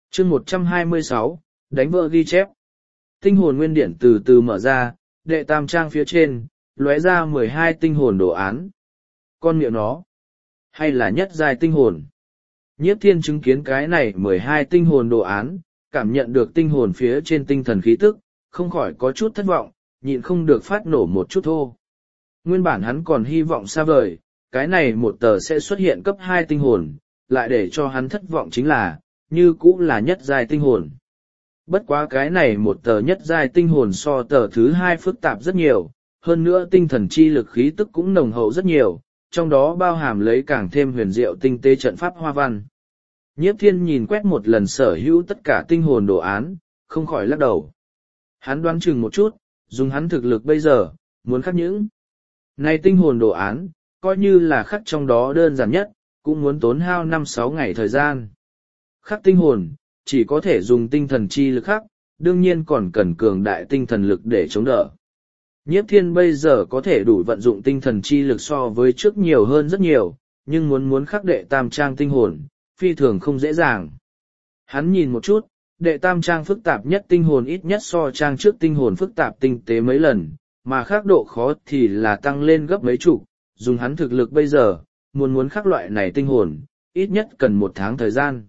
Chương 126, đánh vỡ ghi chép. Tinh hồn nguyên điển từ từ mở ra, đệ tam trang phía trên, lóe ra 12 tinh hồn đồ án. Con miệng nó, hay là nhất giai tinh hồn. Nhiếp Thiên chứng kiến cái này 12 tinh hồn đồ án, cảm nhận được tinh hồn phía trên tinh thần khí tức, không khỏi có chút thất vọng, nhịn không được phát nổ một chút thô. Nguyên bản hắn còn hy vọng xa vời, cái này một tờ sẽ xuất hiện cấp 2 tinh hồn, lại để cho hắn thất vọng chính là, như cũng là nhất giai tinh hồn. Bất quá cái này một tờ nhất giai tinh hồn so tờ thứ 2 phức tạp rất nhiều, hơn nữa tinh thần chi lực khí tức cũng nồng hậu rất nhiều, trong đó bao hàm lấy càng thêm huyền diệu tinh tế trận pháp hoa văn. Nhiếp Thiên nhìn quét một lần sở hữu tất cả tinh hồn đồ án, không khỏi lắc đầu. Hắn đoán chừng một chút, dùng hắn thực lực bây giờ, muốn khắc những này tinh hồn đồ án, coi như là khắc trong đó đơn giản nhất, cũng muốn tốn hao 5-6 ngày thời gian. Khắc tinh hồn, chỉ có thể dùng tinh thần chi lực khắc, đương nhiên còn cần cường đại tinh thần lực để chống đỡ. Nhiếp Thiên bây giờ có thể đủ vận dụng tinh thần chi lực so với trước nhiều hơn rất nhiều, nhưng muốn khắc đệ tam trang tinh hồn, phi thường không dễ dàng. Hắn nhìn một chút, đệ tam trang phức tạp nhất tinh hồn ít nhất so trang trước tinh hồn phức tạp tinh tế mấy lần, mà khắc độ khó thì là tăng lên gấp mấy chục, dùng hắn thực lực bây giờ, muốn khắc loại này tinh hồn, ít nhất cần 1 tháng thời gian.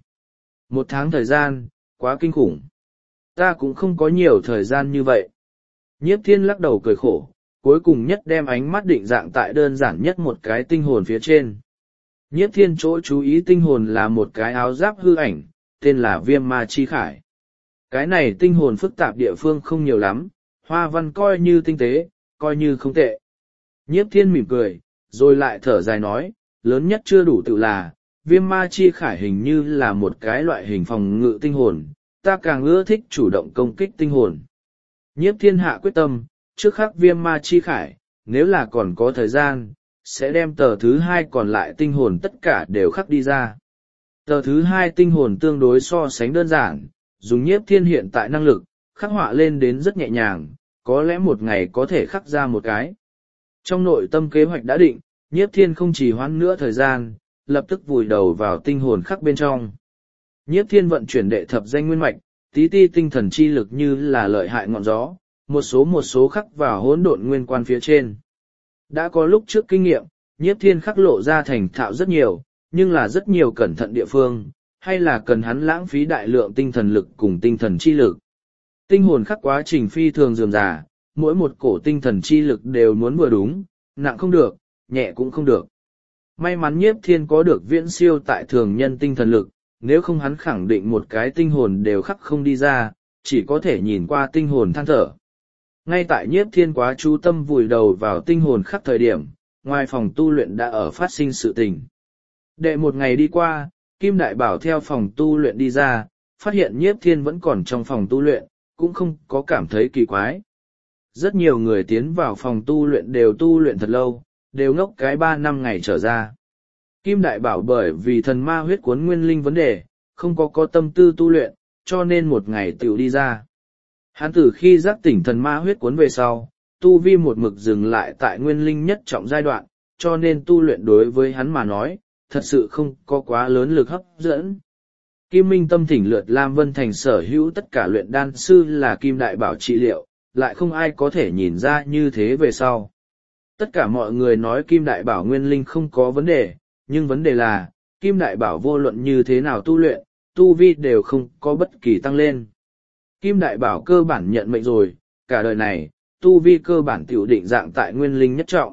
1 tháng thời gian, quá kinh khủng. Ta cũng không có nhiều thời gian như vậy. Nhiếp Thiên lắc đầu cười khổ, cuối cùng nhất đem ánh mắt định dạng tại đơn giản nhất một cái tinh hồn phía trên. Nhiếp Thiên chỗ chú ý tinh hồn là một cái áo giáp hư ảnh, tên là Viêm Ma Chi Khải. Cái này tinh hồn phức tạp địa phương không nhiều lắm, hoa văn coi như tinh tế, coi như không tệ. Nhiếp Thiên mỉm cười, rồi lại thở dài nói, lớn nhất chưa đủ tự là, Viêm Ma Chi Khải hình như là một cái loại hình phòng ngự tinh hồn, ta càng ưa thích chủ động công kích tinh hồn. Nhiếp Thiên hạ quyết tâm, trước khắc Viêm Ma Chi Khải, nếu là còn có thời gian, sẽ đem tờ thứ 2 còn lại tinh hồn tất cả đều khắc đi ra. Tờ thứ 2 tinh hồn tương đối so sánh đơn giản, dùng Nhiếp Thiên hiện tại năng lực, khắc họa lên đến rất nhẹ nhàng, có lẽ một ngày có thể khắc ra một cái. Trong nội tâm kế hoạch đã định, Nhiếp Thiên không trì hoãn nữa thời gian, lập tức vùi đầu vào tinh hồn khắc bên trong. Nhiếp Thiên vận chuyển đệ thập danh nguyên mạch, tí ti tinh thần chi lực như là lợi hại ngọn gió, một số khắc vào hỗn độn nguyên quan phía trên. Đã có lúc trước kinh nghiệm, Nhiếp Thiên khắc lộ ra thành thạo rất nhiều, nhưng là rất nhiều cẩn thận địa phương, hay là cần hắn lãng phí đại lượng tinh thần lực cùng tinh thần chi lực. Tinh hồn khắc quá trình phi thường rườm rà, mỗi một cổ tinh thần chi lực đều muốn vừa đúng, nặng không được, nhẹ cũng không được. May mắn Nhiếp Thiên có được viễn siêu tại thường nhân tinh thần lực, nếu không hắn khẳng định một cái tinh hồn đều khắc không đi ra, chỉ có thể nhìn qua tinh hồn than thở. Ngay tại Nhiếp Thiên quá chú tâm vùi đầu vào tinh hồn khắc thời điểm, ngoài phòng tu luyện đã ở phát sinh sự tình. Đệ một ngày đi qua, Kim Đại Bảo theo phòng tu luyện đi ra, phát hiện Nhiếp Thiên vẫn còn trong phòng tu luyện, cũng không có cảm thấy kỳ quái. Rất nhiều người tiến vào phòng tu luyện đều tu luyện thật lâu, đều ngốc cái 3-5 ngày trở ra. Kim Đại Bảo bởi vì thần ma huyết cuốn nguyên linh vấn đề, không có tâm tư tu luyện, cho nên một ngày tiểu đi ra. Hắn từ khi giác tỉnh thần ma huyết cuốn về sau, tu vi một mực dừng lại tại nguyên linh nhất trọng giai đoạn, cho nên tu luyện đối với hắn mà nói, thật sự không có quá lớn lực hấp dẫn. Kim Minh Tâm thỉnh lượt Lam Vân Thành sở hữu tất cả luyện đan sư là Kim Đại Bảo trị liệu, lại không ai có thể nhìn ra như thế về sau. Tất cả mọi người nói Kim Đại Bảo nguyên linh không có vấn đề, nhưng vấn đề là, Kim Đại Bảo vô luận như thế nào tu luyện, tu vi đều không có bất kỳ tăng lên. Kim Đại Bảo cơ bản nhận mệnh rồi, cả đời này, tu vi cơ bản tiểu định dạng tại nguyên linh nhất trọng.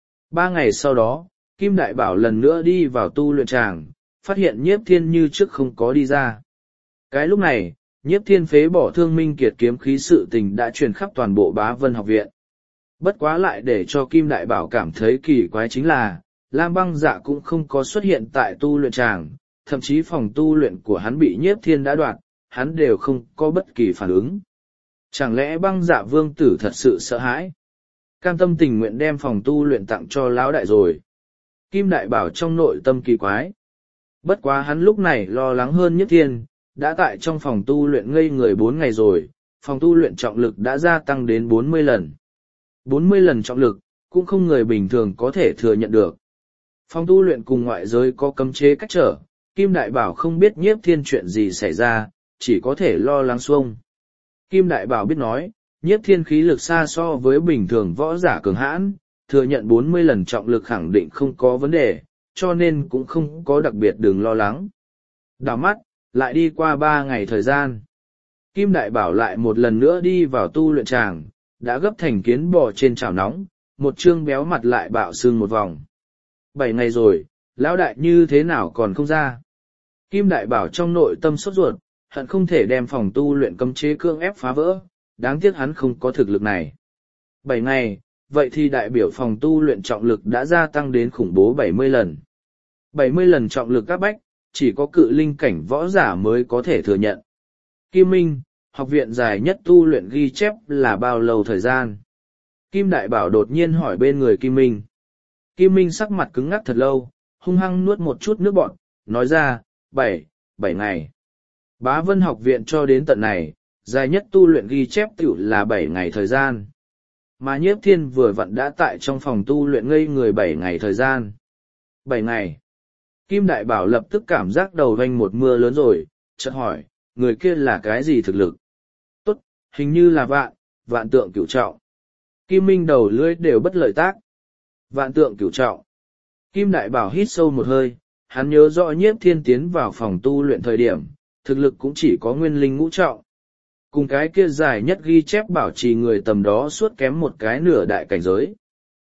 3 ngày sau đó, Kim Đại Bảo lần nữa đi vào tu luyện tràng, phát hiện Nhiếp Thiên như trước không có đi ra. Cái lúc này, Nhiếp Thiên phế bỏ Thương Minh Kiệt kiếm khí sự tình đã truyền khắp toàn bộ Bá Vân học viện. Bất quá lại để cho Kim Đại Bảo cảm thấy kỳ quái chính là, Lam Băng Dạ cũng không có xuất hiện tại tu luyện tràng, thậm chí phòng tu luyện của hắn bị Nhiếp Thiên đã đoạt, hắn đều không có bất kỳ phản ứng. Chẳng lẽ Băng Dạ vương tử thật sự sợ hãi? Cam tâm tình nguyện đem phòng tu luyện tặng cho lão đại rồi. Kim Đại Bảo trong nội tâm kỳ quái. Bất quá hắn lúc này lo lắng hơn Nhiếp Thiên, đã tại trong phòng tu luyện ngây người 4 ngày rồi, phòng tu luyện trọng lực đã gia tăng đến 40 lần. 40 lần trọng lực, cũng không người bình thường có thể thừa nhận được. Phòng tu luyện cùng ngoại giới có cấm chế cách trở, Kim Đại Bảo không biết Nhiếp Thiên chuyện gì xảy ra, chỉ có thể lo lắng xuông. Kim Đại Bảo biết nói, Nhiếp Thiên khí lực xa so với bình thường võ giả cường hãn, thừa nhận 40 lần trọng lực khẳng định không có vấn đề, cho nên cũng không có đặc biệt đừng lo lắng. Đảo mắt, lại đi qua 3 ngày thời gian. Kim Đại Bảo lại một lần nữa đi vào tu luyện tràng, đã gấp thành kiến bò trên chảo nóng, một trương béo mặt lại bạo xương một vòng. 7 ngày rồi, lão đại như thế nào còn không ra. Kim Đại Bảo trong nội tâm sốt ruột, hận không thể đem phòng tu luyện cấm chế cưỡng ép phá vỡ, đáng tiếc hắn không có thực lực này. 7 ngày, vậy thì đại biểu phòng tu luyện trọng lực đã gia tăng đến khủng bố 70 lần. 70 lần trọng lực các bách, chỉ có cự linh cảnh võ giả mới có thể thừa nhận. Kim Minh, học viện dài nhất tu luyện ghi chép là bao lâu thời gian? Kim Đại Bảo đột nhiên hỏi bên người Kim Minh. Kim Minh sắc mặt cứng ngắc thật lâu, hung hăng nuốt một chút nước bọt, nói ra, 7 ngày. Bá Vân học viện cho đến tận này, dài nhất tu luyện ghi chép tiểu là 7 ngày thời gian. Mà Nhiếp Thiên vừa vặn đã tại trong phòng tu luyện ngây người 7 ngày thời gian. 7 ngày. Kim Đại Bảo lập tức cảm giác đầu vanh một mưa lớn rồi, chợt hỏi, người kia là cái gì thực lực? Tốt, hình như là vạn tượng cửu trọng. Kim Minh đầu lưỡi đều bất lợi tác. Vạn tượng cửu trọng. Kim Đại Bảo hít sâu một hơi, hắn nhớ rõ Nhiếp Thiên tiến vào phòng tu luyện thời điểm, thực lực cũng chỉ có nguyên linh ngũ trọng. Cùng cái kia dài nhất ghi chép bảo trì người tầm đó suốt kém một cái nửa đại cảnh giới.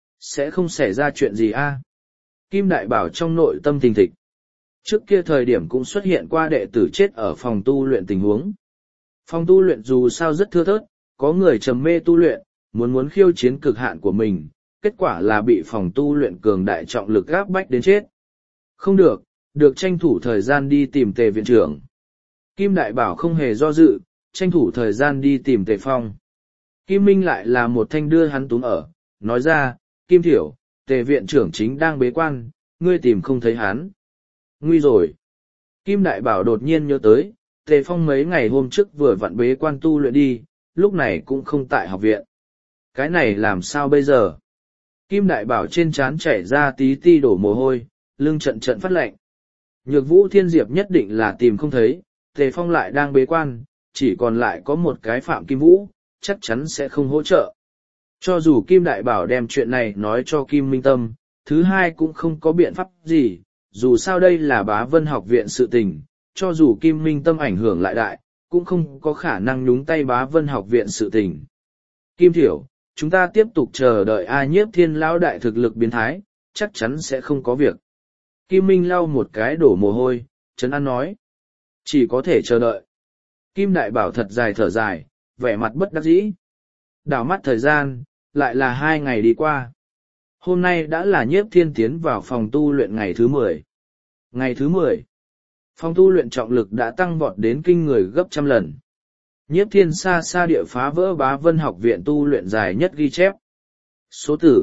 Sẽ không xảy ra chuyện gì a? Kim Đại Bảo trong nội tâm thình thịch. Trước kia thời điểm cũng xuất hiện qua đệ tử chết ở phòng tu luyện tình huống. Phòng tu luyện dù sao rất thưa thớt, có người trầm mê tu luyện, muốn khiêu chiến cực hạn của mình, kết quả là bị phòng tu luyện cường đại trọng lực gáp bách đến chết. Không được tranh thủ thời gian đi tìm Tề viện trưởng. Kim Đại Bảo không hề do dự, tranh thủ thời gian đi tìm Tề Phong. Kim Minh lại là một thanh đưa hắn túm ở, nói ra, Kim Thiểu, Tề viện trưởng chính đang bế quan, ngươi tìm không thấy hắn. Nguy rồi. Kim Đại Bảo đột nhiên nhớ tới, Tề Phong mấy ngày hôm trước vừa vặn bế quan tu luyện đi, lúc này cũng không tại học viện. Cái này làm sao bây giờ? Kim Đại Bảo trên trán chảy ra tí ti đổ mồ hôi, lưng trận phát lạnh. Nhược Vũ Thiên Diệp nhất định là tìm không thấy, Tề Phong lại đang bế quan, chỉ còn lại có một cái Phạm Kim Vũ, chắc chắn sẽ không hỗ trợ. Cho dù Kim Đại Bảo đem chuyện này nói cho Kim Minh Tâm, thứ hai cũng không có biện pháp gì, dù sao đây là Bá Vân học viện sự tình, cho dù Kim Minh Tâm ảnh hưởng lại đại, cũng không có khả năng nhúng tay Bá Vân học viện sự tình. Kim Thiểu, chúng ta tiếp tục chờ đợi A Nhiếp Thiên lão đại thực lực biến thái, chắc chắn sẽ không có việc. Kim Minh lau một cái đổ mồ hôi, Trấn An nói. Chỉ có thể chờ đợi. Kim Đại Bảo thật dài thở dài, vẻ mặt bất đắc dĩ. Đảo mắt thời gian, lại là 2 ngày đi qua. Hôm nay đã là Nhiếp Thiên tiến vào phòng tu luyện ngày thứ 10. Ngày thứ 10, phòng tu luyện trọng lực đã tăng vọt đến kinh người gấp trăm lần. Nhiếp Thiên xa xa địa phá vỡ Bá Vân học viện tu luyện dài nhất ghi chép. Số tử,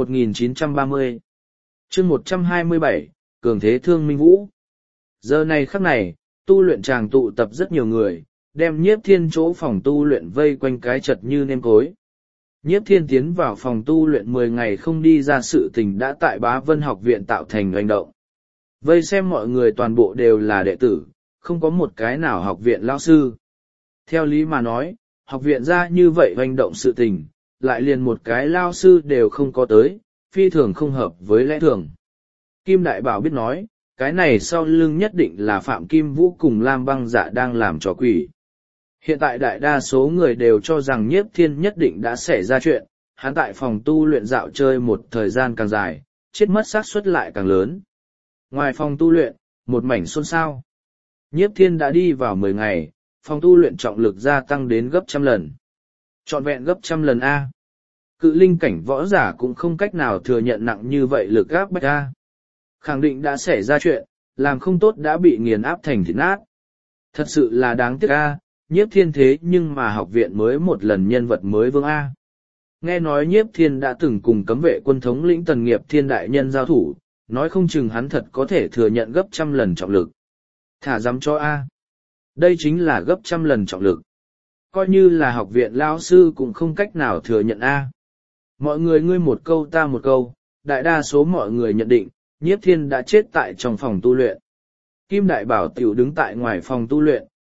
1930. Chương 127, Cường Thế Thương Minh Vũ. Giờ này khắc này, tu luyện tràng tụ tập rất nhiều người, đem Nhiếp Thiên chỗ phòng tu luyện vây quanh cái chật như nêm cối. Nhiếp Thiên tiến vào phòng tu luyện 10 ngày không đi ra sự tình đã tại Bá Vân học viện tạo thành hành động. Vây xem mọi người toàn bộ đều là đệ tử, không có một cái nào học viện lao sư. Theo lý mà nói, học viện ra như vậy hành động sự tình, lại liền một cái lao sư đều không có tới, phi thường không hợp với lẽ thường. Kim Đại Bảo biết nói, cái này sau lưng nhất định là Phạm Kim Vũ cùng Lam Băng Dạ đang làm trò quỷ. Hiện tại đại đa số người đều cho rằng Nhiếp Thiên nhất định đã xảy ra chuyện, hắn tại phòng tu luyện dạo chơi một thời gian càng dài, chết mất xác suất lại càng lớn. Ngoài phòng tu luyện, một mảnh xôn xao. Nhiếp Thiên đã đi vào 10 ngày, phòng tu luyện trọng lực gia tăng đến gấp trăm lần. Trọn vẹn gấp trăm lần A. Cự linh cảnh võ giả cũng không cách nào thừa nhận nặng như vậy lực áp bách A. Khẳng định đã xảy ra chuyện, làm không tốt đã bị nghiền áp thành thịt nát. Thật sự là đáng tiếc A, Nhiếp Thiên thế nhưng mà học viện mới một lần nhân vật mới vương A. Nghe nói Nhiếp Thiên đã từng cùng cấm vệ quân thống lĩnh Tần Nghiệp Thiên đại nhân giao thủ, nói không chừng hắn thật có thể thừa nhận gấp trăm lần trọng lực. Thả dám cho A. Đây chính là gấp trăm lần trọng lực. Coi như là học viện lao sư cũng không cách nào thừa nhận A. Mọi người ngươi một câu ta một câu, đại đa số mọi người nhận định, Nhiếp Thiên đã chết tại trong phòng tu luyện. Kim Đại Bảo tiểu đứng tại ngoài phòng tu luyện,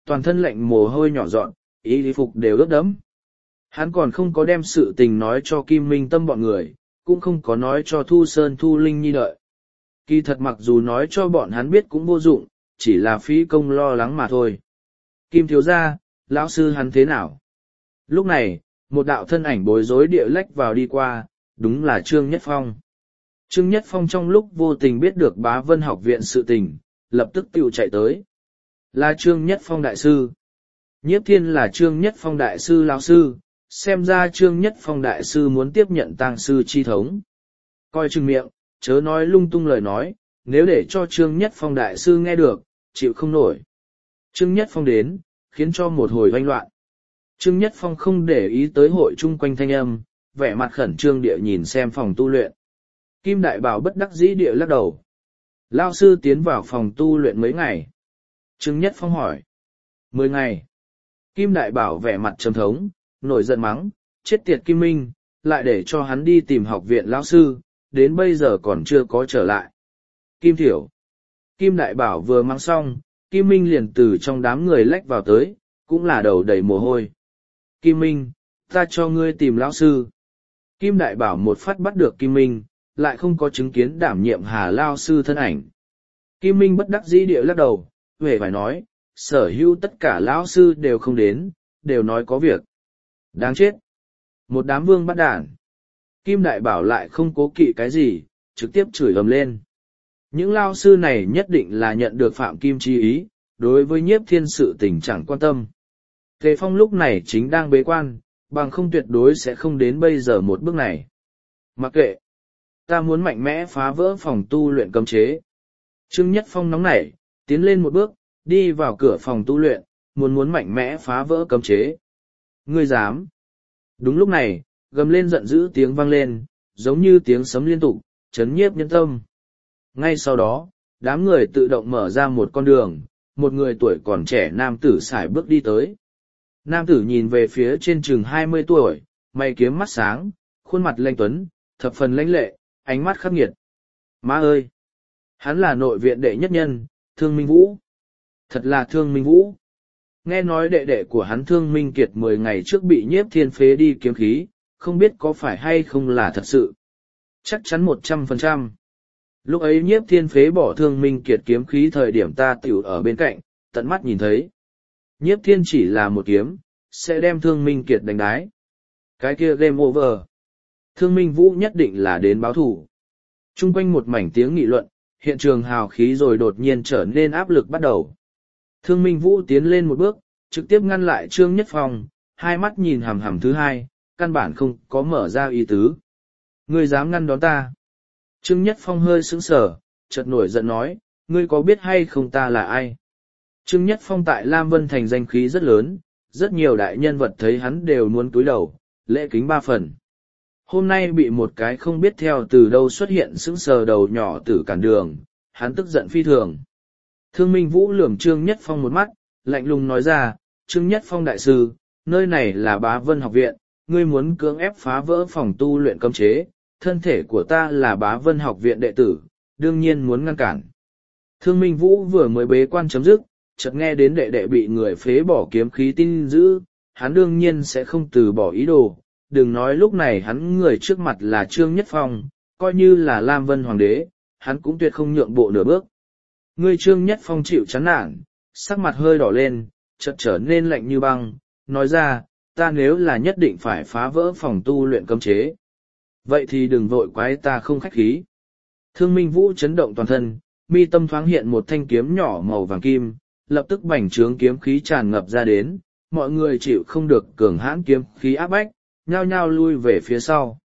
toàn thân lạnh mồ hôi nhỏ dọn, y phục đều ướt đẫm. Hắn còn không có đem sự tình nói cho Kim Minh Tâm bọn người, cũng không có nói cho Thu Sơn Thu Linh Nhi đợi. Kỳ thật mặc dù nói cho bọn hắn biết cũng vô dụng, chỉ là phí công lo lắng mà thôi. Kim thiếu gia, lão sư hắn thế nào? Lúc này, một đạo thân ảnh bối rối địa lách vào đi qua, đúng là Trương Nhất Phong. Trương Nhất Phong trong lúc vô tình biết được Bá Vân học viện sự tình, lập tức tiêu chạy tới. Là Trương Nhất Phong đại sư. Nhiếp Thiên là Trương Nhất Phong đại sư lão sư, xem ra Trương Nhất Phong đại sư muốn tiếp nhận tang sư chi thống. Coi chừng miệng, chớ nói lung tung lời nói, nếu để cho Trương Nhất Phong đại sư nghe được, chịu không nổi. Trương Nhất Phong đến, khiến cho một hồi hoanh loạn. Trương Nhất Phong không để ý tới hội chung quanh thanh âm, vẻ mặt khẩn trương địa nhìn xem phòng tu luyện. Kim Đại Bảo bất đắc dĩ địa lắc đầu. Lao sư tiến vào phòng tu luyện mấy ngày? Trương Nhất Phong hỏi. 10 ngày. Kim Đại Bảo vẻ mặt trầm thống, nổi giận mắng, chết tiệt Kim Minh, lại để cho hắn đi tìm học viện lão sư, đến bây giờ còn chưa có trở lại. Kim Thiểu. Kim Đại Bảo vừa mắng xong, Kim Minh liền từ trong đám người lách vào tới, cũng là đầu đầy mồ hôi. Kim Minh, ta cho ngươi tìm lão sư. Kim Đại Bảo một phát bắt được Kim Minh, lại không có chứng kiến đảm nhiệm Hà lão sư thân ảnh. Kim Minh bất đắc dĩ địa lắc đầu, về phải nói, sở hữu tất cả lão sư đều không đến, đều nói có việc. Đáng chết. Một đám vương bắt đản. Kim Đại Bảo lại không cố kỵ cái gì, trực tiếp chửi ầm lên. Những lao sư này nhất định là nhận được Phạm Kim chi ý, đối với Nhiếp Thiên sự tình chẳng quan tâm. Tề Phong lúc này chính đang bế quan, bằng không tuyệt đối sẽ không đến bây giờ một bước này. Mặc kệ, ta muốn mạnh mẽ phá vỡ phòng tu luyện cấm chế. Trương Nhất Phong nóng nảy, tiến lên một bước, đi vào cửa phòng tu luyện, muốn mạnh mẽ phá vỡ cấm chế. Ngươi dám? Đúng lúc này, gầm lên giận dữ tiếng vang lên, giống như tiếng sấm liên tục, chấn nhiếp nhân tâm. Ngay sau đó, đám người tự động mở ra một con đường, một người tuổi còn trẻ nam tử sải bước đi tới. Nam tử nhìn về phía trên chừng 20 tuổi, mày kiếm mắt sáng, khuôn mặt lanh tuấn, thập phần lãnh lệ, ánh mắt khắc nghiệt. Má ơi! Hắn là nội viện đệ nhất nhân, Thương Minh Vũ. Thật là Thương Minh Vũ. Nghe nói đệ đệ của hắn Thương Minh Kiệt 10 ngày trước bị Nhiếp Thiên phế đi kiếm khí, không biết có phải hay không là thật sự. Chắc chắn 100%. Lúc ấy Nhiếp Thiên phế bỏ Thương Minh Kiệt kiếm khí thời điểm ta tiểu ở bên cạnh, tận mắt nhìn thấy. Nhiếp Thiên chỉ là một kiếm, sẽ đem Thương Minh Kiệt đánh đái. Cái kia game over. Thương Minh Vũ nhất định là đến báo thủ. Trung quanh một mảnh tiếng nghị luận, hiện trường hào khí rồi đột nhiên trở nên áp lực bắt đầu. Thương Minh Vũ tiến lên một bước, trực tiếp ngăn lại Trương Nhất Phong, hai mắt nhìn hằm hằm thứ hai, căn bản không có mở ra ý tứ. Ngươi dám ngăn đón ta? Trương Nhất Phong hơi sững sờ, chợt nổi giận nói, ngươi có biết hay không ta là ai? Trương Nhất Phong tại Lam Vân Thành danh khí rất lớn, rất nhiều đại nhân vật thấy hắn đều muốn cúi đầu, lễ kính 3 phần. Hôm nay bị một cái không biết theo từ đâu xuất hiện sững sờ đầu nhỏ tử cản đường, hắn tức giận phi thường. Thương Minh Vũ lườm Trương Nhất Phong một mắt, lạnh lùng nói ra, Trương Nhất Phong đại sư, nơi này là Bá Vân học viện, ngươi muốn cưỡng ép phá vỡ phòng tu luyện cấm chế, thân thể của ta là Bá Vân học viện đệ tử, đương nhiên muốn ngăn cản. Thương Minh Vũ vừa mới bế quan chấm dứt, chợt nghe đến đệ đệ bị người phế bỏ kiếm khí tin dữ, hắn đương nhiên sẽ không từ bỏ ý đồ, đừng nói lúc này hắn người trước mặt là Trương Nhất Phong, coi như là Lam Vân Hoàng đế, hắn cũng tuyệt không nhượng bộ nửa bước. Ngươi Trương Nhất Phong chịu chán nản, sắc mặt hơi đỏ lên, chợt trở nên lạnh như băng, nói ra, ta nếu là nhất định phải phá vỡ phòng tu luyện cấm chế. Vậy thì đừng vội quái ta không khách khí. Thương Minh Vũ chấn động toàn thân, mi tâm thoáng hiện một thanh kiếm nhỏ màu vàng kim, lập tức bành trướng kiếm khí tràn ngập ra đến, mọi người chịu không được cường hãn kiếm khí áp bách, nhao nhao lui về phía sau.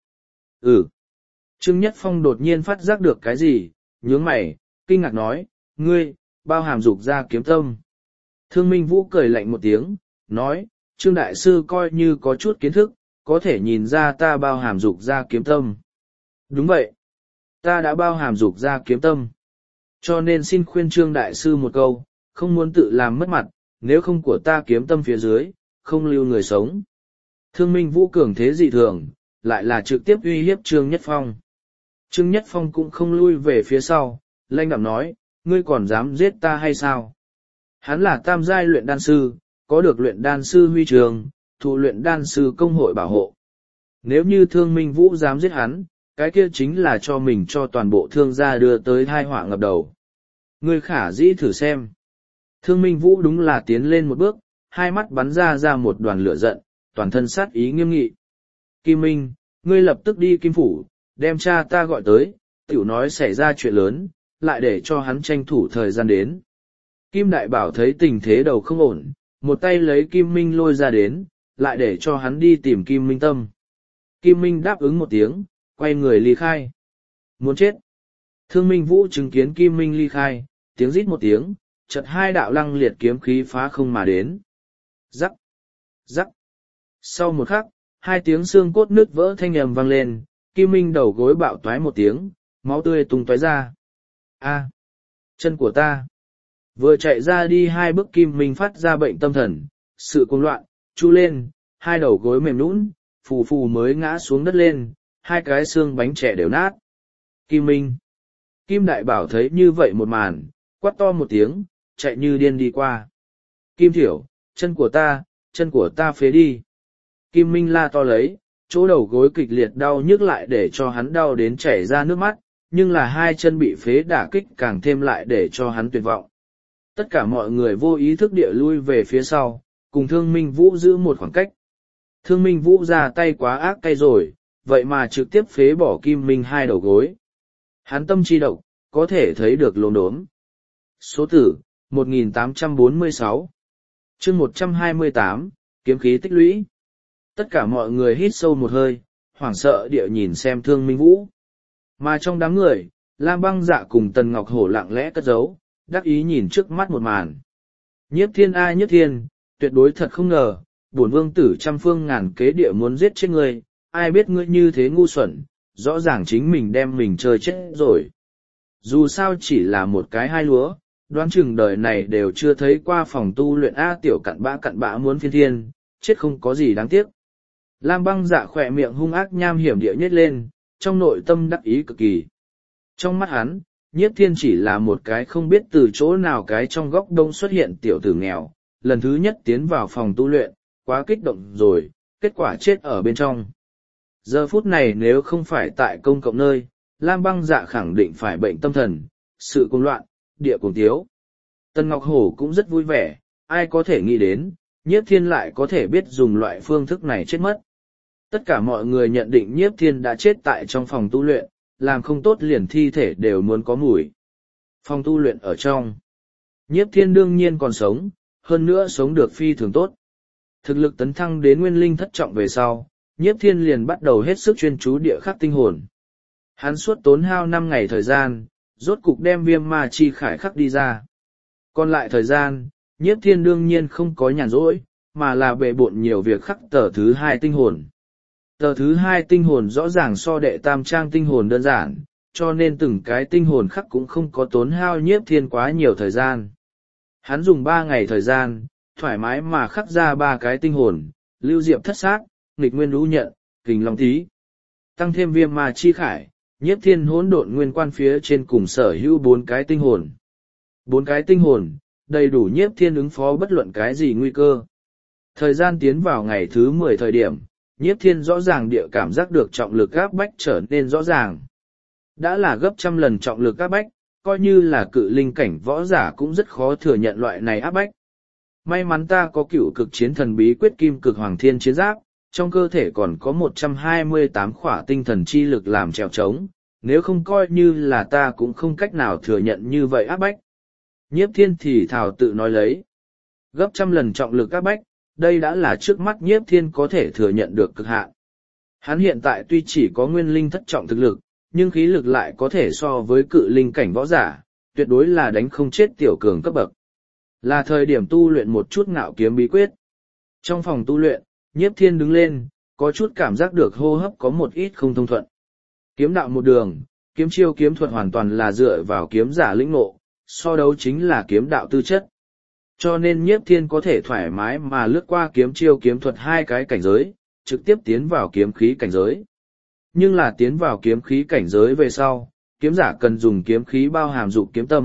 Trương Nhất Phong đột nhiên phát giác được cái gì, nhướng mày, kinh ngạc nói, ngươi, bao hàm dục ra kiếm tâm. Thương Minh Vũ cười lạnh một tiếng, nói, Trương Đại Sư coi như có chút kiến thức, có thể nhìn ra ta bao hàm dục ra kiếm tâm. Đúng vậy, ta đã bao hàm dục ra kiếm tâm. Cho nên xin khuyên Trương Đại Sư một câu, không muốn tự làm mất mặt, nếu không của ta kiếm tâm phía dưới, không lưu người sống. Thương Minh Vũ cường thế dị thường, lại là trực tiếp uy hiếp Trương Nhất Phong. Trương Nhất Phong cũng không lui về phía sau, lanh đạm nói, ngươi còn dám giết ta hay sao? Hắn là tam giai luyện đan sư, có được luyện đan sư huy trường, thụ luyện đan sư công hội bảo hộ. Nếu như Thương Minh Vũ dám giết hắn, cái kia chính là cho mình cho toàn bộ thương gia đưa tới tai họa ngập đầu. Ngươi khả dĩ thử xem. Thương Minh Vũ đúng là tiến lên một bước, hai mắt bắn ra một đoàn lửa giận, toàn thân sát ý nghiêm nghị. Kim Minh, ngươi lập tức đi Kim Phủ, đem cha ta gọi tới, tiểu nói xảy ra chuyện lớn, lại để cho hắn tranh thủ thời gian đến. Kim Đại Bảo thấy tình thế đầu không ổn, một tay lấy Kim Minh lôi ra đến, lại để cho hắn đi tìm Kim Minh Tâm. Kim Minh đáp ứng một tiếng, quay người ly khai. Muốn chết. Thương Minh Vũ chứng kiến Kim Minh ly khai, tiếng rít một tiếng, chợt hai đạo lăng liệt kiếm khí phá không mà đến. Rắc, rắc. Sau một khắc, hai tiếng xương cốt nứt vỡ thanh ầm vang lên, Kim Minh đầu gối bạo toái một tiếng, máu tươi tung tóe ra. A, chân của ta. Vừa chạy ra đi hai bước Kim Minh phát ra bệnh tâm thần, sự cuồng loạn, chu lên, hai đầu gối mềm nhũn, phù phù mới ngã xuống đất lên, hai cái xương bánh trẻ đều nát. Kim Minh. Kim Đại Bảo thấy như vậy một màn, quát to một tiếng, chạy như điên đi qua. Kim Thiểu, chân của ta phế đi. Kim Minh la to lấy, chỗ đầu gối kịch liệt đau nhức lại để cho hắn đau đến chảy ra nước mắt, nhưng là hai chân bị phế đả kích càng thêm lại để cho hắn tuyệt vọng. Tất cả mọi người vô ý thức địa lui về phía sau, cùng Thương Minh Vũ giữ một khoảng cách. Thương Minh Vũ ra tay quá ác tay rồi, vậy mà trực tiếp phế bỏ Kim Minh hai đầu gối. Hắn tâm chi độc, có thể thấy được lồn đốm. Số tử, 1846. Chương 128, kiếm khí tích lũy. Tất cả mọi người hít sâu một hơi, hoảng sợ địa nhìn xem Thương Minh Vũ. Mà trong đám người, Lam Băng Dạ cùng Tần Ngọc Hổ lặng lẽ cất giấu, đắc ý nhìn trước mắt một màn. Nhiếp Thiên ai Nhiếp Thiên, tuyệt đối thật không ngờ, bổn vương tử trăm phương ngàn kế địa muốn giết chết ngươi, ai biết ngươi như thế ngu xuẩn, rõ ràng chính mình đem mình chơi chết rồi. Dù sao chỉ là một cái hai lúa, đoán chừng đời này đều chưa thấy qua phòng tu luyện A tiểu cặn bã muốn phiên thiên, chết không có gì đáng tiếc. Lam Băng Dạ khỏe miệng hung ác nham hiểm địa nhếch lên, trong nội tâm đắc ý cực kỳ. Trong mắt hắn, Nhiếp Thiên chỉ là một cái không biết từ chỗ nào cái trong góc đông xuất hiện tiểu tử nghèo, lần thứ nhất tiến vào phòng tu luyện, quá kích động rồi, kết quả chết ở bên trong. Giờ phút này nếu không phải tại công cộng nơi, Lam Băng Dạ khẳng định phải bệnh tâm thần, sự cuồng loạn, địa cuồng tiếu. Tần Ngọc Hổ cũng rất vui vẻ, ai có thể nghĩ đến, Nhiếp Thiên lại có thể biết dùng loại phương thức này chết mất. Tất cả mọi người nhận định Nhiếp Thiên đã chết tại trong phòng tu luyện, làm không tốt liền thi thể đều muốn có mùi. Phòng tu luyện ở trong. Nhiếp Thiên đương nhiên còn sống, hơn nữa sống được phi thường tốt. Thực lực tấn thăng đến nguyên linh thất trọng về sau, Nhiếp Thiên liền bắt đầu hết sức chuyên chú địa khắc tinh hồn. Hắn suốt tốn hao 5 ngày thời gian, rốt cục đem viêm ma chi khải khắc đi ra. Còn lại thời gian, Nhiếp Thiên đương nhiên không có nhàn rỗi, mà là bệ bộn nhiều việc khắc tờ thứ 2 tinh hồn. Tờ thứ 2 tinh hồn rõ ràng so đệ tam trang tinh hồn đơn giản, cho nên từng cái tinh hồn khắc cũng không có tốn hao Nhiếp Thiên quá nhiều thời gian. Hắn dùng 3 ngày thời gian, thoải mái mà khắc ra 3 cái tinh hồn, lưu diệp thất xác, nghịch nguyên lũ nhận, kình long tí. Tăng thêm viêm ma chi khải, Nhiếp Thiên hỗn độn nguyên quan phía trên cùng sở hữu 4 cái tinh hồn. 4 cái tinh hồn, đầy đủ Nhiếp Thiên ứng phó bất luận cái gì nguy cơ. Thời gian tiến vào ngày thứ 10 thời điểm, Nhiếp Thiên rõ ràng địa cảm giác được trọng lực áp bách trở nên rõ ràng. Đã là gấp trăm lần trọng lực áp bách, coi như là cự linh cảnh võ giả cũng rất khó thừa nhận loại này áp bách. May mắn ta có cựu cực chiến thần bí quyết kim cực hoàng thiên chiến giáp, trong cơ thể còn có 128 khỏa tinh thần chi lực làm trèo trống, nếu không coi như là ta cũng không cách nào thừa nhận như vậy áp bách. Nhiếp Thiên thì thảo tự nói lấy. Gấp trăm lần trọng lực áp bách, đây đã là trước mắt Nhiếp Thiên có thể thừa nhận được cực hạn. Hắn hiện tại tuy chỉ có nguyên linh thất trọng thực lực, nhưng khí lực lại có thể so với cự linh cảnh võ giả, tuyệt đối là đánh không chết tiểu cường cấp bậc. Là thời điểm tu luyện một chút ngạo kiếm bí quyết. Trong phòng tu luyện, Nhiếp Thiên đứng lên, có chút cảm giác được hô hấp có một ít không thông thuận. Kiếm đạo một đường, kiếm chiêu kiếm thuật hoàn toàn là dựa vào kiếm giả lĩnh ngộ, so đấu chính là kiếm đạo tư chất. Cho nên Nhiếp Thiên có thể thoải mái mà lướt qua kiếm chiêu kiếm thuật 2 cái cảnh giới, trực tiếp tiến vào kiếm khí cảnh giới. Nhưng là tiến vào kiếm khí cảnh giới về sau, kiếm giả cần dùng kiếm khí bao hàm dục kiếm tâm,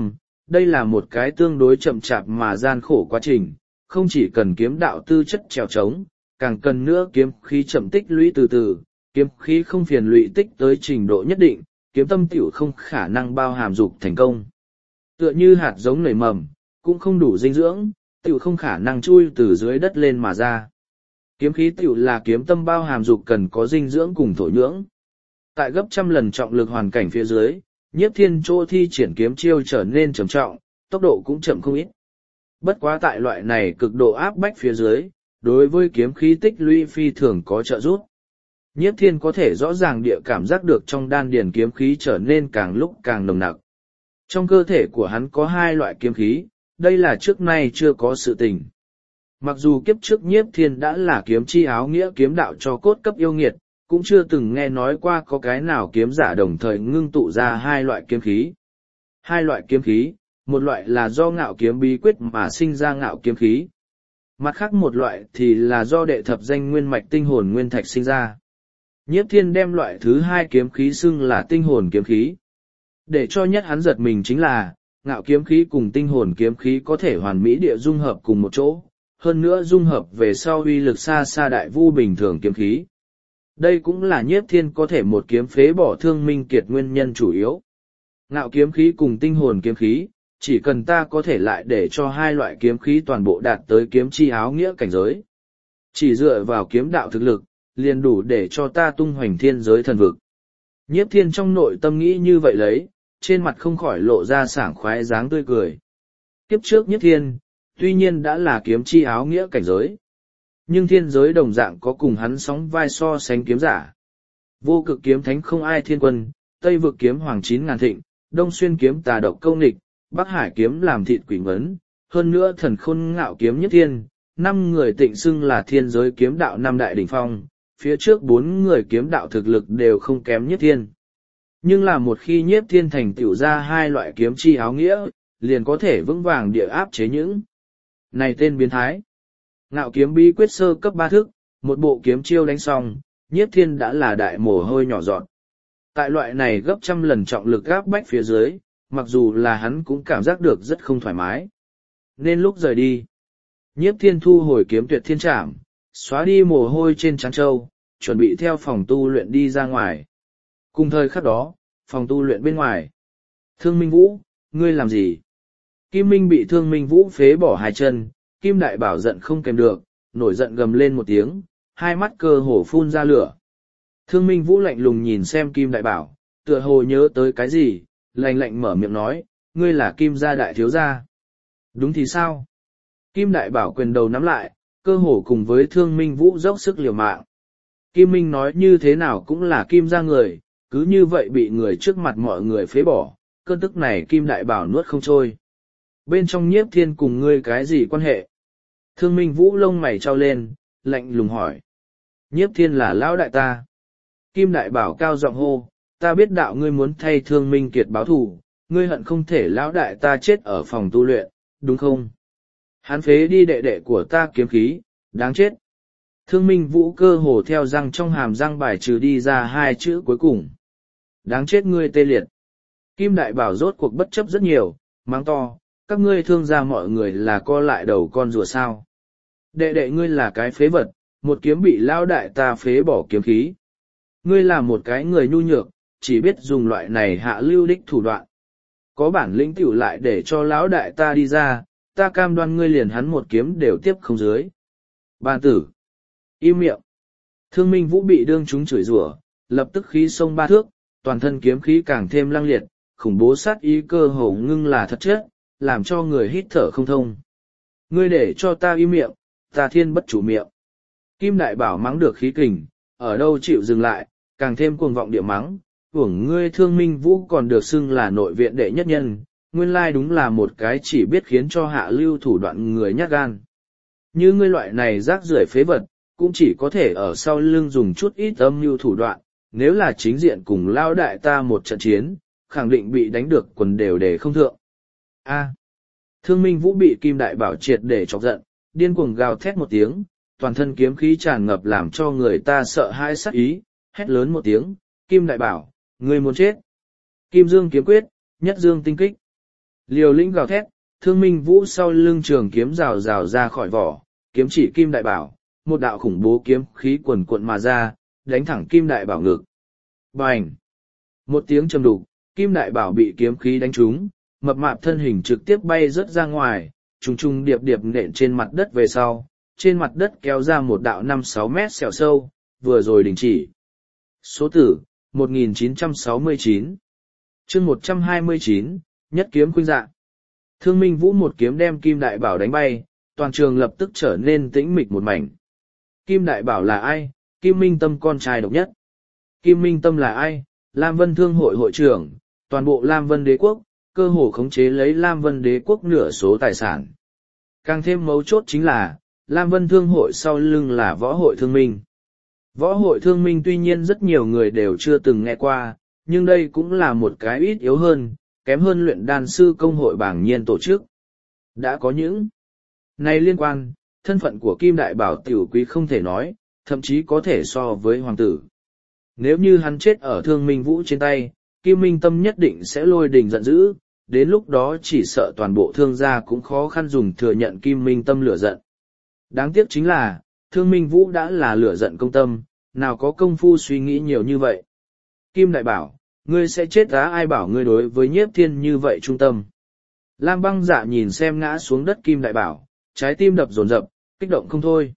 đây là một cái tương đối chậm chạp mà gian khổ quá trình, không chỉ cần kiếm đạo tư chất trèo trống, càng cần nữa kiếm khí chậm tích lũy từ từ, kiếm khí không phiền lụy tích tới trình độ nhất định, kiếm tâm tiểu không khả năng bao hàm dục thành công. Tựa như hạt giống nảy mầm, cũng không đủ dinh dưỡng, tiểu không khả năng chui từ dưới đất lên mà ra. Kiếm khí tiểu là kiếm tâm bao hàm dục cần có dinh dưỡng cùng thổ nhưỡng. Tại gấp trăm lần trọng lực hoàn cảnh phía dưới, Nhiếp Thiên chỗ thi triển kiếm chiêu trở nên trầm trọng, tốc độ cũng chậm không ít. Bất quá tại loại này cực độ áp bách phía dưới, đối với kiếm khí tích lũy phi thường có trợ giúp. Nhiếp Thiên có thể rõ ràng địa cảm giác được trong đan điền kiếm khí trở nên càng lúc càng nồng nặc. Trong cơ thể của hắn có hai loại kiếm khí, đây là trước nay chưa có sự tình. Mặc dù kiếp trước Nhiếp Thiên đã là kiếm chi áo nghĩa kiếm đạo cho cốt cấp yêu nghiệt, cũng chưa từng nghe nói qua có cái nào kiếm giả đồng thời ngưng tụ ra hai loại kiếm khí. Hai loại kiếm khí, một loại là do ngạo kiếm bí quyết mà sinh ra ngạo kiếm khí. Mặt khác một loại thì là do đệ thập danh nguyên mạch tinh hồn nguyên thạch sinh ra. Nhiếp Thiên đem loại thứ hai kiếm khí xưng là tinh hồn kiếm khí. Để cho nhất hắn giật mình chính là, ngạo kiếm khí cùng tinh hồn kiếm khí có thể hoàn mỹ địa dung hợp cùng một chỗ, hơn nữa dung hợp về sau uy lực xa xa đại vu bình thường kiếm khí. Đây cũng là Nhiếp Thiên có thể một kiếm phế bỏ Thương Minh Kiệt nguyên nhân chủ yếu. Ngạo kiếm khí cùng tinh hồn kiếm khí, chỉ cần ta có thể lại để cho hai loại kiếm khí toàn bộ đạt tới kiếm chi áo nghĩa cảnh giới. Chỉ dựa vào kiếm đạo thực lực, liền đủ để cho ta tung hoành thiên giới thần vực. Nhiếp Thiên trong nội tâm nghĩ như vậy lấy, trên mặt không khỏi lộ ra sảng khoái dáng tươi cười. Kiếp trước Nhiếp Thiên, tuy nhiên đã là kiếm chi áo nghĩa cảnh giới, nhưng thiên giới đồng dạng có cùng hắn sóng vai so sánh kiếm giả. Vô cực kiếm thánh không ai thiên quân, Tây vực kiếm hoàng 9.000 thịnh, Đông xuyên kiếm tà độc câu nịch, Bắc hải kiếm làm thịt quỷ ngấn, hơn nữa thần khôn ngạo kiếm Nhất Thiên, 5 người tịnh xưng là thiên giới kiếm đạo 5 đại đỉnh phong, phía trước 4 người kiếm đạo thực lực đều không kém Nhất Thiên. Nhưng là một khi Nhiếp Thiên thành tựu ra hai loại kiếm chi áo nghĩa, liền có thể vững vàng địa áp chế những này tên biến thái. Ngạo kiếm bí quyết sơ cấp 3 thức, một bộ kiếm chiêu đánh xong, Nhiếp Thiên đã là đại mồ hôi nhỏ giọt. Tại loại này gấp trăm lần trọng lực áp bách phía dưới, mặc dù là hắn cũng cảm giác được rất không thoải mái. Nên lúc rời đi, Nhiếp Thiên thu hồi kiếm tuyệt thiên trảm, xóa đi mồ hôi trên trán trâu, chuẩn bị theo phòng tu luyện đi ra ngoài. Cùng thời khắc đó, phòng tu luyện bên ngoài. Thương Minh Vũ, ngươi làm gì? Kim Minh bị Thương Minh Vũ phế bỏ hai chân, Kim Đại Bảo giận không kèm được, nổi giận gầm lên một tiếng, hai mắt cơ hồ phun ra lửa. Thương Minh Vũ lạnh lùng nhìn xem Kim Đại Bảo, tựa hồ nhớ tới cái gì, lạnh lạnh mở miệng nói, ngươi là Kim gia đại thiếu gia. Đúng thì sao? Kim Đại Bảo quyền đầu nắm lại, cơ hồ cùng với Thương Minh Vũ dốc sức liều mạng. Kim Minh nói như thế nào cũng là Kim gia người, cứ như vậy bị người trước mặt mọi người phế bỏ, cơn tức này Kim Đại Bảo nuốt không trôi. Bên trong Nhiếp Thiên cùng ngươi cái gì quan hệ? Thương Minh Vũ lông mày trao lên, lạnh lùng hỏi. Nhiếp Thiên là lão đại ta. Kim Đại Bảo cao giọng hô, ta biết đạo ngươi muốn thay Thương Minh Kiệt báo thù, ngươi hận không thể lão đại ta chết ở phòng tu luyện, đúng không? Hắn phế đi đệ đệ của ta kiếm khí, đáng chết. Thương Minh Vũ cơ hồ theo răng trong hàm răng bài trừ đi ra hai chữ cuối cùng. Đáng chết ngươi tê liệt. Kim Đại Bảo rốt cuộc bất chấp rất nhiều, mắng to, các ngươi thương gia mọi người là co lại đầu con rùa sao. Đệ đệ ngươi là cái phế vật, một kiếm bị lão đại ta phế bỏ kiếm khí. Ngươi là một cái người nhu nhược, chỉ biết dùng loại này hạ lưu đích thủ đoạn. Có bản lĩnh tiểu lại để cho lão đại ta đi ra, ta cam đoan ngươi liền hắn một kiếm đều tiếp không dưới. Bàn tử. Im miệng. Thương Minh Vũ bị đương chúng chửi rủa, lập tức khí sông 3 thước, toàn thân kiếm khí càng thêm lăng liệt, khủng bố sát ý cơ hồ ngưng là thật chất, làm cho người hít thở không thông. Ngươi để cho ta im miệng, ta thiên bất chủ miệng. Kim Đại Bảo mắng được khí kình, ở đâu chịu dừng lại, càng thêm cuồng vọng địa mắng, hưởng ngươi Thương Minh Vũ còn được xưng là nội viện đệ nhất nhân, nguyên lai đúng là một cái chỉ biết khiến cho hạ lưu thủ đoạn người nhát gan. Như ngươi loại này rác rưởi phế vật, cũng chỉ có thể ở sau lưng dùng chút ít âm mưu thủ đoạn, nếu là chính diện cùng lao đại ta một trận chiến, khẳng định bị đánh được quần đều để không thượng. A. Thương Minh Vũ bị Kim Đại Bảo triệt để chọc giận, điên cuồng gào thét một tiếng, toàn thân kiếm khí tràn ngập làm cho người ta sợ hãi sát ý, hét lớn một tiếng, Kim Đại Bảo, ngươi muốn chết. Kim Dương kiếm quyết, nhất dương tinh kích. Liều lĩnh gào thét, Thương Minh Vũ sau lưng trường kiếm rào rào ra khỏi vỏ, kiếm chỉ Kim Đại Bảo, một đạo khủng bố kiếm khí quần cuộn mà ra, đánh thẳng Kim Đại Bảo ngực. Bành! Một tiếng trầm đục, Kim Đại Bảo bị kiếm khí đánh trúng, mập mạp thân hình trực tiếp bay rớt ra ngoài, trùng trùng điệp điệp nện trên mặt đất về sau, trên mặt đất kéo ra một đạo 5-6 mét sẹo sâu, vừa rồi đình chỉ. Số tử, 1969. chương 129, nhất kiếm khuynh dạ. Thương Minh Vũ một kiếm đem Kim Đại Bảo đánh bay, toàn trường lập tức trở nên tĩnh mịch một mảnh. Kim Đại Bảo là ai? Kim Minh Tâm con trai độc nhất. Kim Minh Tâm là ai? Lam Vân Thương hội hội trưởng, toàn bộ Lam Vân Đế quốc, cơ hồ khống chế lấy Lam Vân Đế quốc nửa số tài sản. Càng thêm mấu chốt chính là, Lam Vân Thương hội sau lưng là Võ hội Thương Minh. Võ hội Thương Minh tuy nhiên rất nhiều người đều chưa từng nghe qua, nhưng đây cũng là một cái ít yếu hơn, kém hơn luyện đan sư công hội bảng nhiên tổ chức. Đã có những này liên quan, thân phận của Kim Đại Bảo tiểu quý không thể nói, thậm chí có thể so với hoàng tử. Nếu như hắn chết ở Thương Minh Vũ trên tay, Kim Minh Tâm nhất định sẽ lôi đình giận dữ, đến lúc đó chỉ sợ toàn bộ thương gia cũng khó khăn dùng thừa nhận Kim Minh Tâm lửa giận. Đáng tiếc chính là, Thương Minh Vũ đã là lửa giận công tâm, nào có công phu suy nghĩ nhiều như vậy. Kim Đại Bảo, ngươi sẽ chết á, ai bảo ngươi đối với Nhiếp Thiên như vậy trung tâm. Lam Băng Dạ nhìn xem ngã xuống đất Kim Đại Bảo, trái tim đập dồn dập, kích động không thôi.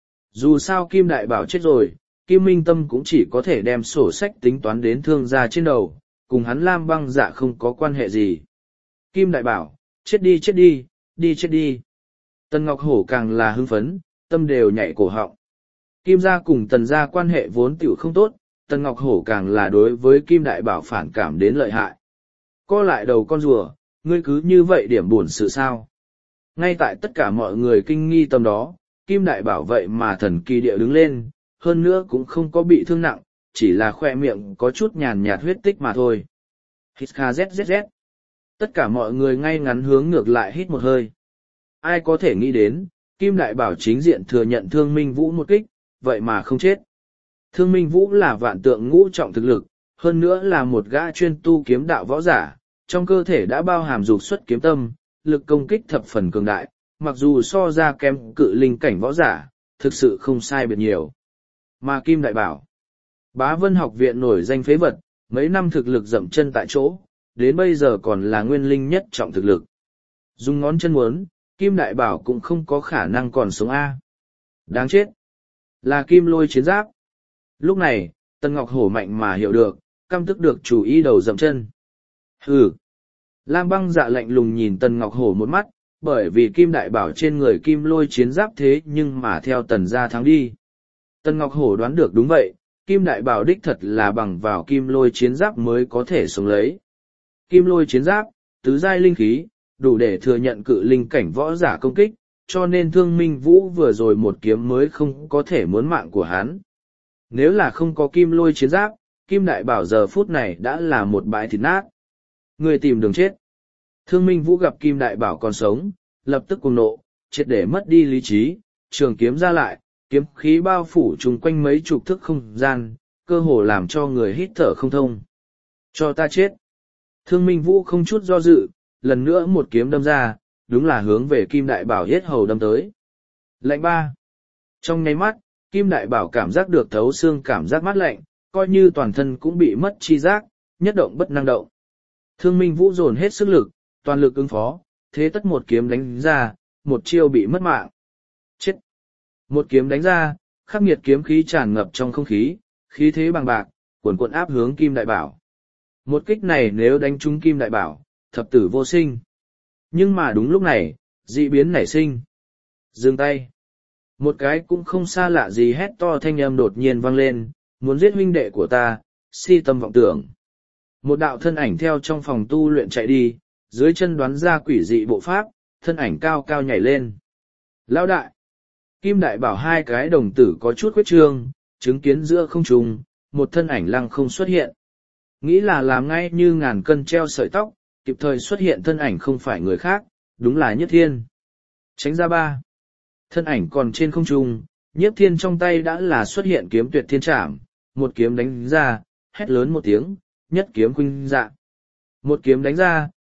Dù sao Kim Đại Bảo chết rồi, Kim Minh Tâm cũng chỉ có thể đem sổ sách tính toán đến thương gia trên đầu, cùng hắn Lam Băng Dạ không có quan hệ gì. Kim Đại Bảo, chết đi chết đi, đi chết đi. Tần Ngọc Hổ càng là hưng phấn, tâm đều nhảy cổ họng. Kim gia cùng Tần gia quan hệ vốn tiểu không tốt, Tần Ngọc Hổ càng là đối với Kim Đại Bảo phản cảm đến lợi hại. Co lại đầu con rùa, ngươi cứ như vậy điểm buồn sự sao. Ngay tại tất cả mọi người kinh nghi tâm đó, Kim Đại Bảo vậy mà thần kỳ địa đứng lên, hơn nữa cũng không có bị thương nặng, chỉ là khoe miệng có chút nhàn nhạt huyết tích mà thôi. Hít kha zzz. Tất cả mọi người ngay ngắn hướng ngược lại hít một hơi. Ai có thể nghĩ đến, Kim Đại Bảo chính diện thừa nhận Thương Minh Vũ một kích, vậy mà không chết. Thương Minh Vũ là vạn tượng ngũ trọng thực lực, hơn nữa là một gã chuyên tu kiếm đạo võ giả, trong cơ thể đã bao hàm dục xuất kiếm tâm, lực công kích thập phần cường đại, mặc dù so ra kém cự linh cảnh võ giả, thực sự không sai biệt nhiều. Mà Kim Đại Bảo, Bá Vân học viện nổi danh phế vật, mấy năm thực lực dậm chân tại chỗ, đến bây giờ còn là nguyên linh nhất trọng thực lực. Dùng ngón chân muốn, Kim Đại Bảo cũng không có khả năng còn sống A. Đáng chết. Là Kim Lôi chiến giáp. Lúc này, Tần Ngọc Hổ mạnh mà hiểu được, căm tức được chủ ý đầu dậm chân. Hừ. Lam Băng Dạ lạnh lùng nhìn Tần Ngọc Hổ một mắt, bởi vì Kim Đại Bảo trên người Kim Lôi chiến giáp thế nhưng mà theo Tần gia thắng đi. Tần Ngọc Hổ đoán được đúng vậy, Kim Đại Bảo đích thật là bằng vào Kim Lôi chiến giáp mới có thể sống lấy. Kim Lôi chiến giáp, tứ giai linh khí, đủ để thừa nhận cự linh cảnh võ giả công kích, cho nên Thương Minh Vũ vừa rồi một kiếm mới không có thể muốn mạng của hắn. Nếu là không có Kim Lôi chiến giáp, Kim Đại Bảo giờ phút này đã là một bãi thịt nát. Người tìm đường chết. Thương Minh Vũ gặp Kim Đại Bảo còn sống, lập tức cuồng nộ, triệt để mất đi lý trí, trường kiếm ra lại, kiếm khí bao phủ chung quanh mấy chục thước không gian, cơ hồ làm cho người hít thở không thông. Cho ta chết. Thương Minh Vũ không chút do dự, lần nữa một kiếm đâm ra, đúng là hướng về Kim Đại Bảo yết hầu đâm tới. Lạnh ba. Trong nháy mắt, Kim Đại Bảo cảm giác được thấu xương cảm giác mát lạnh, coi như toàn thân cũng bị mất chi giác, nhất động bất năng động. Thương Minh Vũ dồn hết sức lực, toàn lực ứng phó, thế tất một kiếm đánh ra, một chiêu bị mất mạng. Chết! Một kiếm đánh ra, khắc nghiệt kiếm khí tràn ngập trong không khí, khí thế bằng bạc, cuồn cuộn áp hướng Kim Đại Bảo. Một kích này nếu đánh trúng Kim Đại Bảo, thập tử vô sinh. Nhưng mà đúng lúc này, dị biến nảy sinh. Dừng tay! Một cái cũng không xa lạ gì hét to thanh âm đột nhiên vang lên, muốn giết huynh đệ của ta, si tâm vọng tưởng. Một đạo thân ảnh theo trong phòng tu luyện chạy đi, dưới chân đoán ra quỷ dị bộ pháp, thân ảnh cao cao nhảy lên. Lão đại! Kim Đại Bảo hai cái đồng tử có chút khuyết trương, chứng kiến giữa không trung, một thân ảnh lăng không xuất hiện. Nghĩ là làm ngay như ngàn cân treo sợi tóc, kịp thời xuất hiện thân ảnh không phải người khác, đúng là Nhiếp Thiên. Tránh ra ba! Thân ảnh còn trên không trung, Nhiếp Thiên trong tay đã là xuất hiện kiếm tuyệt thiên trảm, một kiếm đánh ra, hét lớn một tiếng, nhất kiếm khuynh dạ. Một kiếm đánh ra,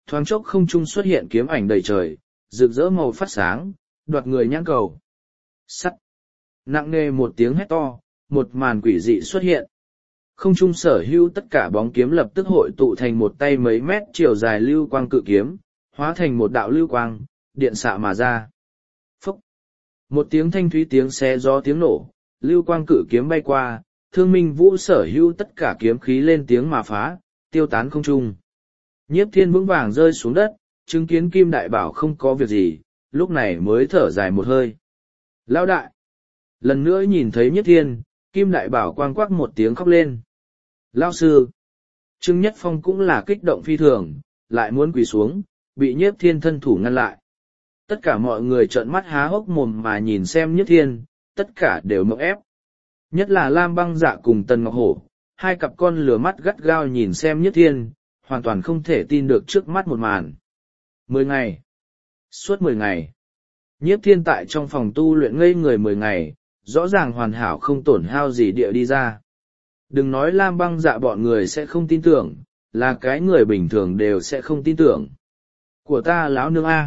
thoáng chốc không trung xuất hiện kiếm ảnh đầy trời, rực rỡ màu phát sáng, đoạt người nhãn cầu. Sắt. Nặng nề một tiếng hét to, một màn quỷ dị xuất hiện. Không trung sở hữu tất cả bóng kiếm lập tức hội tụ thành một tay mấy mét chiều dài lưu quang cự kiếm, hóa thành một đạo lưu quang, điện xạ mà ra. Phúc. Một tiếng thanh thúy tiếng xé gió tiếng nổ, lưu quang cự kiếm bay qua, Thương Minh Vũ sở hữu tất cả kiếm khí lên tiếng mà phá, tiêu tán không trung. Nhiếp Thiên vững vàng rơi xuống đất, chứng kiến Kim Đại Bảo không có việc gì, lúc này mới thở dài một hơi. Lão đại! Lần nữa nhìn thấy Nhiếp Thiên, Kim Đại Bảo quang quắc một tiếng khóc lên. Lão sư! Trương Nhất Phong cũng là kích động phi thường, lại muốn quỳ xuống, bị Nhiếp Thiên thân thủ ngăn lại. Tất cả mọi người trợn mắt há hốc mồm mà nhìn xem Nhiếp Thiên, tất cả đều mộng ép. Nhất là Lam Băng Dạ cùng Tần Ngọc Hổ, hai cặp con lửa mắt gắt gao nhìn xem Nhiếp Thiên, hoàn toàn không thể tin được trước mắt một màn. 10 ngày. Suốt 10 ngày. Nhiếp Thiên tại trong phòng tu luyện ngây người 10 ngày, rõ ràng hoàn hảo không tổn hao gì địa đi ra. Đừng nói Lam Băng Dạ bọn người sẽ không tin tưởng, là cái người bình thường đều sẽ không tin tưởng. Của ta lão nương A.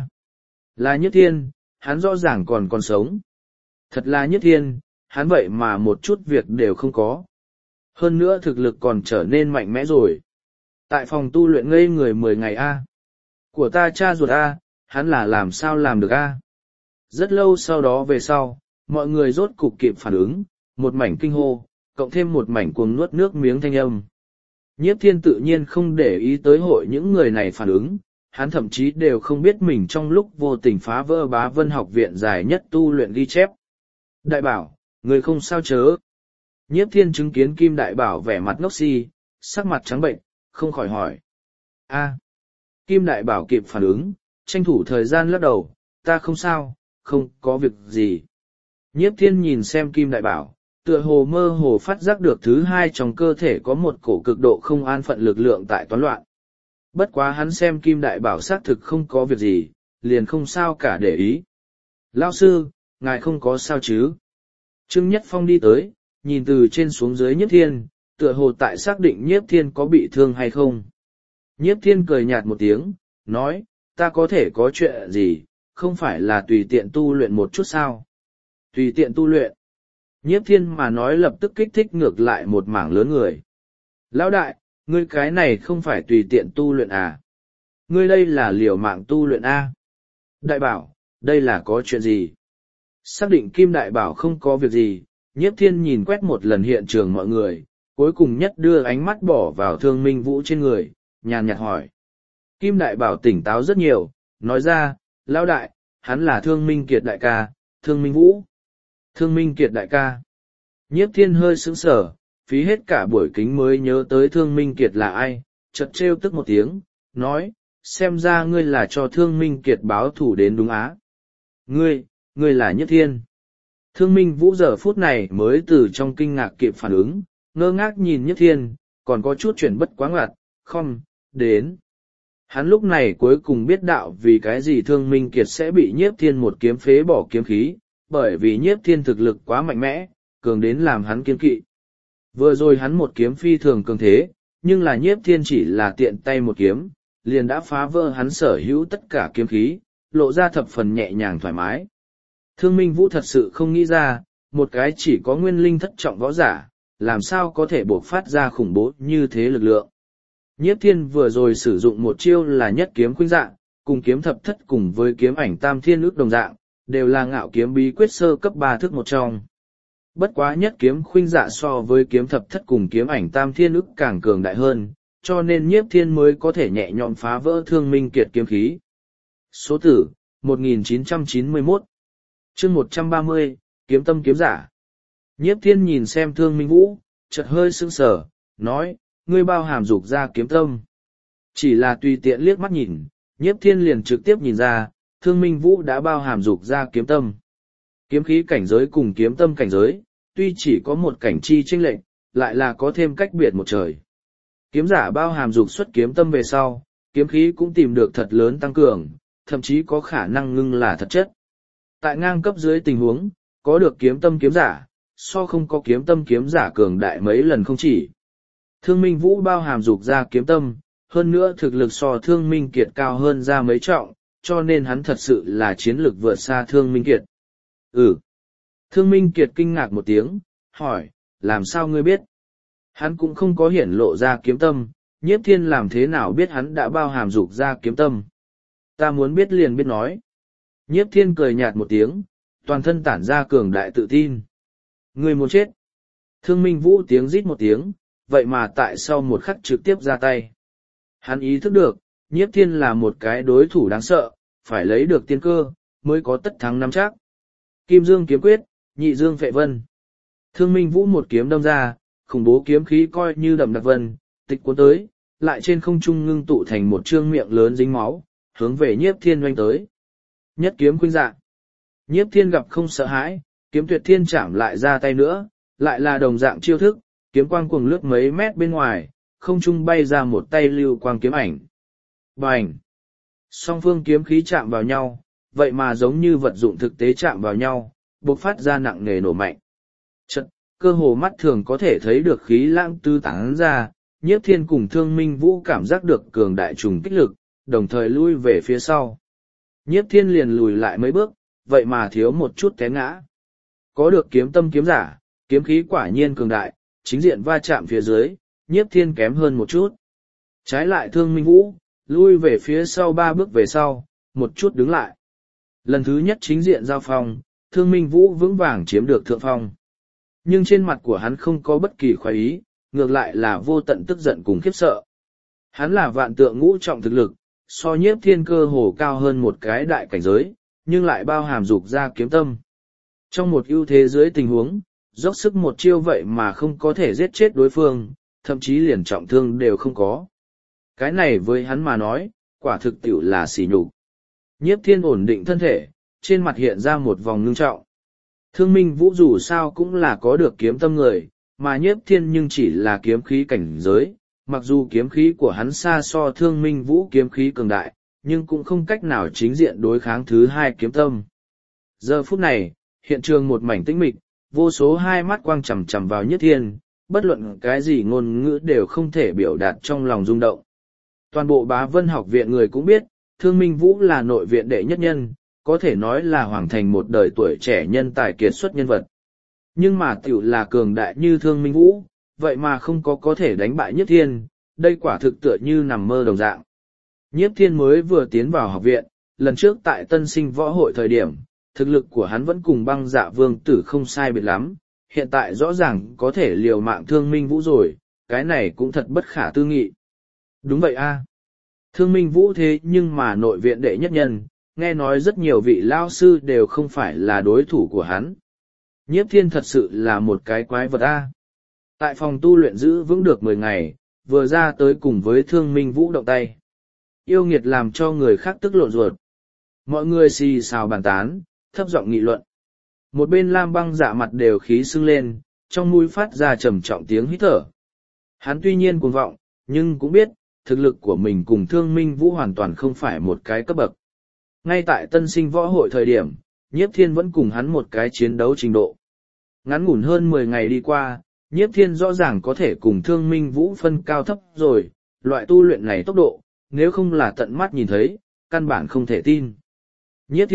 Là Nhiếp Thiên, hắn rõ ràng còn sống. Thật là Nhiếp Thiên, hắn vậy mà một chút việc đều không có. Hơn nữa thực lực còn trở nên mạnh mẽ rồi. Tại phòng tu luyện ngây người 10 ngày A. Của ta cha ruột A, hắn là làm sao làm được A. Rất lâu sau đó về sau, mọi người rốt cục kịp phản ứng, một mảnh kinh hô, cộng thêm một mảnh cuồng nuốt nước miếng thanh âm. Nhiếp Thiên tự nhiên không để ý tới hội những người này phản ứng, hắn thậm chí đều không biết mình trong lúc vô tình phá vỡ Bá Vân học viện dài nhất tu luyện ghi chép. Đại bảo, người không sao chớ. Nhiếp Thiên chứng kiến Kim Đại Bảo vẻ mặt ngốc si, sắc mặt trắng bệnh, không khỏi hỏi. A. Kim Đại Bảo kịp phản ứng, tranh thủ thời gian lắc đầu, ta không sao, không có việc gì. Nhiếp Thiên nhìn xem Kim Đại Bảo, tựa hồ mơ hồ phát giác được thứ hai trong cơ thể có một cổ cực độ không an phận lực lượng tại toán loạn. Bất quá hắn xem Kim Đại Bảo xác thực không có việc gì, liền không sao cả để ý. Lão sư, ngài không có sao chứ? Trương Nhất Phong đi tới, nhìn từ trên xuống dưới Nhiếp Thiên, tựa hồ tại xác định Nhiếp Thiên có bị thương hay không. Nhiếp Thiên cười nhạt một tiếng, nói, ta có thể có chuyện gì, không phải là tùy tiện tu luyện một chút sao? Tùy tiện tu luyện. Nhiếp Thiên mà nói lập tức kích thích ngược lại một mảng lớn người. Lão đại, ngươi cái này không phải tùy tiện tu luyện à? Ngươi đây là liều mạng tu luyện A. Đại bảo, đây là có chuyện gì? Xác định Kim Đại Bảo không có việc gì, Nhiếp Thiên nhìn quét một lần hiện trường mọi người, cuối cùng nhất đưa ánh mắt bỏ vào Thương Minh Vũ trên người, nhàn nhạt hỏi. Kim Đại Bảo tỉnh táo rất nhiều, nói ra, lão đại, hắn là Thương Minh Kiệt đại ca, Thương Minh Vũ. Thương Minh Kiệt đại ca. Nhiếp Thiên hơi sững sờ, phí hết cả buổi kính mới nhớ tới Thương Minh Kiệt là ai, chợt trêu tức một tiếng, nói, xem ra ngươi là cho Thương Minh Kiệt báo thù đến đúng á. Ngươi là Nhiếp Thiên. Thương Minh Vũ giờ phút này mới từ trong kinh ngạc kịp phản ứng, ngơ ngác nhìn Nhiếp Thiên, còn có chút chuyển bất quá ngoặt, không, đến. Hắn lúc này cuối cùng biết đạo vì cái gì Thương Minh Kiệt sẽ bị Nhiếp Thiên một kiếm phế bỏ kiếm khí, bởi vì Nhiếp Thiên thực lực quá mạnh mẽ, cường đến làm hắn kiên kỵ. Vừa rồi hắn một kiếm phi thường cường thế, nhưng là Nhiếp Thiên chỉ là tiện tay một kiếm, liền đã phá vỡ hắn sở hữu tất cả kiếm khí, lộ ra thập phần nhẹ nhàng thoải mái. Thương Minh Vũ thật sự không nghĩ ra, một cái chỉ có nguyên linh thất trọng võ giả, làm sao có thể bộc phát ra khủng bố như thế lực lượng. Nhiếp Thiên vừa rồi sử dụng một chiêu là nhất kiếm khuynh dạng, cùng kiếm thập thất cùng với kiếm ảnh tam thiên ước đồng dạng, đều là ngạo kiếm bí quyết sơ cấp 3 thức một trong. Bất quá nhất kiếm khuynh dạ so với kiếm thập thất cùng kiếm ảnh tam thiên ức càng cường đại hơn, cho nên Nhiếp Thiên mới có thể nhẹ nhõm phá vỡ Thương Minh Kiệt kiếm khí. Số tử, 1991. Chương 130, kiếm tâm kiếm giả. Nhiếp Thiên nhìn xem Thương Minh Vũ, chợt hơi sững sờ, nói, ngươi bao hàm dục ra kiếm tâm. Chỉ là tùy tiện liếc mắt nhìn, Nhiếp Thiên liền trực tiếp nhìn ra, Thương Minh Vũ đã bao hàm dục ra kiếm tâm. Kiếm khí cảnh giới cùng kiếm tâm cảnh giới, tuy chỉ có một cảnh chi chênh lệch, lại là có thêm cách biệt một trời. Kiếm giả bao hàm dục xuất kiếm tâm về sau, kiếm khí cũng tìm được thật lớn tăng cường, thậm chí có khả năng ngưng là thật chất. Tại ngang cấp dưới tình huống, có được kiếm tâm kiếm giả, so không có kiếm tâm kiếm giả cường đại mấy lần không chỉ. Thương Minh Vũ bao hàm dục ra kiếm tâm, hơn nữa thực lực so Thương Minh Kiệt cao hơn ra mấy trọng, cho nên hắn thật sự là chiến lược vượt xa Thương Minh Kiệt. Ừ. Thương Minh Kiệt kinh ngạc một tiếng, hỏi, làm sao ngươi biết? Hắn cũng không có hiển lộ ra kiếm tâm, Nhiếp Thiên làm thế nào biết hắn đã bao hàm dục ra kiếm tâm? Ta muốn biết liền biết nói. Nhiếp Thiên cười nhạt một tiếng, toàn thân tản ra cường đại tự tin. Ngươi muốn chết. Thương Minh Vũ tiếng rít một tiếng, vậy mà tại sau một khắc trực tiếp ra tay. Hắn ý thức được, Nhiếp Thiên là một cái đối thủ đáng sợ, phải lấy được tiên cơ, mới có tất thắng nắm chắc. Kim Dương kiếm quyết, nhị dương phệ vân. Thương Minh Vũ một kiếm đâm ra, khủng bố kiếm khí coi như đậm đặc vân, tịch cuốn tới, lại trên không trung ngưng tụ thành một trương miệng lớn dính máu, hướng về Nhiếp Thiên doanh tới. Nhất kiếm khuynh dạ. Nhiếp Thiên gặp không sợ hãi, kiếm tuyệt thiên chạm lại ra tay nữa, lại là đồng dạng chiêu thức, kiếm quang cuồng lướt mấy mét bên ngoài, không trung bay ra một tay lưu quang kiếm ảnh. Bành! Song phương kiếm khí chạm vào nhau, vậy mà giống như vật dụng thực tế chạm vào nhau, bộc phát ra nặng nề nổ mạnh. Chật, cơ hồ mắt thường có thể thấy được khí lãng tư tán ra, Nhiếp Thiên cùng Thương Minh Vũ cảm giác được cường đại trùng kích lực, đồng thời lui về phía sau. Nhiếp Thiên liền lùi lại mấy bước, vậy mà thiếu một chút té ngã. Có được kiếm tâm kiếm giả, kiếm khí quả nhiên cường đại, chính diện va chạm phía dưới, Nhiếp Thiên kém hơn một chút. Trái lại Thương Minh Vũ, lui về phía sau 3 bước về sau, một chút đứng lại. Lần thứ nhất chính diện giao phong, Thương Minh Vũ vững vàng chiếm được thượng phong. Nhưng trên mặt của hắn không có bất kỳ khoái ý, ngược lại là vô tận tức giận cùng khiếp sợ. Hắn là vạn tượng ngũ trọng thực lực, so Nhiếp Thiên cơ hồ cao hơn một cái đại cảnh giới, nhưng lại bao hàm dục ra kiếm tâm. Trong một ưu thế dưới tình huống, dốc sức một chiêu vậy mà không có thể giết chết đối phương, thậm chí liền trọng thương đều không có. Cái này với hắn mà nói, quả thực tiểu là sỉ nhục. Nhiếp Thiên ổn định thân thể, trên mặt hiện ra một vòng ngưng trọng. Thương Minh Vũ dù sao cũng là có được kiếm tâm người, mà Nhiếp Thiên nhưng chỉ là kiếm khí cảnh giới, mặc dù kiếm khí của hắn xa so Thương Minh Vũ kiếm khí cường đại, nhưng cũng không cách nào chính diện đối kháng thứ hai kiếm tâm. Giờ phút này, hiện trường một mảnh tĩnh mịch, vô số hai mắt quang chằm chằm vào Nhiếp Thiên, bất luận cái gì ngôn ngữ đều không thể biểu đạt trong lòng rung động. Toàn bộ Bá Vân học viện người cũng biết, Thương Minh Vũ là nội viện đệ nhất nhân, có thể nói là hoàng thành một đời tuổi trẻ nhân tài kiệt xuất nhân vật. Nhưng mà tiểu là cường đại như Thương Minh Vũ, vậy mà không có thể đánh bại Nhiếp Thiên, đây quả thực tựa như nằm mơ đồng dạng. Nhiếp Thiên mới vừa tiến vào học viện, lần trước tại tân sinh võ hội thời điểm, thực lực của hắn vẫn cùng Băng Dạ Vương tử không sai biệt lắm, hiện tại rõ ràng có thể liều mạng Thương Minh Vũ rồi, cái này cũng thật bất khả tư nghị. Đúng vậy a. Thương Minh Vũ thế nhưng mà nội viện đệ nhất nhân, nghe nói rất nhiều vị lao sư đều không phải là đối thủ của hắn. Nhiếp Thiên thật sự là một cái quái vật a. Tại phòng tu luyện giữ vững được 10 ngày, vừa ra tới cùng với Thương Minh Vũ động tay. Yêu nghiệt làm cho người khác tức lộn ruột. Mọi người xì xào bàn tán, thấp giọng nghị luận. Một bên Lam Băng Dạ mặt đều khí sưng lên, trong mũi phát ra trầm trọng tiếng hít thở. Hắn tuy nhiên cuồng vọng, nhưng cũng biết, thực lực của mình cùng Thương Minh Vũ hoàn toàn không phải một cái cấp bậc. Ngay tại tân sinh võ hội thời điểm, Nhiếp Thiên vẫn cùng hắn một cái chiến đấu trình độ. Ngắn ngủn hơn 10 ngày đi qua, Nhiếp Thiên rõ ràng có thể cùng Thương Minh Vũ phân cao thấp rồi, loại tu luyện này tốc độ, nếu không là tận mắt nhìn thấy, căn bản không thể tin. Nhiếp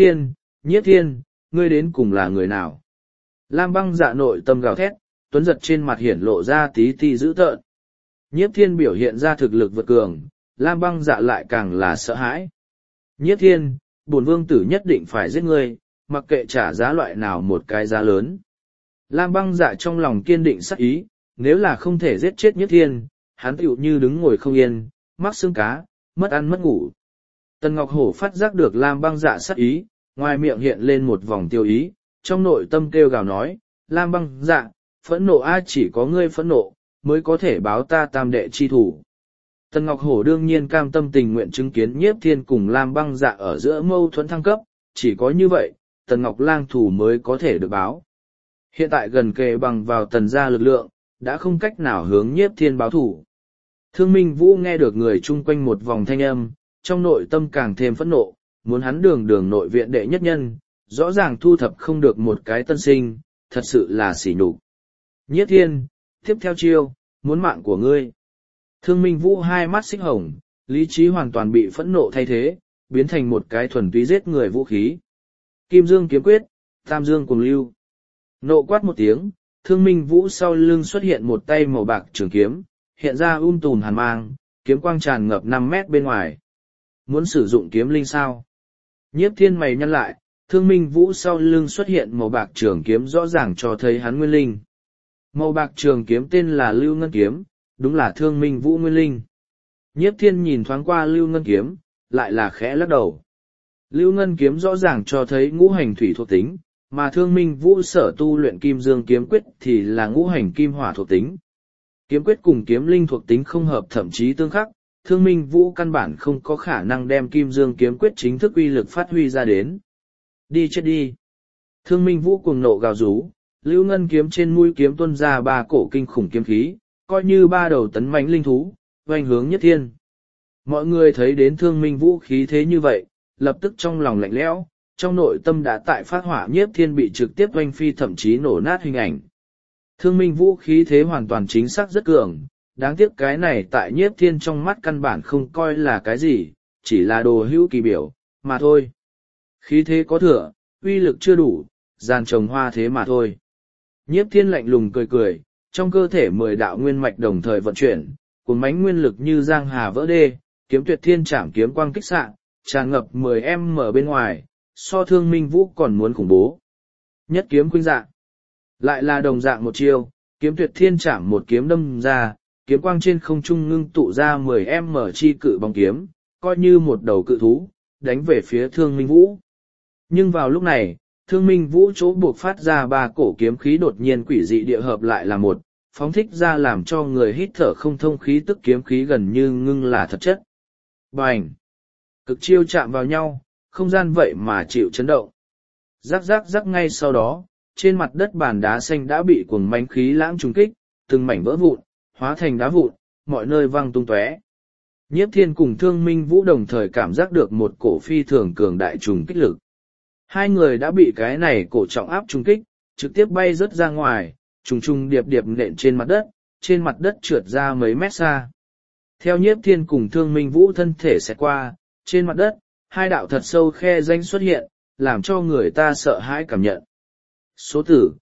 Thiên, ngươi đến cùng là người nào? Lam Băng Dạ nội tâm gào thét, tuấn giật trên mặt hiển lộ ra tí ti dữ tợn. Nhiếp Thiên biểu hiện ra thực lực vượt cường, Lam Băng Dạ lại càng là sợ hãi. Nhiếp Thiên, bổn vương tử nhất định phải giết ngươi, mặc kệ trả giá loại nào một cái giá lớn. Lam Băng Dạ trong lòng kiên định sắc ý, nếu là không thể giết chết Nhiếp Thiên, hắn tựu như đứng ngồi không yên, mắc xương cá, mất ăn mất ngủ. Tần Ngọc Hổ phát giác được Lam Băng Dạ sắc ý, ngoài miệng hiện lên một vòng tiêu ý, trong nội tâm kêu gào nói, Lam Băng Dạ, phẫn nộ a, chỉ có ngươi phẫn nộ, mới có thể báo ta tam đệ chi thủ. Tần Ngọc Hổ đương nhiên cam tâm tình nguyện chứng kiến Nhiếp Thiên cùng Lam Băng Dạ ở giữa mâu thuẫn thăng cấp, chỉ có như vậy, Tần Ngọc Lang thủ mới có thể được báo. Hiện tại gần kề bằng vào Tần gia lực lượng, đã không cách nào hướng Nhiếp Thiên báo thủ. Thương Minh Vũ nghe được người chung quanh một vòng thanh âm, trong nội tâm càng thêm phẫn nộ, muốn hắn đường nội viện đệ nhất nhân, rõ ràng thu thập không được một cái tân sinh, thật sự là sỉ nhục. Nhiếp Thiên, tiếp theo chiêu, muốn mạng của ngươi. Thương Minh Vũ hai mắt xích hồng, Lý trí hoàn toàn bị phẫn nộ thay thế, biến thành một cái thuần túy giết người vũ khí. Kim Dương kiếm quyết, Tam Dương cuồng lưu. Nộ quát một tiếng, Thương Minh Vũ sau lưng xuất hiện một tay màu bạc trường kiếm, hiện ra tùn hàn mang, kiếm quang tràn ngập 5 mét bên ngoài. Muốn sử dụng kiếm linh sao? Nhiếp Thiên mày nhăn lại, Thương Minh Vũ sau lưng xuất hiện màu bạc trường kiếm rõ ràng cho thấy hắn nguyên linh. Màu bạc trường kiếm tên là Lưu Ngân Kiếm, đúng là Thương Minh Vũ nguyên linh. Nhiếp Thiên nhìn thoáng qua Lưu Ngân Kiếm, lại là khẽ lắc đầu. Lưu Ngân Kiếm rõ ràng cho thấy ngũ hành thủy thuộc tính, mà Thương Minh Vũ sở tu luyện Kim Dương Kiếm Quyết thì là ngũ hành kim hỏa thuộc tính. Kiếm quyết cùng kiếm linh thuộc tính không hợp, thậm chí tương khắc, Thương Minh Vũ căn bản không có khả năng đem Kim Dương Kiếm Quyết chính thức uy lực phát huy ra đến. Đi chết đi! Thương Minh Vũ cuồng nộ gào rú, Lưu Ngân Kiếm trên mũi kiếm tuôn ra 3 cổ kinh khủng kiếm khí, coi như 3 đầu tấn mãnh linh thú, oanh hướng Nhiếp Thiên. Mọi người thấy đến Thương Minh Vũ khí thế như vậy, lập tức trong lòng lạnh lẽo, trong nội tâm đã tại phát hỏa. Nhiếp Thiên bị trực tiếp oanh phi, thậm chí nổ nát hình ảnh. Thương Minh Vũ khí thế hoàn toàn chính xác rất cường, đáng tiếc cái này tại Nhiếp Thiên trong mắt căn bản không coi là cái gì, chỉ là đồ hữu kỳ biểu, mà thôi. Khí thế có thừa, uy lực chưa đủ, giàn trồng hoa thế mà thôi. Nhiếp Thiên lạnh lùng cười cười, trong cơ thể 10 đạo nguyên mạch đồng thời vận chuyển, cuốn mãnh nguyên lực như giang hà vỡ đê, kiếm tuyệt thiên trảm kiếm quang kích xạ, tràn ngập 10m bên ngoài, so Thương Minh Vũ còn muốn khủng bố. Nhất kiếm khuynh dạng. Lại là đồng dạng một chiêu, kiếm tuyệt thiên trảm một kiếm đâm ra, kiếm quang trên không trung ngưng tụ ra 10m chi cự bóng kiếm, coi như một đầu cự thú, đánh về phía Thương Minh Vũ. Nhưng vào lúc này, Thương Minh Vũ chỗ buộc phát ra 3 cổ kiếm khí đột nhiên quỷ dị địa hợp lại là một, phóng thích ra làm cho người hít thở không thông khí tức kiếm khí gần như ngưng là thật chất. Bành! Cực chiêu chạm vào nhau, không gian vậy mà chịu chấn động. Rắc rắc rắc ngay sau đó, trên mặt đất bàn đá xanh đã bị cuồng mãnh khí lãng trùng kích, từng mảnh vỡ vụn, hóa thành đá vụn, mọi nơi văng tung tóe. Nhiếp Thiên cùng Thương Minh Vũ đồng thời cảm giác được một cổ phi thường cường đại trùng kích lực. Hai người đã bị cái này cổ trọng áp trùng kích, trực tiếp bay rớt ra ngoài, trùng trùng điệp điệp nện trên mặt đất trượt ra mấy mét xa. Theo Nhiếp Thiên cùng Thương Minh Vũ thân thể xẹt qua, trên mặt đất, 2 đạo thật sâu khe rãnh xuất hiện, làm cho người ta sợ hãi cảm nhận. Số tử,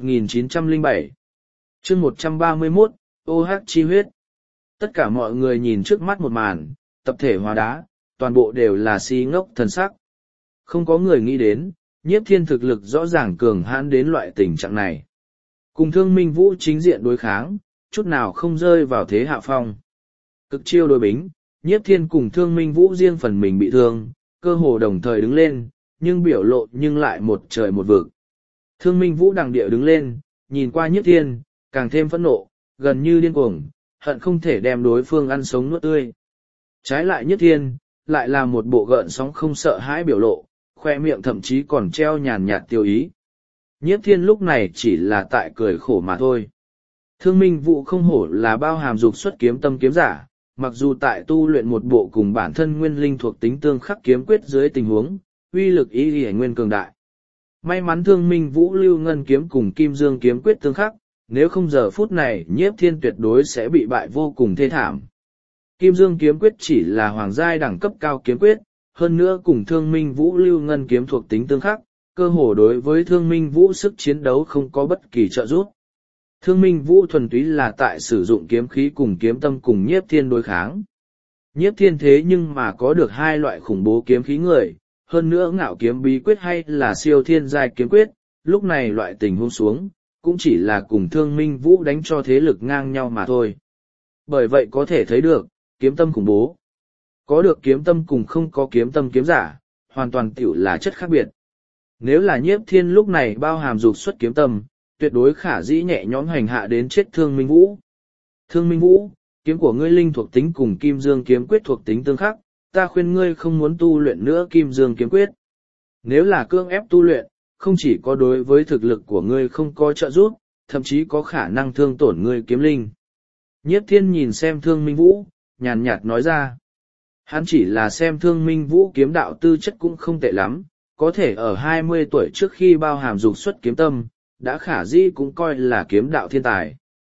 1907. Chương 131, OH chi huyết. Tất cả mọi người nhìn trước mắt một màn, tập thể hóa đá, toàn bộ đều là si ngốc thần sắc. Không có người nghĩ đến, Nhiếp Thiên thực lực rõ ràng cường hãn đến loại tình trạng này. Cùng Thương Minh Vũ chính diện đối kháng, chút nào không rơi vào thế hạ phong. Cực chiêu đối bính, Nhiếp Thiên cùng Thương Minh Vũ riêng phần mình bị thương, cơ hồ đồng thời đứng lên, nhưng biểu lộ nhưng lại một trời một vực. Thương Minh Vũ đằng địa đứng lên, nhìn qua Nhiếp Thiên, càng thêm phẫn nộ, gần như điên cuồng, hận không thể đem đối phương ăn sống nuốt tươi. Trái lại Nhiếp Thiên, lại là một bộ gợn sóng không sợ hãi biểu lộ, khoe miệng thậm chí còn treo nhàn nhạt tiêu ý. Nhiếp Thiên lúc này chỉ là tại cười khổ mà thôi. Thương Minh Vũ không hổ là bao hàm dục xuất kiếm tâm kiếm giả, mặc dù tại tu luyện một bộ cùng bản thân nguyên linh thuộc tính tương khắc kiếm quyết dưới tình huống, uy lực ý y nguyên cường đại. May mắn Thương Minh Vũ Lưu Ngân Kiếm cùng Kim Dương Kiếm quyết tương khắc, nếu không giờ phút này Nhiếp Thiên tuyệt đối sẽ bị bại vô cùng thê thảm. Kim Dương Kiếm quyết chỉ là hoàng giai đẳng cấp cao kiếm quyết, hơn nữa cùng Thương Minh Vũ Lưu Ngân Kiếm thuộc tính tương khắc, cơ hồ đối với Thương Minh Vũ sức chiến đấu không có bất kỳ trợ giúp. Thương Minh Vũ thuần túy là tại sử dụng kiếm khí cùng kiếm tâm cùng Nhiếp Thiên đối kháng. Nhiếp Thiên thế nhưng mà có được 2 loại khủng bố kiếm khí người, hơn nữa ngạo kiếm bí quyết hay là siêu thiên giai kiếm quyết, lúc này loại tình huống xuống, cũng chỉ là cùng Thương Minh Vũ đánh cho thế lực ngang nhau mà thôi. Bởi vậy có thể thấy được, kiếm tâm khủng bố. Có được kiếm tâm cùng không có kiếm tâm kiếm giả, hoàn toàn tiểu là chất khác biệt. Nếu là Nhiếp Thiên lúc này bao hàm dục xuất kiếm tâm, tuyệt đối khả dĩ nhẹ nhõm hành hạ đến chết Thương Minh Vũ. Thương Minh Vũ, kiếm của ngươi linh thuộc tính cùng Kim Dương kiếm quyết thuộc tính tương khắc, ta khuyên ngươi không muốn tu luyện nữa Kim Dương kiếm quyết. Nếu là cưỡng ép tu luyện, không chỉ có đối với thực lực của ngươi không có trợ giúp, thậm chí có khả năng thương tổn ngươi kiếm linh. Nhiếp Thiên nhìn xem Thương Minh Vũ, nhàn nhạt nói ra. Hắn chỉ là xem Thương Minh Vũ kiếm đạo tư chất cũng không tệ lắm, có thể ở 20 tuổi trước khi bao hàm dục xuất kiếm tâm, đã khả dĩ cũng coi là kiếm đạo thiên tài.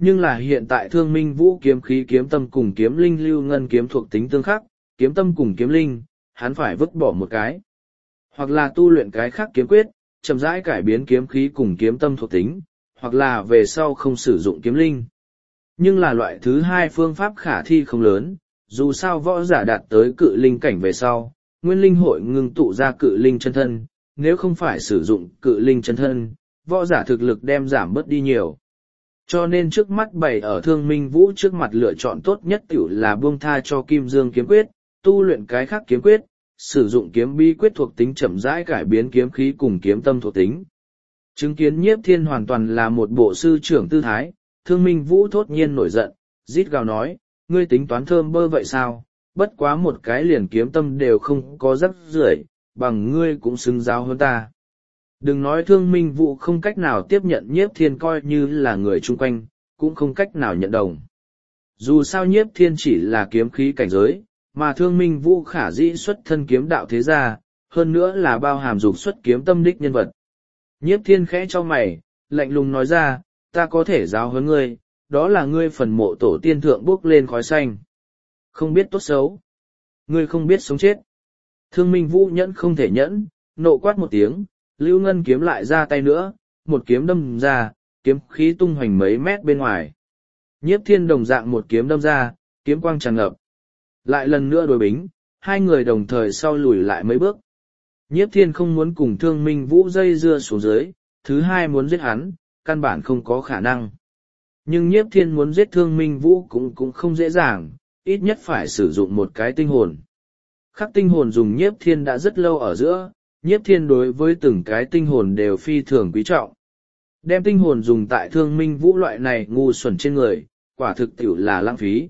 Nhưng là hiện tại Thương Minh Vũ kiếm khí kiếm tâm cùng kiếm linh lưu ngân kiếm thuộc tính tương khắc, kiếm tâm cùng kiếm linh, hắn phải vứt bỏ một cái. Hoặc là tu luyện cái khác kiếm quyết, chậm rãi cải biến kiếm khí cùng kiếm tâm thuộc tính, hoặc là về sau không sử dụng kiếm linh. Nhưng là loại thứ hai phương pháp khả thi không lớn, dù sao võ giả đạt tới cự linh cảnh về sau, nguyên linh hội ngưng tụ ra cự linh chân thân, nếu không phải sử dụng cự linh chân thân, võ giả thực lực đem giảm bớt đi nhiều. Cho nên trước mắt bày ở Thương Minh Vũ trước mặt lựa chọn tốt nhất tiểu là buông tha cho Kim Dương kiếm quyết, tu luyện cái khác kiếm quyết, sử dụng kiếm bí quyết thuộc tính chậm rãi cải biến kiếm khí cùng kiếm tâm thuộc tính. Chứng kiến Nhiếp Thiên hoàn toàn là một bộ sư trưởng tư thái, Thương Minh Vũ thốt nhiên nổi giận, rít gào nói, ngươi tính toán thơm bơ vậy sao, bất quá một cái liền kiếm tâm đều không có rắc rưởi, bằng ngươi cũng xứng giáo hơn ta. Đừng nói Thương Minh Vũ không cách nào tiếp nhận Nhiếp Thiên coi như là người chung quanh, cũng không cách nào nhận đồng. Dù sao Nhiếp Thiên chỉ là kiếm khí cảnh giới, mà Thương Minh Vũ khả dĩ xuất thân kiếm đạo thế gia, hơn nữa là bao hàm dục xuất kiếm tâm đích nhân vật. Nhiếp Thiên khẽ cho mày, lạnh lùng nói ra, ta có thể giáo huấn ngươi, đó là ngươi phần mộ tổ tiên thượng bốc lên khói xanh. Không biết tốt xấu. Ngươi không biết sống chết. Thương Minh Vũ nhẫn không thể nhẫn, nộ quát một tiếng, Lưu Ngân kiếm lại ra tay nữa, một kiếm đâm ra, kiếm khí tung hoành mấy mét bên ngoài. Nhiếp Thiên đồng dạng một kiếm đâm ra, kiếm quang tràn ngập. Lại lần nữa đối bính, hai người đồng thời sau lùi lại mấy bước. Nhiếp Thiên không muốn cùng Thương Minh Vũ dây dưa xuống dưới, thứ hai muốn giết hắn, căn bản không có khả năng. Nhưng Nhiếp Thiên muốn giết Thương Minh Vũ cũng không dễ dàng, ít nhất phải sử dụng một cái tinh hồn. Khắc tinh hồn dùng Nhiếp Thiên đã rất lâu ở giữa, Nhiếp Thiên đối với từng cái tinh hồn đều phi thường quý trọng. Đem tinh hồn dùng tại Thương Minh Vũ loại này ngu xuẩn trên người, quả thực tiểu là lãng phí.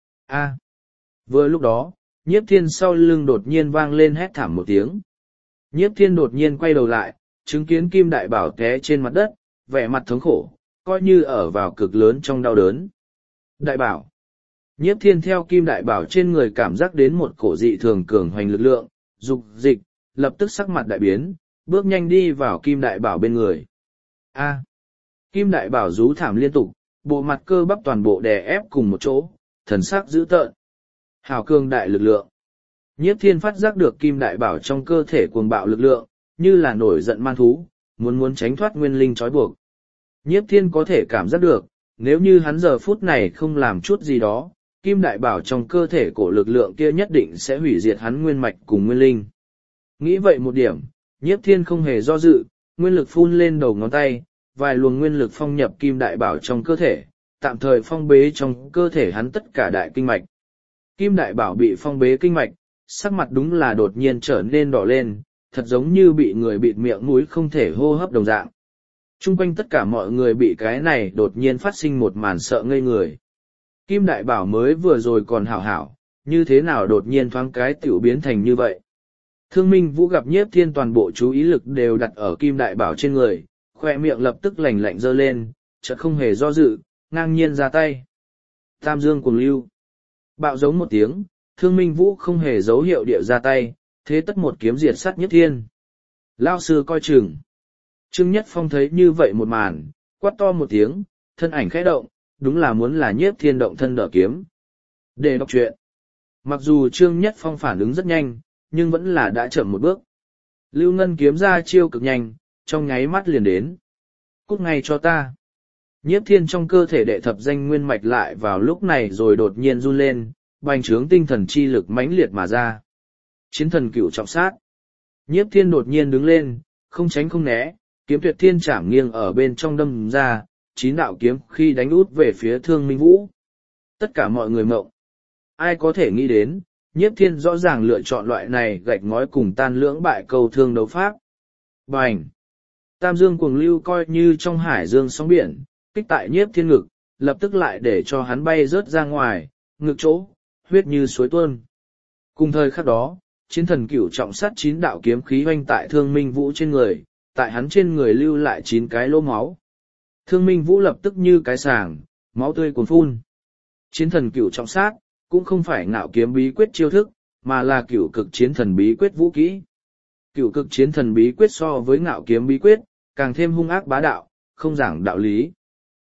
A. Vừa lúc đó, Nhiếp Thiên sau lưng đột nhiên vang lên hét thảm một tiếng. Nhiếp Thiên đột nhiên quay đầu lại, chứng kiến Kim Đại Bảo té trên mặt đất, vẻ mặt thống khổ, coi như ở vào cực lớn trong đau đớn. Đại Bảo. Nhiếp Thiên theo Kim Đại Bảo trên người cảm giác đến một cổ dị thường cường hoành lực lượng, dục dịch, lập tức sắc mặt đại biến, bước nhanh đi vào Kim Đại Bảo bên người. A. Kim Đại Bảo rú thảm liên tục, bộ mặt cơ bắp toàn bộ đè ép cùng một chỗ, thần sắc dữ tợn. Hào cường đại lực lượng. Nhiếp Thiên phát giác được Kim Đại Bảo trong cơ thể cuồng bạo lực lượng, như là nổi giận man thú, muốn tránh thoát nguyên linh trói buộc. Nhiếp Thiên có thể cảm giác được, nếu như hắn giờ phút này không làm chút gì đó, Kim Đại Bảo trong cơ thể cổ lực lượng kia nhất định sẽ hủy diệt hắn nguyên mạch cùng nguyên linh. Nghĩ vậy một điểm, Nhiếp Thiên không hề do dự, nguyên lực phun lên đầu ngón tay, vài luồng nguyên lực phong nhập Kim Đại Bảo trong cơ thể, tạm thời phong bế trong cơ thể hắn tất cả đại kinh mạch. Kim Đại Bảo bị phong bế kinh mạch, sắc mặt đúng là đột nhiên trở nên đỏ lên, thật giống như bị người bịt miệng mũi không thể hô hấp đồng dạng. Trung quanh tất cả mọi người bị cái này đột nhiên phát sinh một màn sợ ngây người. Kim Đại Bảo mới vừa rồi còn hảo hảo, như thế nào đột nhiên thoáng cái tiểu biến thành như vậy. Thương Minh Vũ gặp Nhiếp Thiên toàn bộ chú ý lực đều đặt ở Kim Đại Bảo trên người, khoe miệng lập tức lạnh lạnh giơ lên, chợt không hề do dự, ngang nhiên ra tay. Tam Dương Cuồng Lưu. Bạo giống một tiếng, Thương Minh Vũ không hề dấu hiệu địa ra tay, thế tất một kiếm diệt sát Nhiếp Thiên. Lao sư coi chừng. Trương Nhất Phong thấy như vậy một màn, quát to một tiếng, thân ảnh khẽ động, đúng là muốn là Nhiếp Thiên động thân đỡ kiếm. Để đọc truyện. Mặc dù Trương Nhất Phong phản ứng rất nhanh, nhưng vẫn là đã chậm một bước. Lưu Ngân kiếm ra chiêu cực nhanh, trong nháy mắt liền đến. Cút ngay cho ta. Nhiếp Thiên trong cơ thể đệ thập danh nguyên mạch lại vào lúc này rồi đột nhiên run lên, bành trướng tinh thần chi lực mãnh liệt mà ra. Chiến thần cửu trọng sát. Nhiếp Thiên đột nhiên đứng lên, không tránh không né, kiếm tuyệt thiên chảm nghiêng ở bên trong đâm ra, 9 đạo kiếm khi đánh út về phía Thương Minh Vũ. Tất cả mọi người mộng. Ai có thể nghĩ đến, Nhiếp Thiên rõ ràng lựa chọn loại này gạch ngói cùng tan lưỡng bại cầu thương đấu pháp. Bành! Tam Dương Cuồng Lưu coi như trong hải dương sóng biển, kích tại Nhiếp Thiên ngực, lập tức lại để cho hắn bay rớt ra ngoài, ngực chỗ, huyết như suối tuôn. Cùng thời khắc đó, chiến thần cửu trọng sát 9 đạo kiếm khí hoanh tại Thương Minh Vũ trên người, tại hắn trên người lưu lại 9 cái lỗ máu. Thương Minh Vũ lập tức như cái sàng, máu tươi cuồn phun. Chiến thần cửu trọng sát, cũng không phải ngạo kiếm bí quyết chiêu thức, mà là cửu cực chiến thần bí quyết vũ kỹ. Cửu cực chiến thần bí quyết so với ngạo kiếm bí quyết, càng thêm hung ác bá đạo, không giảng đạo lý.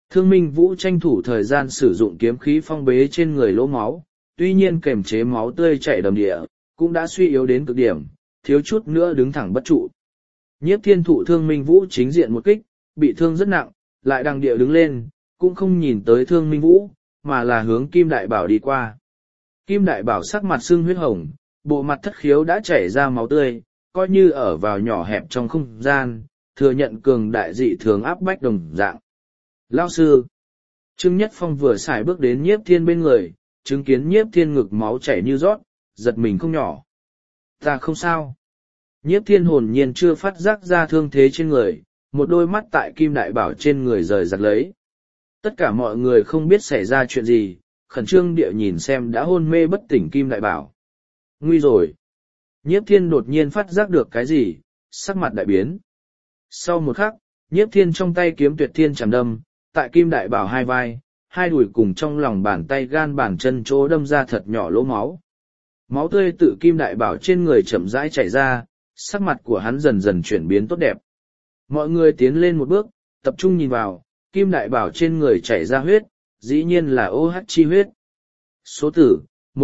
Thương Minh Vũ tranh thủ thời gian sử dụng kiếm khí phong bế trên người lỗ máu, tuy nhiên kềm chế máu tươi chảy đầm địa, cũng đã suy yếu đến cực điểm, thiếu chút nữa đứng thẳng bất trụ. Nhiếp Thiên thụ Thương Minh Vũ chính diện một kích, bị thương rất nặng, lại đằng địa đứng lên, cũng không nhìn tới Thương Minh Vũ, mà là hướng Kim Đại Bảo đi qua. Kim Đại Bảo sắc mặt sưng huyết hồng, bộ mặt thất khiếu đã chảy ra máu tươi, coi như ở vào nhỏ hẹp trong không gian, thừa nhận cường đại dị thường áp bách đồng dạng. Lao sư! Trương Nhất Phong vừa xài bước đến Nhiếp Thiên bên người, chứng kiến Nhiếp Thiên ngực máu chảy như rót, giật mình không nhỏ. Ta không sao. Nhiếp Thiên hồn nhiên chưa phát giác ra thương thế trên người, một đôi mắt tại Kim Đại Bảo trên người rời giật lấy. Tất cả mọi người không biết xảy ra chuyện gì, khẩn trương địa nhìn xem đã hôn mê bất tỉnh Kim Đại Bảo. Nguy rồi! Nhiếp Thiên đột nhiên phát giác được cái gì, sắc mặt đại biến. Sau một khắc, Nhiếp Thiên trong tay kiếm tuyệt thiên chạm đâm, tại Kim Đại Bảo hai vai, hai đùi cùng trong lòng bàn tay gan bàn chân chỗ đâm ra thật nhỏ lỗ máu. Máu tươi tự Kim Đại Bảo trên người chậm rãi chảy ra, sắc mặt của hắn dần dần chuyển biến tốt đẹp. Mọi người tiến lên một bước, tập trung nhìn vào, Kim Đại Bảo trên người chảy ra huyết, dĩ nhiên là OH chi huyết. Số tử,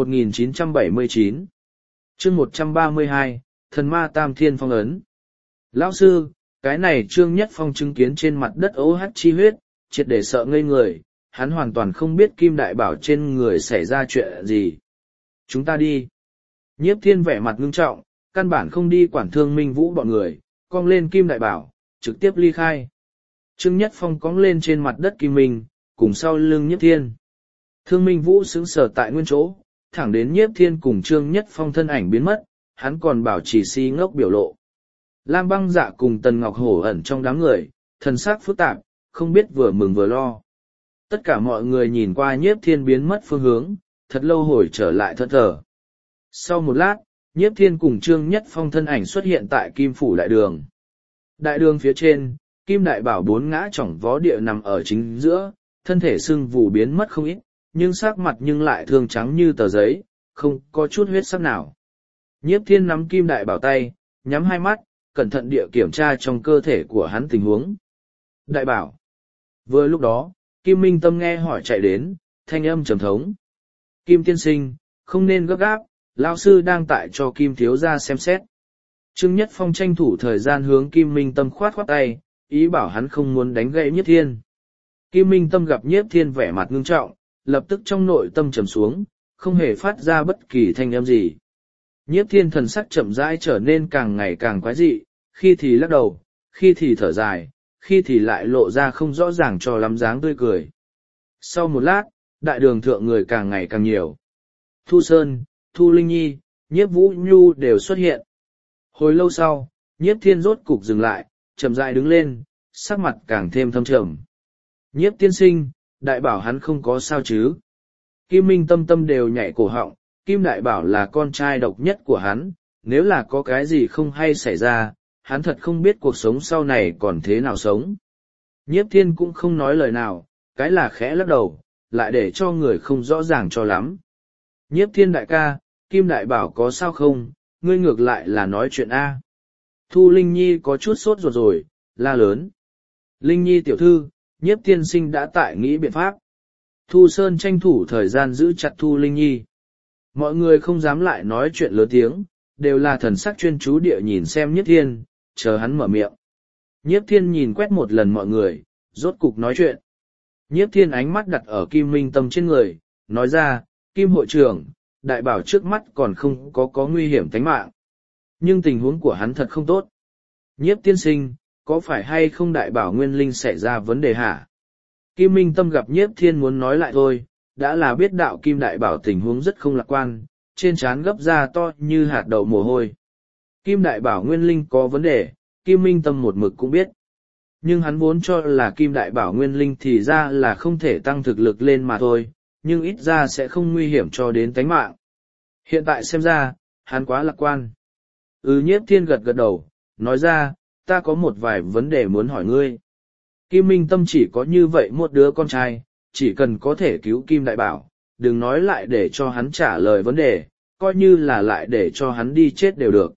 1979. Chương 132, Thần Ma Tam Thiên Phong ấn. Lão sư, cái này Trương Nhất Phong chứng kiến trên mặt đất OH chi huyết, triệt để sợ ngây người, hắn hoàn toàn không biết Kim Đại Bảo trên người xảy ra chuyện gì. Chúng ta đi. Nhiếp Thiên vẻ mặt ngưng trọng, căn bản không đi quản Thương Minh Vũ bọn người, cong lên Kim Đại Bảo, trực tiếp ly khai. Trương Nhất Phong cong lên trên mặt đất Kim Minh, cùng sau lưng Nhiếp Thiên. Thương Minh Vũ sững sờ tại nguyên chỗ, thẳng đến Nhiếp Thiên cùng Trương Nhất Phong thân ảnh biến mất, hắn còn bảo trì si ngốc biểu lộ. Lam Băng Dạ cùng Tần Ngọc Hổ ẩn trong đám người, thần sắc phức tạp, không biết vừa mừng vừa lo. Tất cả mọi người nhìn qua Nhiếp Thiên biến mất phương hướng, thật lâu hồi trở lại thẫn thờ. Sau một lát, Nhiếp Thiên cùng Trương Nhất Phong thân ảnh xuất hiện tại Kim Phủ Đại Đường. Đại đường phía trên, Kim Đại Bảo bốn ngã chỏng vó địa nằm ở chính giữa, thân thể sưng vù biến mất không ít, nhưng sắc mặt nhưng lại thương trắng như tờ giấy, không có chút huyết sắc nào. Nhiếp Thiên nắm Kim Đại Bảo tay, nhắm hai mắt, cẩn thận địa kiểm tra trong cơ thể của hắn tình huống. Đại Bảo. Vừa lúc đó, Kim Minh Tâm nghe hỏi chạy đến, thanh âm trầm thống. Kim tiên sinh, không nên gấp gáp, lão sư đang tại cho Kim thiếu gia xem xét. Trương Nhất Phong tranh thủ thời gian hướng Kim Minh Tâm khoát khoát tay, ý bảo hắn không muốn đánh gãy Nhiếp Thiên. Kim Minh Tâm gặp Nhiếp Thiên vẻ mặt ngưng trọng, lập tức trong nội tâm trầm xuống, không hề phát ra bất kỳ thanh âm gì. Nhiếp Thiên thần sắc chậm rãi trở nên càng ngày càng quái dị, khi thì lắc đầu, khi thì thở dài, khi thì lại lộ ra không rõ ràng cho lắm dáng tươi cười. Sau một lát, đại đường thượng người càng ngày càng nhiều. Thu Sơn, Thu Linh Nhi, Nhiếp Vũ Nhu đều xuất hiện. Hồi lâu sau, Nhiếp Thiên rốt cục dừng lại, chậm rãi đứng lên, sắc mặt càng thêm thâm trầm. Nhiếp tiên sinh, đại bảo hắn không có sao chứ. Kim Minh Tâm tâm đều nhảy cổ họng, Kim Đại Bảo là con trai độc nhất của hắn, nếu là có cái gì không hay xảy ra, hắn thật không biết cuộc sống sau này còn thế nào sống. Nhiếp Thiên cũng không nói lời nào, cái là khẽ lắc đầu, lại để cho người không rõ ràng cho lắm. Nhiếp Thiên đại ca, Kim Đại Bảo có sao không, ngươi ngược lại là nói chuyện A. Thu Linh Nhi có chút sốt ruột rồi, la lớn. Linh Nhi tiểu thư, Nhiếp tiên sinh đã tại nghĩ biện pháp. Thu Sơn tranh thủ thời gian giữ chặt Thu Linh Nhi. Mọi người không dám lại nói chuyện lớn tiếng, đều là thần sắc chuyên chú địa nhìn xem Nhiếp Thiên, chờ hắn mở miệng. Nhiếp Thiên nhìn quét một lần mọi người, rốt cục nói chuyện. Nhiếp Thiên ánh mắt đặt ở Kim Minh Tâm trên người, nói ra, Kim hội trưởng, đại bảo trước mắt còn không có nguy hiểm tính mạng. Nhưng tình huống của hắn thật không tốt. Nhiếp tiên sinh, có phải hay không đại bảo nguyên linh xảy ra vấn đề hả? Kim Minh Tâm gặp Nhiếp Thiên muốn nói lại thôi, đã là biết đạo Kim đại bảo tình huống rất không lạc quan, trên trán gấp ra to như hạt đậu mồ hôi. Kim đại bảo nguyên linh có vấn đề, Kim Minh Tâm một mực cũng biết. Nhưng hắn vốn cho là Kim đại bảo nguyên linh thì ra là không thể tăng thực lực lên mà thôi, nhưng ít ra sẽ không nguy hiểm cho đến tánh mạng. Hiện tại xem ra, hắn quá lạc quan. Nhiếp Thiên gật gật đầu, nói ra, ta có một vài vấn đề muốn hỏi ngươi. Kim Minh Tâm chỉ có như vậy một đứa con trai, chỉ cần có thể cứu Kim đại bảo, đừng nói lại để cho hắn trả lời vấn đề, coi như là lại để cho hắn đi chết đều được.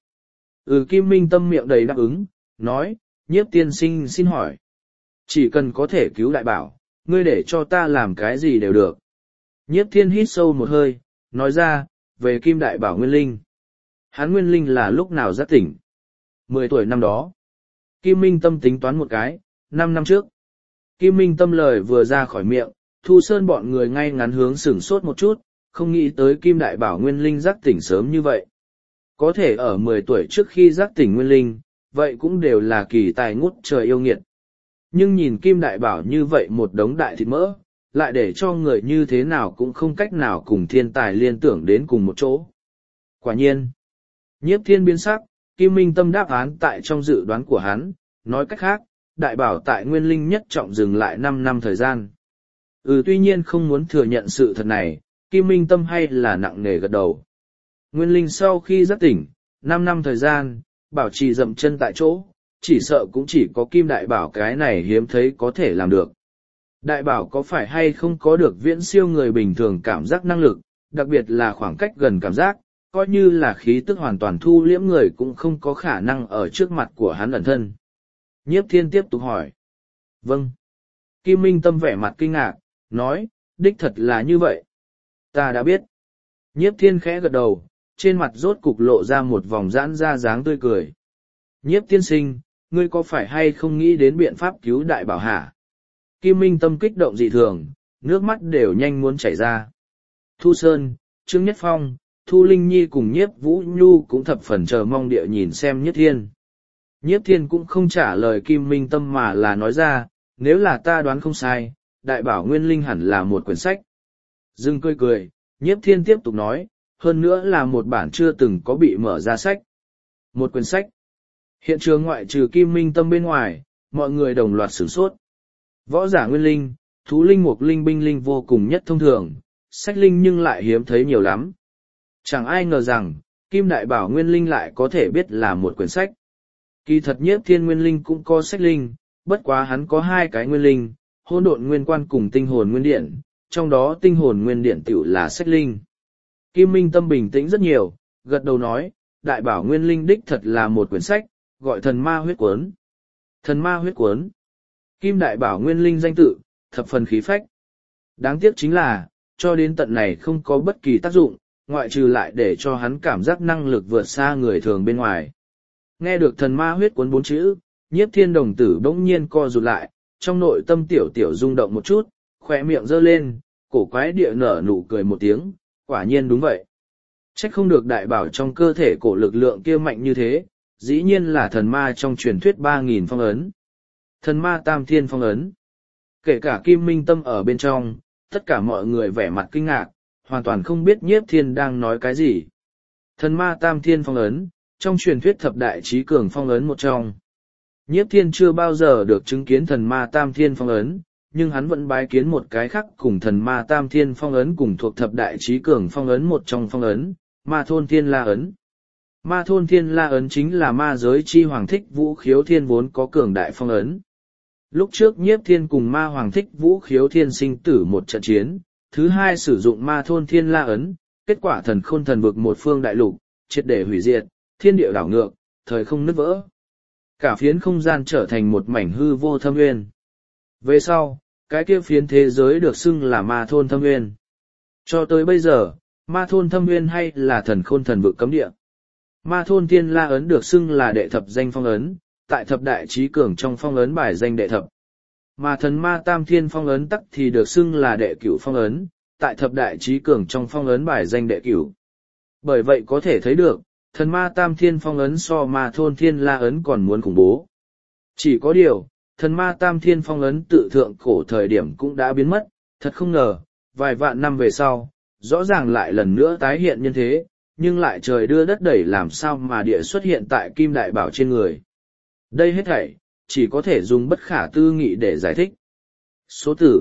Kim Minh Tâm miệng đầy đáp ứng, nói, Nhiếp tiên sinh xin hỏi. Chỉ cần có thể cứu đại bảo, ngươi để cho ta làm cái gì đều được. Nhiếp thiên hít sâu một hơi, nói ra, về Kim Đại Bảo Nguyên Linh. Hắn Nguyên Linh là lúc nào giác tỉnh? 10 tuổi năm đó. Kim Minh Tâm tính toán một cái, 5 năm trước. Kim Minh Tâm lời vừa ra khỏi miệng, Thu Sơn bọn người ngay ngắn hướng sửng sốt một chút, không nghĩ tới Kim Đại Bảo Nguyên Linh giác tỉnh sớm như vậy. Có thể ở 10 tuổi trước khi giác tỉnh Nguyên Linh, vậy cũng đều là kỳ tài ngút trời yêu nghiệt. Nhưng nhìn Kim Đại Bảo như vậy một đống đại thịt mỡ, lại để cho người như thế nào cũng không cách nào cùng thiên tài liên tưởng đến cùng một chỗ. Quả nhiên, Nhiếp Thiên biến sắc, Kim Minh Tâm đáp án tại trong dự đoán của hắn, nói cách khác, Đại Bảo tại Nguyên Linh nhất trọng dừng lại 5 năm thời gian. Tuy nhiên không muốn thừa nhận sự thật này, Kim Minh Tâm hay là nặng nề gật đầu. Nguyên Linh sau khi giác tỉnh, 5 năm thời gian, bảo trì dậm chân tại chỗ, chỉ sợ cũng chỉ có Kim Đại Bảo cái này hiếm thấy có thể làm được. Đại Bảo có phải hay không có được viễn siêu người bình thường cảm giác năng lực, đặc biệt là khoảng cách gần cảm giác, coi như là khí tức hoàn toàn thu liễm người cũng không có khả năng ở trước mặt của hắn ẩn thân. Nhiếp Thiên tiếp tục hỏi. Vâng. Kim Minh Tâm vẻ mặt kinh ngạc, nói, đích thật là như vậy. Ta đã biết. Nhiếp Thiên khẽ gật đầu, trên mặt rốt cục lộ ra một vòng giãn ra dáng tươi cười. Nhiếp tiên sinh, ngươi có phải hay không nghĩ đến biện pháp cứu Đại Bảo hả? Kim Minh Tâm kích động dị thường, nước mắt đều nhanh muốn chảy ra. Thu Sơn, Trương Nhất Phong, Thu Linh Nhi cùng Nhiếp Vũ Nhu cũng thập phần chờ mong địa nhìn xem Nhiếp Thiên. Nhiếp Thiên cũng không trả lời Kim Minh Tâm mà là nói ra, nếu là ta đoán không sai, Đại Bảo Nguyên Linh hẳn là một quyển sách. Dưng cười cười, Nhiếp Thiên tiếp tục nói, hơn nữa là một bản chưa từng có bị mở ra sách. Một quyển sách. Hiện trường ngoại trừ Kim Minh Tâm bên ngoài, mọi người đồng loạt sửng sốt. Võ giả Nguyên Linh, thú linh mục linh binh linh vô cùng nhất thông thường, sách linh nhưng lại hiếm thấy nhiều lắm. Chẳng ai ngờ rằng, Kim Đại Bảo Nguyên Linh lại có thể biết là một quyển sách. Kỳ thật Nhiếp Thiên Nguyên Linh cũng có sách linh, bất quá hắn có 2 cái Nguyên Linh, Hỗn Độn Nguyên Quan cùng Tinh Hồn Nguyên Điện, trong đó Tinh Hồn Nguyên Điện tiểu là sách linh. Kim Minh Tâm bình tĩnh rất nhiều, gật đầu nói, Đại Bảo Nguyên Linh đích thật là một quyển sách, gọi Thần Ma Huyết Cuốn. Thần Ma Huyết Cuốn. Kim Đại Bảo Nguyên Linh danh tự, thập phần khí phách. Đáng tiếc chính là, cho đến tận này không có bất kỳ tác dụng, ngoại trừ lại để cho hắn cảm giác năng lực vượt xa người thường bên ngoài. Nghe được Thần Ma Huyết Cuốn 4 chữ, Nhiếp Thiên đồng tử bỗng nhiên co rụt lại, trong nội tâm tiểu tiểu rung động một chút, khỏe miệng giơ lên, cổ quái địa nở nụ cười một tiếng, quả nhiên đúng vậy. Trách không được Đại Bảo trong cơ thể cổ lực lượng kia mạnh như thế, dĩ nhiên là thần ma trong truyền thuyết 3.000 phong ấn. Thần ma tam thiên phong ấn. Kể cả Kim Minh Tâm ở bên trong, tất cả mọi người vẻ mặt kinh ngạc, hoàn toàn không biết Nhiếp Thiên đang nói cái gì. Thần ma tam thiên phong ấn, trong truyền thuyết thập đại trí cường phong ấn một trong. Nhiếp Thiên chưa bao giờ được chứng kiến thần ma tam thiên phong ấn, nhưng hắn vẫn bái kiến một cái khác cùng thần ma tam thiên phong ấn cùng thuộc thập đại trí cường phong ấn một trong phong ấn, Ma Thôn Thiên La ấn. Ma Thôn Thiên La ấn chính là ma giới chi hoàng Thích Vũ Khiếu Thiên vốn có cường đại phong ấn. Lúc trước Nhiếp Thiên cùng ma hoàng Thích Vũ Khiếu Thiên sinh tử một trận chiến, thứ hai sử dụng Ma Thôn Thiên La ấn, kết quả thần khôn thần vực một phương đại lục, triệt để hủy diệt, thiên địa đảo ngược, thời không nứt vỡ. Cả phiến không gian trở thành một mảnh hư vô thâm nguyên. Về sau, cái kia phiến thế giới được xưng là Ma Thôn Thâm Nguyên. Cho tới bây giờ, Ma Thôn Thâm Nguyên hay là thần khôn thần vực cấm địa. Ma Thôn Thiên La ấn được xưng là đệ thập danh phong ấn, tại thập đại trí cường trong phong ấn bài danh đệ thập. Mà thần ma tam thiên phong ấn tắc thì được xưng là đệ cửu phong ấn, tại thập đại trí cường trong phong ấn bài danh đệ cửu. Bởi vậy có thể thấy được, thần ma tam thiên phong ấn so Ma Thôn Thiên La ấn còn muốn khủng bố. Chỉ có điều, thần ma tam thiên phong ấn tự thượng cổ thời điểm cũng đã biến mất, thật không ngờ, vài vạn năm về sau, rõ ràng lại lần nữa tái hiện nhân thế, nhưng lại trời đưa đất đẩy làm sao mà địa xuất hiện tại Kim Đại Bảo trên người. Đây hết thảy, chỉ có thể dùng bất khả tư nghị để giải thích. Số tử,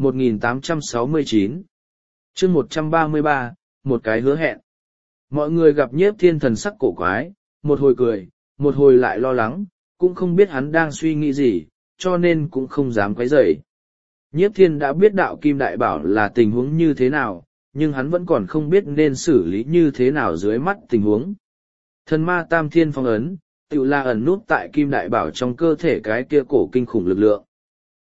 1869. Chương 133, một cái hứa hẹn. Mọi người gặp Nhiếp Thiên thần sắc cổ quái, một hồi cười, một hồi lại lo lắng, cũng không biết hắn đang suy nghĩ gì, cho nên cũng không dám quấy rầy. Nhiếp Thiên đã biết đạo Kim Đại Bảo là tình huống như thế nào, nhưng hắn vẫn còn không biết nên xử lý như thế nào dưới mắt tình huống. Thần ma tam thiên phong ấn, tự là ẩn nút tại Kim Đại Bảo trong cơ thể cái kia cổ kinh khủng lực lượng.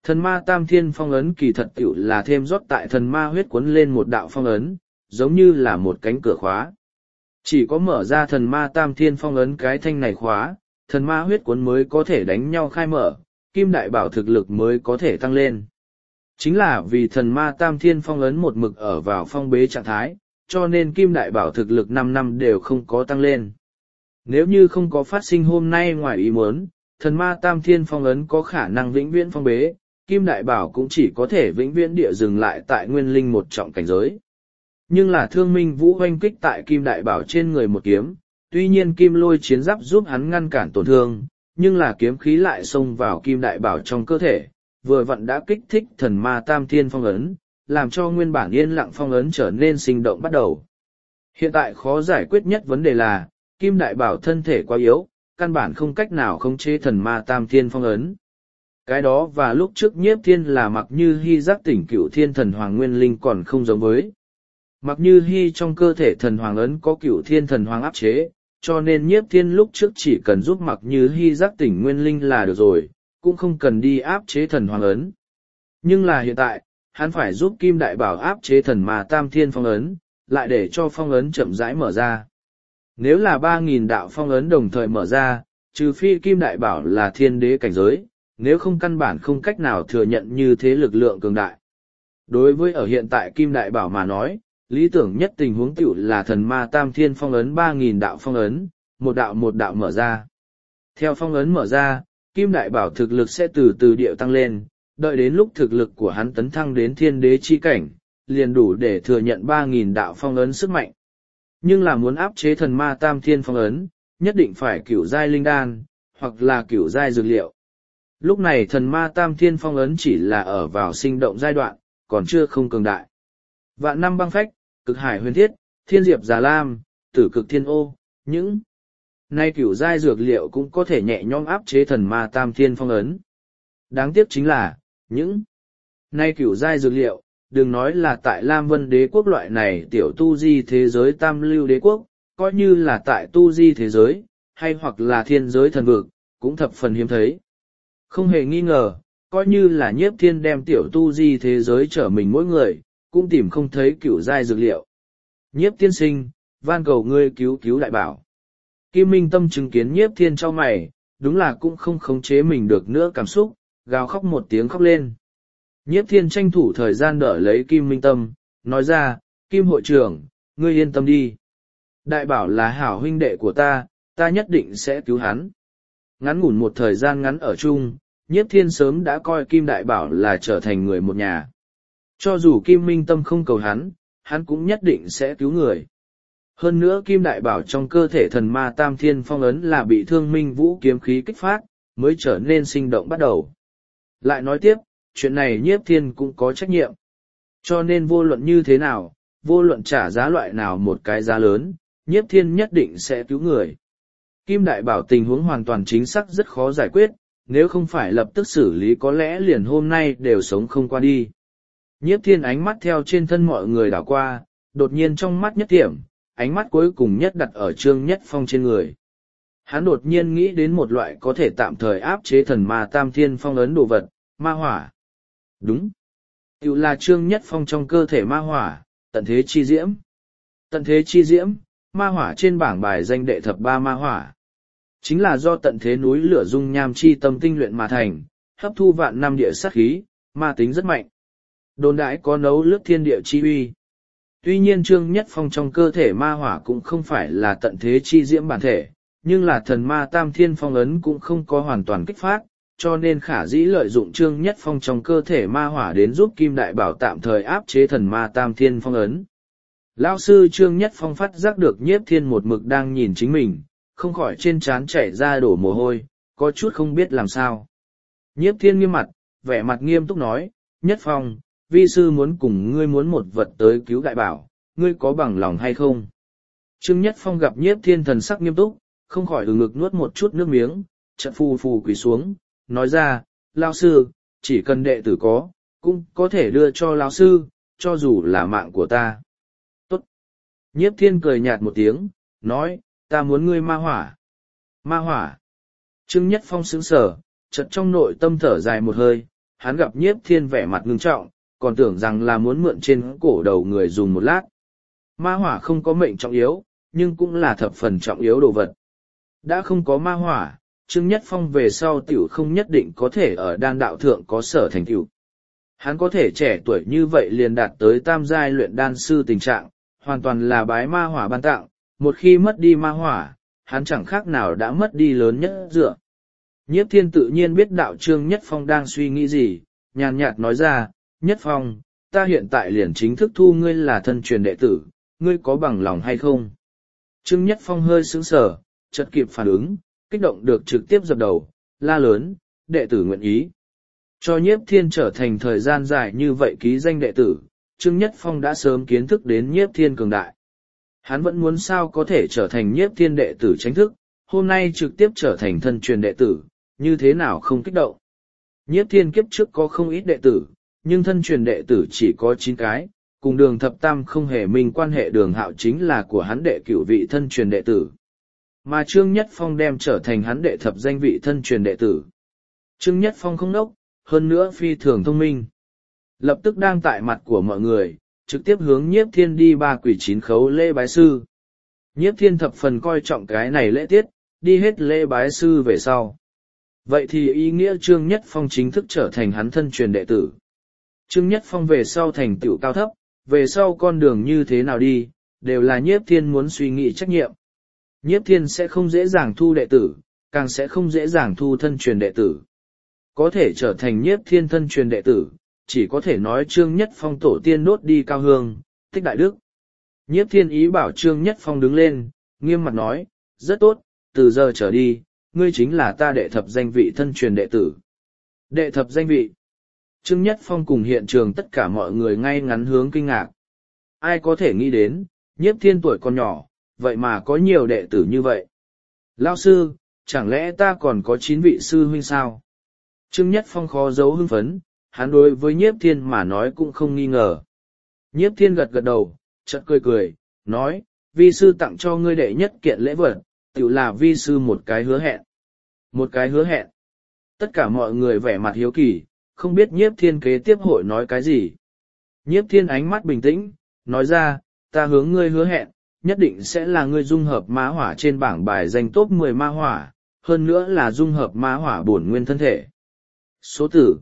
Thần ma tam thiên phong ấn kỳ thật tiểu là thêm rót tại thần ma huyết cuốn lên một đạo phong ấn, giống như là một cánh cửa khóa. Chỉ có mở ra thần ma tam thiên phong ấn cái thanh này khóa, thần ma huyết cuốn mới có thể đánh nhau khai mở, kim đại bảo thực lực mới có thể tăng lên. Chính là vì thần ma tam thiên phong ấn một mực ở vào phong bế trạng thái, cho nên kim đại bảo thực lực 5 năm đều không có tăng lên. Nếu như không có phát sinh hôm nay ngoài ý muốn, thần ma tam thiên phong ấn có khả năng vĩnh viễn phong bế, kim đại bảo cũng chỉ có thể vĩnh viễn địa dừng lại tại nguyên linh một trọng cảnh giới. Nhưng là thương minh vũ hoanh kích tại kim đại bảo trên người một kiếm, tuy nhiên kim lôi chiến giáp giúp hắn ngăn cản tổn thương, nhưng là kiếm khí lại xông vào kim đại bảo trong cơ thể, vừa vặn đã kích thích thần ma tam thiên phong ấn, làm cho nguyên bản yên lặng phong ấn trở nên sinh động bắt đầu. Hiện tại khó giải quyết nhất vấn đề là, kim đại bảo thân thể quá yếu, căn bản không cách nào khống chế thần ma tam thiên phong ấn. Cái đó và lúc trước nhiếp thiên là mặc như hy giác tỉnh cửu thiên thần hoàng nguyên linh còn không giống với. Mặc như hy trong cơ thể thần hoàng ấn có cửu thiên thần hoàng áp chế, cho nên nhiếp thiên lúc trước chỉ cần giúp mặc như hy giác tỉnh nguyên linh là được rồi, cũng không cần đi áp chế thần hoàng ấn. Nhưng là hiện tại, hắn phải giúp kim đại bảo áp chế thần ma tam thiên phong ấn, lại để cho phong ấn chậm rãi mở ra. Nếu là 3.000 đạo phong ấn đồng thời mở ra, trừ phi kim đại bảo là thiên đế cảnh giới, nếu không căn bản không cách nào thừa nhận như thế lực lượng cường đại. Đối với ở hiện tại kim đại bảo mà nói, lý tưởng nhất tình huống tiểu là thần ma tam thiên phong ấn 3.000 đạo phong ấn, một đạo mở ra. Theo phong ấn mở ra, kim đại bảo thực lực sẽ từ từ điệu tăng lên, đợi đến lúc thực lực của hắn tấn thăng đến thiên đế chi cảnh, liền đủ để thừa nhận 3.000 đạo phong ấn sức mạnh. Nhưng là muốn áp chế thần ma tam thiên phong ấn, nhất định phải cửu giai linh đan, hoặc là cửu giai dược liệu. Lúc này thần ma tam thiên phong ấn chỉ là ở vào sinh động giai đoạn, còn chưa không cường đại. Vạn năm băng phách, cực hải huyền thiết, thiên diệp già lam, tử cực thiên ô, những nay cửu giai dược liệu cũng có thể nhẹ nhõm áp chế thần ma tam thiên phong ấn. Đáng tiếc chính là, những nay cửu giai dược liệu, đừng nói là tại Lam Vân đế quốc loại này tiểu tu di thế giới tam lưu đế quốc, coi như là tại tu di thế giới, hay hoặc là thiên giới thần vực, cũng thập phần hiếm thấy. Không hề nghi ngờ, coi như là nhiếp thiên đem tiểu tu di thế giới trở mình mỗi người, cũng tìm không thấy cửu giai dược liệu. Nhiếp tiên sinh, van cầu ngươi cứu cứu đại bảo. Kim Minh Tâm chứng kiến nhiếp thiên cho mày, đúng là cũng không khống chế mình được nữa cảm xúc, gào khóc một tiếng khóc lên. Nhiếp thiên tranh thủ thời gian đỡ lấy Kim Minh Tâm, nói ra, Kim hội trưởng, ngươi yên tâm đi. Đại bảo là hảo huynh đệ của ta, ta nhất định sẽ cứu hắn. Ngắn ngủn một thời gian ngắn ở chung, nhiếp thiên sớm đã coi Kim đại bảo là trở thành người một nhà. Cho dù Kim Minh Tâm không cầu hắn, hắn cũng nhất định sẽ cứu người. Hơn nữa Kim đại bảo trong cơ thể thần ma tam thiên phong ấn là bị thương minh vũ kiếm khí kích phát, mới trở nên sinh động bắt đầu. Lại nói tiếp, chuyện này nhiếp thiên cũng có trách nhiệm. Cho nên vô luận như thế nào, vô luận trả giá loại nào một cái giá lớn, nhiếp thiên nhất định sẽ cứu người. Kim đại bảo tình huống hoàn toàn chính xác rất khó giải quyết, nếu không phải lập tức xử lý có lẽ liền hôm nay đều sống không qua đi. Nhiếp thiên ánh mắt theo trên thân mọi người đảo qua, đột nhiên trong mắt nhất tiệm, ánh mắt cuối cùng nhất đặt ở Trương Nhất Phong trên người. Hắn đột nhiên nghĩ đến một loại có thể tạm thời áp chế thần ma tam thiên phong ấn đồ vật, ma hỏa. Đúng. Tiểu là Trương Nhất Phong trong cơ thể ma hỏa, tận thế chi diễm. Tận thế chi diễm, ma hỏa trên bảng bài danh đệ thập ba ma hỏa. Chính là do tận thế núi lửa dung nham chi tâm tinh luyện mà thành, hấp thu vạn năm địa sát khí, ma tính rất mạnh. Đồn đãi có nấu lướt thiên địa chi uy. Tuy nhiên Trương Nhất Phong trong cơ thể ma hỏa cũng không phải là tận thế chi diễm bản thể, nhưng là thần ma tam thiên phong ấn cũng không có hoàn toàn kích phát, cho nên khả dĩ lợi dụng Trương Nhất Phong trong cơ thể ma hỏa đến giúp Kim Đại Bảo tạm thời áp chế thần ma tam thiên phong ấn. Lão sư Trương Nhất Phong phát giác được nhiếp thiên một mực đang nhìn chính mình, không khỏi trên trán chảy ra đổ mồ hôi, có chút không biết làm sao. Nhiếp thiên nghiêm mặt, vẻ mặt nghiêm túc nói, Nhất Phong, vi sư muốn cùng ngươi muốn một vật tới cứu Đại Bảo, ngươi có bằng lòng hay không? Trương Nhất Phong gặp nhiếp thiên thần sắc nghiêm túc, không khỏi ngực nuốt một chút nước miếng, chợt phù phù quỳ xuống, nói ra, lão sư, chỉ cần đệ tử có, cũng có thể đưa cho lão sư, cho dù là mạng của ta. Tốt. Nhiếp thiên cười nhạt một tiếng, nói, ta muốn ngươi ma hỏa. Ma hỏa. Trương Nhất Phong sững sờ, chợt trong nội tâm thở dài một hơi, hắn gặp nhiếp thiên vẻ mặt ngưng trọng, còn tưởng rằng là muốn mượn trên cổ đầu người dùng một lát. Ma hỏa không có mệnh trọng yếu, nhưng cũng là thập phần trọng yếu đồ vật. Đã không có ma hỏa, Trương Nhất Phong về sau tiểu không nhất định có thể ở đan đạo thượng có sở thành tựu. Hắn có thể trẻ tuổi như vậy liền đạt tới tam giai luyện đan sư tình trạng, hoàn toàn là bái ma hỏa ban tặng, một khi mất đi ma hỏa, hắn chẳng khác nào đã mất đi lớn nhất dựa. Nhiếp Thiên tự nhiên biết đạo Trương Nhất Phong đang suy nghĩ gì, nhàn nhạt nói ra, Nhất Phong, ta hiện tại liền chính thức thu ngươi là thân truyền đệ tử, ngươi có bằng lòng hay không? Trương Nhất Phong hơi sững sờ, chợt kịp phản ứng, kích động được trực tiếp dập đầu, la lớn, đệ tử nguyện ý. Cho Nhiếp Thiên trở thành thời gian dài như vậy ký danh đệ tử, Trương Nhất Phong đã sớm kiến thức đến Nhiếp Thiên cường đại. Hắn vẫn muốn sao có thể trở thành Nhiếp Thiên đệ tử chính thức, hôm nay trực tiếp trở thành thân truyền đệ tử, như thế nào không kích động. Nhiếp Thiên kiếp trước có không ít đệ tử, nhưng thân truyền đệ tử chỉ có 9 cái, cùng Đường Thập Tam không hề minh quan hệ. Đường Hạo chính là của hắn đệ cửu vị thân truyền đệ tử. Mà Trương Nhất Phong đem trở thành hắn đệ thập danh vị thân truyền đệ tử. Trương Nhất Phong không đốc, hơn nữa phi thường thông minh. Lập tức đang tại mặt của mọi người, trực tiếp hướng Nhiếp Thiên đi 3 quỷ 9 khấu lễ bái sư. Nhiếp Thiên thập phần coi trọng cái này lễ tiết, đi hết lễ bái sư về sau. Vậy thì ý nghĩa Trương Nhất Phong chính thức trở thành hắn thân truyền đệ tử. Trương Nhất Phong về sau thành tựu cao thấp, về sau con đường như thế nào đi, đều là Nhiếp Thiên muốn suy nghĩ trách nhiệm. Nhiếp Thiên sẽ không dễ dàng thu đệ tử, càng sẽ không dễ dàng thu thân truyền đệ tử. Có thể trở thành Nhiếp Thiên thân truyền đệ tử, chỉ có thể nói Trương Nhất Phong tổ tiên đốt đi cao hương, tích đại đức. Nhiếp Thiên ý bảo Trương Nhất Phong đứng lên, nghiêm mặt nói, rất tốt, từ giờ trở đi, ngươi chính là ta đệ thập danh vị thân truyền đệ tử. Đệ thập danh vị. Trương Nhất Phong cùng hiện trường tất cả mọi người ngay ngắn hướng kinh ngạc. Ai có thể nghĩ đến, Nhiếp Thiên tuổi còn nhỏ, vậy mà có nhiều đệ tử như vậy. Lao sư, chẳng lẽ ta còn có 9 vị sư huynh sao? Trương Nhất Phong khó giấu hưng phấn, hắn đối với Nhiếp Thiên mà nói cũng không nghi ngờ. Nhiếp Thiên gật gật đầu, chợt cười cười, nói, vi sư tặng cho ngươi đệ nhất kiện lễ vật, tự là vi sư một cái hứa hẹn. Một cái hứa hẹn. Tất cả mọi người vẻ mặt hiếu kỳ, không biết Nhiếp Thiên kế tiếp hội nói cái gì. Nhiếp Thiên ánh mắt bình tĩnh, nói ra, ta hướng ngươi hứa hẹn, nhất định sẽ là ngươi dung hợp ma hỏa trên bảng bài danh top 10 ma hỏa, hơn nữa là dung hợp ma hỏa bổn nguyên thân thể. Số tử,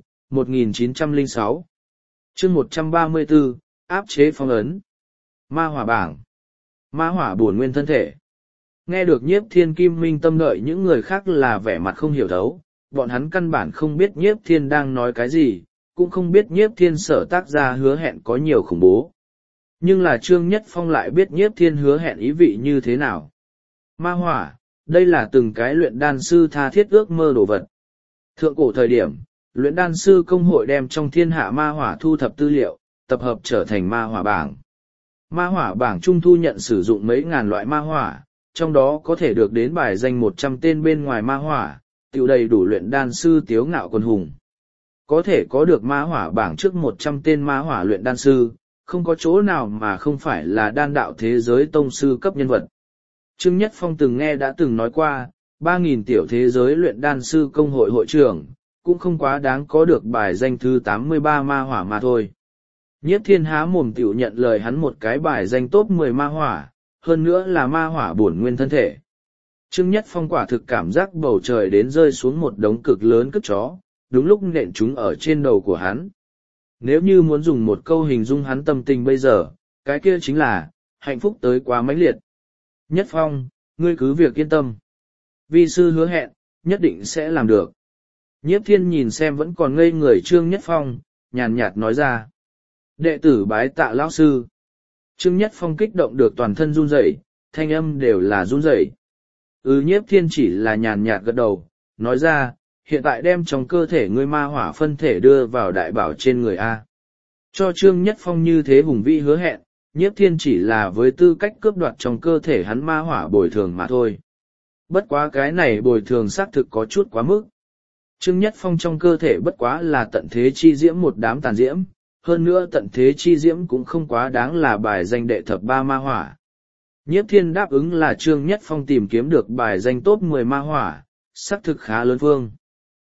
1906. Chương 134, áp chế phong ấn. Ma hỏa bảng. Ma hỏa bổn nguyên thân thể. Nghe được Nhiếp Thiên Kim Minh Tâm đợi những người khác là vẻ mặt không hiểu thấu, bọn hắn căn bản không biết Nhiếp Thiên đang nói cái gì, cũng không biết Nhiếp Thiên sở tác ra hứa hẹn có nhiều khủng bố. Nhưng là Trương Nhất Phong lại biết Nhiếp Thiên hứa hẹn ý vị như thế nào. Ma hỏa, đây là từng cái luyện đan sư tha thiết ước mơ đồ vật. Thượng cổ thời điểm, luyện đan sư công hội đem trong thiên hạ ma hỏa thu thập tư liệu, tập hợp trở thành ma hỏa bảng. Ma hỏa bảng trung thu nhận sử dụng mấy ngàn loại ma hỏa, trong đó có thể được đến bài danh 100 tên bên ngoài ma hỏa, tiểu đầy đủ luyện đan sư tiếu ngạo quần hùng. Có thể có được ma hỏa bảng trước 100 tên ma hỏa luyện đan sư, không có chỗ nào mà không phải là đan đạo thế giới tông sư cấp nhân vật. Trương Nhất Phong từng nghe đã từng nói qua, 3.000 tiểu thế giới luyện đan sư công hội hội trưởng, cũng không quá đáng có được bài danh thứ 83 ma hỏa mà thôi. Nhiếp Thiên há mồm tiểu nhận lời hắn một cái bài danh top 10 ma hỏa, hơn nữa là ma hỏa bổn nguyên thân thể. Trương Nhất Phong quả thực cảm giác bầu trời đến rơi xuống một đống cực lớn cất chó, đúng lúc nện chúng ở trên đầu của hắn. Nếu như muốn dùng một câu hình dung hắn tâm tình bây giờ, cái kia chính là, hạnh phúc tới quá mãnh liệt. Nhất Phong, ngươi cứ việc yên tâm. Vi sư hứa hẹn, nhất định sẽ làm được. Nhiếp Thiên nhìn xem vẫn còn ngây người Trương Nhất Phong, nhàn nhạt nói ra. Đệ tử bái tạ lão sư. Trương Nhất Phong kích động được toàn thân run rẩy, thanh âm đều là run rẩy. Nhiếp Thiên chỉ là nhàn nhạt gật đầu, nói ra, hiện tại đem trong cơ thể ngươi ma hỏa phân thể đưa vào đại bảo trên người A. Cho Trương Nhất Phong như thế hùng vĩ hứa hẹn, Nhiếp Thiên chỉ là với tư cách cướp đoạt trong cơ thể hắn ma hỏa bồi thường mà thôi. Bất quá cái này bồi thường xác thực có chút quá mức. Trương Nhất Phong trong cơ thể bất quá là tận thế chi diễm một đám tàn diễm, hơn nữa tận thế chi diễm cũng không quá đáng là bài danh đệ thập 3 ma hỏa. Nhiếp Thiên đáp ứng là Trương Nhất Phong tìm kiếm được bài danh top 10 ma hỏa, xác thực khá lớn phương.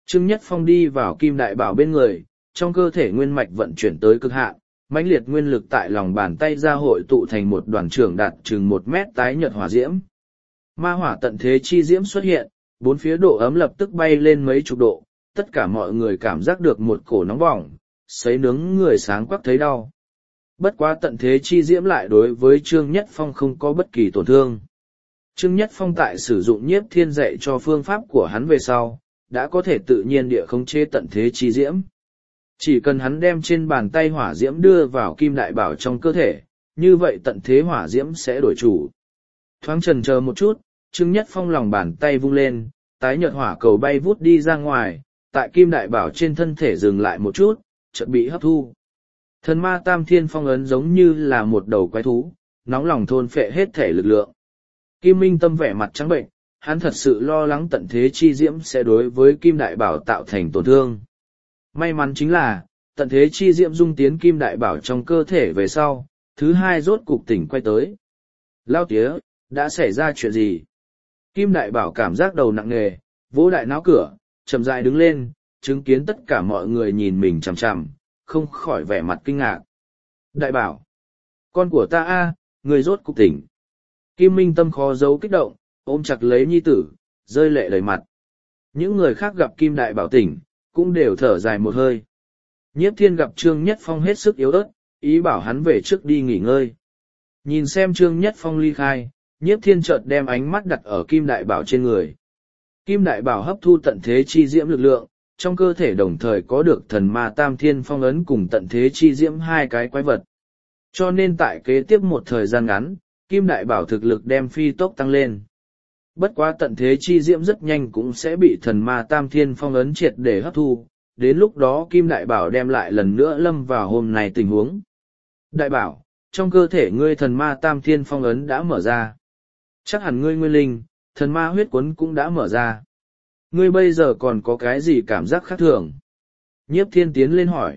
Trương Nhất Phong đi vào Kim Đại Bảo bên người, trong cơ thể nguyên mạch vận chuyển tới cực hạn, mãnh liệt nguyên lực tại lòng bàn tay ra hội tụ thành một đoàn trưởng đạt chừng 1 mét tái nhợt hỏa diễm. Ma hỏa tận thế chi diễm xuất hiện, bốn phía độ ấm lập tức bay lên mấy chục độ, tất cả mọi người cảm giác được một cổ nóng bỏng, sấy nướng người sáng quắc thấy đau. Bất quá tận thế chi diễm lại đối với Trương Nhất Phong không có bất kỳ tổn thương. Trương Nhất Phong tại sử dụng nhiếp thiên dạy cho phương pháp của hắn về sau, đã có thể tự nhiên địa khống chế tận thế chi diễm. Chỉ cần hắn đem trên bàn tay hỏa diễm đưa vào Kim Đại Bảo trong cơ thể, như vậy tận thế hỏa diễm sẽ đổi chủ. Thoáng chần chờ một chút, Trương Nhất Phong lòng bàn tay vung lên, tái nhợt hỏa cầu bay vút đi ra ngoài, tại Kim Đại Bảo trên thân thể dừng lại một chút, chợt bị hấp thu. Thần ma tam thiên phong ấn giống như là một đầu quái thú, nóng lòng thôn phệ hết thể lực lượng. Kim Minh Tâm vẻ mặt trắng bệnh, hắn thật sự lo lắng tận thế chi diễm sẽ đối với Kim Đại Bảo tạo thành tổn thương. May mắn chính là, tận thế chi diễm dung tiến Kim Đại Bảo trong cơ thể về sau, thứ hai rốt cục tỉnh quay tới. Lao tía, đã xảy ra chuyện gì? Kim Đại Bảo cảm giác đầu nặng nề, vỗ đại náo cửa, chậm rãi đứng lên, chứng kiến tất cả mọi người nhìn mình chằm chằm, không khỏi vẻ mặt kinh ngạc. Đại Bảo, con của ta a, người rốt cục tỉnh. Kim Minh Tâm khó giấu kích động, ôm chặt lấy nhi tử, rơi lệ đầy mặt. Những người khác gặp Kim Đại Bảo tỉnh, cũng đều thở dài một hơi. Nhiếp Thiên gặp Trương Nhất Phong hết sức yếu ớt, ý bảo hắn về trước đi nghỉ ngơi. Nhìn xem Trương Nhất Phong ly khai, Nhiếp Thiên chợt đem ánh mắt đặt ở Kim Đại Bảo trên người. Kim Đại Bảo hấp thu tận thế chi diễm lực lượng, trong cơ thể đồng thời có được thần ma tam thiên phong ấn cùng tận thế chi diễm hai cái quái vật. Cho nên tại kế tiếp một thời gian ngắn, Kim Đại Bảo thực lực đem phi tốc tăng lên. Bất quá tận thế chi diễm rất nhanh cũng sẽ bị thần ma tam thiên phong ấn triệt để hấp thu, đến lúc đó Kim Đại Bảo đem lại lần nữa lâm vào hôm nay tình huống. Đại Bảo, trong cơ thể ngươi thần ma tam thiên phong ấn đã mở ra. Chắc hẳn ngươi nguyên linh, thần ma huyết quấn cũng đã mở ra. Ngươi bây giờ còn có cái gì cảm giác khác thường? Nhiếp Thiên tiến lên hỏi.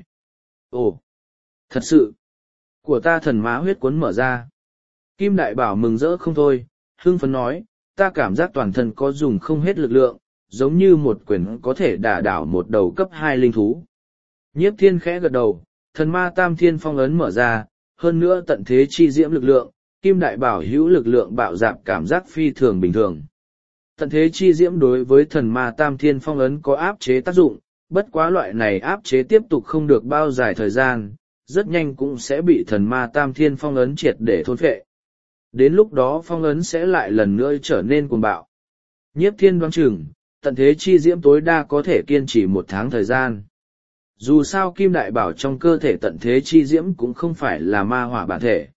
Ồ, thật sự, của ta thần ma huyết quấn mở ra. Kim Đại Bảo mừng rỡ không thôi, hưng phấn nói, ta cảm giác toàn thân có dùng không hết lực lượng, giống như một quyền có thể đả đảo một đầu cấp 2 linh thú. Nhiếp Thiên khẽ gật đầu, thần ma tam thiên phong ấn mở ra, hơn nữa tận thế chi diễm lực lượng, Kim Đại Bảo hữu lực lượng bạo dạp cảm giác phi thường bình thường. Tận thế chi diễm đối với thần ma tam thiên phong ấn có áp chế tác dụng, bất quá loại này áp chế tiếp tục không được bao dài thời gian, rất nhanh cũng sẽ bị thần ma tam thiên phong ấn triệt để thôn phệ. Đến lúc đó phong ấn sẽ lại lần nữa trở nên cuồng bạo. Nhiếp Thiên đoán chừng, tận thế chi diễm tối đa có thể kiên trì 1 tháng thời gian. Dù sao Kim Đại Bảo trong cơ thể tận thế chi diễm cũng không phải là ma hỏa bản thể.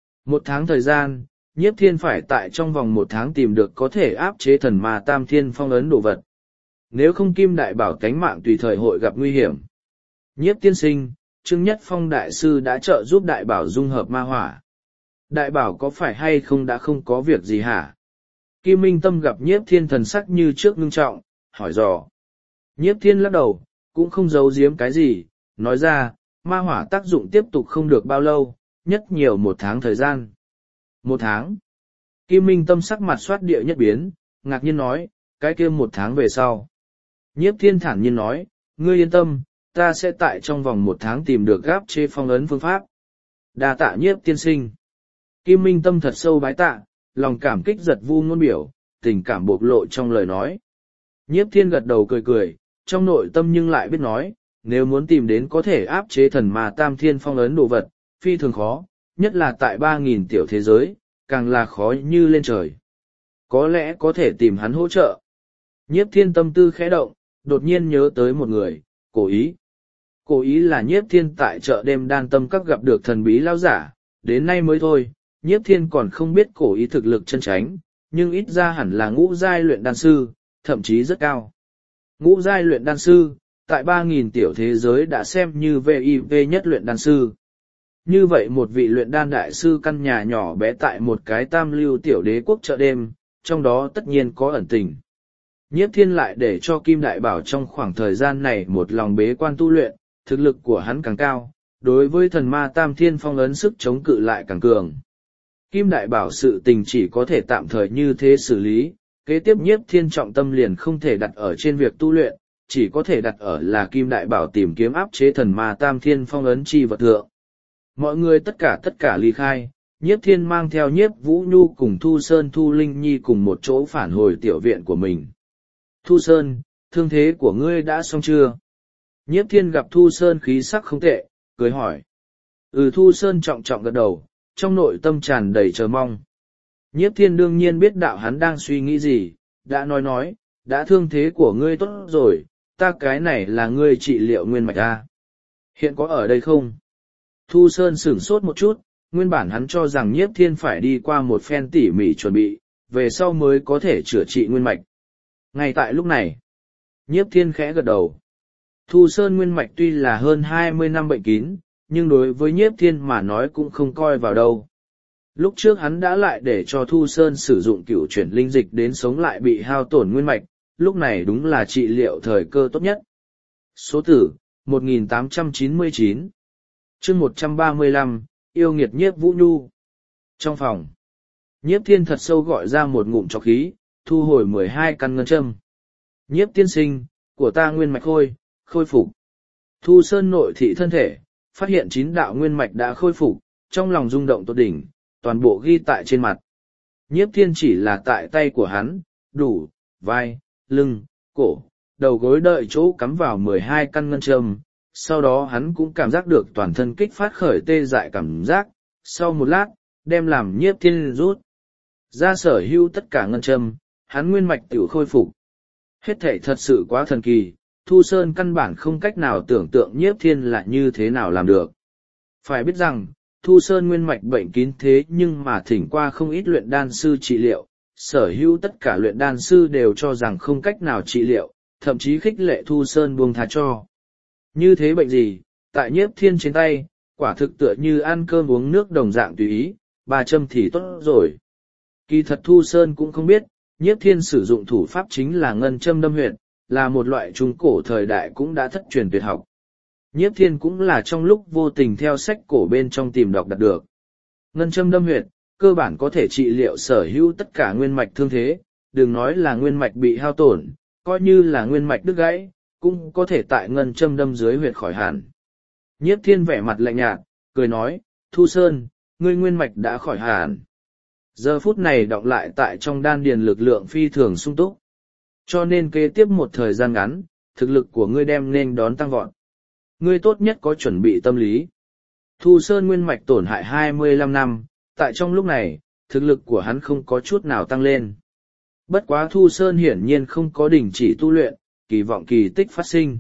1 tháng thời gian, Nhiếp Thiên phải tại trong vòng 1 tháng tìm được có thể áp chế thần ma tam thiên phong ấn đồ vật. Nếu không Kim Đại Bảo tánh mạng tùy thời hội gặp nguy hiểm. Nhiếp tiên sinh, Trương Nhất Phong đại sư đã trợ giúp Đại Bảo dung hợp ma hỏa. Đại Bảo có phải hay không đã không có việc gì hả? Kim Minh Tâm gặp Nhiếp Thiên thần sắc như trước ngưng trọng, hỏi dò. Nhiếp Thiên lắc đầu, cũng không giấu giếm cái gì, nói ra, ma hỏa tác dụng tiếp tục không được bao lâu, nhất nhiều 1 tháng thời gian. 1 tháng. Kim Minh Tâm sắc mặt xoát địa nhất biến, ngạc nhiên nói, cái kia 1 tháng về sau. Nhiếp Thiên thản nhiên nói, ngươi yên tâm, ta sẽ tại trong vòng 1 tháng tìm được gáp chế phong ấn phương pháp. Đa tạ Nhiếp tiên sinh. Kim Minh Tâm thật sâu bái tạ, lòng cảm kích giật vu ngôn biểu, tình cảm bộc lộ trong lời nói. Nhiếp Thiên gật đầu cười cười, trong nội tâm nhưng lại biết nói, nếu muốn tìm đến có thể áp chế thần ma tam thiên phong ấn đồ vật, phi thường khó, nhất là tại 3.000 tiểu thế giới, càng là khó như lên trời. Có lẽ có thể tìm hắn hỗ trợ. Nhiếp Thiên tâm tư khẽ động, đột nhiên nhớ tới một người, Cổ Ý. Cổ Ý là Nhiếp Thiên tại chợ đêm Đan Tâm Các gặp được thần bí lao giả, đến nay mới thôi, Nhiếp Thiên còn không biết Cổ Ý thực lực chân chánh, nhưng ít ra hẳn là ngũ giai luyện đan sư, thậm chí rất cao. Ngũ giai luyện đan sư, tại 3.000 tiểu thế giới đã xem như VIV nhất luyện đan sư. Như vậy một vị luyện đan đại sư căn nhà nhỏ bé tại một cái tam lưu tiểu đế quốc chợ đêm, trong đó tất nhiên có ẩn tình. Nhiếp Thiên lại để cho Kim Đại Bảo trong khoảng thời gian này một lòng bế quan tu luyện, thực lực của hắn càng cao, đối với thần ma tam thiên phong ấn sức chống cự lại càng cường. Kim Đại Bảo sự tình chỉ có thể tạm thời như thế xử lý, kế tiếp Nhiếp Thiên trọng tâm liền không thể đặt ở trên việc tu luyện, chỉ có thể đặt ở là Kim Đại Bảo tìm kiếm áp chế thần ma Tam Thiên phong ấn chi vật thượng. Mọi người tất cả ly khai, Nhiếp Thiên mang theo Nhiếp Vũ Nhu cùng Thu Sơn Thu Linh Nhi cùng một chỗ phản hồi tiểu viện của mình. Thu Sơn, thương thế của ngươi đã xong chưa? Nhiếp Thiên gặp Thu Sơn khí sắc không tệ, cười hỏi. Thu Sơn trọng trọng gật đầu, trong nội tâm tràn đầy chờ mong. Nhiếp Thiên đương nhiên biết đạo hắn đang suy nghĩ gì, đã nói, đã thương thế của ngươi tốt rồi, ta cái này là ngươi trị liệu nguyên mạch à? Hiện có ở đây không? Thu Sơn sửng sốt một chút, nguyên bản hắn cho rằng Nhiếp Thiên phải đi qua một phen tỉ mỉ chuẩn bị, về sau mới có thể chữa trị nguyên mạch. Ngay tại lúc này, Nhiếp Thiên khẽ gật đầu. Thu Sơn nguyên mạch tuy là hơn 20 năm bệnh kín, nhưng đối với Nhiếp Thiên mà nói cũng không coi vào đâu. Lúc trước hắn đã lại để cho Thu Sơn sử dụng cửu chuyển linh dịch đến sống lại bị hao tổn nguyên mạch, lúc này đúng là trị liệu thời cơ tốt nhất. Số tử, 1899. Chương 135, yêu nghiệt Nhiếp Vũ Nhu. Trong phòng, Nhiếp Thiên thật sâu gọi ra một ngụm trọc khí, thu hồi 12 căn ngân châm. Nhiếp tiên sinh, của ta nguyên mạch khôi phục. Thu Sơn nội thị thân thể, phát hiện 9 đạo nguyên mạch đã khôi phục, trong lòng rung động tột đỉnh, toàn bộ ghi tại trên mặt. Nhiếp Thiên chỉ là tại tay của hắn, đủ, vai, lưng, cổ, đầu gối đợi chỗ cắm vào 12 căn ngân châm. Sau đó hắn cũng cảm giác được toàn thân kích phát khởi tê dại cảm giác, sau một lát, đem làm Nhiếp Thiên rút ra sở hữu tất cả ngân châm, hắn nguyên mạch tiểu khôi phục. Hết thảy thật sự quá thần kỳ, Thu Sơn căn bản không cách nào tưởng tượng Nhiếp Thiên là như thế nào làm được. Phải biết rằng, Thu Sơn nguyên mạch bệnh kín thế nhưng mà thỉnh qua không ít luyện đan sư trị liệu, sở hữu tất cả luyện đan sư đều cho rằng không cách nào trị liệu, thậm chí khích lệ Thu Sơn buông tha cho. Như thế bệnh gì, tại Nhiếp Thiên trên tay, quả thực tựa như ăn cơm uống nước đồng dạng tùy ý, 3 châm thì tốt rồi. Kỳ thật Thu Sơn cũng không biết, Nhiếp Thiên sử dụng thủ pháp chính là ngân châm đâm huyệt, là một loại trung cổ thời đại cũng đã thất truyền tuyệt học. Nhiếp Thiên cũng là trong lúc vô tình theo sách cổ bên trong tìm đọc đạt được. Ngân châm đâm huyệt, cơ bản có thể trị liệu sở hữu tất cả nguyên mạch thương thế, đừng nói là nguyên mạch bị hao tổn, coi như là nguyên mạch đứt gãy, cũng có thể tại ngân châm đâm dưới huyệt khỏi hẳn. Nhiếp Thiên vẻ mặt lạnh nhạt, cười nói, Thu Sơn, ngươi nguyên mạch đã khỏi hẳn. Giờ phút này đọng lại tại trong đan điền lực lượng phi thường sung túc. Cho nên kế tiếp một thời gian ngắn, thực lực của ngươi đem nên đón tăng vọt. Ngươi tốt nhất có chuẩn bị tâm lý. Thu Sơn nguyên mạch tổn hại 25 năm, tại trong lúc này, thực lực của hắn không có chút nào tăng lên. Bất quá Thu Sơn hiển nhiên không có đình chỉ tu luyện, kỳ vọng kỳ tích phát sinh.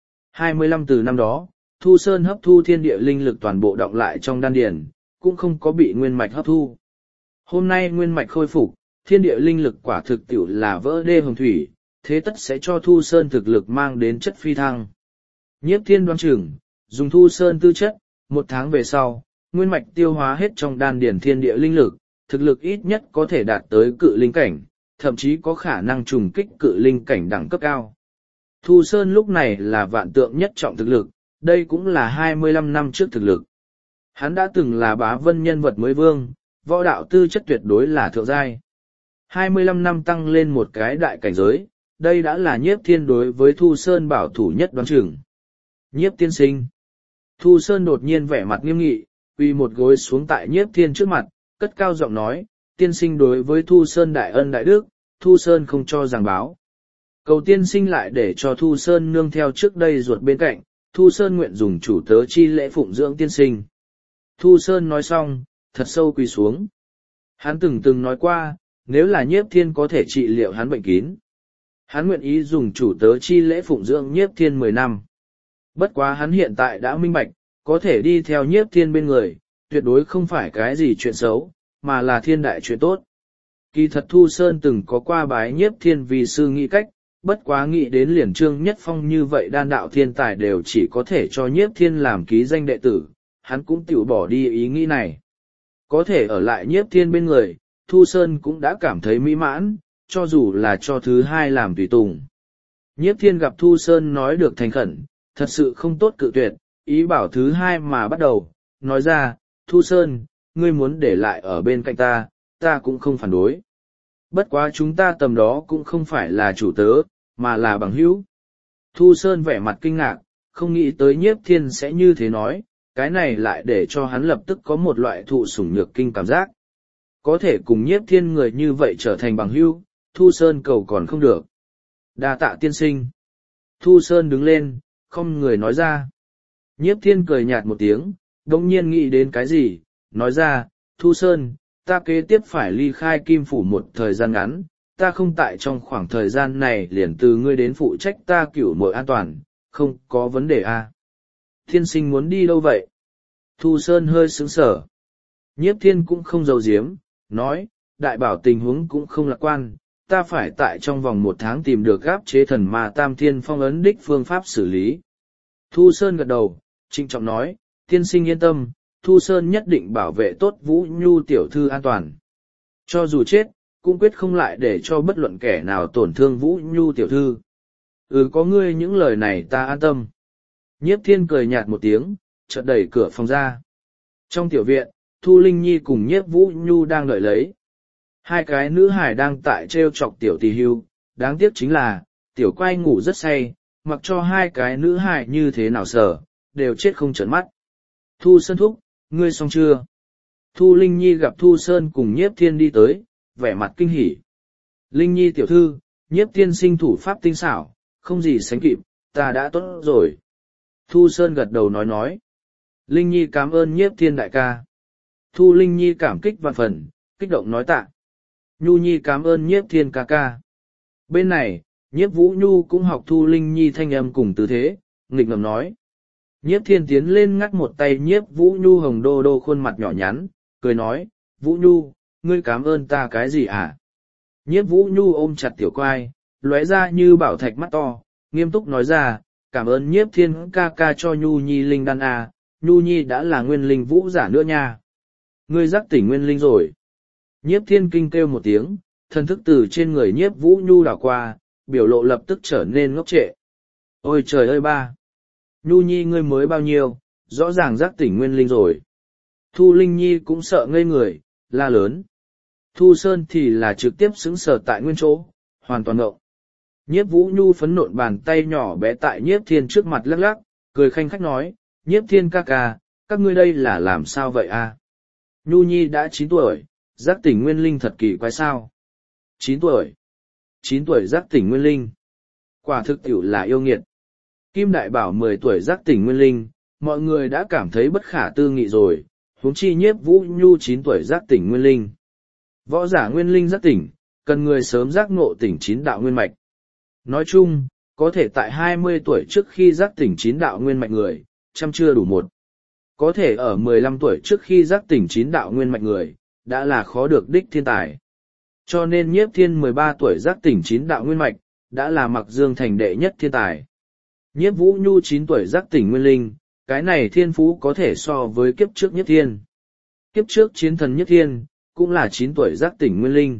25 từ năm đó, Thu Sơn hấp thu thiên địa linh lực toàn bộ đọng lại trong đan điền, cũng không có bị nguyên mạch hấp thu. Hôm nay nguyên mạch khôi phục, thiên địa linh lực quả thực tiểu là vỡ đê hồng thủy, thế tất sẽ cho Thu Sơn thực lực mang đến chất phi thăng. Nhiếp Thiên đoán chừng, dùng Thu Sơn tư chất, 1 tháng về sau, nguyên mạch tiêu hóa hết trong đan điền thiên địa linh lực, thực lực ít nhất có thể đạt tới cự linh cảnh, thậm chí có khả năng trùng kích cự linh cảnh đẳng cấp cao. Thu Sơn lúc này là vạn tượng nhất trọng thực lực, đây cũng là 25 năm trước thực lực. Hắn đã từng là bá vân nhân vật mới vương, võ đạo tư chất tuyệt đối là thượng giai. 25 năm tăng lên một cái đại cảnh giới, đây đã là Nhiếp Thiên đối với Thu Sơn bảo thủ nhất đoán chừng. Nhiếp tiên sinh. Thu Sơn đột nhiên vẻ mặt nghiêm nghị, quỳ một gối xuống tại Nhiếp Thiên trước mặt, cất cao giọng nói, tiên sinh đối với Thu Sơn đại ân đại đức, Thu Sơn không cho giảng báo. Cầu tiên sinh lại để cho Thu Sơn nương theo trước đây ruột bên cạnh, Thu Sơn nguyện dùng chủ tớ chi lễ phụng dưỡng tiên sinh. Thu Sơn nói xong, thật sâu quỳ xuống. Hắn từng nói qua, nếu là Nhiếp Thiên có thể trị liệu hắn bệnh kín, hắn nguyện ý dùng chủ tớ chi lễ phụng dưỡng Nhiếp Thiên 10 năm. Bất quá hắn hiện tại đã minh bạch, có thể đi theo Nhiếp Thiên bên người, tuyệt đối không phải cái gì chuyện xấu, mà là thiên đại chuyện tốt. Kỳ thật Thu Sơn từng có qua bái Nhiếp Thiên vì sư nghĩ cách, bất quá nghĩ đến liền Trương Nhất Phong như vậy đan đạo thiên tài đều chỉ có thể cho Nhiếp Thiên làm ký danh đệ tử, hắn cũng tự bỏ đi ý nghĩ này. Có thể ở lại Nhiếp Thiên bên người, Thu Sơn cũng đã cảm thấy mỹ mãn, cho dù là cho thứ hai làm tùy tùng. Nhiếp Thiên gặp Thu Sơn nói được thành khẩn, thật sự không tốt cự tuyệt, ý bảo thứ hai mà bắt đầu, nói ra, Thu Sơn, ngươi muốn để lại ở bên cạnh ta, ta cũng không phản đối. Bất quá chúng ta tầm đó cũng không phải là chủ tớ, mà là bằng hữu. Thu Sơn vẻ mặt kinh ngạc, không nghĩ tới Nhiếp Thiên sẽ như thế nói, cái này lại để cho hắn lập tức có một loại thụ sủng nhược kinh cảm giác. Có thể cùng Nhiếp Thiên người như vậy trở thành bằng hữu, Thu Sơn cầu còn không được. Đa tạ tiên sinh. Thu Sơn đứng lên, không người nói ra. Nhiếp Thiên cười nhạt một tiếng, đồng nhiên nghĩ đến cái gì, nói ra, Thu Sơn, ta kế tiếp phải ly khai Kim Phủ một thời gian ngắn, ta không tại trong khoảng thời gian này liền từ ngươi đến phụ trách ta cửu muội an toàn, không có vấn đề à. Thiên sinh muốn đi đâu vậy? Thu Sơn hơi sững sờ. Nhiếp Thiên cũng không giấu giếm, nói, đại bảo tình huống cũng không lạc quan, ta phải tại trong vòng 1 tháng tìm được gáp chế thần ma tam thiên phong ấn đích phương pháp xử lý. Thu Sơn gật đầu, trịnh trọng nói, tiên sinh yên tâm, Thu Sơn nhất định bảo vệ tốt Vũ Nhu tiểu thư an toàn. Cho dù chết, cũng quyết không lại để cho bất luận kẻ nào tổn thương Vũ Nhu tiểu thư. Có ngươi những lời này ta an tâm. Nhiếp Thiên cười nhạt một tiếng, chợt đẩy cửa phòng ra. Trong tiểu viện, Thu Linh Nhi cùng Nhiếp Vũ Nhu đang đợi lấy. Hai cái nữ hải đang tại trêu chọc tiểu tỳ hưu, đáng tiếc chính là, tiểu quay ngủ rất say, mặc cho hai cái nữ hải như thế nào sở, đều chết không trợn mắt. Thu Sơn thúc, ngươi xong chưa? Thu Linh Nhi gặp Thu Sơn cùng Nhiếp Thiên đi tới, vẻ mặt kinh hỉ. Linh Nhi tiểu thư, Nhiếp Thiên sinh thủ pháp tinh xảo, không gì sánh kịp, ta đã tốt rồi. Thu Sơn gật đầu nói. Linh Nhi cảm ơn Nhiếp Thiên đại ca. Thu Linh Nhi cảm kích vạn phần, kích động nói tạ. Nhu Nhi cảm ơn Nhiếp Thiên ca ca. Bên này, Nhiếp Vũ Nhu cũng học Thu Linh Nhi thanh âm cùng tư thế, nghịch ngầm nói. Nhiếp Thiên tiến lên ngắt một tay Nhiếp Vũ Nhu hồng đô đô khuôn mặt nhỏ nhắn, cười nói, Vũ Nhu, ngươi cảm ơn ta cái gì à? Nhiếp Vũ Nhu ôm chặt tiểu quai, lóe ra như bảo thạch mắt to, nghiêm túc nói ra, cảm ơn Nhiếp Thiên ca ca cho Nhu Nhi linh đan à, Nhu Nhi đã là nguyên linh vũ giả nữa nha. Ngươi giác tỉnh nguyên linh rồi. Nhiếp Thiên kinh kêu một tiếng, thần thức từ trên người Nhiếp Vũ Nhu đảo qua, biểu lộ lập tức trở nên ngốc trệ. Ôi trời ơi ba! Nhu Nhi ngươi mới bao nhiêu, rõ ràng giác tỉnh nguyên linh rồi. Thu Linh Nhi cũng sợ ngây người, la lớn. Thu Sơn thì là trực tiếp xứng sở tại nguyên chỗ, hoàn toàn ngộng. Nhiếp Vũ Nhu phấn nộn bàn tay nhỏ bé tại Nhiếp Thiên trước mặt lắc lắc, cười khanh khách nói, Nhiếp Thiên ca ca, các ngươi đây là làm sao vậy a? Nhu Nhi đã 9 tuổi, giác tỉnh nguyên linh thật kỳ quái sao. 9 tuổi. 9 tuổi giác tỉnh nguyên linh. Quả thực tiểu là yêu nghiệt. Kim Đại Bảo 10 tuổi giác tỉnh nguyên linh, mọi người đã cảm thấy bất khả tư nghị rồi, huống chi Nhiếp Vũ Nhu 9 tuổi giác tỉnh nguyên linh. Võ giả nguyên linh giác tỉnh, cần người sớm giác ngộ tỉnh 9 đạo nguyên mạch. Nói chung, có thể tại 20 tuổi trước khi giác tỉnh 9 đạo nguyên mạch người, trăm chưa đủ một. Có thể ở 15 tuổi trước khi giác tỉnh 9 đạo nguyên mạch người, đã là khó được đích thiên tài. Cho nên Nhiếp Thiên 13 tuổi giác tỉnh 9 đạo nguyên mạch, đã là Mặc Dương thành đệ nhất thiên tài. Nhiếp Vũ Nhu 9 tuổi giác tỉnh nguyên linh, cái này thiên phú có thể so với kiếp trước Nhiếp Thiên. Kiếp trước chiến thần Nhiếp Thiên, cũng là 9 tuổi giác tỉnh nguyên linh.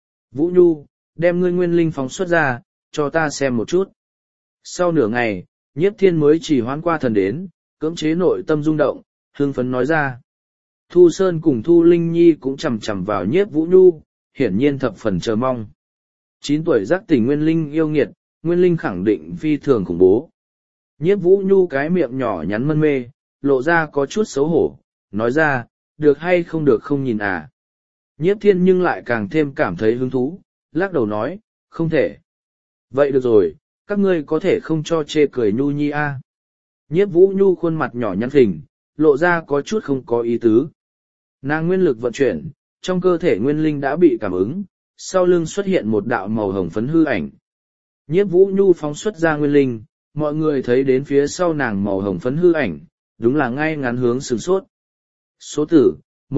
Vũ Nhu, đem ngươi nguyên linh phóng xuất ra, cho ta xem một chút. Sau nửa ngày, Nhiếp Thiên mới chỉ hoán qua thần đến, cưỡng chế nội tâm rung động, hưng phấn nói ra. Thu Sơn cùng Thu Linh Nhi cũng chầm chầm vào Nhiếp Vũ Nhu, hiển nhiên thập phần chờ mong. 9 tuổi giác tỉnh nguyên linh yêu nghiệt, nguyên linh khẳng định phi thường khủng bố. Nhiếp Vũ Nhu cái miệng nhỏ nhắn mân mê, lộ ra có chút xấu hổ, nói ra, được hay không được không nhìn à. Nhiếp Thiên nhưng lại càng thêm cảm thấy hứng thú, lắc đầu nói, không thể. Vậy được rồi, các ngươi có thể không cho chê cười Nhu Nhi à. Nhiếp Vũ Nhu khuôn mặt nhỏ nhắn phình, lộ ra có chút không có ý tứ. Nàng nguyên lực vận chuyển, trong cơ thể nguyên linh đã bị cảm ứng, sau lưng xuất hiện một đạo màu hồng phấn hư ảnh. Nhiếp Vũ Nhu phóng xuất ra nguyên linh, mọi người thấy đến phía sau nàng màu hồng phấn hư ảnh, đúng là ngay ngắn hướng sửng sốt. Số tử,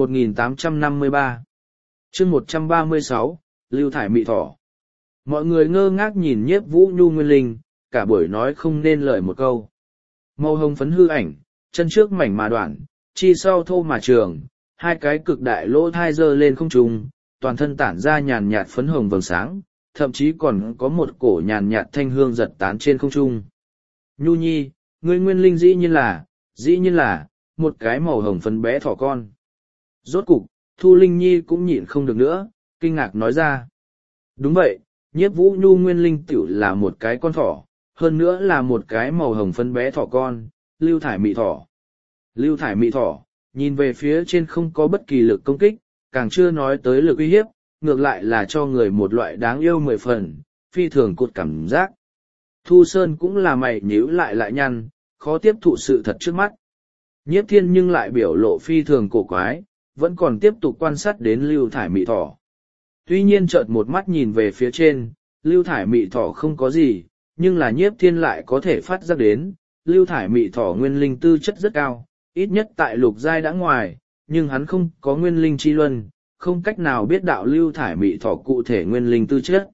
1853. Chương 136, Lưu Thải Mị Thỏ. Mọi người ngơ ngác nhìn Nhiếp Vũ Nhu nguyên linh, cả buổi nói không nên lời một câu. Màu hồng phấn hư ảnh, chân trước mảnh mà đoạn, chi sau thô mà trường, hai cái cực đại lỗ thai giơ lên không trung, toàn thân tản ra nhàn nhạt phấn hồng vầng sáng, thậm chí còn có một cổ nhàn nhạt thanh hương giật tán trên không trung. Nhu Nhi, ngươi nguyên linh dĩ nhiên là, một cái màu hồng phấn bé thỏ con. Rốt cục, Thu Linh Nhi cũng nhịn không được nữa, kinh ngạc nói ra. Đúng vậy, Nhiếp Vũ Nhu nguyên linh tiểu là một cái con thỏ, hơn nữa là một cái màu hồng phân bé thỏ con, lưu thải mị thỏ. Lưu thải mị thỏ, nhìn về phía trên không có bất kỳ lực công kích, càng chưa nói tới lực uy hiếp, ngược lại là cho người một loại đáng yêu 10 phần, phi thường cột cảm giác. Thu Sơn cũng là mày nhíu lại nhăn, khó tiếp thụ sự thật trước mắt. Nhiếp Thiên nhưng lại biểu lộ phi thường cổ quái, vẫn còn tiếp tục quan sát đến lưu thải mị thỏ. Tuy nhiên chợt một mắt nhìn về phía trên, lưu thải mị thỏ không có gì, nhưng là Nhiếp Thiên lại có thể phát giác đến, lưu thải mị thỏ nguyên linh tư chất rất cao, ít nhất tại lục giai đã ngoài, nhưng hắn không có nguyên linh chi luân, không cách nào biết đạo lưu thải mị thỏ cụ thể nguyên linh tư chất.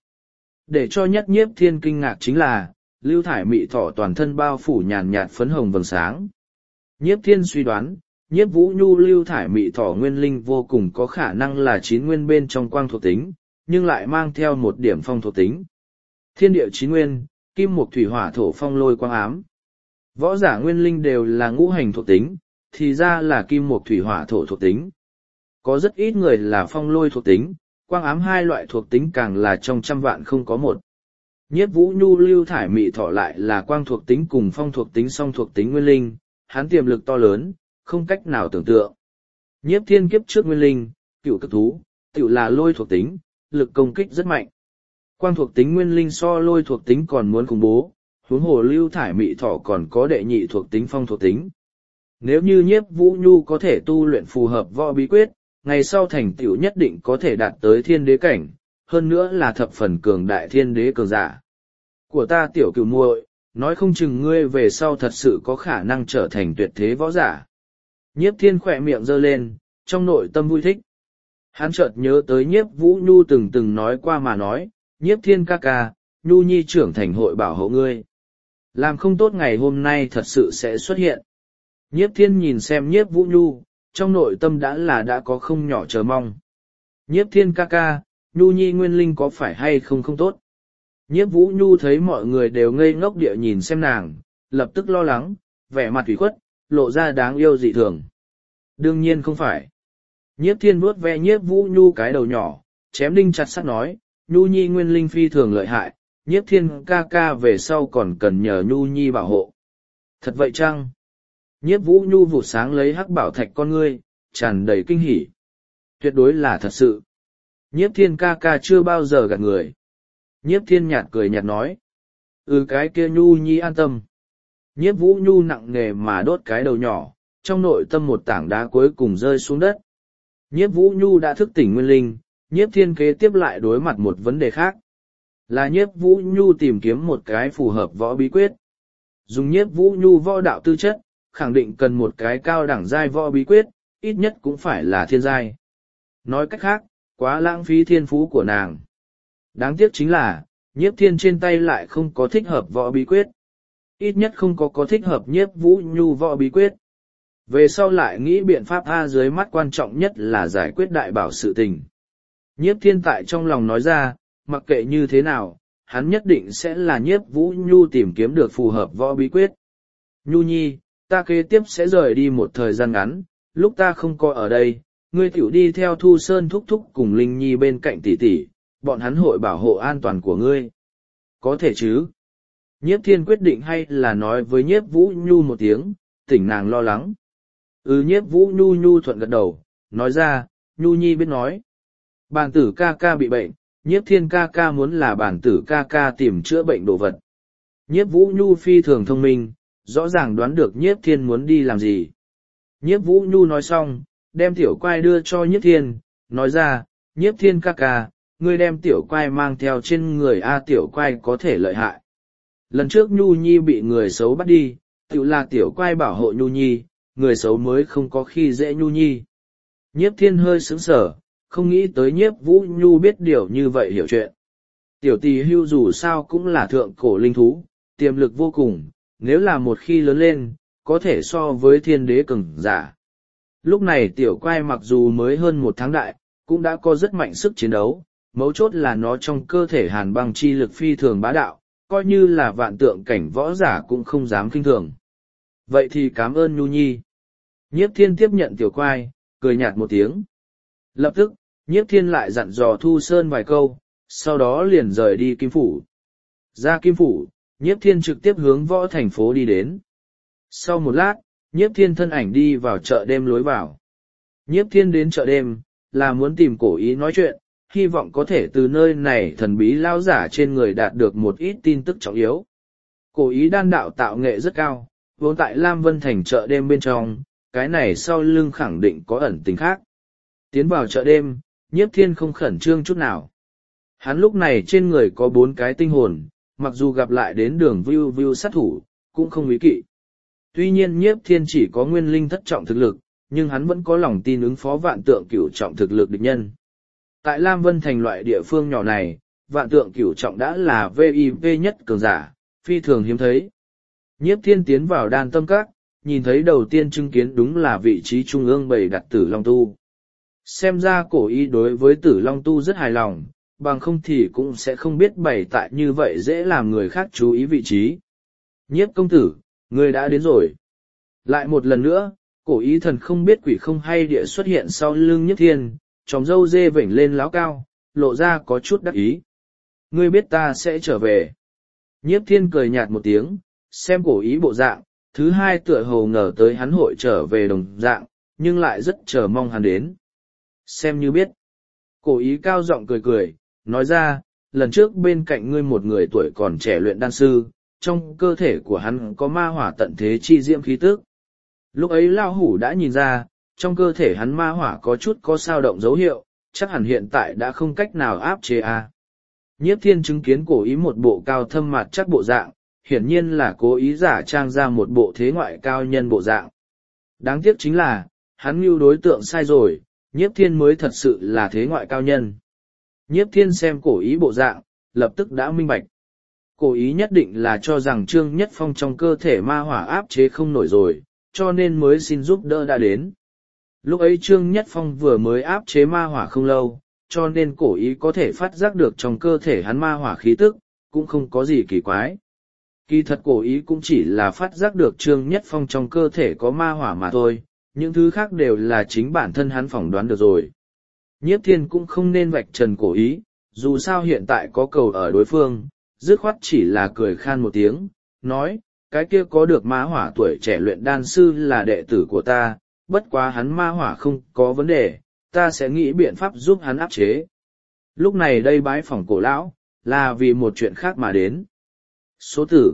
Để cho nhất Nhiếp Thiên kinh ngạc chính là, lưu thải mị thỏ toàn thân bao phủ nhàn nhạt phấn hồng vầng sáng. Nhiếp Thiên suy đoán, Nhiếp Vũ Nhu lưu thải mị thỏ nguyên linh vô cùng có khả năng là 9 nguyên bên trong quang thuộc tính, nhưng lại mang theo một điểm phong thuộc tính. Thiên địa 9 nguyên, kim mộc thủy hỏa thổ phong lôi quang ám. Võ giả nguyên linh đều là ngũ hành thuộc tính, thì ra là kim mộc thủy hỏa thổ thuộc tính. Có rất ít người là phong lôi thuộc tính, quang ám hai loại thuộc tính càng là trong trăm vạn không có một. Nhiếp Vũ Nhu lưu thải mị thọ lại là quang thuộc tính cùng phong thuộc tính song thuộc tính nguyên linh, hắn tiềm lực to lớn, không cách nào tưởng tượng. Nhiếp Thiên kiếp trước nguyên linh, cựu cực thú, cựu là lôi thuộc tính, lực công kích rất mạnh. Quang thuộc tính nguyên linh so lôi thuộc tính còn muốn khủng bố, huống hồ lưu thải mị thọ còn có đệ nhị thuộc tính phong thuộc tính. Nếu như Nhiếp Vũ Nhu có thể tu luyện phù hợp võ bí quyết, ngày sau thành tựu nhất định có thể đạt tới thiên đế cảnh, hơn nữa là thập phần cường đại thiên đế cường giả. Của ta tiểu cửu muội, nói không chừng ngươi về sau thật sự có khả năng trở thành tuyệt thế võ giả. Nhiếp Thiên khỏe miệng giơ lên, trong nội tâm vui thích. Hắn chợt nhớ tới Nhiếp Vũ Nhu từng nói qua mà nói, Nhiếp Thiên ca ca, Nhu Nhi trưởng thành hội bảo hộ ngươi. Làm không tốt ngày hôm nay thật sự sẽ xuất hiện. Nhiếp Thiên nhìn xem Nhiếp Vũ Nhu, trong nội tâm đã có không nhỏ chờ mong. Nhiếp Thiên ca ca, Nhu Nhi nguyên linh có phải hay không tốt? Nhiếp Vũ Nhu thấy mọi người đều ngây ngốc địa nhìn xem nàng, lập tức lo lắng, vẻ mặt ủy khuất, lộ ra đáng yêu dị thường. Đương nhiên không phải. Nhiếp Thiên vuốt ve Nhiếp Vũ Nhu cái đầu nhỏ, chém đinh chặt sắt nói, Nhu Nhi nguyên linh phi thường lợi hại, Nhiếp Thiên ca ca về sau còn cần nhờ Nhu Nhi bảo hộ. Thật vậy chăng? Nhiếp Vũ Nhu vụt sáng lấy hắc bảo thạch con ngươi, tràn đầy kinh hỉ. Tuyệt đối là thật sự. Nhiếp Thiên ca ca chưa bao giờ gạt người. Nhiếp Thiên nhạt cười nhạt nói. Cái kia Nhu Nhi an tâm. Nhiếp Vũ Nhu nặng nề mà đốt cái đầu nhỏ, trong nội tâm một tảng đá cuối cùng rơi xuống đất. Nhiếp Vũ Nhu đã thức tỉnh nguyên linh, Nhiếp Thiên kế tiếp lại đối mặt một vấn đề khác. Là Nhiếp Vũ Nhu tìm kiếm một cái phù hợp võ bí quyết. Dùng Nhiếp Vũ Nhu võ đạo tư chất, khẳng định cần một cái cao đẳng giai võ bí quyết, ít nhất cũng phải là thiên giai. Nói cách khác, quá lãng phí thiên phú của nàng. Đáng tiếc chính là, Nhiếp Thiên trên tay lại không có thích hợp võ bí quyết. Ít nhất không có thích hợp Nhiếp Vũ Nhu võ bí quyết. Về sau lại nghĩ biện pháp dưới mắt quan trọng nhất là giải quyết đại bảo sự tình. Nhiếp Thiên tại trong lòng nói ra, mặc kệ như thế nào, hắn nhất định sẽ là Nhiếp Vũ Nhu tìm kiếm được phù hợp võ bí quyết. Nhu Nhi, ta kế tiếp sẽ rời đi một thời gian ngắn, lúc ta không có ở đây, ngươi tiểu đi theo Thu Sơn thúc thúc cùng Linh Nhi bên cạnh tỷ tỷ, bọn hắn hội bảo hộ an toàn của ngươi. Có thể chứ? Nhiếp Thiên quyết định hay là nói với Nhiếp Vũ Nhu một tiếng, tỉnh nàng lo lắng. Nhiếp Vũ Nhu thuận gật đầu, nói ra, Nhu Nhi biết nói. Bản tử ca ca bị bệnh, Nhiếp Thiên ca ca muốn là bản tử ca ca tìm chữa bệnh đồ vật. Nhiếp Vũ Nhu phi thường thông minh, rõ ràng đoán được Nhiếp Thiên muốn đi làm gì. Nhiếp Vũ Nhu nói xong, đem tiểu quai đưa cho Nhiếp Thiên, nói ra, Nhiếp Thiên ca ca, ngươi đem tiểu quai mang theo trên người tiểu quai có thể lợi hại. Lần trước Nhu Nhi bị người xấu bắt đi, tự là tiểu quai bảo hộ Nhu Nhi, người xấu mới không có khi dễ Nhu Nhi. Nhiếp Thiên hơi sững sờ, không nghĩ tới Nhiếp Vũ Nhu biết điều như vậy hiểu chuyện. Tiểu tỳ hưu dù sao cũng là thượng cổ linh thú, tiềm lực vô cùng, nếu là một khi lớn lên, có thể so với thiên đế cường giả. Lúc này tiểu quai mặc dù mới hơn 1 tháng đại, cũng đã có rất mạnh sức chiến đấu, mấu chốt là nó trong cơ thể hàn băng chi lực phi thường bá đạo, coi như là vạn tượng cảnh võ giả cũng không dám kinh thường. Vậy thì cảm ơn Nhu Nhi. Nhiếp Thiên tiếp nhận tiểu quai, cười nhạt một tiếng. Lập tức, Nhiếp Thiên lại dặn dò Thu Sơn vài câu, sau đó liền rời đi Kim Phủ. Ra Kim Phủ, Nhiếp Thiên trực tiếp hướng võ thành phố đi đến. Sau một lát, Nhiếp Thiên thân ảnh đi vào chợ đêm lối vào. Nhiếp Thiên đến chợ đêm, là muốn tìm Cổ Ý nói chuyện, hy vọng có thể từ nơi này thần bí lao giả trên người đạt được một ít tin tức trọng yếu. Cổ Ý đan đạo tạo nghệ rất cao, vốn tại Lam Vân Thành chợ đêm bên trong, cái này sau lưng khẳng định có ẩn tình khác. Tiến vào chợ đêm, Nhiếp Thiên không khẩn trương chút nào. Hắn lúc này trên người có 4 cái tinh hồn, mặc dù gặp lại đến đường view view sát thủ, cũng không ý kỵ. Tuy nhiên Nhiếp Thiên chỉ có nguyên linh thất trọng thực lực, nhưng hắn vẫn có lòng tin ứng phó vạn tượng cửu trọng thực lực địch nhân. Tại Lam Vân Thành loại địa phương nhỏ này, vạn tượng cửu trọng đã là VIP nhất cường giả, phi thường hiếm thấy. Nhiếp Thiên tiến vào đan tâm các, nhìn thấy đầu tiên chứng kiến đúng là vị trí trung ương bày đặt Tử Long Tu. Xem ra Cổ Ý đối với Tử Long Tu rất hài lòng, bằng không thì cũng sẽ không biết bày tại như vậy dễ làm người khác chú ý vị trí. Nhiếp công tử, người đã đến rồi. Lại một lần nữa, Cổ Ý thần không biết quỷ không hay địa xuất hiện sau lưng Nhiếp Thiên, tròng râu dê vểnh lên láo cao, lộ ra có chút đắc ý. Ngươi biết ta sẽ trở về. Nhiếp Thiên cười nhạt một tiếng, xem Cổ Ý bộ dạng, thứ hai tựa hồ ngờ tới hắn hội trở về đồng dạng, nhưng lại rất chờ mong hắn đến. Xem như biết. Cổ Ý cao giọng cười cười, nói ra, lần trước bên cạnh ngươi một người tuổi còn trẻ luyện đan sư, trong cơ thể của hắn có ma hỏa tận thế chi diễm khí tức. Lúc ấy Lao Hủ đã nhìn ra, trong cơ thể hắn ma hỏa có chút có sao động dấu hiệu, chắc hẳn hiện tại đã không cách nào áp chế a. Nhiếp Thiên chứng kiến Cổ Ý một bộ cao thâm mặt chắc bộ dạng, hiển nhiên là cố ý giả trang ra một bộ thế ngoại cao nhân bộ dạng. Đáng tiếc chính là, hắn mưu đối tượng sai rồi, Nhiếp Thiên mới thật sự là thế ngoại cao nhân. Nhiếp Thiên xem Cổ Ý bộ dạng, lập tức đã minh bạch. Cổ Ý nhất định là cho rằng Trương Nhất Phong trong cơ thể ma hỏa áp chế không nổi rồi, cho nên mới xin giúp đỡ đã đến. Lúc ấy Trương Nhất Phong vừa mới áp chế ma hỏa không lâu, cho nên Cổ Ý có thể phát giác được trong cơ thể hắn ma hỏa khí tức, cũng không có gì kỳ quái. Kỳ thật Cổ Ý cũng chỉ là phát giác được Trương Nhất Phong trong cơ thể có ma hỏa mà thôi, những thứ khác đều là chính bản thân hắn phỏng đoán được rồi. Nhiếp Thiên cũng không nên vạch trần Cổ Ý, dù sao hiện tại có cầu ở đối phương, dứt khoát chỉ là cười khan một tiếng, nói, cái kia có được ma hỏa tuổi trẻ luyện đan sư là đệ tử của ta, bất quá hắn ma hỏa không có vấn đề, ta sẽ nghĩ biện pháp giúp hắn áp chế. Lúc này đây bái phỏng Cổ lão, là vì một chuyện khác mà đến. Số tử,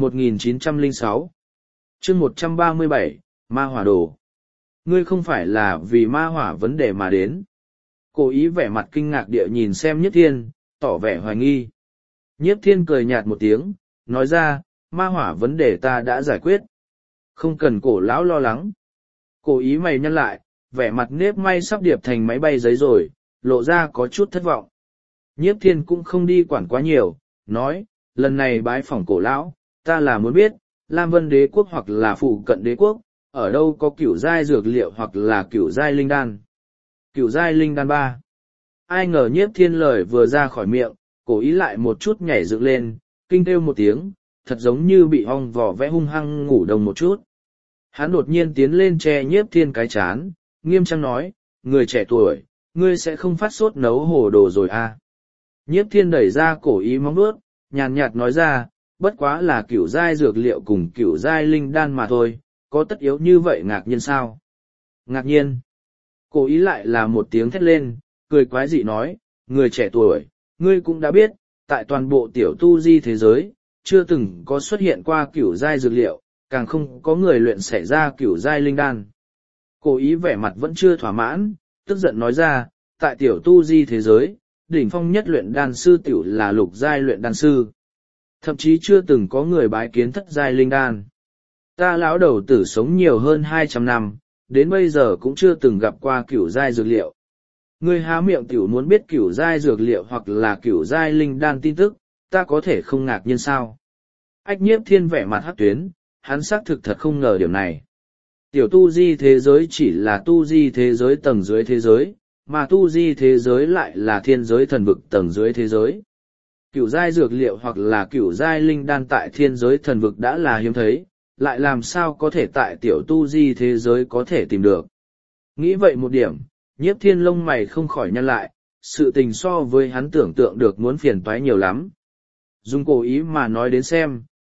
1906 chương 137, Ma Hỏa Đồ. Ngươi không phải là vì ma hỏa vấn đề mà đến. Cổ Ý vẻ mặt kinh ngạc địa nhìn xem Nhiếp Thiên, tỏ vẻ hoài nghi. Nhiếp Thiên cười nhạt một tiếng, nói ra, ma hỏa vấn đề ta đã giải quyết. Không cần Cổ lão lo lắng. Cổ Ý mày nhăn lại, vẻ mặt nếp may sắp điệp thành máy bay giấy rồi, lộ ra có chút thất vọng. Nhiếp Thiên cũng không đi quản quá nhiều, nói, lần này bái phỏng Cổ lão, ta là muốn biết, Lam Vân Đế quốc hoặc là phụ cận đế quốc, ở đâu có cửu giai dược liệu hoặc là cửu giai linh đan. Cửu giai linh đan 3. Ai ngờ Nhiếp Thiên lời vừa ra khỏi miệng, Cổ Ý lại một chút nhảy dựng lên, kinh kêu một tiếng, thật giống như bị ong vò vẽ hung hăng ngủ đồng một chút. Hắn đột nhiên tiến lên che Nhiếp Thiên cái chán, nghiêm trang nói, người trẻ tuổi, ngươi sẽ không phát sốt nấu hồ đồ rồi à. Nhiếp Thiên đẩy ra Cổ Ý móng vuốt, nhàn nhạt nói ra, bất quá là cửu giai dược liệu cùng cửu giai linh đan mà thôi, có tất yếu như vậy ngạc nhiên sao? Ngạc nhiên. Cổ Ý lại là một tiếng thét lên, cười quái dị nói, người trẻ tuổi, ngươi cũng đã biết, tại toàn bộ tiểu tu di thế giới, chưa từng có xuất hiện qua cửu giai dược liệu, càng không có người luyện xảy ra cửu giai linh đan. Cổ Ý vẻ mặt vẫn chưa thỏa mãn, tức giận nói ra, tại tiểu tu di thế giới, đỉnh phong nhất luyện đan sư tiểu là lục giai luyện đan sư. Thậm chí chưa từng có người bái kiến thất giai linh đan. Ta lão đầu tử sống nhiều hơn 200 năm, đến bây giờ cũng chưa từng gặp qua cửu giai dược liệu. Ngươi há miệng tiểu muốn biết cửu giai dược liệu hoặc là cửu giai linh đan tin tức, ta có thể không ngạc nhiên sao? Ách Nhiếp Thiên vẻ mặt hắc tuyến, hắn xác thực thật không ngờ điểm này. Tiểu tu di thế giới chỉ là tu di thế giới tầng dưới thế giới, mà tu di thế giới lại là thiên giới thần vực tầng dưới thế giới. Cửu giai dược liệu hoặc là cửu giai linh đan tại thiên giới thần vực đã là hiếm thấy, lại làm sao có thể tại tiểu tu di thế giới có thể tìm được. Nghĩ vậy một điểm, Nhiếp Thiên lông mày không khỏi nhăn lại, sự tình so với hắn tưởng tượng được muốn phiền toái nhiều lắm. Dùng Cổ Ý mà nói đến xem,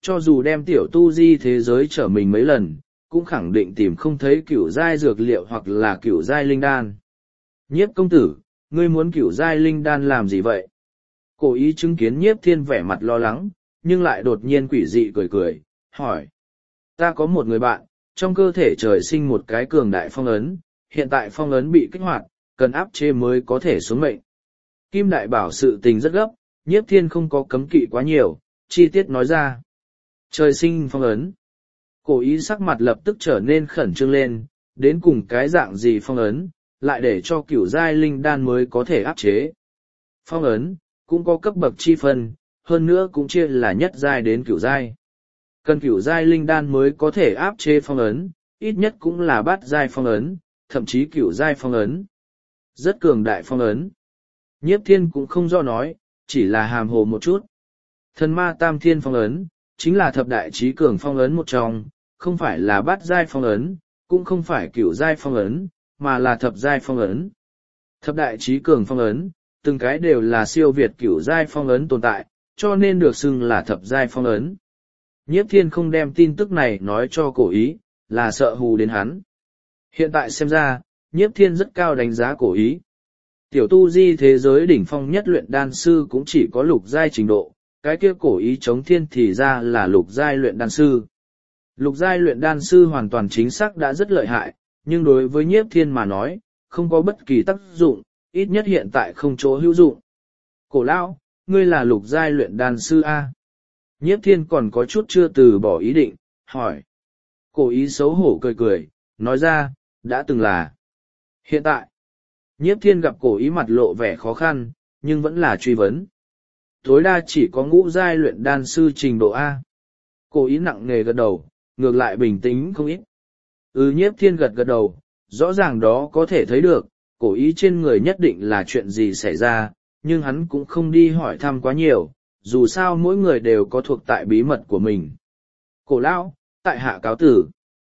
cho dù đem tiểu tu di thế giới trở mình mấy lần, cũng khẳng định tìm không thấy cửu giai dược liệu hoặc là cửu giai linh đan. Nhiếp công tử, ngươi muốn cửu giai linh đan làm gì vậy? Cố ý chứng kiến Nhiếp Thiên vẻ mặt lo lắng, nhưng lại đột nhiên quỷ dị cười cười, hỏi. Ta có một người bạn, trong cơ thể trời sinh một cái cường đại phong ấn, hiện tại phong ấn bị kích hoạt, cần áp chế mới có thể xuống mệnh. Kim Đại bảo sự tình rất gấp, Nhiếp Thiên không có cấm kỵ quá nhiều, chi tiết nói ra. Trời sinh phong ấn. Cố ý sắc mặt lập tức trở nên khẩn trương lên, đến cùng cái dạng gì phong ấn, lại để cho cửu giai linh đan mới có thể áp chế. Phong ấn, cũng có cấp bậc chi phân, hơn nữa cũng chia là nhất giai đến cửu giai. Cần cửu giai linh đan mới có thể áp chế phong ấn, ít nhất cũng là bát giai phong ấn, thậm chí cửu giai phong ấn. Rất cường đại phong ấn. Nhiếp Thiên cũng không do nói, chỉ là hàm hồ một chút. Thần ma tam thiên phong ấn, chính là thập đại trí cường phong ấn một trong, không phải là bát giai phong ấn, cũng không phải cửu giai phong ấn, mà là thập giai phong ấn. Thập đại trí cường phong ấn, từng cái đều là siêu việt cửu giai phong ấn tồn tại, cho nên được xưng là thập giai phong ấn. Nhiếp Thiên không đem tin tức này nói cho Cổ Ý, là sợ hù đến hắn. Hiện tại xem ra, Nhiếp Thiên rất cao đánh giá Cổ Ý. Tiểu tu di thế giới đỉnh phong nhất luyện đan sư cũng chỉ có lục giai trình độ, cái kia Cổ Ý chống thiên thì ra là lục giai luyện đan sư. Lục giai luyện đan sư hoàn toàn chính xác đã rất lợi hại, nhưng đối với Nhiếp Thiên mà nói, không có bất kỳ tác dụng, ít nhất hiện tại không chỗ hữu dụng. Cổ lão, ngươi là lục giai luyện đan sư A. Nhiếp Thiên còn có chút chưa từ bỏ ý định, hỏi. Cổ Ý xấu hổ cười cười, nói ra, đã từng là. Hiện tại, Nhiếp Thiên gặp Cổ Ý mặt lộ vẻ khó khăn, nhưng vẫn là truy vấn. Tối đa chỉ có ngũ giai luyện đan sư trình độ A. Cổ Ý nặng nề gật đầu, ngược lại bình tĩnh không ít. Nhiếp Thiên gật gật đầu, rõ ràng đó có thể thấy được, Cổ Ý trên người nhất định là chuyện gì xảy ra, nhưng hắn cũng không đi hỏi thăm quá nhiều, dù sao mỗi người đều có thuộc tại bí mật của mình. Cổ lão, tại hạ cáo tử.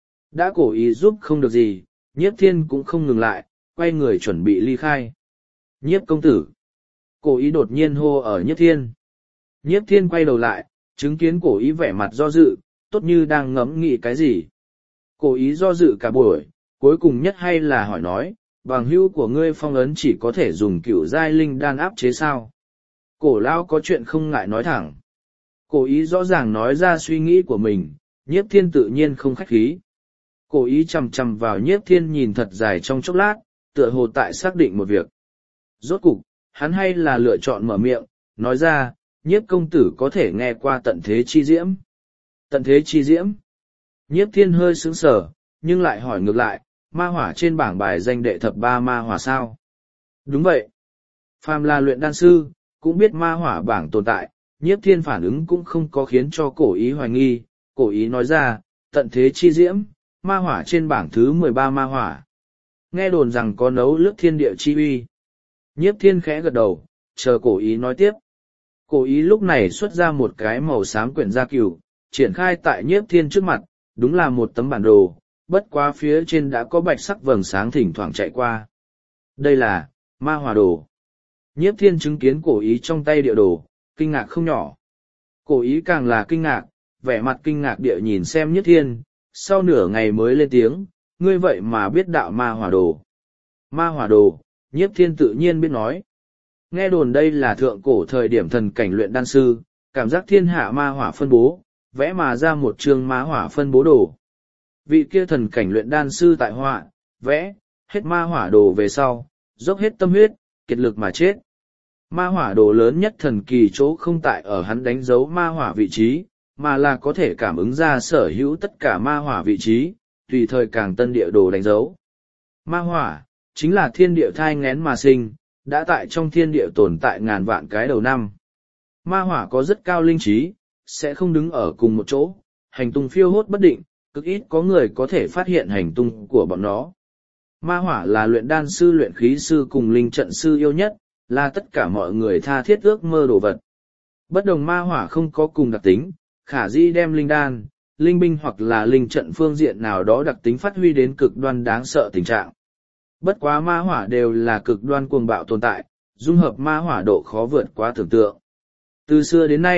Đã Cổ Ý giúp không được gì, Nhiếp Thiên cũng không ngừng lại, quay người chuẩn bị ly khai. Nhiếp công tử. Cổ Ý đột nhiên hô ở Nhiếp Thiên. Nhiếp Thiên quay đầu lại, chứng kiến Cổ Ý vẻ mặt do dự, tốt như đang ngẫm nghĩ cái gì. Cổ Ý do dự cả buổi, cuối cùng nhất hay là hỏi nói, bằng hữu của ngươi phong ấn chỉ có thể dùng cửu giai linh đan áp chế sao? Cổ lão có chuyện không ngại nói thẳng. Cổ Ý rõ ràng nói ra suy nghĩ của mình, Nhiếp Thiên tự nhiên không khách khí. Cổ Ý chằm chằm vào Nhiếp Thiên nhìn thật dài trong chốc lát, tựa hồ tại xác định một việc. Rốt cục, hắn hay là lựa chọn mở miệng, nói ra, Nhiếp công tử có thể nghe qua tận thế chi diễm. Tận thế chi diễm. Nhiếp Thiên hơi sững sờ, nhưng lại hỏi ngược lại, ma hỏa trên bảng bài danh đệ thập ba ma hỏa sao? Đúng vậy. Phàm là luyện đan sư, cũng biết ma hỏa bảng tồn tại, Nhiếp Thiên phản ứng cũng không có khiến cho Cổ Ý hoài nghi, Cổ Ý nói ra, tận thế chi diễm, ma hỏa trên bảng thứ 13 ma hỏa. Nghe đồn rằng có nấu lướt thiên địa chi uy. Nhiếp Thiên khẽ gật đầu, chờ Cổ Ý nói tiếp. Cổ Ý lúc này xuất ra một cái màu xám quyển gia cửu, triển khai tại Nhiếp Thiên trước mặt, đúng là một tấm bản đồ, bất quá phía trên đã có bạch sắc vầng sáng thỉnh thoảng chạy qua. Đây là ma hỏa đồ. Nhiếp Thiên chứng kiến Cổ Ý trong tay địa đồ, kinh ngạc không nhỏ. Cổ Ý càng là kinh ngạc, vẻ mặt kinh ngạc địa nhìn xem Nhiếp Thiên, sau nửa ngày mới lên tiếng, ngươi vậy mà biết đạo ma hỏa đồ. Ma hỏa đồ, Nhiếp Thiên tự nhiên biết nói. Nghe đồn đây là thượng cổ thời điểm thần cảnh luyện đan sư, cảm giác thiên hạ ma hỏa phân bố, vẽ mà ra một chương ma hỏa phân bố đồ. Vị kia thần cảnh luyện đan sư tại họa, vẽ, hết ma hỏa đồ về sau, dốc hết tâm huyết, kiệt lực mà chết. Ma hỏa đồ lớn nhất thần kỳ chỗ không tại ở hắn đánh dấu ma hỏa vị trí, mà là có thể cảm ứng ra sở hữu tất cả ma hỏa vị trí, tùy thời càng tân địa đồ đánh dấu. Ma hỏa, chính là thiên địa thai nghén mà sinh, đã tại trong thiên địa tồn tại ngàn vạn cái đầu năm. Ma hỏa có rất cao linh trí, sẽ không đứng ở cùng một chỗ, hành tung phiêu hốt bất định, cực ít có người có thể phát hiện hành tung của bọn nó. Ma hỏa là luyện đan sư luyện khí sư cùng linh trận sư yêu nhất, là tất cả mọi người tha thiết ước mơ đồ vật. Bất đồng ma hỏa không có cùng đặc tính, khả dĩ đem linh đan, linh binh hoặc là linh trận phương diện nào đó đặc tính phát huy đến cực đoan đáng sợ tình trạng. Bất quá ma hỏa đều là cực đoan cuồng bạo tồn tại, dung hợp ma hỏa độ khó vượt quá tưởng tượng. Từ xưa đến nay,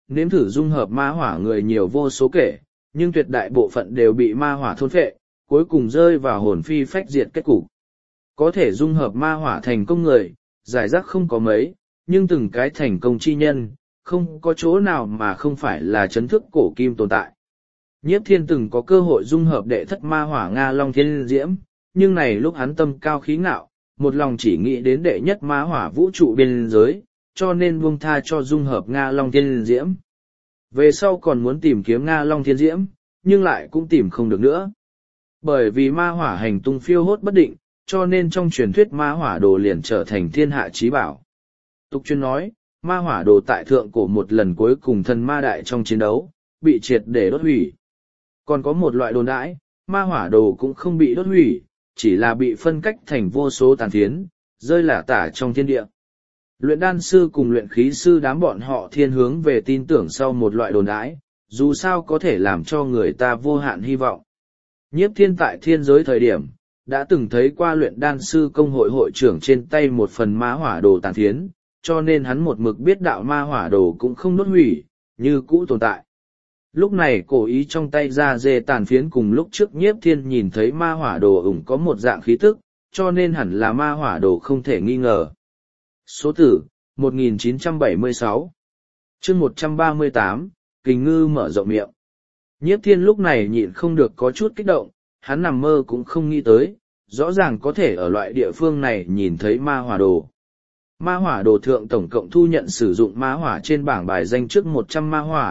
nếm thử dung hợp ma hỏa người nhiều vô số kể, nhưng tuyệt đại bộ phận đều bị ma hỏa thôn phệ, cuối cùng rơi vào hồn phi phách diệt kết cục. Có thể dung hợp ma hỏa thành công người, giải rác không có mấy, nhưng từng cái thành công chi nhân, không có chỗ nào mà không phải là chấn thức cổ kim tồn tại. Nhiếp Thiên từng có cơ hội dung hợp đệ thất ma hỏa Nga Long Thiên Diễm, nhưng này lúc hắn tâm cao khí ngạo, một lòng chỉ nghĩ đến đệ nhất ma hỏa vũ trụ biên giới, cho nên buông tha cho dung hợp Nga Long Thiên Diễm. Về sau còn muốn tìm kiếm Nga Long Thiên Diễm, nhưng lại cũng tìm không được nữa. Bởi vì ma hỏa hành tung phiêu hốt bất định, cho nên trong truyền thuyết ma hỏa đồ liền trở thành thiên hạ chí bảo. Tục chuyên nói, ma hỏa đồ tại thượng cổ một lần cuối cùng thần ma đại trong chiến đấu, bị triệt để đốt hủy. Còn có một loại đồn đãi, ma hỏa đồ cũng không bị đốt hủy, chỉ là bị phân cách thành vô số tàn phiến, rơi lả tả trong thiên địa. Luyện đan sư cùng luyện khí sư đám bọn họ thiên hướng về tin tưởng sau một loại đồn đãi, dù sao có thể làm cho người ta vô hạn hy vọng. Nhiếp Thiên tại thiên giới thời điểm, đã từng thấy qua luyện đan sư công hội hội trưởng trên tay một phần ma hỏa đồ tàn phiến, cho nên hắn một mực biết đạo ma hỏa đồ cũng không đốt hủy, như cũ tồn tại. Lúc này cổ ý trong tay ra dê tàn phiến cùng lúc trước Nhiếp Thiên nhìn thấy ma hỏa đồ ủng có một dạng khí tức, cho nên hẳn là ma hỏa đồ không thể nghi ngờ. Số tử, 1976 chương 138, Kình Ngư mở rộng miệng. Nhiếp Thiên lúc này nhịn không được có chút kích động, hắn nằm mơ cũng không nghĩ tới, rõ ràng có thể ở loại địa phương này nhìn thấy ma hỏa đồ. Ma hỏa đồ thượng tổng cộng thu nhận sử dụng ma hỏa trên bảng bài danh trước 100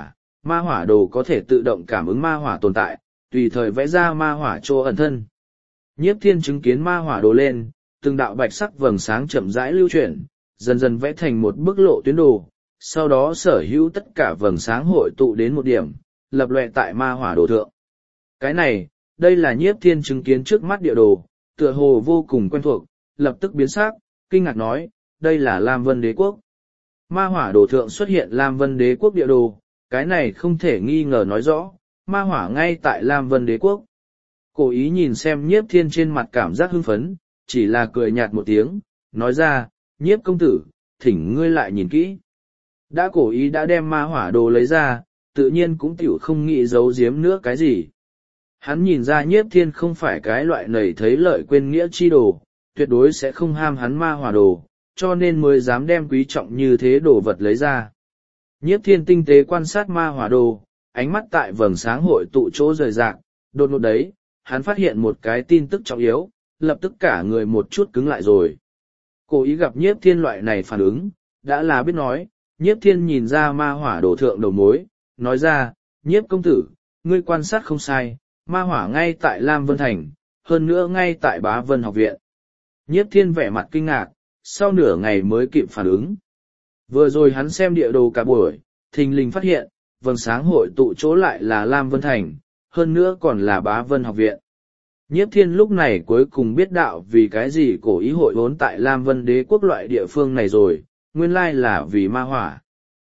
ma hỏa đồ có thể tự động cảm ứng ma hỏa tồn tại, tùy thời vẽ ra ma hỏa chỗ ẩn thân. Nhiếp Thiên chứng kiến ma hỏa đồ lên, từng đạo bạch sắc vầng sáng chậm rãi lưu chuyển, dần dần vẽ thành một bức lộ tuyến đồ, sau đó sở hữu tất cả vầng sáng hội tụ đến một điểm, lập lòe tại ma hỏa đồ thượng. Cái này, đây là Nhiếp Thiên chứng kiến trước mắt địa đồ, tựa hồ vô cùng quen thuộc, lập tức biến sắc, kinh ngạc nói, đây là Lam Vân Đế Quốc. Ma hỏa đồ thượng xuất hiện Lam Vân Đế Quốc địa đồ, cái này không thể nghi ngờ nói rõ, ma hỏa ngay tại Lam Vân Đế Quốc. Cổ ý nhìn xem Nhiếp Thiên trên mặt cảm giác hưng phấn, chỉ là cười nhạt một tiếng, nói ra, Nhiếp công tử, thỉnh ngươi lại nhìn kỹ. Đã cổ ý đã đem ma hỏa đồ lấy ra, tự nhiên cũng tiểu không nghĩ giấu giếm nữa cái gì. Hắn nhìn ra Nhiếp Thiên không phải cái loại nảy thấy lợi quên nghĩa chi đồ, tuyệt đối sẽ không ham hắn ma hỏa đồ, cho nên mới dám đem quý trọng như thế đồ vật lấy ra. Nhiếp Thiên tinh tế quan sát ma hỏa đồ, ánh mắt tại vầng sáng hội tụ chỗ rời rạc, đột ngột đấy, hắn phát hiện một cái tin tức trọng yếu, lập tức cả người một chút cứng lại rồi. Cố ý gặp Nhiếp Thiên loại này phản ứng, đã là biết nói, Nhiếp Thiên nhìn ra ma hỏa đồ thượng đầu mối, nói ra, Nhiếp công tử, ngươi quan sát không sai, ma hỏa ngay tại Lam Vân Thành, hơn nữa ngay tại Bá Vân Học Viện. Nhiếp Thiên vẻ mặt kinh ngạc, sau nửa ngày mới kịp phản ứng. Vừa rồi hắn xem địa đồ cả buổi, thình lình phát hiện, vầng sáng hội tụ chỗ lại là Lam Vân Thành, hơn nữa còn là Bá Vân Học Viện. Nhiếp Thiên lúc này cuối cùng biết đạo vì cái gì cổ ý hội vốn tại Lam Vân Đế Quốc loại địa phương này rồi, nguyên lai là vì ma hỏa.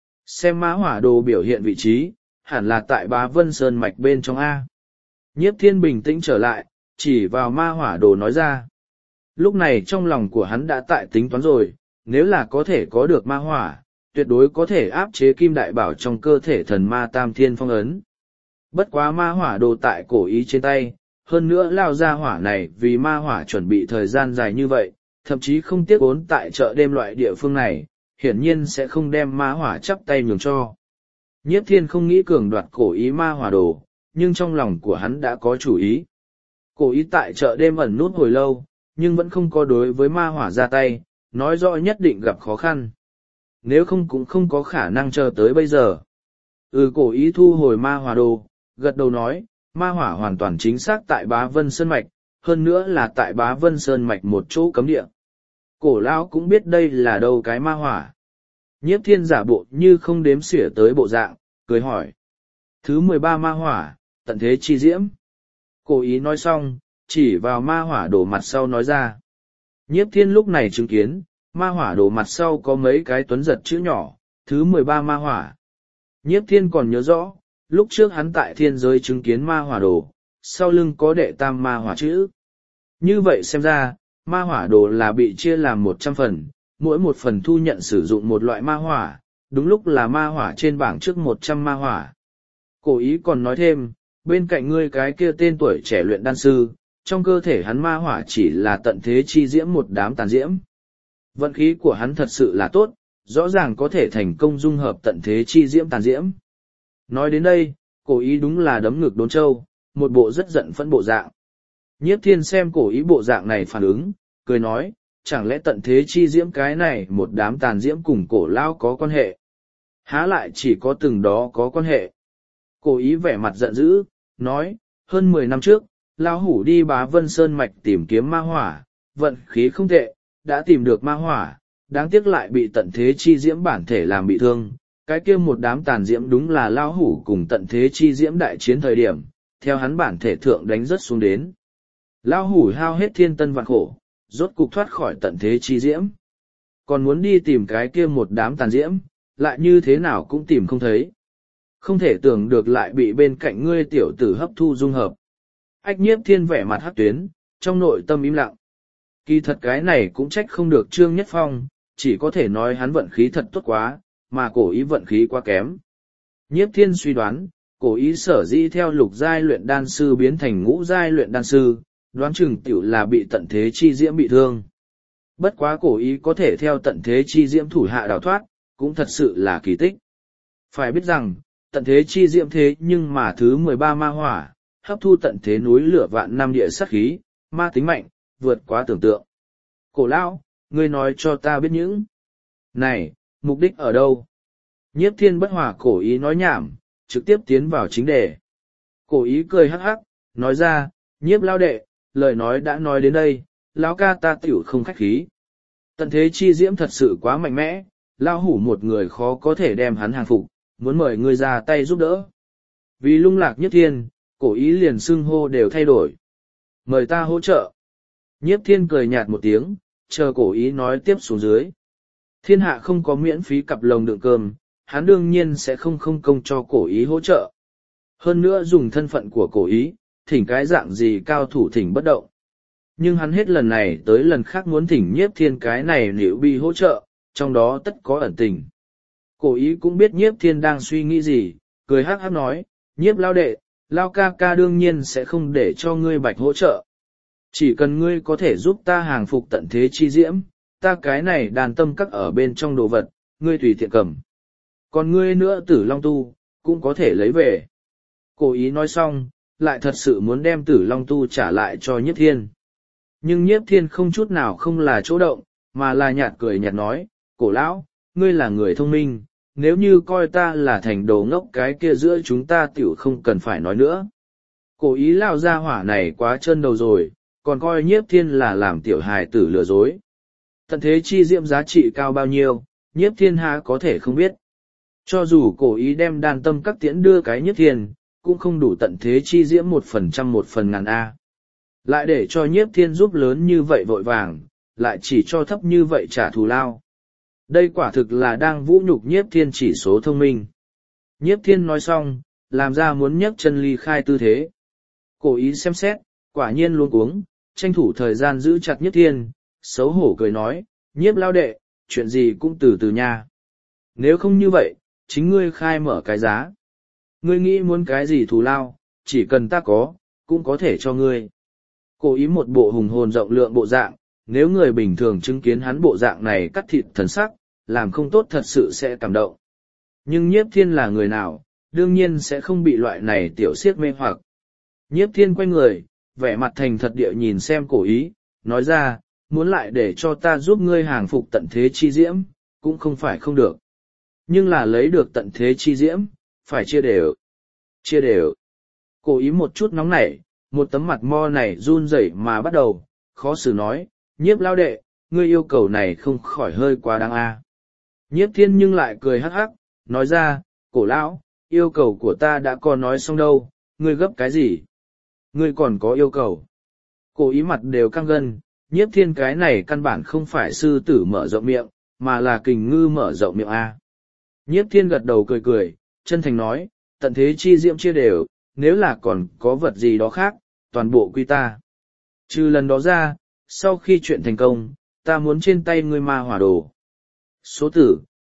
Xem ma hỏa đồ biểu hiện vị trí, hẳn là tại Bá Vân Sơn Mạch bên trong A. Nhiếp Thiên bình tĩnh trở lại, chỉ vào ma hỏa đồ nói ra. Lúc này trong lòng của hắn đã tại tính toán rồi, nếu là có thể có được ma hỏa, tuyệt đối có thể áp chế kim đại bảo trong cơ thể thần ma tam thiên phong ấn. Bất quá ma hỏa đồ tại cổ ý trên tay, hơn nữa lao ra hỏa này vì ma hỏa chuẩn bị thời gian dài như vậy, thậm chí không tiếc ốn tại chợ đêm loại địa phương này, hiển nhiên sẽ không đem ma hỏa chắp tay nhường cho. Nhiếp Thiên không nghĩ cường đoạt cổ ý ma hỏa đồ, nhưng trong lòng của hắn đã có chủ ý. Cổ ý tại chợ đêm ẩn nút hồi lâu, nhưng vẫn không có đối với ma hỏa ra tay, nói rõ nhất định gặp khó khăn. Nếu không cũng không có khả năng chờ tới bây giờ. Cổ ý thu hồi ma hỏa đồ, gật đầu nói, ma hỏa hoàn toàn chính xác tại Bá Vân Sơn Mạch, hơn nữa là tại Bá Vân Sơn Mạch một chỗ cấm địa. Cổ lão cũng biết đây là đâu cái ma hỏa. Nhiếp Thiên giả bộ như không đếm xỉa tới bộ dạng, cười hỏi. Thứ 13 ma hỏa, tận thế chi diễm. Cổ ý nói xong, chỉ vào ma hỏa đổ mặt sau nói ra. Nhiếp Thiên lúc này chứng kiến, ma hỏa đổ mặt sau có mấy cái tuấn giật chữ nhỏ, thứ 13 ma hỏa. Nhiếp Thiên còn nhớ rõ, lúc trước hắn tại thiên giới chứng kiến ma hỏa đồ, sau lưng có đệ tam ma hỏa chữ. Như vậy xem ra, ma hỏa đồ là bị chia làm 100 phần, mỗi một phần thu nhận sử dụng một loại ma hỏa, đúng lúc là ma hỏa trên bảng trước 100 ma hỏa. Cổ ý còn nói thêm, bên cạnh ngươi cái kia tên tuổi trẻ luyện đan sư, trong cơ thể hắn ma hỏa chỉ là tận thế chi diễm một đám tàn diễm. Vận khí của hắn thật sự là tốt, rõ ràng có thể thành công dung hợp tận thế chi diễm tàn diễm. Nói đến đây, cổ ý đúng là đấm ngực đốn trâu, một bộ rất giận phẫn bộ dạng. Nhiếp Thiên xem cổ ý bộ dạng này phản ứng, cười nói, chẳng lẽ tận thế chi diễm cái này một đám tàn diễm cùng cổ lao có quan hệ? Há lại chỉ có từng đó có quan hệ? Cổ ý vẻ mặt giận dữ, nói, hơn 10 năm trước, Lao Hủ đi Bá Vân Sơn Mạch tìm kiếm ma hỏa, vận khí không tệ, đã tìm được ma hỏa, đáng tiếc lại bị tận thế chi diễm bản thể làm bị thương. Cái kia một đám tàn diễm đúng là Lao Hủ cùng tận thế chi diễm đại chiến thời điểm, theo hắn bản thể thượng đánh rất xuống đến. Lao Hủ hao hết thiên tân vạn khổ, rốt cục thoát khỏi tận thế chi diễm. Còn muốn đi tìm cái kia một đám tàn diễm, lại như thế nào cũng tìm không thấy. Không thể tưởng được lại bị bên cạnh ngươi tiểu tử hấp thu dung hợp. Ách Nhiếp Thiên vẻ mặt hắc tuyến, trong nội tâm im lặng. Kỳ thật cái này cũng trách không được Trương Nhất Phong, chỉ có thể nói hắn vận khí thật tốt quá, mà cổ ý vận khí quá kém. Nhiếp Thiên suy đoán, cổ ý sở dĩ theo lục giai luyện đan sư biến thành ngũ giai luyện đan sư, đoán chừng tiểu là bị tận thế chi diễm bị thương. Bất quá cổ ý có thể theo tận thế chi diễm thủ hạ đào thoát, cũng thật sự là kỳ tích. Phải biết rằng, tận thế chi diễm thế nhưng mà thứ 13 ma hỏa, hấp thu tận thế núi lửa vạn năm địa sát khí, ma tính mạnh, vượt quá tưởng tượng. Cổ lão, ngươi nói cho ta biết những này, mục đích ở đâu? Nhiếp Thiên bất hòa cổ ý nói nhảm, trực tiếp tiến vào chính đề. Cổ ý cười hắc hắc, nói ra, Nhiếp lao đệ, lời nói đã nói đến đây, lão ca ta tiểu không khách khí. Tận thế chi diễm thật sự quá mạnh mẽ, Lao Hủ một người khó có thể đem hắn hàng phục, muốn mời ngươi ra tay giúp đỡ. Vì lung lạc Nhiếp Thiên, cổ ý liền xưng hô đều thay đổi. Mời ta hỗ trợ. Nhiếp Thiên cười nhạt một tiếng, chờ cổ ý nói tiếp xuống dưới. Thiên hạ không có miễn phí cặp lồng đựng cơm, hắn đương nhiên sẽ không công cho cổ ý hỗ trợ. Hơn nữa dùng thân phận của cổ ý, thỉnh cái dạng gì cao thủ thỉnh bất động. Nhưng hắn hết lần này tới lần khác muốn thỉnh Nhiếp Thiên cái này liệu bị hỗ trợ, trong đó tất có ẩn tình. Cổ ý cũng biết Nhiếp Thiên đang suy nghĩ gì, cười hắc hắc nói, Nhiếp lao đệ, Lao ca ca đương nhiên sẽ không để cho ngươi bạch hỗ trợ. Chỉ cần ngươi có thể giúp ta hàng phục tận thế chi diễm, ta cái này đàn tâm các ở bên trong đồ vật, ngươi tùy tiện cầm. Còn ngươi nữa Tử Long Tu, cũng có thể lấy về. Cổ ý nói xong, lại thật sự muốn đem Tử Long Tu trả lại cho Nhiếp Thiên. Nhưng Nhiếp Thiên không chút nào không là chỗ động, mà là nhạt cười nhạt nói, cổ lão, ngươi là người thông minh, nếu như coi ta là thành đồ ngốc cái kia giữa chúng ta tiểu không cần phải nói nữa. Cổ ý lao ra hỏa này quá chân đầu rồi, còn coi Nhiếp Thiên là làm tiểu hài tử lừa dối. Tận thế chi diễm giá trị cao bao nhiêu, Nhiếp Thiên há có thể không biết. Cho dù cổ ý đem đàn tâm các tiễn đưa cái Nhiếp Thiên, cũng không đủ tận thế chi diễm 1% 1/1000 A. Lại để cho Nhiếp Thiên giúp lớn như vậy vội vàng, lại chỉ cho thấp như vậy trả thù lao. Đây quả thực là đang vũ nhục Nhiếp Thiên chỉ số thông minh. Nhiếp Thiên nói xong, làm ra muốn nhấc chân ly khai tư thế. Cổ ý xem xét, quả nhiên luôn cuống, tranh thủ thời gian giữ chặt Nhiếp Thiên, xấu hổ cười nói, Nhiếp lao đệ, chuyện gì cũng từ từ nha. Nếu không như vậy, chính ngươi khai mở cái giá. Ngươi nghĩ muốn cái gì thù lao, chỉ cần ta có, cũng có thể cho ngươi. Cổ ý một bộ hùng hồn rộng lượng bộ dạng, nếu người bình thường chứng kiến hắn bộ dạng này cắt thịt thần sắc, làm không tốt thật sự sẽ cảm động. Nhưng Nhiếp Thiên là người nào, đương nhiên sẽ không bị loại này tiểu siếc mê hoặc. Nhiếp Thiên quay người, vẻ mặt thành thật địa nhìn xem cổ ý, nói ra, muốn lại để cho ta giúp ngươi hàng phục tận thế chi diễm, cũng không phải không được. Nhưng là lấy được tận thế chi diễm, phải chia đều. Chia đều. Cổ ý một chút nóng nảy, một tấm mặt mo này run rẩy mà bắt đầu, khó xử nói, Nhiếp lao đệ, ngươi yêu cầu này không khỏi hơi quá đáng a. Nhiếp Thiên nhưng lại cười hắc hắc, nói ra, cổ lão, yêu cầu của ta đã có nói xong đâu, ngươi gấp cái gì? Ngươi còn có yêu cầu. Cổ ý mặt đều căng gân, Nhiếp Thiên cái này căn bản không phải sư tử mở rộng miệng, mà là kình ngư mở rộng miệng a. Nhiếp Thiên gật đầu cười cười, chân thành nói, tận thế chi diễm chia đều, nếu là còn có vật gì đó khác, toàn bộ quy ta. Trừ lần đó ra, sau khi chuyện thành công, ta muốn trên tay ngươi ma hỏa đồ. Số tử,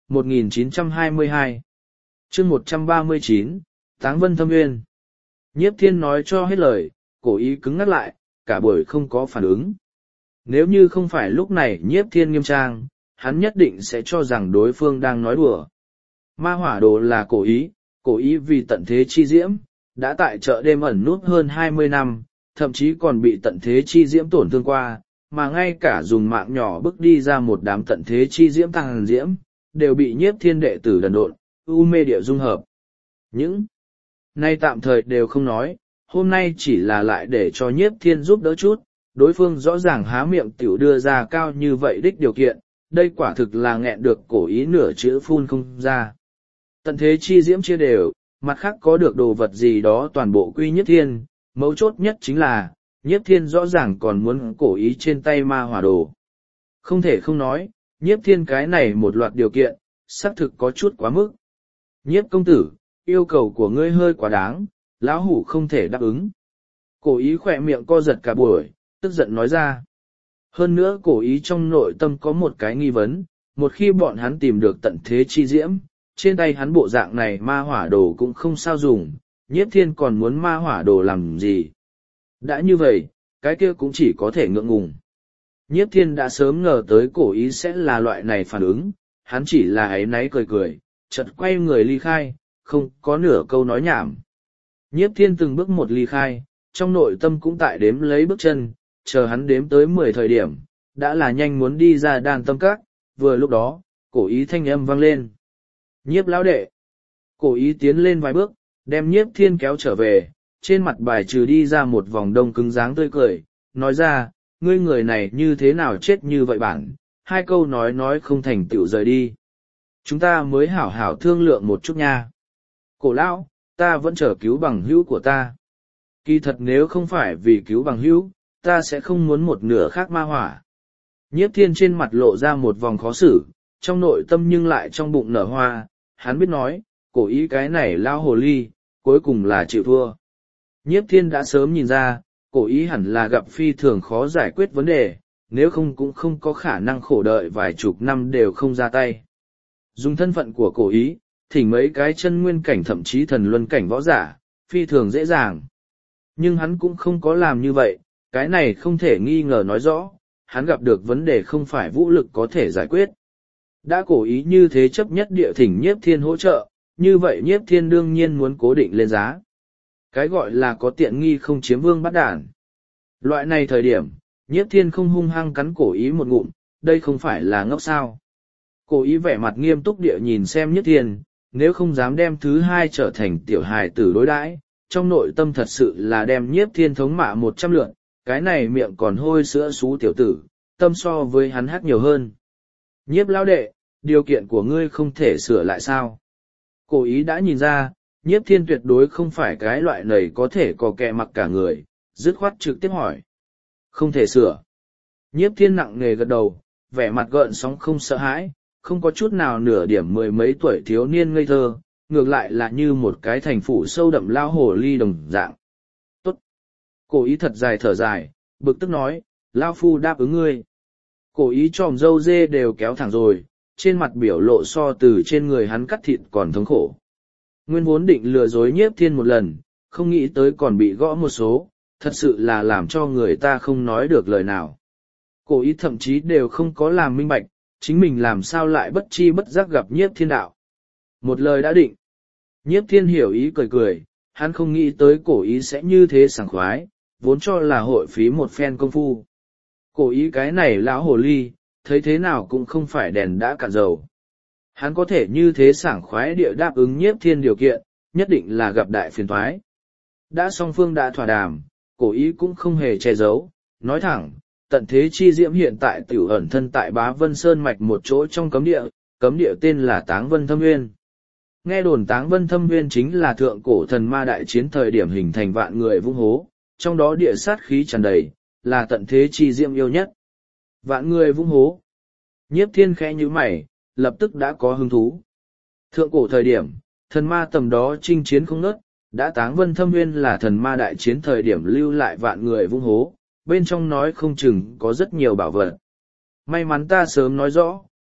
1922. Chương 139, Táng Vân Thâm Nguyên. Nhiếp Thiên nói cho hết lời, Cổ Ý cứng ngắt lại, cả buổi không có phản ứng. Nếu như không phải lúc này Nhiếp Thiên nghiêm trang, hắn nhất định sẽ cho rằng đối phương đang nói đùa. Ma hỏa đồ là Cổ Ý vì tận thế chi diễm, đã tại chợ đêm ẩn nút hơn 20 năm, thậm chí còn bị tận thế chi diễm tổn thương qua, mà ngay cả dùng mạng nhỏ bước đi ra một đám tận thế chi diễm tàng diễm, đều bị Nhiếp Thiên đệ tử đần độn, u mê địa dung hợp. Những nay tạm thời đều không nói, hôm nay chỉ là lại để cho Nhiếp Thiên giúp đỡ chút, đối phương rõ ràng há miệng tiểu đưa ra cao như vậy đích điều kiện, đây quả thực là nghẹn được Cổ Ý nửa chữ phun không ra. Tận thế chi diễm chia đều, mặt khác có được đồ vật gì đó toàn bộ quy Nhiếp Thiên, mấu chốt nhất chính là, Nhiếp Thiên rõ ràng còn muốn Cổ Ý trên tay ma hỏa đồ. Không thể không nói, Nhiếp Thiên cái này một loạt điều kiện, xác thực có chút quá mức. Nhiếp công tử, yêu cầu của ngươi hơi quá đáng, lão hủ không thể đáp ứng. Cổ Ý khỏe miệng co giật cả buổi, tức giận nói ra. Hơn nữa Cổ Ý trong nội tâm có một cái nghi vấn, một khi bọn hắn tìm được tận thế chi diễm, trên tay hắn bộ dạng này ma hỏa đồ cũng không sao dùng, Nhiếp Thiên còn muốn ma hỏa đồ làm gì. Đã như vậy, cái kia cũng chỉ có thể ngượng ngùng. Nhiếp Thiên đã sớm ngờ tới Cổ Ý sẽ là loại này phản ứng, hắn chỉ là áy náy cười cười, chợt quay người ly khai, không có nửa câu nói nhảm. Nhiếp Thiên từng bước một ly khai, trong nội tâm cũng tại đếm lấy bước chân, chờ hắn đếm tới 10 thời điểm, đã là nhanh muốn đi ra Đan Tâm Các, vừa lúc đó, Cổ Ý thanh âm vang lên. Nhiếp lão đệ. Cổ Ý tiến lên vài bước, đem Nhiếp Thiên kéo trở về, trên mặt bài trừ đi ra một vòng đông cứng dáng tươi cười, nói ra, ngươi người này như thế nào chết như vậy bản, hai câu nói không thành tựu rời đi. Chúng ta mới hảo hảo thương lượng một chút nha. Cổ lão, ta vẫn chờ cứu bằng hữu của ta. Kỳ thật nếu không phải vì cứu bằng hữu, ta sẽ không muốn một nửa khác ma hỏa. Nhiếp Thiên trên mặt lộ ra một vòng khó xử, trong nội tâm nhưng lại trong bụng nở hoa, hắn biết nói, Cổ Ý cái này lao hồ ly, cuối cùng là chịu thua. Nhiếp Thiên đã sớm nhìn ra, Cổ Ý hẳn là gặp phi thường khó giải quyết vấn đề, nếu không cũng không có khả năng khổ đợi vài chục năm đều không ra tay. Dùng thân phận của Cổ Ý, thỉnh mấy cái chân nguyên cảnh thậm chí thần luân cảnh võ giả, phi thường dễ dàng. Nhưng hắn cũng không có làm như vậy, cái này không thể nghi ngờ nói rõ, hắn gặp được vấn đề không phải vũ lực có thể giải quyết. Đã Cổ Ý như thế chấp nhất địa thỉnh Nhiếp Thiên hỗ trợ, như vậy Nhiếp Thiên đương nhiên muốn cố định lên giá. Cái gọi là có tiện nghi không chiếm vương bắt đản. Loại này thời điểm, Nhiếp Thiên không hung hăng cắn Cổ Ý một ngụm, đây không phải là ngốc sao. Cổ Ý vẻ mặt nghiêm túc địa nhìn xem Nhiếp Thiên, nếu không dám đem thứ hai trở thành tiểu hài tử đối đãi, trong nội tâm thật sự là đem Nhiếp Thiên thống mạ 100 lượt, cái này miệng còn hôi sữa xú tiểu tử, tâm so với hắn hát nhiều hơn. Nhiếp lão đệ, điều kiện của ngươi không thể sửa lại sao? Cổ Ý đã nhìn ra, Nhiếp Thiên tuyệt đối không phải cái loại này có thể cò kẹ mặc cả người, dứt khoát trực tiếp hỏi. Không thể sửa. Nhiếp Thiên nặng nề gật đầu, vẻ mặt gợn sóng không sợ hãi, không có chút nào nửa điểm mười mấy tuổi thiếu niên ngây thơ, ngược lại là như một cái thành phủ sâu đậm lao hồ ly đồng dạng. Tốt. Cổ Ý thật dài thở dài, bực tức nói, lao phu đáp ứng ngươi. Cổ Ý tròm râu dê đều kéo thẳng rồi, trên mặt biểu lộ so từ trên người hắn cắt thịt còn thống khổ. Nguyên vốn định lừa dối Nhiếp Thiên một lần, không nghĩ tới còn bị gõ một số, thật sự là làm cho người ta không nói được lời nào. Cổ Ý thậm chí đều không có làm minh bạch, chính mình làm sao lại bất chi bất giác gặp Nhiếp Thiên đạo. Một lời đã định. Nhiếp Thiên hiểu ý cười cười, hắn không nghĩ tới Cổ Ý sẽ như thế sảng khoái, vốn cho là hội phí một phen công phu. Cổ Ý cái này lão hồ ly, thấy thế nào cũng không phải đèn đã cạn dầu. Hắn có thể như thế sảng khoái địa đáp ứng Nhiếp Thiên điều kiện, nhất định là gặp đại phiền toái. Đã song phương đã thỏa đàm, Cổ Ý cũng không hề che giấu, nói thẳng, tận thế chi diễm hiện tại tiểu ẩn thân tại Bá Vân Sơn mạch một chỗ trong cấm địa tên là Táng Vân Thâm Nguyên. Nghe đồn Táng Vân Thâm Nguyên chính là thượng cổ thần ma đại chiến thời điểm hình thành vạn người vung hố, trong đó địa sát khí tràn đầy, là tận thế chi diễm yêu nhất. Vạn người vung hố. Nhiếp Thiên khẽ như mày, lập tức đã có hứng thú. Thượng cổ thời điểm, thần ma tầm đó chinh chiến không ngớt, đã Táng Vân Thâm Nguyên là thần ma đại chiến thời điểm lưu lại vạn người vung hố, bên trong nói không chừng có rất nhiều bảo vật. May mắn ta sớm nói rõ,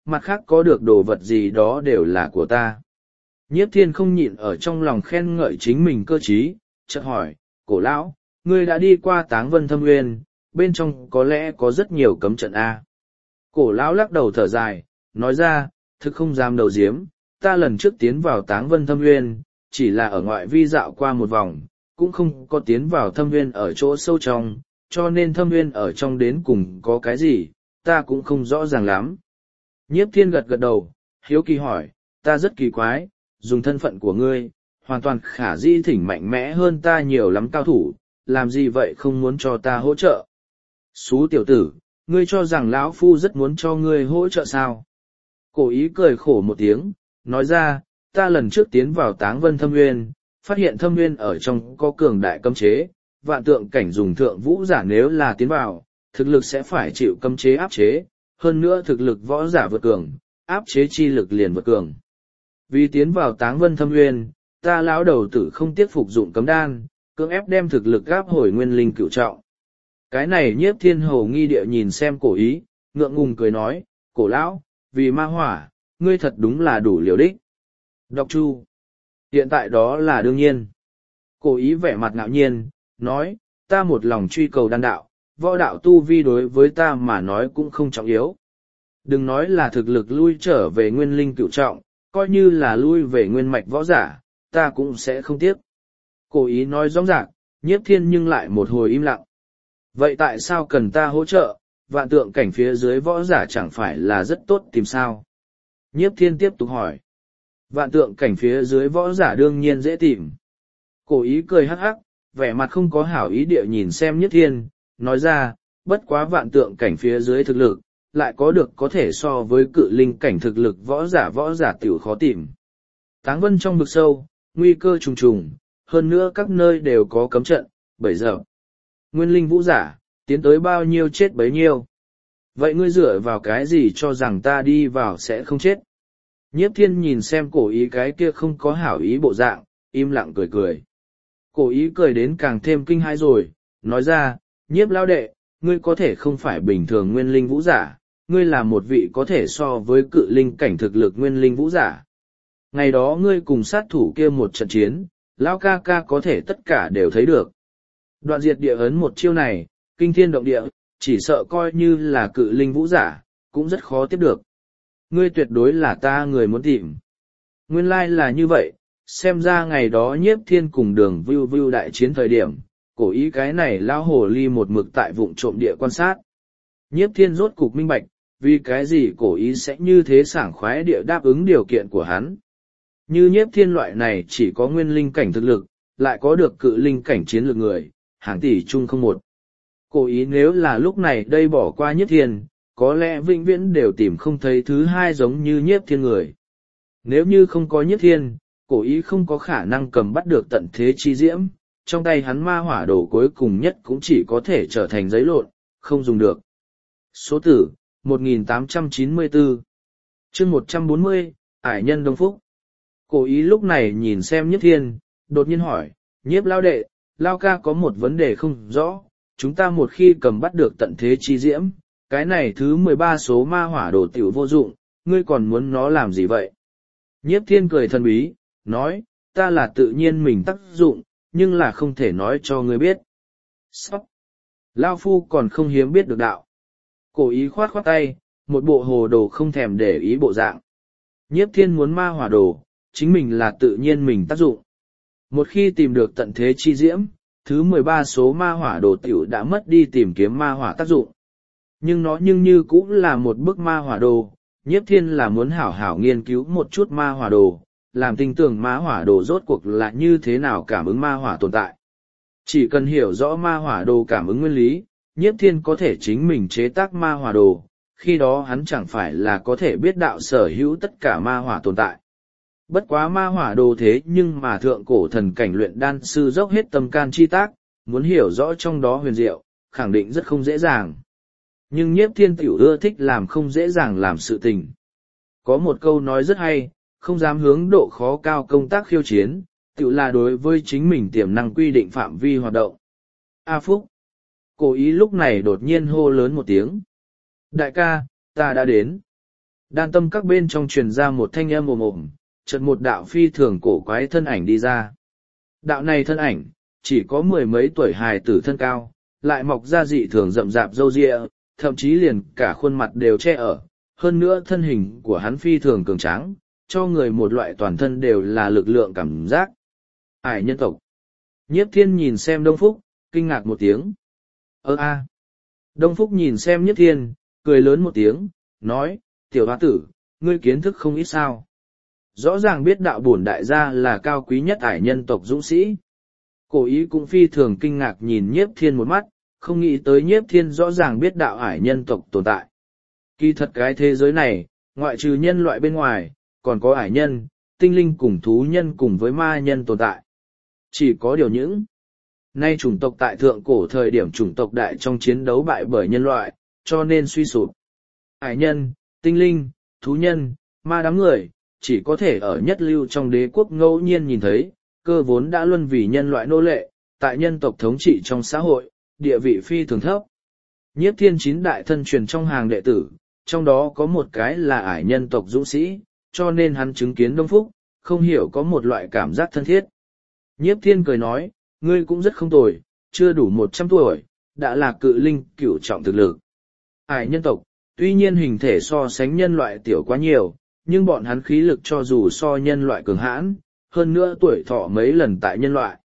mặt khác có được đồ vật gì đó đều là của ta. Nhiếp thiên không nhịn ở trong lòng khen ngợi chính mình cơ trí, chợt hỏi, cổ lão, ngươi đã đi qua Táng Vân Thâm Nguyên, bên trong có lẽ có rất nhiều cấm trận A. Cổ lão lắc đầu thở dài, nói ra, thực không dám đầu diếm, ta lần trước tiến vào Táng Vân Thâm Nguyên, chỉ là ở ngoại vi dạo qua một vòng, cũng không có tiến vào Thâm Nguyên ở chỗ sâu trong, cho nên Thâm Nguyên ở trong đến cùng có cái gì, ta cũng không rõ ràng lắm. Nhiếp thiên gật gật đầu, hiếu kỳ hỏi, ta rất kỳ quái, dùng thân phận của ngươi, hoàn toàn khả dĩ thỉnh mạnh mẽ hơn ta nhiều lắm cao thủ, làm gì vậy không muốn cho ta hỗ trợ. Xú tiểu tử, ngươi cho rằng lão phu rất muốn cho ngươi hỗ trợ sao? Cổ ý cười khổ một tiếng, nói ra, ta lần trước tiến vào Táng Vân Thâm Nguyên, phát hiện Thâm Nguyên ở trong có cường đại cấm chế, vạn tượng cảnh dùng thượng vũ giả nếu là tiến vào, thực lực sẽ phải chịu cấm chế áp chế, hơn nữa thực lực võ giả vượt cường, áp chế chi lực liền vượt cường. Vì tiến vào Táng Vân Thâm Nguyên, ta lão đầu tử không tiếc phục dụng cấm đan, cưỡng ép đem thực lực gáp hồi nguyên linh cửu trọng. Cái này Nhiếp Thiên hầu nghi địa nhìn xem cổ ý, ngượng ngùng cười nói, cổ lão, vì ma hỏa, ngươi thật đúng là đủ liều đích. Độc Chu, hiện tại đó là đương nhiên. Cổ ý vẻ mặt ngạo nhiên, nói, ta một lòng truy cầu đan đạo, võ đạo tu vi đối với ta mà nói cũng không trọng yếu. Đừng nói là thực lực lui trở về nguyên linh cửu trọng, coi như là lui về nguyên mạch võ giả, ta cũng sẽ không tiếc. Cổ ý nói rõ ràng, Nhiếp Thiên nhưng lại một hồi im lặng. Vậy tại sao cần ta hỗ trợ, vạn tượng cảnh phía dưới võ giả chẳng phải là rất tốt tìm sao? Nhiếp Thiên tiếp tục hỏi. Vạn tượng cảnh phía dưới võ giả đương nhiên dễ tìm. Cổ ý cười hắc hắc, vẻ mặt không có hảo ý địa nhìn xem Nhiếp Thiên, nói ra, bất quá vạn tượng cảnh phía dưới thực lực, lại có được có thể so với cự linh cảnh thực lực võ giả tiểu khó tìm. Táng Vân trong vực sâu, nguy cơ trùng trùng, hơn nữa các nơi đều có cấm trận, bởi giờ. Nguyên linh vũ giả, tiến tới bao nhiêu chết bấy nhiêu. Vậy ngươi dựa vào cái gì cho rằng ta đi vào sẽ không chết? Nhiếp Thiên nhìn xem cổ ý cái kia không có hảo ý bộ dạng, im lặng cười cười. Cổ ý cười đến càng thêm kinh hãi rồi, nói ra, Nhiếp lao đệ, ngươi có thể không phải bình thường nguyên linh vũ giả, ngươi là một vị có thể so với cự linh cảnh thực lực nguyên linh vũ giả. Ngày đó ngươi cùng sát thủ kia một trận chiến, lão ca ca có thể tất cả đều thấy được. Đoạn diệt địa ấn một chiêu này, kinh thiên động địa, chỉ sợ coi như là cự linh vũ giả, cũng rất khó tiếp được. Ngươi tuyệt đối là ta người muốn tìm. Nguyên lai là như vậy, xem ra ngày đó Nhiếp Thiên cùng Đường Vưu Vưu đại chiến thời điểm, cổ ý cái này lao hồ ly một mực tại vụng trộm địa quan sát. Nhiếp Thiên rốt cục minh bạch, vì cái gì cổ ý sẽ như thế sảng khoái địa đáp ứng điều kiện của hắn. Như Nhiếp Thiên loại này chỉ có nguyên linh cảnh thực lực, lại có được cự linh cảnh chiến lược người, hàng tỷ chung không một. Cổ ý nếu là lúc này đây bỏ qua Nhiếp Thiên, có lẽ vĩnh viễn đều tìm không thấy thứ hai giống như Nhiếp Thiên người. Nếu như không có Nhiếp Thiên, cổ ý không có khả năng cầm bắt được tận thế chi diễm, trong tay hắn ma hỏa đồ cuối cùng nhất cũng chỉ có thể trở thành giấy lộn, không dùng được. Số tử, 1894 chương 140, Ải nhân Đông Phúc. Cổ ý lúc này nhìn xem Nhiếp Thiên, đột nhiên hỏi, Nhiếp lao đệ, lao ca có một vấn đề không rõ, chúng ta một khi cầm bắt được tận thế chi diễm, cái này thứ 13 số ma hỏa đồ tiểu vô dụng, ngươi còn muốn nó làm gì vậy? Nhiếp Thiên cười thần bí, nói, ta là tự nhiên mình tác dụng, nhưng là không thể nói cho ngươi biết. Sóc! Lao phu còn không hiếm biết được đạo. Cổ ý khoát khoát tay, một bộ hồ đồ không thèm để ý bộ dạng. Nhiếp Thiên muốn ma hỏa đồ, chính mình là tự nhiên mình tác dụng. Một khi tìm được tận thế chi diễm, thứ 13 số ma hỏa đồ tiểu đã mất đi tìm kiếm ma hỏa tác dụng. Nhưng nó như cũng là một bức ma hỏa đồ, Nhiếp Thiên là muốn hảo hảo nghiên cứu một chút ma hỏa đồ, làm tin tưởng ma hỏa đồ rốt cuộc là như thế nào cảm ứng ma hỏa tồn tại. Chỉ cần hiểu rõ ma hỏa đồ cảm ứng nguyên lý, Nhiếp Thiên có thể chính mình chế tác ma hỏa đồ, khi đó hắn chẳng phải là có thể biết đạo sở hữu tất cả ma hỏa tồn tại. Bất quá ma hỏa đồ thế nhưng mà thượng cổ thần cảnh luyện đan sư dốc hết tâm can chi tác, muốn hiểu rõ trong đó huyền diệu, khẳng định rất không dễ dàng. Nhưng Nhiếp Thiên tiểu ưa thích làm không dễ dàng làm sự tình. Có một câu nói rất hay, không dám hướng độ khó cao công tác khiêu chiến, tiểu là đối với chính mình tiềm năng quy định phạm vi hoạt động. A Phúc! Cổ ý lúc này đột nhiên hô lớn một tiếng. Đại ca, ta đã đến. Đan tâm các bên trong truyền ra một thanh âm ồm ồm, chợt một đạo phi thường cổ quái thân ảnh đi ra. Đạo này thân ảnh, chỉ có mười mấy tuổi hài tử thân cao, lại mọc ra dị thường rậm rạp râu ria, thậm chí liền cả khuôn mặt đều che ở, hơn nữa thân hình của hắn phi thường cường tráng, cho người một loại toàn thân đều là lực lượng cảm giác. Ải nhân tộc. Nhiếp Thiên nhìn xem Đông Phúc, kinh ngạc một tiếng. Đông Phúc nhìn xem Nhiếp Thiên, cười lớn một tiếng, nói, tiểu hoa tử, ngươi kiến thức không ít sao. Rõ ràng biết đạo bổn đại gia là cao quý nhất ải nhân tộc dũng sĩ. Cổ ý cũng phi thường kinh ngạc nhìn Nhiếp Thiên một mắt, không nghĩ tới Nhiếp Thiên rõ ràng biết đạo ải nhân tộc tồn tại. Kỳ thật cái thế giới này, ngoại trừ nhân loại bên ngoài, còn có ải nhân, tinh linh cùng thú nhân cùng với ma nhân tồn tại. Chỉ có điều những nay chủng tộc tại thượng cổ thời điểm chủng tộc đại trong chiến đấu bại bởi nhân loại, cho nên suy sụp. Ải nhân, tinh linh, thú nhân, ma đám người, chỉ có thể ở nhất lưu trong đế quốc ngẫu nhiên nhìn thấy, cơ vốn đã luân vì nhân loại nô lệ, tại nhân tộc thống trị trong xã hội, địa vị phi thường thấp. Nhiếp Thiên 9 đại thân truyền trong hàng đệ tử, trong đó có một cái là ải nhân tộc dũng sĩ, cho nên hắn chứng kiến Đông Phúc, không hiểu có một loại cảm giác thân thiết. Nhiếp Thiên cười nói, ngươi cũng rất không tồi, chưa đủ 100 tuổi, đã là cự linh cửu trọng thực lực. Ải nhân tộc, tuy nhiên hình thể so sánh nhân loại tiểu quá nhiều, nhưng bọn hắn khí lực cho dù so nhân loại cường hãn, hơn nữa tuổi thọ mấy lần tại nhân loại.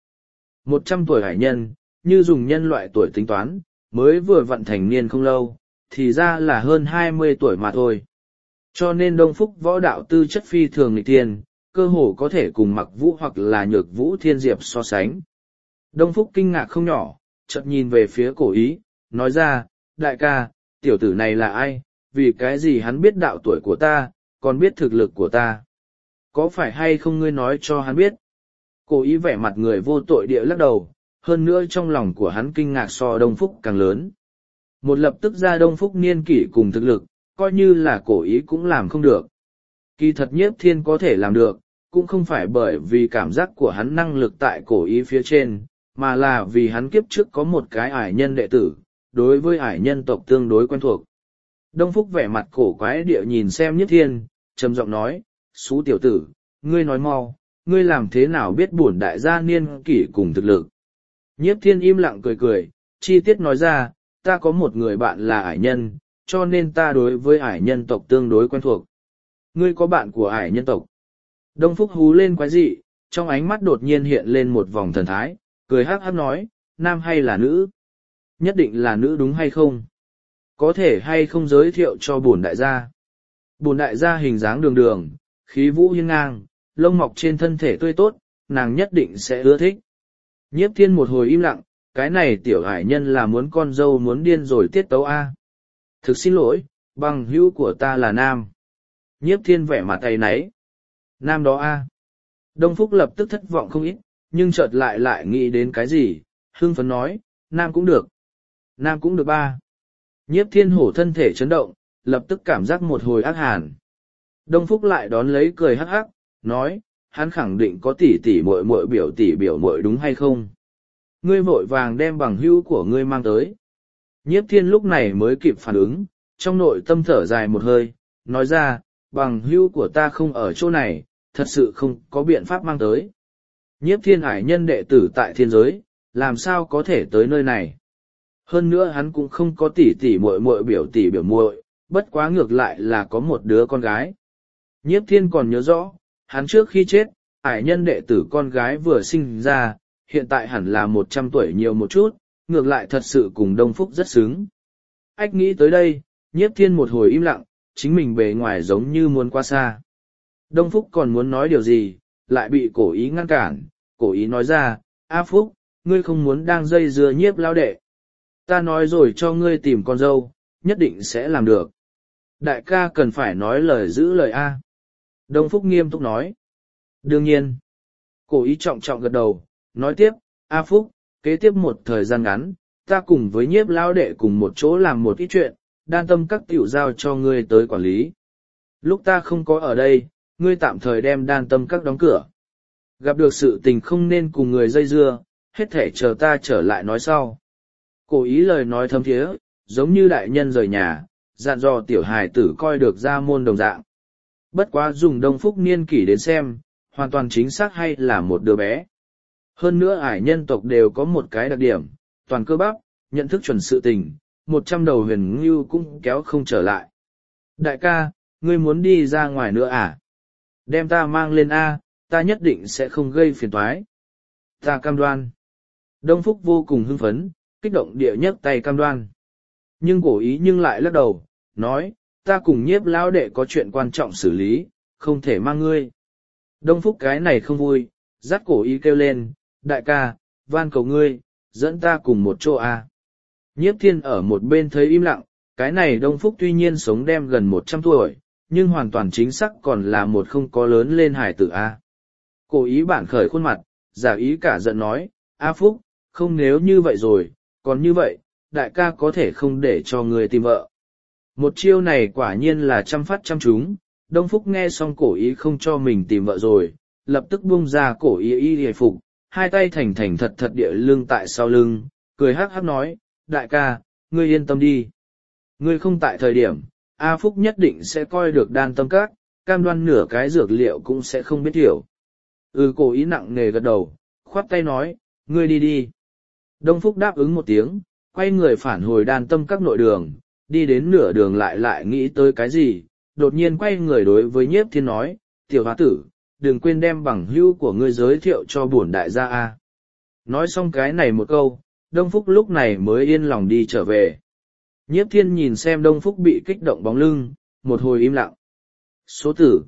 100 tuổi ải nhân, như dùng nhân loại tuổi tính toán, mới vừa vận thành niên không lâu, thì ra là hơn 20 tuổi mà thôi. Cho nên Đông Phúc võ đạo tư chất phi thường nghịch thiên, cơ hồ có thể cùng Mặc Vũ hoặc là Nhược Vũ Thiên Diệp so sánh. Đông Phúc kinh ngạc không nhỏ, chợt nhìn về phía cổ ý, nói ra, đại ca, tiểu tử này là ai, vì cái gì hắn biết đạo tuổi của ta, còn biết thực lực của ta. Có phải hay không ngươi nói cho hắn biết? Cổ ý vẻ mặt người vô tội địa lắc đầu, hơn nữa trong lòng của hắn kinh ngạc so Đông Phúc càng lớn. Một lập tức ra Đông Phúc niên kỷ cùng thực lực, coi như là cổ ý cũng làm không được. Kỳ thật Nhiếp Thiên có thể làm được, cũng không phải bởi vì cảm giác của hắn năng lực tại cổ ý phía trên, mà là vì hắn kiếp trước có một cái ải nhân đệ tử, đối với ải nhân tộc tương đối quen thuộc. Đông Phúc vẻ mặt cổ quái địa nhìn xem Nhiếp Thiên, trầm giọng nói, xú tiểu tử, ngươi nói mau, ngươi làm thế nào biết bổn đại gia niên kỷ cùng thực lực. Nhiếp Thiên im lặng cười cười, chi tiết nói ra, ta có một người bạn là ải nhân, cho nên ta đối với ải nhân tộc tương đối quen thuộc. Ngươi có bạn của ải nhân tộc. Đông Phúc hú lên quái dị, trong ánh mắt đột nhiên hiện lên một vòng thần thái, cười hắc hắc nói, nam hay là nữ? Nhất định là nữ đúng hay không? Có thể hay không giới thiệu cho bổn đại gia? Bổn đại gia hình dáng đường đường, khí vũ hiên ngang, lông mọc trên thân thể tươi tốt, nàng nhất định sẽ ưa thích. Nhiếp Thiên một hồi im lặng, cái này tiểu ải nhân là muốn con dâu muốn điên rồi tiết tấu A. Thực xin lỗi, bằng hữu của ta là nam. Nhiếp Thiên vẻ mặt tay náy. Nam đó A. Đông Phúc lập tức thất vọng không ít, nhưng chợt lại nghĩ đến cái gì, hưng phấn nói, nam cũng được. Nam cũng được ba. Nhiếp Thiên hổ thân thể chấn động, lập tức cảm giác một hồi ác hàn. Đông Phúc lại đón lấy cười hắc hắc, nói, hắn khẳng định có tỷ biểu muội đúng hay không? Ngươi vội vàng đem bằng hữu của ngươi mang tới. Nhiếp Thiên lúc này mới kịp phản ứng, trong nội tâm thở dài một hơi, nói ra, bằng hữu của ta không ở chỗ này, thật sự không có biện pháp mang tới. Nhiếp Thiên ải nhân đệ tử tại thiên giới, làm sao có thể tới nơi này? Hơn nữa hắn cũng không có tỷ biểu muội, bất quá ngược lại là có một đứa con gái. Nhiếp Thiên còn nhớ rõ, hắn trước khi chết, ải nhân đệ tử con gái vừa sinh ra, hiện tại hẳn là 100 tuổi nhiều một chút, ngược lại thật sự cùng Đông Phúc rất xứng. Ách nghĩ tới đây, Nhiếp Thiên một hồi im lặng, chính mình bề ngoài giống như muốn qua xa. Đông Phúc còn muốn nói điều gì, lại bị cổ ý ngăn cản, cổ ý nói ra, A Phúc, ngươi không muốn đang dây dưa Nhiếp lao đệ. Ta nói rồi cho ngươi tìm con dâu, nhất định sẽ làm được. Đại ca cần phải nói lời giữ lời A. Đông Phúc nghiêm túc nói. Đương nhiên. Cổ ý trọng trọng gật đầu, nói tiếp, A Phúc, kế tiếp một thời gian ngắn, ta cùng với Nhiếp lao đệ cùng một chỗ làm một ít chuyện, đan tâm các tiểu giao cho ngươi tới quản lý. Lúc ta không có ở đây, ngươi tạm thời đem đan tâm các đóng cửa. Gặp được sự tình không nên cùng người dây dưa, hết thể chờ ta trở lại nói sau. Cổ ý lời nói thâm thiế, giống như đại nhân rời nhà, dặn dò tiểu hài tử coi được ra môn đồng dạng. Bất quá dùng Đông Phúc niên kỷ đến xem, hoàn toàn chính xác hay là một đứa bé. Hơn nữa ải nhân tộc đều có một cái đặc điểm, toàn cơ bắp, nhận thức chuẩn sự tình, 100 đầu huyền ngưu cũng kéo không trở lại. Đại ca, ngươi muốn đi ra ngoài nữa à? Đem ta mang lên A, ta nhất định sẽ không gây phiền toái. Ta cam đoan. Đông Phúc vô cùng hưng phấn, kích động địa nhấc tay cam đoan. Nhưng cổ ý nhưng lại lắc đầu, nói, ta cùng nhiếp lão đệ có chuyện quan trọng xử lý, không thể mang ngươi. Đông Phúc cái này không vui, dắt cổ ý kêu lên, đại ca, van cầu ngươi, dẫn ta cùng một chỗ A. Nhiếp thiên ở một bên thấy im lặng, cái này Đông Phúc tuy nhiên sống đem gần 100 tuổi, nhưng hoàn toàn chính xác còn là một không có lớn lên hải tử A. Cổ ý bản khởi khuôn mặt, giả ý cả giận nói, A Phúc, không nếu như vậy rồi, còn như vậy, đại ca có thể không để cho người tìm vợ. Một chiêu này quả nhiên là trăm phát trăm trúng, Đông Phúc nghe xong cổ ý không cho mình tìm vợ rồi, lập tức buông ra cổ ý hề phục, hai tay thành thành thật thật địa lưng tại sau lưng, cười hắc hắc nói, đại ca, ngươi yên tâm đi. Ngươi không tại thời điểm, A Phúc nhất định sẽ coi được đan tâm các, cam đoan nửa cái dược liệu cũng sẽ không biết hiểu. Cổ ý nặng nề gật đầu, khoát tay nói, ngươi đi đi. Đông Phúc đáp ứng một tiếng, quay người phản hồi đan tâm các nội đường, đi đến nửa đường lại nghĩ tới cái gì, đột nhiên quay người đối với nhiếp thiên nói, tiểu hóa tử, đừng quên đem bằng hữu của ngươi giới thiệu cho bổn đại gia A. Nói xong cái này một câu, Đông Phúc lúc này mới yên lòng đi trở về. Nhiếp thiên nhìn xem Đông Phúc bị kích động bóng lưng, một hồi im lặng. Số tử,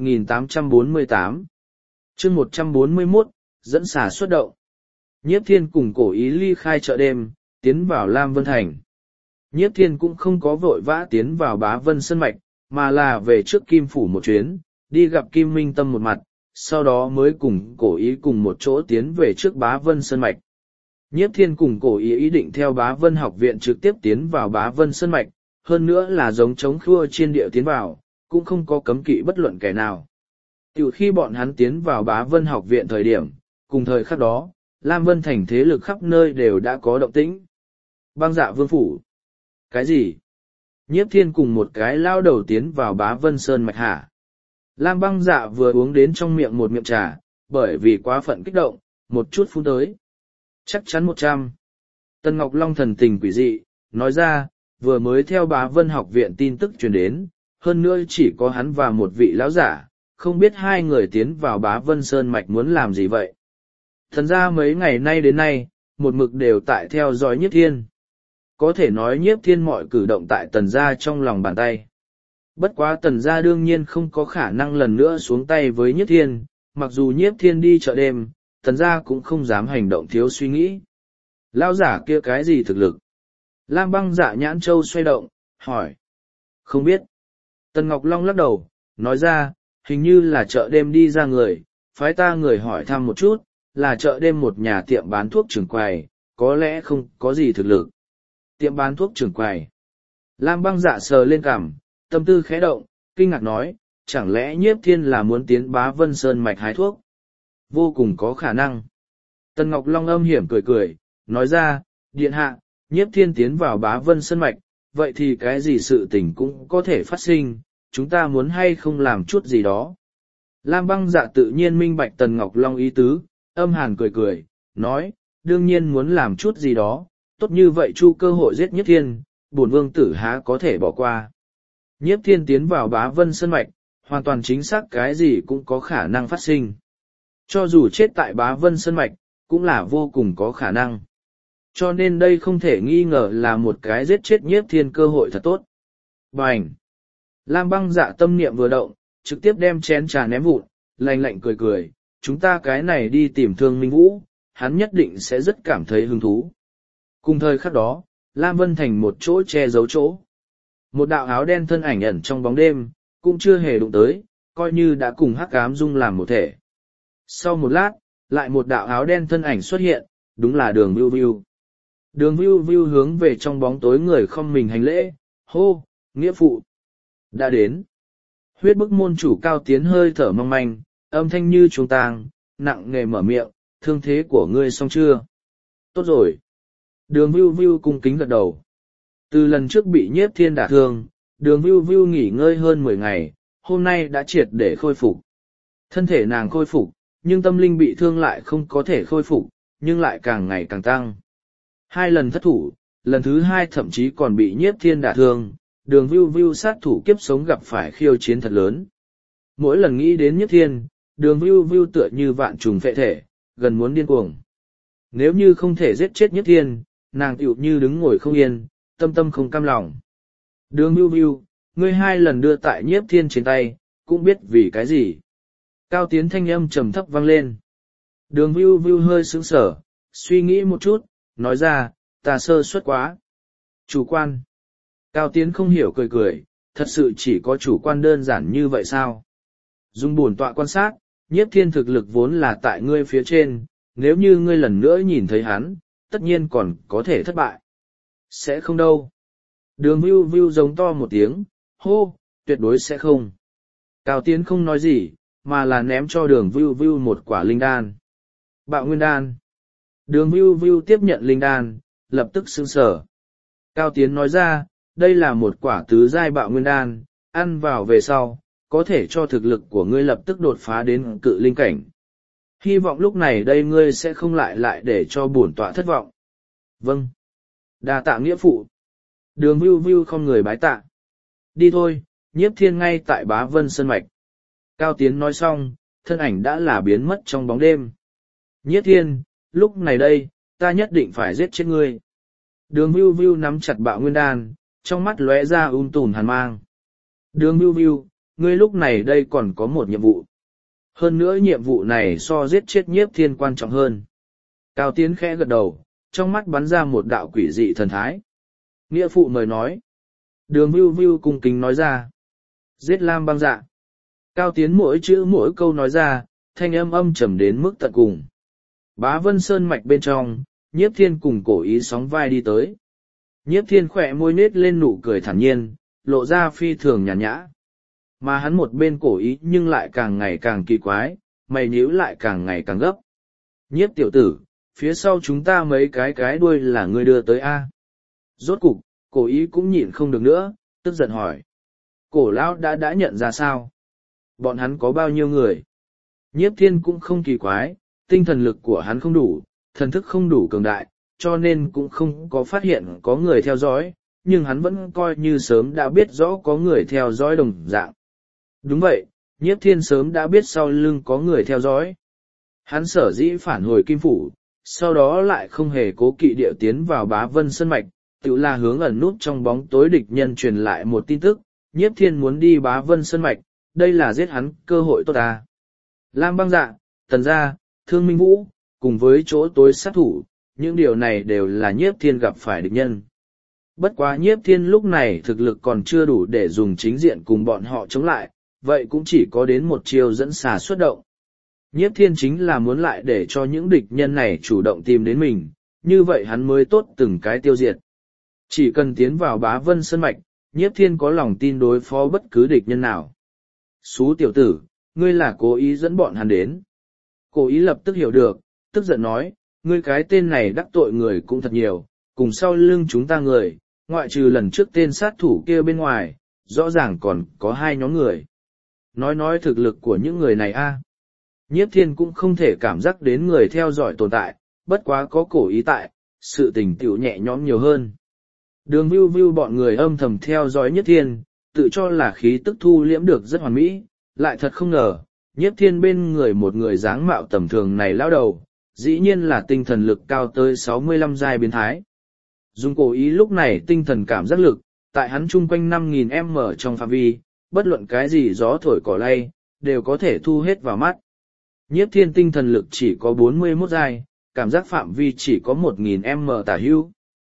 1848. chương 141, dẫn xả xuất động. Nhiếp thiên cùng cổ ý ly khai chợ đêm, tiến vào Lam Vân Thành. Nhiếp thiên cũng không có vội vã tiến vào Bá Vân Sơn Mạch, mà là về trước Kim Phủ một chuyến, đi gặp Kim Minh Tâm một mặt, sau đó mới cùng cổ ý cùng một chỗ tiến về trước Bá Vân Sơn Mạch. Nhiếp thiên cùng cổ ý định theo Bá Vân học viện trực tiếp tiến vào Bá Vân Sơn Mạch, hơn nữa là giống chống khua trên địa tiến vào, cũng không có cấm kỵ bất luận kẻ nào. Từ khi bọn hắn tiến vào Bá Vân học viện thời điểm, cùng thời khắc đó, Lam Vân Thành thế lực khắp nơi đều đã có động tĩnh. Băng Dạ Vương phủ. Cái gì? Nhiếp thiên cùng một cái lao đầu tiến vào Bá Vân Sơn Mạch hả? Lam Băng Dạ vừa uống đến trong miệng một miệng trà, bởi vì quá phận kích động, một chút phun tới. Chắc chắn 100. Tần Ngọc Long thần tình quỷ dị, nói ra, vừa mới theo Bá Vân học viện tin tức truyền đến, hơn nữa chỉ có hắn và một vị lão giả, không biết hai người tiến vào Bá Vân Sơn Mạch muốn làm gì vậy. Thần ra mấy ngày nay đến nay, một mực đều tại theo dõi nhiếp thiên. Có thể nói nhiếp thiên mọi cử động tại tần gia trong lòng bàn tay. Bất quá tần gia đương nhiên không có khả năng lần nữa xuống tay với nhiếp thiên, mặc dù nhiếp thiên đi chợ đêm, tần gia cũng không dám hành động thiếu suy nghĩ. Lão giả kia cái gì thực lực? Lam Băng Dạ nhãn châu xoay động, hỏi. Không biết. Tần Ngọc Long lắc đầu, nói ra, hình như là chợ đêm đi ra người, phái ta người hỏi thăm một chút, là chợ đêm một nhà tiệm bán thuốc trưởng quầy, có lẽ không có gì thực lực. Tiệm bán thuốc trưởng quầy. Lam Băng Dạ sờ lên cằm, tâm tư khẽ động, kinh ngạc nói, chẳng lẽ nhiếp thiên là muốn tiến Bá Vân Sơn Mạch hái thuốc? Vô cùng có khả năng. Tần Ngọc Long âm hiểm cười cười, nói ra, điện hạ, nhiếp thiên tiến vào Bá Vân Sơn Mạch, vậy thì cái gì sự tình cũng có thể phát sinh, chúng ta muốn hay không làm chút gì đó. Lam Băng Dạ tự nhiên minh bạch Tần Ngọc Long ý tứ, âm hàn cười cười, nói, đương nhiên muốn làm chút gì đó, tốt như vậy chu cơ hội giết nhiếp thiên, bổn vương tử há có thể bỏ qua. Nhiếp thiên tiến vào Bá Vân Sơn Mạch, hoàn toàn chính xác cái gì cũng có khả năng phát sinh. Cho dù chết tại Bá Vân Sơn Mạch, cũng là vô cùng có khả năng. Cho nên đây không thể nghi ngờ là một cái giết chết nhiếp thiên cơ hội thật tốt. Bành! Lam Băng Dạ tâm niệm vừa động, trực tiếp đem chén trà ném vụn, lạnh lạnh cười cười, chúng ta cái này đi tìm Thương Minh Vũ, hắn nhất định sẽ rất cảm thấy hứng thú. Cùng thời khắc đó, Lam Vân Thành một chỗ che giấu chỗ. Một đạo áo đen thân ảnh ẩn trong bóng đêm, cũng chưa hề đụng tới, coi như đã cùng hắc ám dung làm một thể. Sau một lát, lại một đạo áo đen thân ảnh xuất hiện, đúng là Đường Vưu Vưu. Đường Vưu Vưu hướng về trong bóng tối người không mình hành lễ, hô, nghĩa phụ. Đã đến. Huyết bức môn chủ Cao Tiến hơi thở mong manh, âm thanh như chuông tang, nặng nề mở miệng, thương thế của ngươi xong chưa? Tốt rồi. Đường Vưu Vưu cung kính gật đầu. Từ lần trước bị nhiếp thiên đả thương, Đường Vưu Vưu nghỉ ngơi hơn 10 ngày, hôm nay đã triệt để khôi phục. Thân thể nàng khôi phục, nhưng tâm linh bị thương lại không có thể khôi phục, nhưng lại càng ngày càng tăng. 2 lần thất thủ, lần thứ 2 thậm chí còn bị Nhiếp Thiên đả thương, Đường Vưu Vưu sát thủ kiếp sống gặp phải khiêu chiến thật lớn. Mỗi lần nghĩ đến Nhiếp Thiên, Đường Vưu Vưu tựa như vạn trùng phệ thể, gần muốn điên cuồng. Nếu như không thể giết chết Nhiếp Thiên, nàng tựu như đứng ngồi không yên, tâm tâm không cam lòng. Đường Vưu Vưu, ngươi 2 lần đưa tại Nhiếp Thiên trên tay, cũng biết vì cái gì. Cao Tiến thanh âm trầm thấp vang lên. Đường Vưu Vưu hơi sững sờ, suy nghĩ một chút, nói ra, ta sơ suất quá. Chủ quan. Cao Tiến không hiểu cười cười, thật sự chỉ có chủ quan đơn giản như vậy sao? Dùng bổn tọa quan sát, Nhiếp Thiên thực lực vốn là tại ngươi phía trên, nếu như ngươi lần nữa nhìn thấy hắn, tất nhiên còn có thể thất bại. Sẽ không đâu. Đường Vưu Vưu giống to một tiếng, hô, tuyệt đối sẽ không. Cao Tiến không nói gì, mà là ném cho đường Vưu Vưu một quả linh đan. Bạo nguyên đan. Đường Vưu Vưu tiếp nhận linh đan, lập tức sững sờ. Cao Tiến nói ra, đây là một quả tứ giai bạo nguyên đan, ăn vào về sau, có thể cho thực lực của ngươi lập tức đột phá đến cự linh cảnh. Hy vọng lúc này đây ngươi sẽ không lại để cho bổn tọa thất vọng. Vâng. Đa tạ nghĩa phụ. Đường Vưu Vưu không người bái tạ. Đi thôi, Nhiếp Thiên ngay tại Bá Vân Sơn Mạch. Cao Tiến nói xong, thân ảnh đã là biến mất trong bóng đêm. Nhiếp Thiên, lúc này đây, ta nhất định phải giết chết ngươi. Đường Vưu Vưu nắm chặt bạo nguyên đan, trong mắt lóe ra tùm hàn mang. Đường Vưu Vưu, ngươi lúc này đây còn có một nhiệm vụ. Hơn nữa nhiệm vụ này so giết chết Nhiếp Thiên quan trọng hơn. Cao Tiến khẽ gật đầu, trong mắt bắn ra một đạo quỷ dị thần thái. Nghĩa phụ mời nói. Đường Vưu Vưu cung kính nói ra. Giết Lam Băng Dạ. Cao Tiến mỗi chữ mỗi câu nói ra, thanh âm âm trầm đến mức tận cùng. Bá Vân Sơn mạch bên trong, Nhiếp Thiên cùng Cổ Ý sóng vai đi tới. Nhiếp Thiên khỏe môi nết lên nụ cười thản nhiên, lộ ra phi thường nhàn nhã. Mà hắn một bên Cổ Ý nhưng lại càng ngày càng kỳ quái, mày nhíu lại càng ngày càng gấp. Nhiếp tiểu tử, phía sau chúng ta mấy cái đuôi là ngươi đưa tới A. Rốt cục, Cổ Ý cũng nhịn không được nữa, tức giận hỏi. Cổ lão đã nhận ra sao? Bọn hắn có bao nhiêu người? Nhiếp Thiên cũng không kỳ quái, tinh thần lực của hắn không đủ, thần thức không đủ cường đại, cho nên cũng không có phát hiện có người theo dõi, nhưng hắn vẫn coi như sớm đã biết rõ có người theo dõi đồng dạng. Đúng vậy, Nhiếp Thiên sớm đã biết sau lưng có người theo dõi. Hắn sở dĩ phản hồi Kim Phủ, sau đó lại không hề cố kỵ điệu tiến vào Bá Vân Sơn Mạch, tự là hướng ẩn nút trong bóng tối địch nhân truyền lại một tin tức, Nhiếp Thiên muốn đi Bá Vân Sơn Mạch, đây là giết hắn cơ hội tốt ta. Lam Băng Dạ, Tần Gia, Thương Minh Vũ, cùng với chỗ tối sát thủ, những điều này đều là Nhiếp Thiên gặp phải địch nhân. Bất quá Nhiếp Thiên lúc này thực lực còn chưa đủ để dùng chính diện cùng bọn họ chống lại, vậy cũng chỉ có đến một chiều dẫn xà xuất động. Nhiếp Thiên chính là muốn lại để cho những địch nhân này chủ động tìm đến mình, như vậy hắn mới tốt từng cái tiêu diệt. Chỉ cần tiến vào Bá Vân Sơn Mạch, Nhiếp Thiên có lòng tin đối phó bất cứ địch nhân nào. Xú tiểu tử, ngươi là cố ý dẫn bọn hắn đến. Cố ý lập tức hiểu được, tức giận nói, ngươi cái tên này đắc tội người cũng thật nhiều, cùng sau lưng chúng ta người, ngoại trừ lần trước tên sát thủ kia bên ngoài, rõ ràng còn có 2 nhóm người. Nói thực lực của những người này a. Nhiếp Thiên cũng không thể cảm giác đến người theo dõi tồn tại, bất quá có Cổ Ý tại, sự tình tiểu nhẹ nhõm nhiều hơn. Đường Vưu Vưu bọn người âm thầm theo dõi Nhiếp Thiên, tự cho là khí tức thu liễm được rất hoàn mỹ, lại thật không ngờ, Nhiếp Thiên bên người một người dáng mạo tầm thường này lao đầu, dĩ nhiên là tinh thần lực cao tới 65 giai biến thái. Dùng Cổ Ý lúc này tinh thần cảm giác lực, tại hắn chung quanh 5.000m trong phạm vi, bất luận cái gì gió thổi cỏ lay, đều có thể thu hết vào mắt. Nhiếp Thiên tinh thần lực chỉ có 41 giai, cảm giác phạm vi chỉ có 1.000m tả hữu.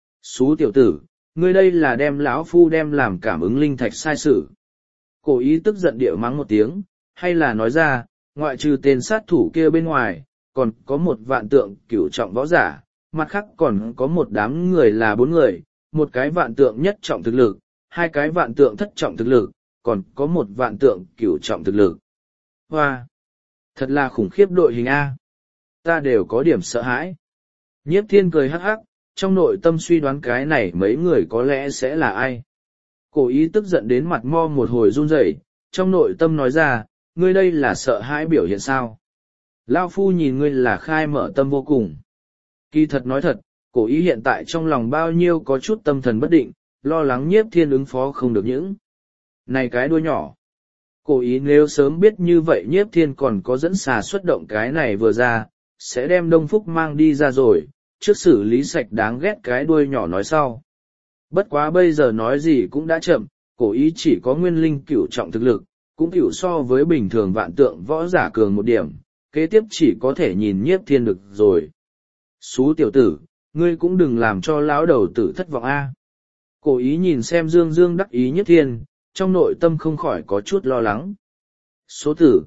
Xú tiểu tử, ngươi đây là đem lão phu đem làm cảm ứng linh thạch sai sử. Cổ Ý tức giận điệu mắng một tiếng, hay là nói ra, ngoại trừ tên sát thủ kia bên ngoài, còn có một vạn tượng cửu trọng võ giả, mặt khác còn có một đám người là 4 người, một cái vạn tượng nhất trọng thực lực, 2 cái vạn tượng thất trọng thực lực, còn có một vạn tượng cửu trọng thực lực. Hoa! Thật là khủng khiếp đội hình A. Ta đều có điểm sợ hãi. Nhiếp Thiên cười hắc hắc, trong nội tâm suy đoán cái này mấy người có lẽ sẽ là ai. Cổ ý tức giận đến mặt mo một hồi run rẩy, trong nội tâm nói ra, ngươi đây là sợ hãi biểu hiện sao? Lao phu nhìn ngươi là khai mở tâm vô cùng. Kỳ thật nói thật, cổ ý hiện tại trong lòng bao nhiêu có chút tâm thần bất định, lo lắng Nhiếp Thiên ứng phó không được những. Này cái đuôi nhỏ. Cổ ý nếu sớm biết như vậy Nhiếp Thiên còn có dẫn xà xuất động cái này vừa ra, sẽ đem Đông Phúc mang đi ra rồi, trước xử lý sạch đáng ghét cái đuôi nhỏ nói sau. Bất quá bây giờ nói gì cũng đã chậm, cổ ý chỉ có nguyên linh cửu trọng thực lực, cũng cửu so với bình thường vạn tượng võ giả cường một điểm, kế tiếp chỉ có thể nhìn Nhiếp Thiên được rồi. Xú tiểu tử, ngươi cũng đừng làm cho lão đầu tử thất vọng a. Cổ ý nhìn xem Dương Dương đắc ý Nhiếp Thiên, trong nội tâm không khỏi có chút lo lắng. Số tử,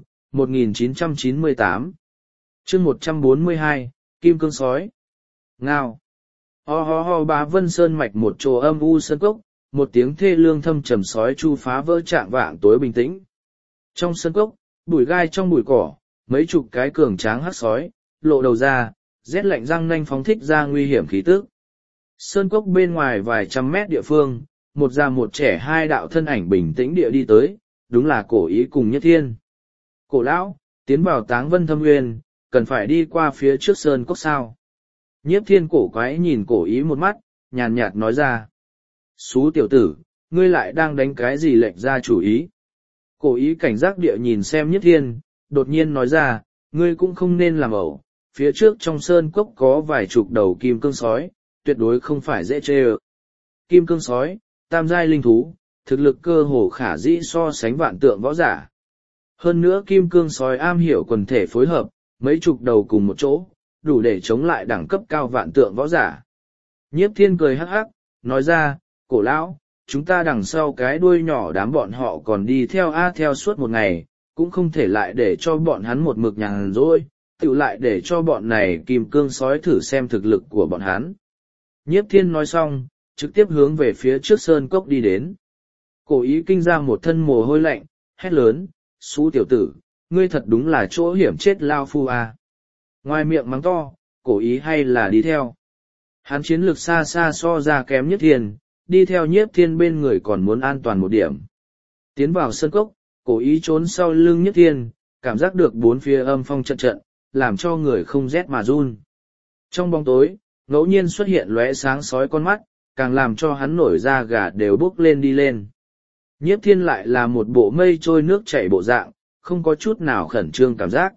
1998. Chương 142, Kim Cương Sói. Ngao. Ho ho ho Bá Vân Sơn mạch một chỗ âm u sơn cốc, một tiếng thê lương thâm trầm sói chu phá vỡ trạng vạng tối bình tĩnh. Trong sơn cốc, bụi gai trong bụi cỏ, mấy chục cái cường tráng hắc sói, lộ đầu ra, rét lạnh răng nanh phóng thích ra nguy hiểm khí tức. Sơn cốc bên ngoài vài trăm mét địa phương, một già một trẻ hai đạo thân ảnh bình tĩnh địa đi tới, đúng là cổ ý cùng Nhất Thiên. Cổ lão, tiến vào Táng Vân Thâm Nguyên, cần phải đi qua phía trước sơn cốc sao? Nhiếp Thiên cổ quái nhìn cổ ý một mắt, nhàn nhạt nói ra. Xú tiểu tử, ngươi lại đang đánh cái gì lệch ra chủ ý? Cổ ý cảnh giác địa nhìn xem Nhiếp Thiên, đột nhiên nói ra, ngươi cũng không nên làm ẩu, phía trước trong sơn cốc có vài chục đầu kim cương sói, tuyệt đối không phải dễ chê ơ. Kim cương sói, tam giai linh thú, thực lực cơ hồ khả dĩ so sánh vạn tượng võ giả. Hơn nữa kim cương sói am hiểu quần thể phối hợp, mấy chục đầu cùng một chỗ, đủ để chống lại đẳng cấp cao vạn tượng võ giả. Nhiếp Thiên cười hắc hắc, nói ra, cổ lão, chúng ta đằng sau cái đuôi nhỏ đám bọn họ còn đi theo theo suốt một ngày, cũng không thể lại để cho bọn hắn một mực nhàn rỗi, tự lại để cho bọn này kim cương sói thử xem thực lực của bọn hắn. Nhiếp Thiên nói xong, trực tiếp hướng về phía trước sơn cốc đi đến. Cổ ý kinh ra một thân mồ hôi lạnh, hét lớn, xú tiểu tử, ngươi thật đúng là chỗ hiểm chết lao phu à. Ngoài miệng mắng to, cổ ý hay là đi theo. Hắn chiến lược xa xa so ra kém Nhiếp Thiên, đi theo Nhiếp Thiên bên người còn muốn an toàn một điểm. Tiến vào sơn cốc, cổ ý trốn sau lưng Nhiếp Thiên, cảm giác được bốn phía âm phong trận trận, làm cho người không rét mà run. Trong bóng tối, ngẫu nhiên xuất hiện lóe sáng sói con mắt, càng làm cho hắn nổi da gà đều bốc lên đi lên. Nhiếp Thiên lại là một bộ mây trôi nước chảy bộ dạng, không có chút nào khẩn trương cảm giác.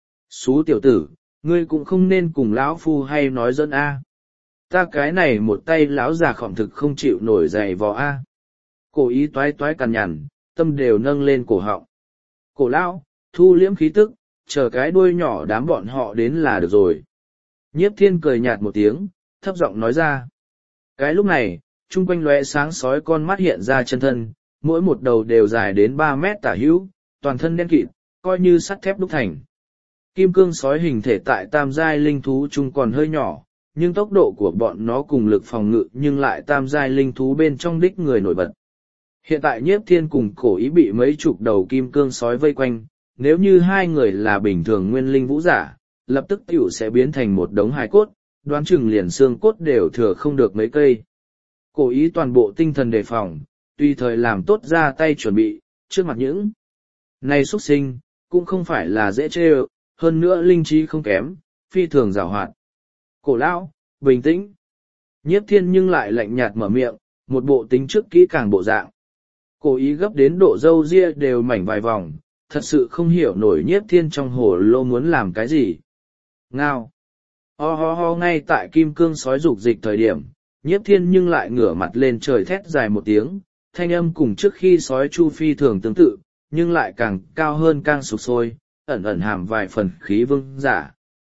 Xú tiểu tử, ngươi cũng không nên cùng lão phu hay nói dẫn a. Ta cái này một tay lão già khỏm thực không chịu nổi giày vò a. Cổ ý toái toái cằn nhằn, tâm đều nâng lên cổ họng. Cổ lão, thu liễm khí tức, chờ cái đuôi nhỏ đám bọn họ đến là được rồi. Nhiếp Thiên cười nhạt một tiếng, thấp giọng nói ra. Cái lúc này, chung quanh lóe sáng sói con mắt hiện ra chân thân, mỗi một đầu đều dài đến 3 mét tả hữu, toàn thân đen kịt, coi như sắt thép đúc thành. Kim cương sói hình thể tại tam giai linh thú chung còn hơi nhỏ, nhưng tốc độ của bọn nó cùng lực phòng ngự nhưng lại tam giai linh thú bên trong đích người nổi bật. Hiện tại Nhiếp Thiên cùng cổ ý bị mấy chục đầu kim cương sói vây quanh, nếu như hai người là bình thường nguyên linh vũ giả, lập tức tiểu sẽ biến thành một đống hài cốt, đoán chừng liền xương cốt đều thừa không được mấy cây. Cổ ý toàn bộ tinh thần đề phòng, tùy thời làm tốt ra tay chuẩn bị, trước mặt những này xuất sinh, cũng không phải là dễ chê ơ, hơn nữa linh trí không kém, phi thường giàu hoạt. Cổ lão, bình tĩnh. Nhiếp Thiên nhưng lại lạnh nhạt mở miệng, một bộ tính trước kỹ càng bộ dạng. Cổ ý gấp đến độ râu ria đều mảnh vài vòng, thật sự không hiểu nổi Nhiếp Thiên trong hồ lô muốn làm cái gì. Ngao. Ho ho ho ngay tại kim cương sói rục dịch thời điểm, Nhiếp Thiên nhưng lại ngửa mặt lên trời thét dài một tiếng, thanh âm cùng trước khi sói chu phi thường tương tự, nhưng lại càng cao hơn càng sục sôi, ẩn ẩn hàm vài phần khí vương giả.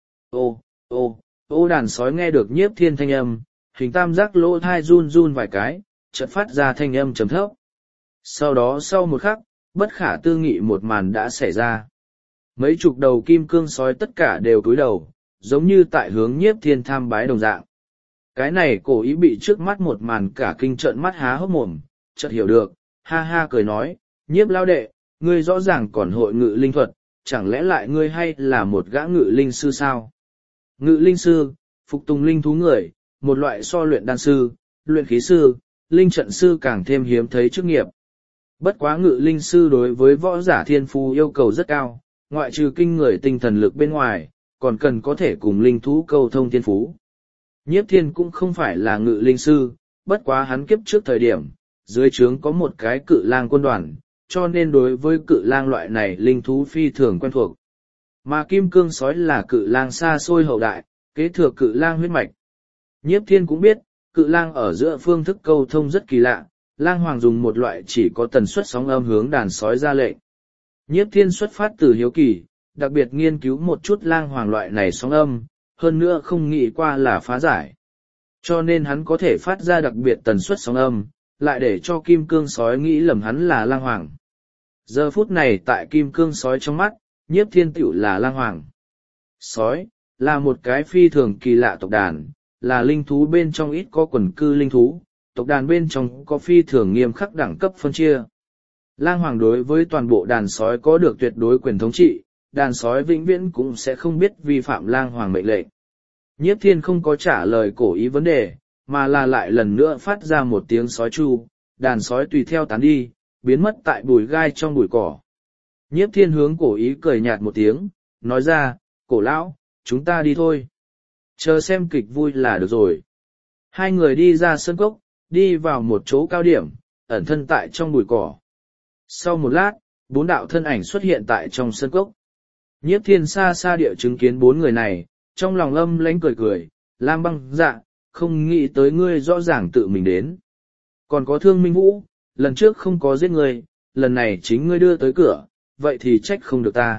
Ô đàn sói nghe được Nhiếp Thiên thanh âm, hình tam giác lỗ thai run run vài cái, chợt phát ra thanh âm trầm thấp. Sau đó sau một khắc, bất khả tư nghị một màn đã xảy ra. Mấy chục đầu kim cương sói tất cả đều cúi đầu, giống như tại hướng Nhiếp Thiên tham bái đồng dạng. Cái này cổ ý bị trước mắt một màn cả kinh trợn mắt há hốc mồm, chợt hiểu được, ha ha cười nói, Nhiếp lao đệ, ngươi rõ ràng còn hội ngự linh thuật, chẳng lẽ lại ngươi hay là một gã ngự linh sư sao? Ngự linh sư, phục tùng linh thú người, một loại so luyện đan sư, luyện khí sư, linh trận sư càng thêm hiếm thấy chức nghiệp. Bất quá ngự linh sư đối với võ giả thiên phú yêu cầu rất cao, ngoại trừ kinh người tinh thần lực bên ngoài, còn cần có thể cùng linh thú câu thông thiên phú. Nhiếp Thiên cũng không phải là ngự linh sư, bất quá hắn kiếp trước thời điểm, dưới trướng có một cái cự lang quân đoàn, cho nên đối với cự lang loại này linh thú phi thường quen thuộc. Mà kim cương sói là cự lang xa xôi hậu đại, kế thừa cự lang huyết mạch. Nhiếp Thiên cũng biết, cự lang ở giữa phương thức câu thông rất kỳ lạ, lang hoàng dùng một loại chỉ có tần suất sóng âm hướng đàn sói ra lệnh. Nhiếp Thiên xuất phát từ hiếu kỳ, đặc biệt nghiên cứu một chút lang hoàng loại này sóng âm, hơn nữa không nghĩ qua là phá giải. Cho nên hắn có thể phát ra đặc biệt tần suất sóng âm, lại để cho kim cương sói nghĩ lầm hắn là lang hoàng. Giờ phút này tại kim cương sói trong mắt, Nhiếp Thiên tựu là lang hoàng. Sói, là một cái phi thường kỳ lạ tộc đàn, là linh thú bên trong ít có quần cư linh thú, tộc đàn bên trong có phi thường nghiêm khắc đẳng cấp phân chia. Lang hoàng đối với toàn bộ đàn sói có được tuyệt đối quyền thống trị, đàn sói vĩnh viễn cũng sẽ không biết vi phạm lang hoàng mệnh lệnh. Nhiếp Thiên không có trả lời cổ ý vấn đề, mà là lại lần nữa phát ra một tiếng sói chu, đàn sói tùy theo tán đi, biến mất tại bụi gai trong bụi cỏ. Nhiếp Thiên hướng cổ ý cười nhạt một tiếng, nói ra, cổ lão, chúng ta đi thôi. Chờ xem kịch vui là được rồi. Hai người đi ra sân cốc, đi vào một chỗ cao điểm, ẩn thân tại trong bụi cỏ. Sau một lát, 4 đạo thân ảnh xuất hiện tại trong sân cốc. Nhiếp Thiên xa xa địa chứng kiến 4 người này, trong lòng âm lãnh cười cười, Lam Băng Dạ, không nghĩ tới ngươi rõ ràng tự mình đến. Còn có Thương Minh Vũ, lần trước không có giết ngươi, lần này chính ngươi đưa tới cửa, vậy thì trách không được ta.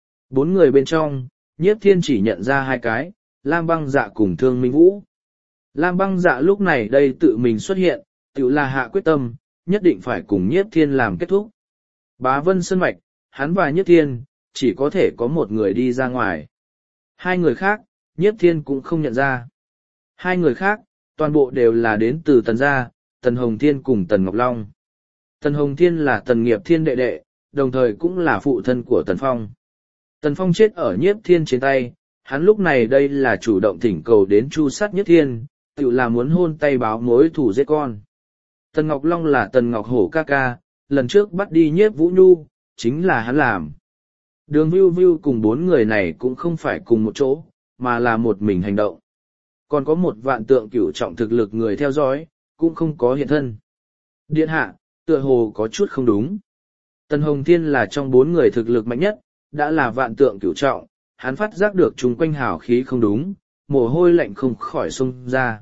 4 người bên trong, Nhiếp Thiên chỉ nhận ra 2 cái, Lam Băng Dạ cùng Thương Minh Vũ. Lam Băng Dạ lúc này đây tự mình xuất hiện, tự là hạ quyết tâm, nhất định phải cùng Nhiếp Thiên làm kết thúc. Bá Vân Sơn Mạch, hắn và Nhiếp Thiên, chỉ có thể có một người đi ra ngoài. 2 người khác, Nhiếp Thiên cũng không nhận ra. 2 người khác, toàn bộ đều là đến từ Tần gia, Tần Hồng Thiên cùng Tần Ngọc Long. Tần Hồng Thiên là Tần Nghiệp Thiên đệ đệ, đồng thời cũng là phụ thân của Tần Phong. Tần Phong chết ở Nhiếp Thiên trên tay, hắn lúc này đây là chủ động thỉnh cầu đến chu sát Nhiếp Thiên, tự là muốn hôn tay báo mối thù giết con. Tần Ngọc Long là Tần Ngọc Hổ ca ca, lần trước bắt đi Nhiếp Vũ Nhu, chính là hắn làm. Đường Vưu Vưu cùng 4 người này cũng không phải cùng một chỗ, mà là một mình hành động. Còn có một vạn tượng cửu trọng thực lực người theo dõi, cũng không có hiện thân. Điện hạ, tựa hồ có chút không đúng. Tần Hồng Thiên là trong 4 người thực lực mạnh nhất, đã là vạn tượng cửu trọng, hắn phát giác được chung quanh hào khí không đúng, mồ hôi lạnh không khỏi xông ra.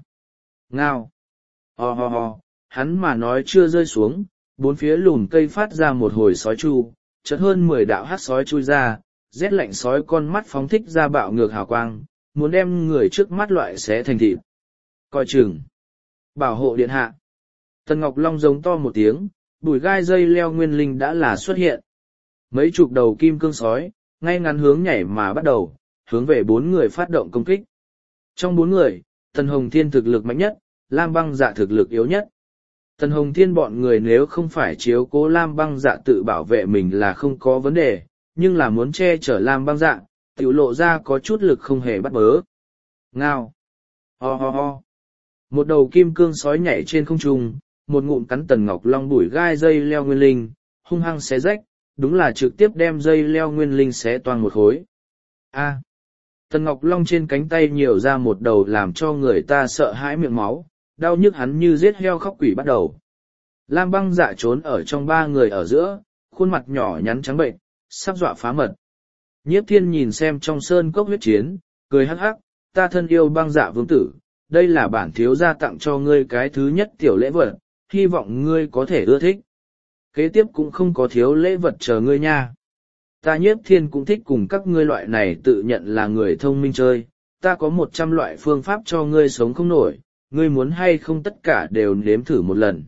Ngao! Ho ho ho, hắn mà nói chưa rơi xuống, 4 phía lùn cây phát ra một hồi sói chu, chợt hơn 10 đạo hát sói chui ra, rét lạnh sói con mắt phóng thích ra bạo ngược hào quang, muốn đem người trước mắt loại xé thành thịt. Coi chừng! Bảo hộ điện hạ! Tần Ngọc Long giống to một tiếng, bùi gai dây leo nguyên linh đã là xuất hiện. Mấy chục đầu kim cương sói, ngay ngắn hướng nhảy mà bắt đầu, hướng về 4 người phát động công kích. Trong 4 người, Tần Hồng Thiên thực lực mạnh nhất, Lam Băng Dạ thực lực yếu nhất. Tần Hồng Thiên bọn người nếu không phải chiếu cố Lam Băng Dạ tự bảo vệ mình là không có vấn đề, nhưng là muốn che chở Lam Băng Dạ, tiểu lộ ra có chút lực không hề bắt bớ. Ngao! Ho ho ho! Một đầu kim cương sói nhảy trên không trung, một ngụm cắn Tần Ngọc Long bủi gai dây leo nguyên linh, hung hăng xé rách, đúng là trực tiếp đem dây leo nguyên linh xé toang một khối. A! Tần Ngọc Long trên cánh tay nhiều ra một đầu làm cho người ta sợ hãi miệng máu, đau nhức hắn như giết heo khóc quỷ bắt đầu. Lam Băng Dạ trốn ở trong 3 người ở giữa, khuôn mặt nhỏ nhắn trắng bệnh, sắp dọa phá mật. Nhiếp Thiên nhìn xem trong sơn cốc huyết chiến, cười hắc hắc, ta thân yêu Băng Dạ vương tử, đây là bản thiếu gia tặng cho ngươi cái thứ nhất tiểu lễ vật, hy vọng ngươi có thể ưa thích. Kế tiếp cũng không có thiếu lễ vật chờ ngươi nha. Ta Nhiếp Thiên cũng thích cùng các ngươi loại này tự nhận là người thông minh chơi, ta có 100 loại phương pháp cho ngươi sống không nổi, ngươi muốn hay không tất cả đều nếm thử một lần.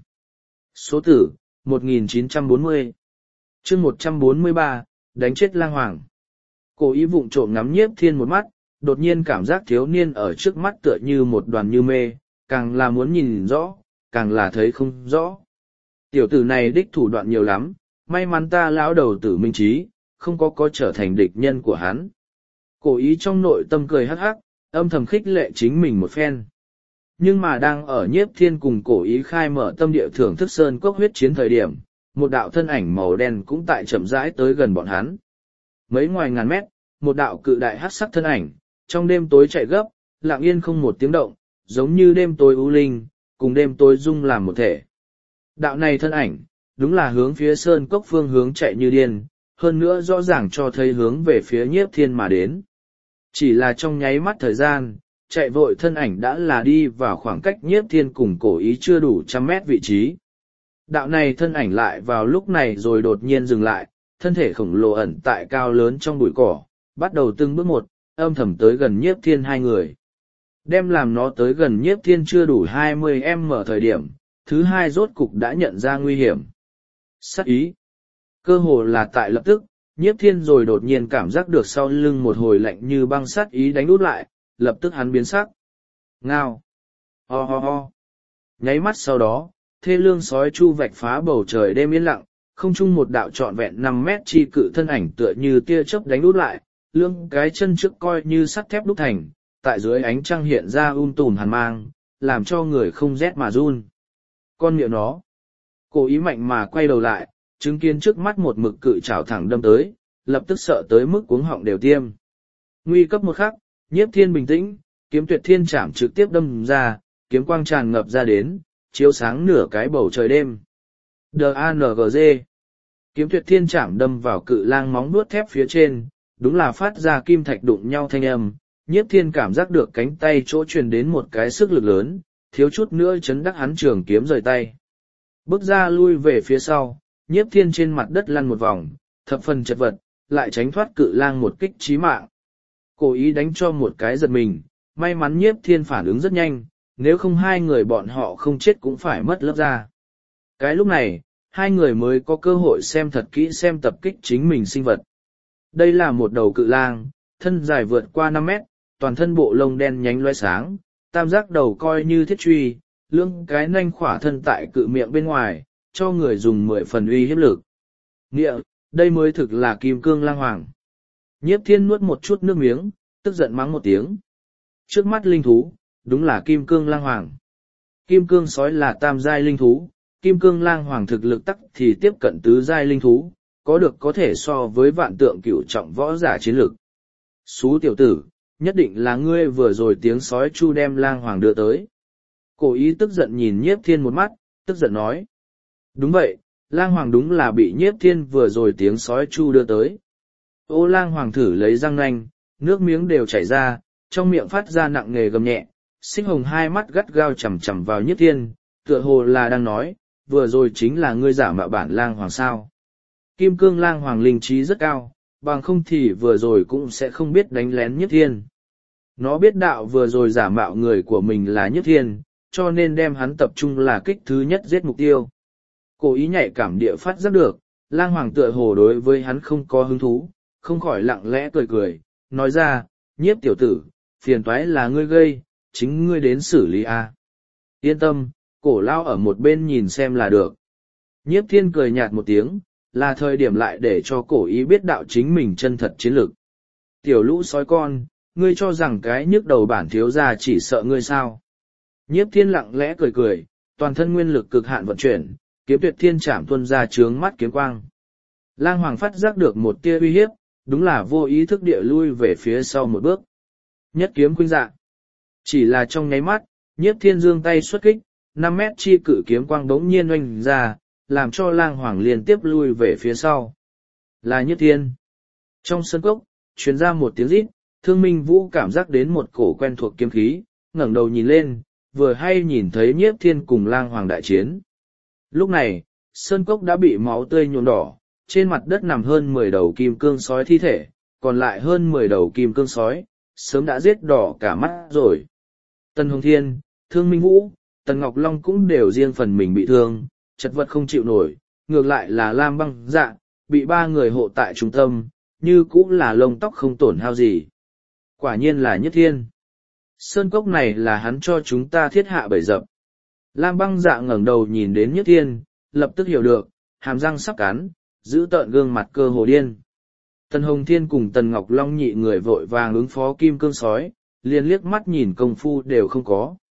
Số tử, 1940. Chương 143, đánh chết lang hoàng. Cổ ý vụng trộm ngắm Nhiếp Thiên một mắt, đột nhiên cảm giác thiếu niên ở trước mắt tựa như một đoàn như mê, càng là muốn nhìn rõ, càng là thấy không rõ. Tiểu tử này đích thủ đoạn nhiều lắm, may mắn ta lão đầu tử minh trí, không có trở thành địch nhân của hắn. Cổ ý trong nội tâm cười hắc hắc, âm thầm khích lệ chính mình một phen. Nhưng mà đang ở Nhiếp Thiên cùng Cổ Ý khai mở tâm địa thưởng thức sơn cốc huyết chiến thời điểm, một đạo thân ảnh màu đen cũng tại chậm rãi tới gần bọn hắn. Mấy ngoài ngàn mét, một đạo cự đại hắc sắc thân ảnh, trong đêm tối chạy gấp, lặng yên không một tiếng động, giống như đêm tối u linh, cùng đêm tối dung làm một thể. Đạo này thân ảnh, đúng là hướng phía sơn cốc phương hướng chạy như điên, hơn nữa rõ ràng cho thấy hướng về phía Nhiếp Thiên mà đến. Chỉ là trong nháy mắt thời gian, chạy vội thân ảnh đã là đi vào khoảng cách Nhiếp Thiên cùng Cổ Ý chưa đủ 100 mét vị trí. Đạo này thân ảnh lại vào lúc này rồi đột nhiên dừng lại, thân thể khổng lồ ẩn tại cao lớn trong bụi cỏ, bắt đầu từng bước một, âm thầm tới gần Nhiếp Thiên hai người. Đem làm nó tới gần Nhiếp Thiên chưa đủ 20m thời điểm, thứ hai rốt cục đã nhận ra nguy hiểm. Sát ý. Cơ hồ là tại lập tức, Nhiếp Thiên rồi đột nhiên cảm giác được sau lưng một hồi lạnh như băng sát ý đánh út lại, lập tức hắn biến sắc. Ngao. Ho ho ho. Nháy mắt sau đó, thê lương sói chu vạch phá bầu trời đêm yên lặng, không chung một đạo trọn vẹn 5 mét chi cự thân ảnh tựa như tia chớp đánh út lại, lưng cái chân trước coi như sắt thép đúc thành, tại dưới ánh trăng hiện ra tùm hàn mang, làm cho người không rét mà run. Con miệng nó. Cổ Ý mạnh mà quay đầu lại, chứng kiến trước mắt một mực cự chảo thẳng đâm tới, lập tức sợ tới mức cuống họng đều tiêm. Nguy cấp một khắc, Nhiếp Thiên bình tĩnh, kiếm tuyệt thiên chạm trực tiếp đâm ra, kiếm quang tràn ngập ra đến, chiếu sáng nửa cái bầu trời đêm. DANGG. Kiếm tuyệt thiên chạm đâm vào cự lang móng nuốt thép phía trên, đúng là phát ra kim thạch đụng nhau thanh âm. Nhiếp Thiên cảm giác được cánh tay chỗ truyền đến một cái sức lực lớn, thiếu chút nữa chấn đắc hắn trường kiếm rời tay. Bước ra lui về phía sau, Nhiếp Thiên trên mặt đất lăn một vòng, thập phần chật vật, lại tránh thoát cự lang một kích chí mạng. Cổ Ý đánh cho một cái giật mình, may mắn Nhiếp Thiên phản ứng rất nhanh, nếu không hai người bọn họ không chết cũng phải mất lớp da. Cái lúc này, hai người mới có cơ hội xem thật kỹ xem tập kích chính mình sinh vật. Đây là một đầu cự lang, thân dài vượt qua 5 mét, toàn thân bộ lông đen nhánh loé sáng, tam giác đầu coi như thiết truy, lưỡng cái nanh khỏa thân tại cự miệng bên ngoài, cho người dùng 10 phần uy hiếp lực. Nghĩa, đây mới thực là kim cương lang hoàng. Nhiếp Thiên nuốt một chút nước miếng, tức giận mắng một tiếng. Trước mắt linh thú, đúng là kim cương lang hoàng. Kim cương sói là tam giai linh thú, kim cương lang hoàng thực lực tắc thì tiếp cận tứ giai linh thú, có được có thể so với vạn tượng cửu trọng võ giả chiến lực. Xú tiểu tử, nhất định là ngươi vừa rồi tiếng sói chu đem lang hoàng đưa tới. Cổ Ý tức giận nhìn Nhiếp Thiên một mắt, tức giận nói. Đúng vậy, lang hoàng đúng là bị Nhiếp Thiên vừa rồi tiếng sói chu đưa tới. Ô lang hoàng thử lấy răng nanh, nước miếng đều chảy ra, trong miệng phát ra nặng nề gầm nhẹ, xích hồng hai mắt gắt gao chằm chằm vào Nhiếp Thiên, tựa hồ là đang nói, vừa rồi chính là ngươi giả mạo bản lang hoàng sao. Kim cương lang hoàng linh trí rất cao, bằng không thì vừa rồi cũng sẽ không biết đánh lén Nhiếp Thiên. Nó biết đạo vừa rồi giả mạo người của mình là Nhiếp Thiên, cho nên đem hắn tập trung là kích thứ nhất giết mục tiêu. Cổ Ý nhạy cảm địa phát giác được, lang hoàng tựa hồ đối với hắn không có hứng thú, không khỏi lặng lẽ cười cười, nói ra, Nhiếp tiểu tử, phiền toái là ngươi gây, chính ngươi đến xử lý a. Yên tâm, cổ lao ở một bên nhìn xem là được. Nhiếp Thiên cười nhạt một tiếng, là thời điểm lại để cho Cổ Ý biết đạo chính mình chân thật chiến lược. Tiểu lũ sói con, ngươi cho rằng cái nhức đầu bản thiếu gia chỉ sợ ngươi sao. Nhiếp Thiên lặng lẽ cười cười, toàn thân nguyên lực cực hạn vận chuyển, kiếm tuyệt thiên trảm tuôn ra trướng mắt kiếm quang. Lang hoàng phát giác được một tia uy hiếp, đúng là vô ý thức địa lui về phía sau một bước. Nhất kiếm khuynh dạ. Chỉ là trong nháy mắt, Nhiếp Thiên giương tay xuất kích, 5 mét chi cự kiếm quang bỗng nhiên oanh ra, làm cho lang hoàng liên tiếp lui về phía sau. Là Nhiếp Thiên. Trong sân cốc, truyền ra một tiếng rít, Thương Minh Vũ cảm giác đến một cổ quen thuộc kiếm khí, ngẩng đầu nhìn lên, vừa hay nhìn thấy Nhiếp Thiên cùng lang hoàng đại chiến. Lúc này, sơn cốc đã bị máu tươi nhuộm đỏ, trên mặt đất nằm hơn 10 đầu kim cương sói thi thể, còn lại hơn 10 đầu kim cương sói, sớm đã giết đỏ cả mắt rồi. Tần Hồng Thiên, Thương Minh Vũ, Tần Ngọc Long cũng đều riêng phần mình bị thương, chật vật không chịu nổi, ngược lại là Lam Băng Dạ, bị 3 người hộ tại trung tâm, như cũng là lông tóc không tổn hao gì. Quả nhiên là Nhất Thiên. Sơn cốc này là hắn cho chúng ta thiết hạ bẫy dập. Lam Băng Dạ ngẩng đầu nhìn đến Nhất Thiên, lập tức hiểu được, hàm răng sắp cắn, giữ tợn gương mặt cơ hồ điên. Tần Hồng Thiên cùng Tần Ngọc Long nhị người vội vàng ứng phó kim cương sói, liền liếc mắt nhìn công phu đều không có.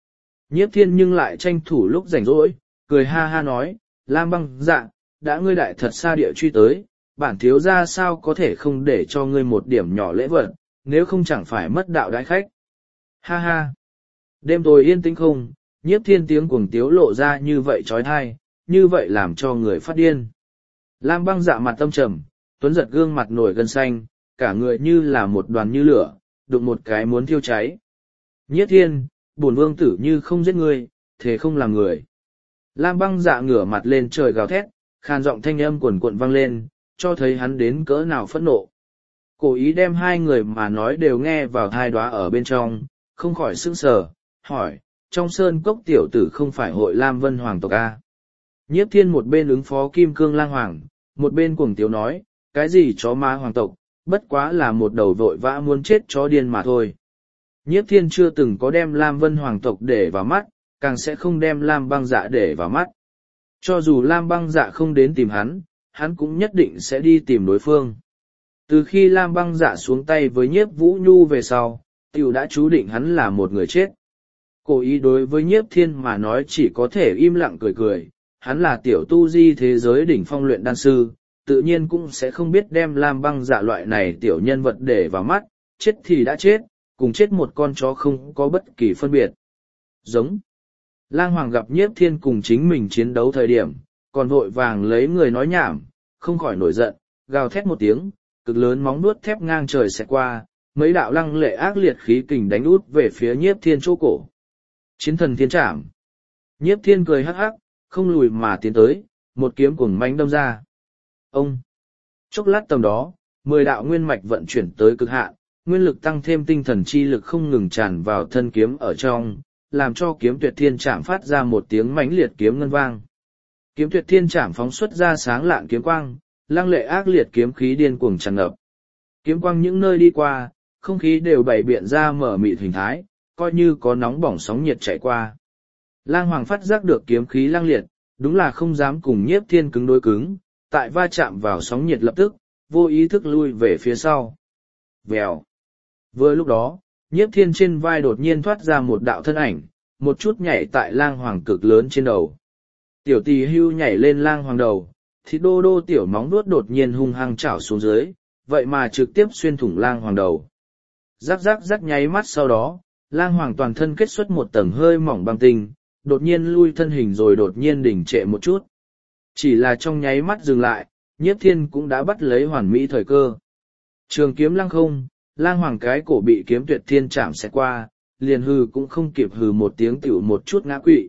Nhiếp Thiên nhưng lại tranh thủ lúc rảnh rỗi, cười ha ha nói, Lam Băng Dạ, đã ngươi đại thật xa địa truy tới, bản thiếu gia sao có thể không để cho ngươi một điểm nhỏ lễ vật, nếu không chẳng phải mất đạo đãi khách. Ha ha! Đêm tối yên tĩnh không, Nhiếp Thiên tiếng cuồng tiếu lộ ra như vậy trói thai, như vậy làm cho người phát điên. Lam Băng Dạ mặt tâm trầm, tuấn giật gương mặt nổi gân xanh, cả người như là một đoàn như lửa, đụng một cái muốn thiêu cháy. Nhiếp Thiên, bổn vương tử như không giết ngươi, thế không làm người. Lam Băng Dạ ngửa mặt lên trời gào thét, khàn giọng thanh âm cuồn cuộn vang lên, cho thấy hắn đến cỡ nào phẫn nộ. Cố ý đem hai người mà nói đều nghe vào thai đoá ở bên trong, không khỏi sững sờ, hỏi, trong sơn cốc tiểu tử không phải hội Lam Vân Hoàng tộc A. Nhiếp Thiên một bên ứng phó Kim Cương Lang Hoàng, một bên cuồng tiếu nói, cái gì chó ma hoàng tộc, bất quá là một đầu vội vã muốn chết chó điên mà thôi. Nhiếp Thiên chưa từng có đem Lam Vân Hoàng tộc để vào mắt, càng sẽ không đem Lam Băng Dạ để vào mắt. Cho dù Lam Băng Dạ không đến tìm hắn cũng nhất định sẽ đi tìm đối phương. Từ khi Lam Băng Dạ xuống tay với Nhiếp Vũ Nhu về sau, tiểu đã chú định hắn là một người chết. Cố ý đối với Nhiếp Thiên mà nói chỉ có thể im lặng cười cười, hắn là tiểu tu di thế giới đỉnh phong luyện đan sư, tự nhiên cũng sẽ không biết đem Lam Băng Dạ loại này tiểu nhân vật để vào mắt, chết thì đã chết, cùng chết một con chó không có bất kỳ phân biệt. Giống. Lang Hoàng gặp Nhiếp Thiên cùng chính mình chiến đấu thời điểm, còn vội vàng lấy người nói nhảm, không khỏi nổi giận, gào thét một tiếng, cực lớn móng nuốt thép ngang trời xẹt qua, mấy đạo lăng lệ ác liệt khí kình đánh út về phía Nhiếp Thiên chỗ cổ. Chiến thần thiên trảm. Nhiếp Thiên cười hắc hắc, không lùi mà tiến tới, một kiếm cuồng mãnh đâm ra. Ông. Chốc lát tầm đó, 10 đạo nguyên mạch vận chuyển tới cực hạn, nguyên lực tăng thêm tinh thần chi lực không ngừng tràn vào thân kiếm ở trong, làm cho kiếm tuyệt thiên trảm phát ra một tiếng mãnh liệt kiếm ngân vang. Kiếm tuyệt thiên trảm phóng xuất ra sáng lạng kiếm quang, lăng lệ ác liệt kiếm khí điên cuồng tràn ngập. Kiếm quang những nơi đi qua, không khí đều bày biện ra mở mịt hình thái, coi như có nóng bỏng sóng nhiệt chạy qua. Lang Hoàng phát giác được kiếm khí lăng liệt, đúng là không dám cùng Nhiếp Thiên cứng đối cứng, tại va chạm vào sóng nhiệt lập tức, vô ý thức lui về phía sau. Vèo. Vừa lúc đó, Nhiếp Thiên trên vai đột nhiên thoát ra một đạo thân ảnh, một chút nhảy tại Lang Hoàng cực lớn trên đầu. Tiểu tỳ hưu nhảy lên Lang Hoàng đầu, thì đô đô tiểu móng vuốt đột nhiên hung hăng chảo xuống dưới, vậy mà trực tiếp xuyên thủng Lang Hoàng đầu. Rắc rắc rắc nháy mắt sau đó, Lang Hoàng toàn thân kết xuất một tầng hơi mỏng băng tinh, đột nhiên lui thân hình rồi đột nhiên đình trệ một chút. Chỉ là trong nháy mắt dừng lại, Nhiếp Thiên cũng đã bắt lấy hoàn mỹ thời cơ. Trường kiếm lăng không, Lang Hoàng cái cổ bị kiếm tuyệt thiên chạm xẹt qua, liền hừ cũng không kịp hừ một tiếng tiểu một chút ngã quỵ.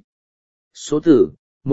Số tử,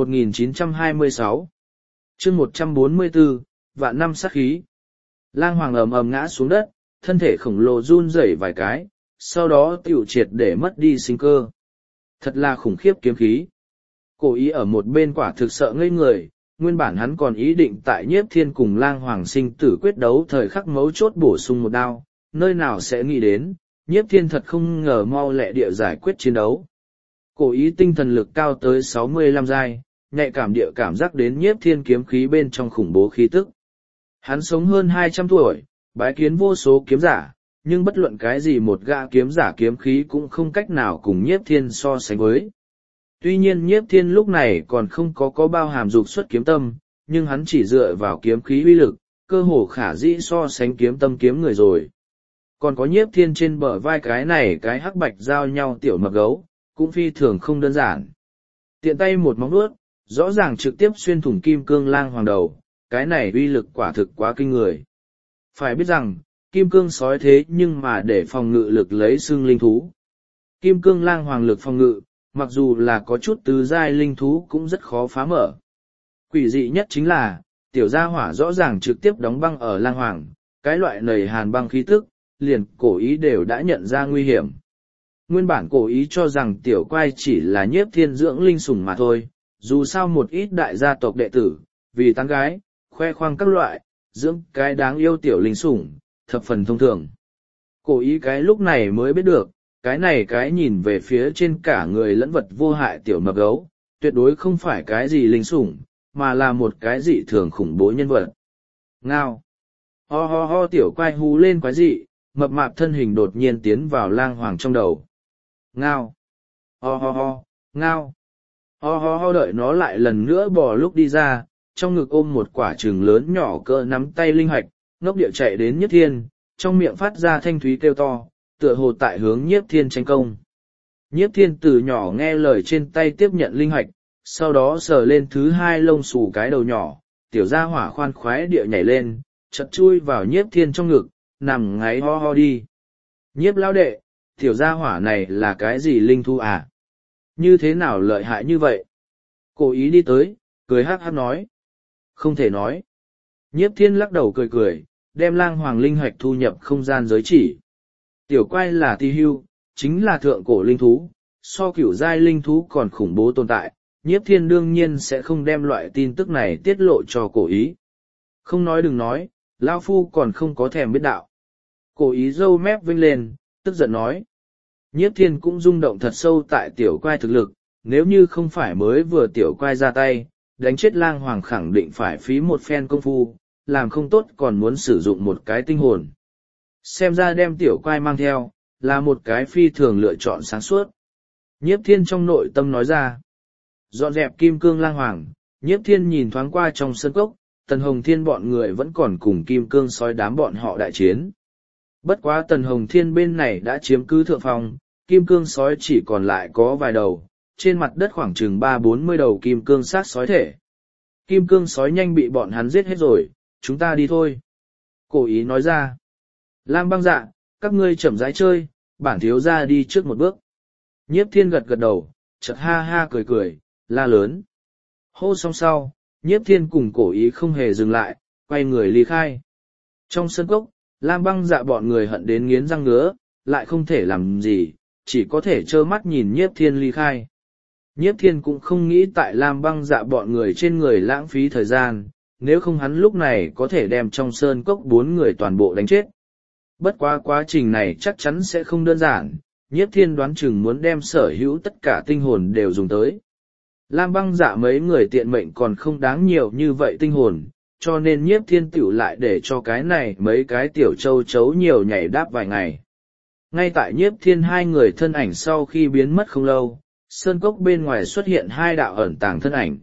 1926. Chương 144, vạn năm sát khí. Lang Hoàng ầm ầm ngã xuống đất, thân thể khổng lồ run rẩy vài cái, sau đó tiểu triệt để mất đi sinh cơ. Thật là khủng khiếp kiếm khí. Cố ý ở một bên quả thực sợ ngây người, nguyên bản hắn còn ý định tại Nhiếp Thiên cùng Lang Hoàng sinh tử quyết đấu thời khắc mấu chốt bổ sung một đao, nơi nào sẽ nghĩ đến, Nhiếp Thiên thật không ngờ mau lẹ địa giải quyết chiến đấu. Cố ý tinh thần lực cao tới 65 giai, nhạy cảm địa cảm giác đến Nhiếp Thiên kiếm khí bên trong khủng bố khí tức. Hắn sống hơn 200 tuổi, bái kiến vô số kiếm giả, nhưng bất luận cái gì một gã kiếm giả kiếm khí cũng không cách nào cùng Nhiếp Thiên so sánh với. Tuy nhiên Nhiếp Thiên lúc này còn không có bao hàm dục xuất kiếm tâm, nhưng hắn chỉ dựa vào kiếm khí uy lực, cơ hồ khả dĩ so sánh kiếm tâm kiếm người rồi. Còn có Nhiếp Thiên trên bờ vai cái này cái hắc bạch giao nhau tiểu mập gấu, cũng phi thường không đơn giản. Tiện tay một móng vuốt, rõ ràng trực tiếp xuyên thủng Kim Cương Lang Hoàng đầu, cái này uy lực quả thực quá kinh người. Phải biết rằng, Kim Cương sói thế nhưng mà để phòng ngự lực lấy xương linh thú. Kim Cương Lang Hoàng lực phòng ngự, mặc dù là có chút tứ giai linh thú cũng rất khó phá mở. Quỷ dị nhất chính là, tiểu gia hỏa rõ ràng trực tiếp đóng băng ở Lang Hoàng, cái loại nầy hàn băng khí tức, liền cổ ý đều đã nhận ra nguy hiểm. Nguyên bản cổ ý cho rằng tiểu quai chỉ là Nhiếp Thiên dưỡng linh sủng mà thôi, dù sao một ít đại gia tộc đệ tử, vì tán gái, khoe khoang các loại, dưỡng cái đáng yêu tiểu linh sủng, thập phần thông thường. Cổ ý cái lúc này mới biết được, cái này cái nhìn về phía trên cả người lẫn vật vô hại tiểu mập gấu, tuyệt đối không phải cái gì linh sủng, mà là một cái dị thường khủng bố nhân vật. Ngao! Ho ho ho tiểu quai hú lên quái dị, mập mạp thân hình đột nhiên tiến vào Lang Hoàng trong đầu. Ngao! Ho ho ho, ngao. Ho đợi nó lại lần nữa bò lúc đi ra, trong ngực ôm một quả trứng lớn nhỏ cỡ nắm tay linh hạch, ngốc điệu chạy đến Nhiếp Thiên, trong miệng phát ra thanh thúy kêu to, tựa hồ tại hướng Nhiếp Thiên tranh công. Nhiếp Thiên từ nhỏ nghe lời trên tay tiếp nhận linh hạch, sau đó sờ lên thứ hai lông xù cái đầu nhỏ, tiểu gia hỏa khoan khoái địa nhảy lên, chật chui vào Nhiếp Thiên trong ngực, nằm ngáy ho đi. Nhiếp lão đệ, tiểu gia hỏa này là cái gì linh thú à? Như thế nào lợi hại như vậy? Cố ý đi tới, cười hắc hắc nói. Không thể nói. Nhiếp Thiên lắc đầu cười, đem lang hoàng linh hạch thu nhập không gian giới chỉ. Tiểu quai là ti hưu, chính là thượng cổ linh thú, so cửu giai linh thú còn khủng bố tồn tại, Nhiếp Thiên đương nhiên sẽ không đem loại tin tức này tiết lộ cho Cổ Ý. Không nói đừng nói, lão phu còn không có thèm biết đạo. Cổ Ý râu mép vinh lên, tức giận nói. Nhiếp Thiên cũng rung động thật sâu tại tiểu quai thực lực, nếu như không phải mới vừa tiểu quai ra tay, đánh chết lang hoàng khẳng định phải phí một phen công phu, làm không tốt còn muốn sử dụng một cái tinh hồn. Xem ra đem tiểu quai mang theo, là một cái phi thường lựa chọn sáng suốt. Nhiếp Thiên trong nội tâm nói ra. Dọn dẹp kim cương lang hoàng, Nhiếp Thiên nhìn thoáng qua trong sân cốc, Tần Hồng Thiên bọn người vẫn còn cùng kim cương sói đám bọn họ đại chiến. Bất quá Tần Hồng Thiên bên này đã chiếm cứ thượng phòng, kim cương sói chỉ còn lại có vài đầu, trên mặt đất khoảng chừng 30-40 đầu kim cương sát sói thể. Kim cương sói nhanh bị bọn hắn giết hết rồi, chúng ta đi thôi. Cổ Ý nói ra. Lam Băng Dạ, các ngươi chậm rãi chơi, bản thiếu ra đi trước một bước. Nhiếp Thiên gật đầu, chợt ha ha cười, la lớn. Hô xong sau, Nhiếp Thiên cùng Cổ Ý không hề dừng lại, quay người ly khai. Trong sân cốc, Lam Băng Dạ bọn người hận đến nghiến răng ngứa, lại không thể làm gì, chỉ có thể trơ mắt nhìn Nhiếp Thiên ly khai. Nhiếp Thiên cũng không nghĩ tại Lam Băng Dạ bọn người trên người lãng phí thời gian, nếu không hắn lúc này có thể đem trong sơn cốc 4 người toàn bộ đánh chết. Bất quá quá trình này chắc chắn sẽ không đơn giản, Nhiếp Thiên đoán chừng muốn đem sở hữu tất cả tinh hồn đều dùng tới. Lam Băng Dạ mấy người tiện mệnh còn không đáng nhiều như vậy tinh hồn, cho nên Nhiếp Thiên tiểu lại để cho cái này mấy cái tiểu châu chấu nhiều nhảy đáp vài ngày. Ngay tại Nhiếp Thiên hai người thân ảnh sau khi biến mất không lâu, sơn cốc bên ngoài xuất hiện 2 đạo ẩn tàng thân ảnh.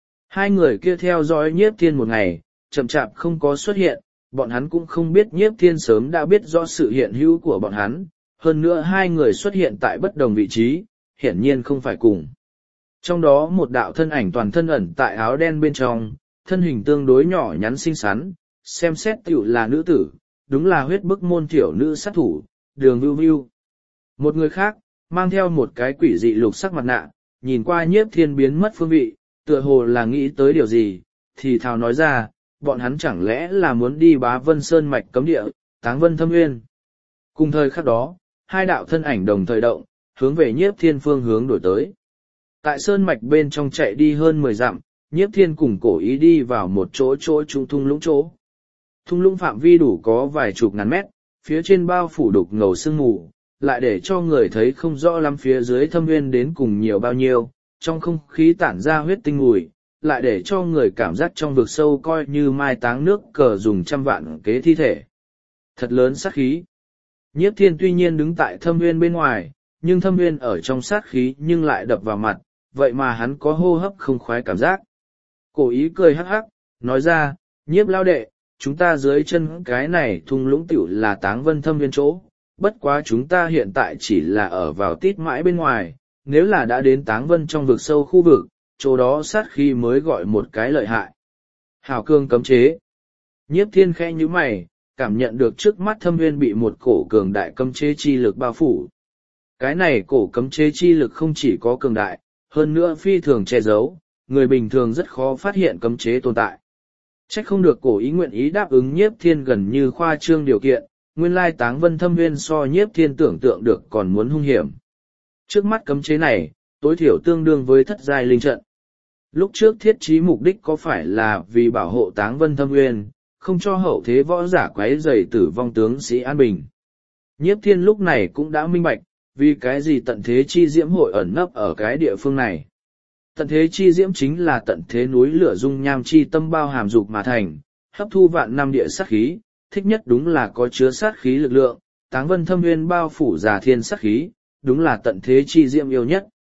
2 người kia theo dõi Nhiếp Thiên một ngày, chậm chạp không có xuất hiện, bọn hắn cũng không biết Nhiếp Thiên sớm đã biết rõ sự hiện hữu của bọn hắn, hơn nữa 2 người xuất hiện tại bất đồng vị trí, hiển nhiên không phải cùng. Trong đó một đạo thân ảnh toàn thân ẩn tại áo đen bên trong, thân hình tương đối nhỏ nhắn xinh xắn, xem xét tiểu là nữ tử, đúng là huyết bức môn tiểu nữ sát thủ, Đường Vưu Vưu. Một người khác, mang theo một cái quỷ dị lục sắc mặt nạ, nhìn qua Nhiếp Thiên biến mất phương vị, tựa hồ là nghĩ tới điều gì, thì thào nói ra, bọn hắn chẳng lẽ là muốn đi Bá Vân Sơn mạch cấm địa, Táng Vân Thâm Nguyên. Cùng thời khắc đó, 2 đạo thân ảnh đồng thời động, hướng về Nhiếp Thiên phương hướng đổi tới. Tại sơn mạch bên trong chạy đi hơn 10 dặm, Nhiếp Thiên cùng Cổ Ý đi vào một chỗ trung thung lũng chỗ. Thung lũng phạm vi đủ có vài chục ngàn mét, phía trên bao phủ đục ngầu sương mù, lại để cho người thấy không rõ lắm phía dưới thâm nguyên đến cùng nhiều bao nhiêu, trong không khí tản ra huyết tinh mùi, lại để cho người cảm giác trong vực sâu coi như mai táng nước cờ dùng trăm vạn kế thi thể. Thật lớn sát khí. Nhiếp Thiên tuy nhiên đứng tại thâm nguyên bên ngoài, nhưng thâm nguyên ở trong sát khí nhưng lại đập vào mặt, vậy mà hắn có hô hấp không khoái cảm giác. Cổ Ý cười hắc hắc, nói ra, Nhiếp lao đệ, chúng ta dưới chân cái này thung lũng tiểu là Táng Vân Thâm Nguyên chỗ, bất quá chúng ta hiện tại chỉ là ở vào tít mãi bên ngoài, nếu là đã đến Táng Vân trong vực sâu khu vực, chỗ đó sát khí mới gọi một cái lợi hại. Hào cương cấm chế. Nhiếp Thiên khẽ nhíu mày, cảm nhận được trước mắt thâm nguyên bị một cổ cường đại cấm chế chi lực bao phủ. Cái này cổ cấm chế chi lực không chỉ có cường đại, hơn nữa phi thường che giấu, người bình thường rất khó phát hiện cấm chế tồn tại. Trách không được Cổ Ý nguyện ý đáp ứng Nhiếp Thiên gần như khoa trương điều kiện, nguyên lai Táng Vân Thâm Nguyên so Nhiếp Thiên tưởng tượng được còn muốn hung hiểm. Trước mắt cấm chế này, tối thiểu tương đương với thất giai linh trận. Lúc trước thiết trí mục đích có phải là vì bảo hộ Táng Vân Thâm Nguyên, không cho hậu thế võ giả quấy rầy tử vong tướng sĩ an bình. Nhiếp Thiên lúc này cũng đã minh bạch, vì cái gì tận thế chi diễm hội ẩn nấp ở cái địa phương này. Tận thế chi diễm chính là tận thế núi lửa dung nham chi tâm bao hàm dục mà thành, hấp thu vạn năm địa sát khí, thích nhất đúng là có chứa sát khí lực lượng, Táng Vân Thâm Nguyên bao phủ già thiên sát khí, đúng là tận thế chi diễm yêu nhất.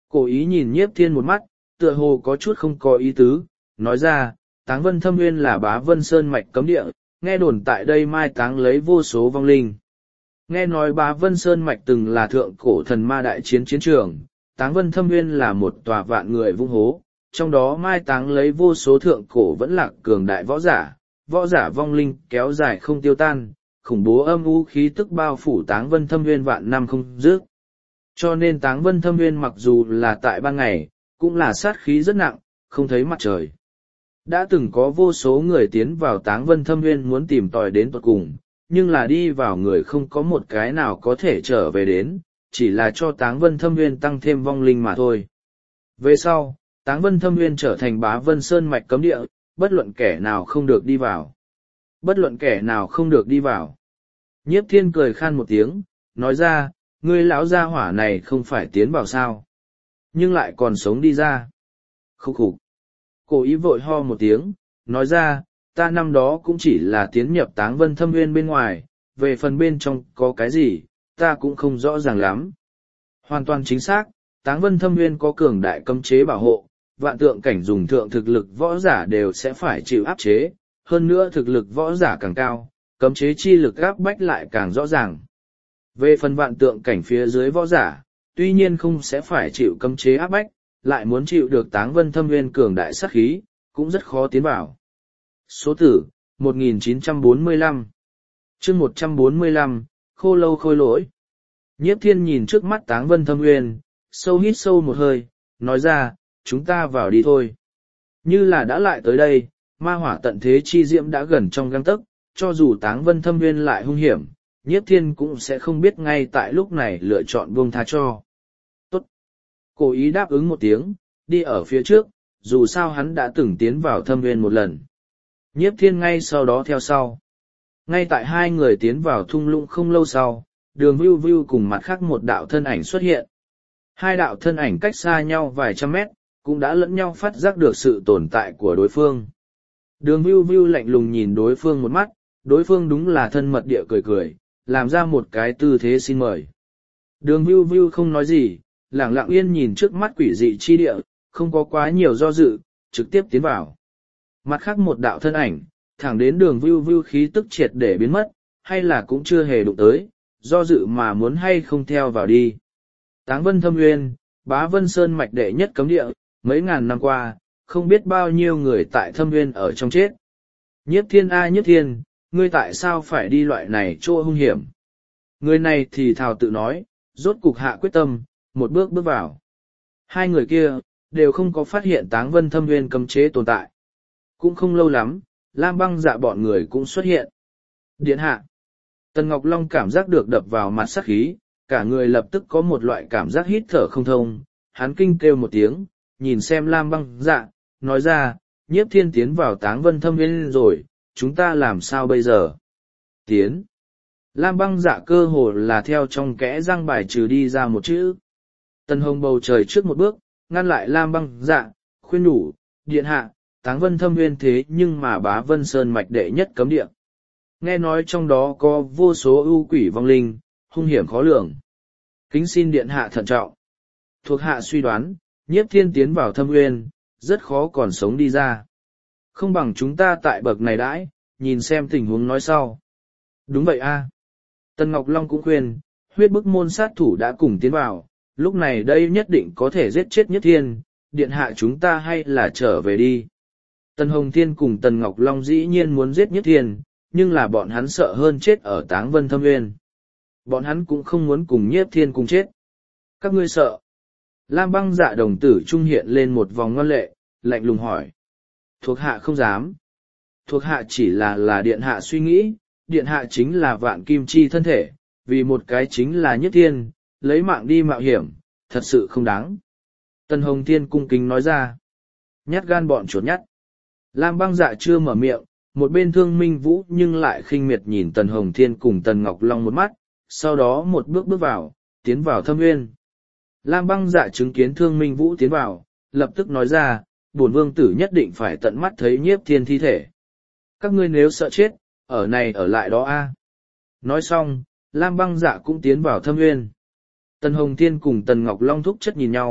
Cố ý nhìn nhiếp thiên một mắt, tựa hồ có chút không có ý tứ, nói ra, Táng Vân Thâm Nguyên là Bá Vân Sơn mạch cấm địa, nghe đồn tại đây mai táng lấy vô số vong linh. Nghe nói Bá Vân Sơn mạch từng là thượng cổ thần ma đại chiến chiến trường, Táng Vân Thâm Nguyên là một tòa vạn người vung hố, trong đó mai táng lấy vô số thượng cổ vẫn lạc cường đại võ giả vong linh kéo dài không tiêu tan, khủng bố âm u khí tức bao phủ Táng Vân Thâm Nguyên vạn năm không dứt. Cho nên Táng Vân Thâm Nguyên mặc dù là tại ban ngày, cũng là sát khí rất nặng, không thấy mặt trời. Đã từng có vô số người tiến vào Táng Vân Thâm Nguyên muốn tìm tòi đến tận cùng, nhưng là đi vào người không có một cái nào có thể trở về đến, chỉ là cho Táng Vân Thâm Nguyên tăng thêm vong linh mà thôi. Về sau, Táng Vân Thâm Nguyên trở thành Bá Vân Sơn mạch cấm địa, bất luận kẻ nào không được đi vào. Bất luận kẻ nào không được đi vào. Nhiếp Thiên cười khan một tiếng, nói ra, ngươi lão gia hỏa này không phải tiến vào sao, nhưng lại còn sống đi ra. Khúc khục. Cố ý vội ho một tiếng, nói ra, ta năm đó cũng chỉ là tiến nhập Táng Vân Thâm Nguyên bên ngoài, về phần bên trong có cái gì, ta cũng không rõ ràng lắm. Hoàn toàn chính xác, Táng Vân Thâm Nguyên có cường đại cấm chế bảo hộ, vạn tượng cảnh dùng thượng thực lực võ giả đều sẽ phải chịu áp chế, hơn nữa thực lực võ giả càng cao, cấm chế chi lực áp bách lại càng rõ ràng. Về phần vạn tượng cảnh phía dưới võ giả, tuy nhiên không sẽ phải chịu cấm chế áp bách, lại muốn chịu được Táng Vân Thâm Nguyên cường đại sát khí, cũng rất khó tiến vào. Số tử, 1945. Chương 145, khô lâu khôi lỗi. Nhiếp Thiên nhìn trước mắt Táng Vân Thâm Nguyên, sâu hít sâu một hơi, nói ra, chúng ta vào đi thôi. Như là đã lại tới đây, ma hỏa tận thế chi diễm đã gần trong gang tấc, cho dù Táng Vân Thâm Nguyên lại hung hiểm, Nhiếp Thiên cũng sẽ không biết ngay tại lúc này lựa chọn buông tha cho. Tốt. Cố ý đáp ứng một tiếng, đi ở phía trước, dù sao hắn đã từng tiến vào Thâm Nguyên một lần. Nhiếp Thiên ngay sau đó theo sau. Ngay tại hai người tiến vào thung lũng không lâu sau, Đường Vưu Vưu cùng mặt khác một đạo thân ảnh xuất hiện. Hai đạo thân ảnh cách xa nhau vài trăm mét, cũng đã lẫn nhau phát giác được sự tồn tại của đối phương. Đường Vưu Vưu lạnh lùng nhìn đối phương một mắt, đối phương đúng là thân mật địa cười cười, làm ra một cái tư thế xin mời. Đường Vưu Vưu không nói gì, lặng lặng yên nhìn trước mắt quỷ dị chi địa, không có quá nhiều do dự, trực tiếp tiến vào. Mặt khác một đạo thân ảnh, thẳng đến Đường Vưu Vưu khí tức triệt để biến mất, hay là cũng chưa hề đụng tới, do dự mà muốn hay không theo vào đi. Táng Vân Thâm Nguyên, Bá Vân Sơn mạch đệ nhất cấm địa, mấy ngàn năm qua, không biết bao nhiêu người tại Thâm Nguyên ở trong chết. Nhiếp Thiên a Nhiếp Thiên, ngươi tại sao phải đi loại này chỗ hung hiểm? Người này thì thào tự nói, rốt cục hạ quyết tâm, một bước bước vào. Hai người kia, đều không có phát hiện Táng Vân Thâm Nguyên cấm chế tồn tại. Cũng không lâu lắm, Lam Băng Dạ bọn người cũng xuất hiện. Điện hạ. Tần Ngọc Long cảm giác được đập vào mặt sát khí, cả người lập tức có một loại cảm giác hít thở không thông, hắn kinh kêu một tiếng, nhìn xem Lam Băng Dạ, nói ra, Nhiếp Thiên tiến vào Táng Vân Thâm Nguyên rồi, chúng ta làm sao bây giờ? Tiến. Lam Băng Dạ cơ hồ là theo trong kẽ răng bài trừ đi ra một chữ. Tần Hồng bầu trời trước một bước, ngăn lại Lam Băng Dạ, khuyên nhủ, điện hạ, Táng Vân Thâm Nguyên thế nhưng mà Bá Vân Sơn mạch đệ nhất cấm địa. Nghe nói trong đó có vô số ưu quỷ vong linh, hung hiểm khó lường. Kính xin điện hạ thận trọng. Thuộc hạ suy đoán, Nhiếp Thiên tiến vào Thâm Nguyên, rất khó còn sống đi ra. Không bằng chúng ta tại bậc này đãi, nhìn xem tình huống nói sau. Đúng vậy a. Tần Ngọc Long cũng khuyên, huyết bức môn sát thủ đã cùng tiến vào, lúc này đây nhất định có thể giết chết Nhiếp Thiên, điện hạ chúng ta hay là trở về đi. Tần Hồng Thiên cùng Tần Ngọc Long dĩ nhiên muốn giết Nhiếp Thiên, nhưng là bọn hắn sợ hơn chết ở Táng Vân Thâm Nguyên. Bọn hắn cũng không muốn cùng Nhiếp Thiên cùng chết. Các ngươi sợ. Lam Băng Dạ đồng tử trung hiện lên một vòng ngoan lệ, lạnh lùng hỏi. Thuộc hạ không dám. Thuộc hạ chỉ là điện hạ suy nghĩ, điện hạ chính là vạn kim chi thân thể, vì một cái chính là Nhiếp Thiên, lấy mạng đi mạo hiểm, thật sự không đáng. Tần Hồng Thiên cung kính nói ra. Nhát gan bọn chuột nhắt. Lam Băng Dạ chưa mở miệng, một bên Thương Minh Vũ nhưng lại khinh miệt nhìn Tần Hồng Thiên cùng Tần Ngọc Long một mắt, sau đó một bước bước vào, tiến vào Thâm Nguyên. Lam Băng Dạ chứng kiến Thương Minh Vũ tiến vào, lập tức nói ra, bổn vương tử nhất định phải tận mắt thấy Nhiếp Thiên thi thể. Các ngươi nếu sợ chết, ở này ở lại đó a. Nói xong, Lam Băng Dạ cũng tiến vào Thâm Nguyên. Tần Hồng Thiên cùng Tần Ngọc Long thúc chất nhìn nhau,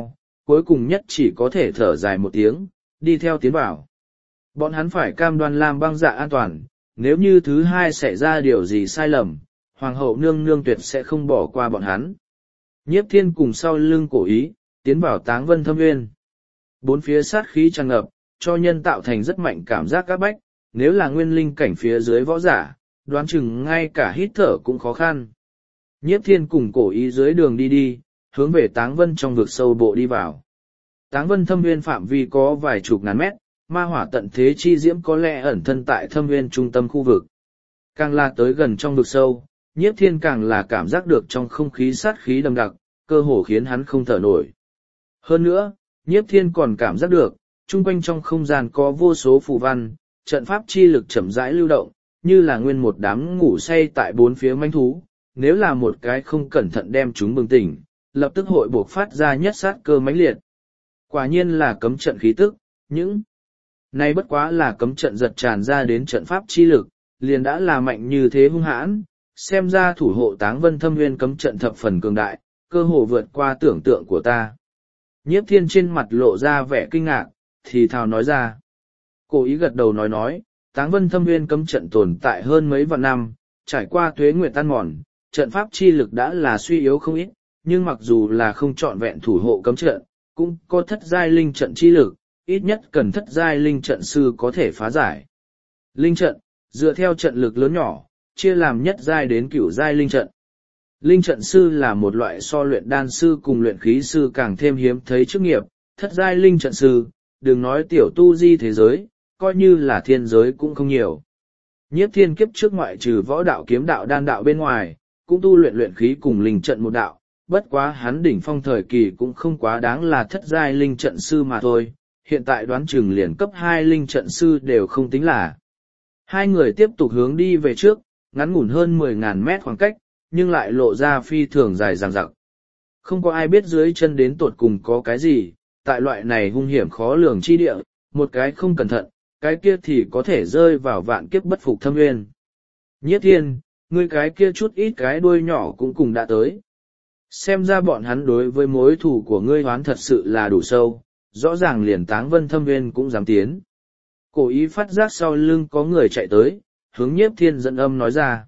cuối cùng nhất chỉ có thể thở dài một tiếng, đi theo tiến vào. Bọn hắn phải cam đoan Lam Băng Dạ an toàn, nếu như thứ hai xảy ra điều gì sai lầm, Hoàng hậu nương nương tuyệt sẽ không bỏ qua bọn hắn. Nhiếp Thiên cùng sau lưng Cổ Ý, tiến vào Táng Vân Thâm Nguyên. Bốn phía sát khí tràn ngập, cho nhân tạo thành rất mạnh cảm giác áp bách, nếu là nguyên linh cảnh phía dưới võ giả, đoán chừng ngay cả hít thở cũng khó khăn. Nhiếp Thiên cùng Cổ Ý dưới đường đi, hướng về Táng Vân trong vực sâu bộ đi vào. Táng Vân Thâm Nguyên phạm vi có vài chục ngàn mét, ma hỏa tận thế chi diễm có lẽ ẩn thân tại Thâm Nguyên trung tâm khu vực. Càng là tới gần trong vực sâu, Nhiếp Thiên càng là cảm giác được trong không khí sát khí đậm đặc, cơ hồ khiến hắn không thở nổi. Hơn nữa, Nhiếp Thiên còn cảm giác được, chung quanh trong không gian có vô số phù văn, trận pháp chi lực chậm rãi lưu động, như là nguyên một đám ngủ say tại bốn phía manh thú, nếu là một cái không cẩn thận đem chúng bừng tỉnh, lập tức hội buộc phát ra nhất sát cơ mãnh liệt. Quả nhiên là cấm trận khí tức, những này bất quá là cấm trận giật tràn ra đến trận pháp chi lực, liền đã là mạnh như thế hung hãn, xem ra thủ hộ Táng Vân Thâm Nguyên cấm trận thập phần cường đại, cơ hồ vượt qua tưởng tượng của ta. Nhiếp Thiên trên mặt lộ ra vẻ kinh ngạc, thì thào nói ra. Cổ Ý gật đầu nói, Táng Vân Thâm Nguyên cấm trận tồn tại hơn mấy vạn năm, trải qua tuế nguyệt tan mòn, trận pháp chi lực đã là suy yếu không ít, nhưng mặc dù là không trọn vẹn thủ hộ cấm trận, cũng có thất giai linh trận chi lực, ít nhất cần thất giai linh trận sư có thể phá giải. Linh trận, dựa theo trận lực lớn nhỏ, chia làm nhất giai đến cửu giai linh trận. Linh trận sư là một loại so luyện đan sư cùng luyện khí sư càng thêm hiếm thấy chức nghiệp, thất giai linh trận sư, đừng nói tiểu tu di thế giới, coi như là thiên giới cũng không nhiều. Nhiếp Thiên kiếp trước ngoại trừ võ đạo kiếm đạo đan đạo bên ngoài, cũng tu luyện luyện khí cùng linh trận một đạo, bất quá hắn đỉnh phong thời kỳ cũng không quá đáng là thất giai linh trận sư mà thôi, hiện tại đoán chừng liền cấp 2 linh trận sư đều không tính là. Hai người tiếp tục hướng đi về trước, ngắn ngủn hơn 10.000 mét khoảng cách, nhưng lại lộ ra phi thường dài dằng dặc. Không có ai biết dưới chân đến tột cùng có cái gì, tại loại này hung hiểm khó lường chi địa, một cái không cẩn thận, cái kia thì có thể rơi vào vạn kiếp bất phục thâm nguyên. Nhiếp Thiên, ngươi cái kia chút ít cái đuôi nhỏ cũng cùng đã tới. Xem ra bọn hắn đối với mối thù của ngươi hoán thật sự là đủ sâu, rõ ràng liền Táng Vân Thâm Nguyên cũng dám tiến. Cổ Ý phát giác sau lưng có người chạy tới, hướng Nhiếp Thiên dẫn âm nói ra.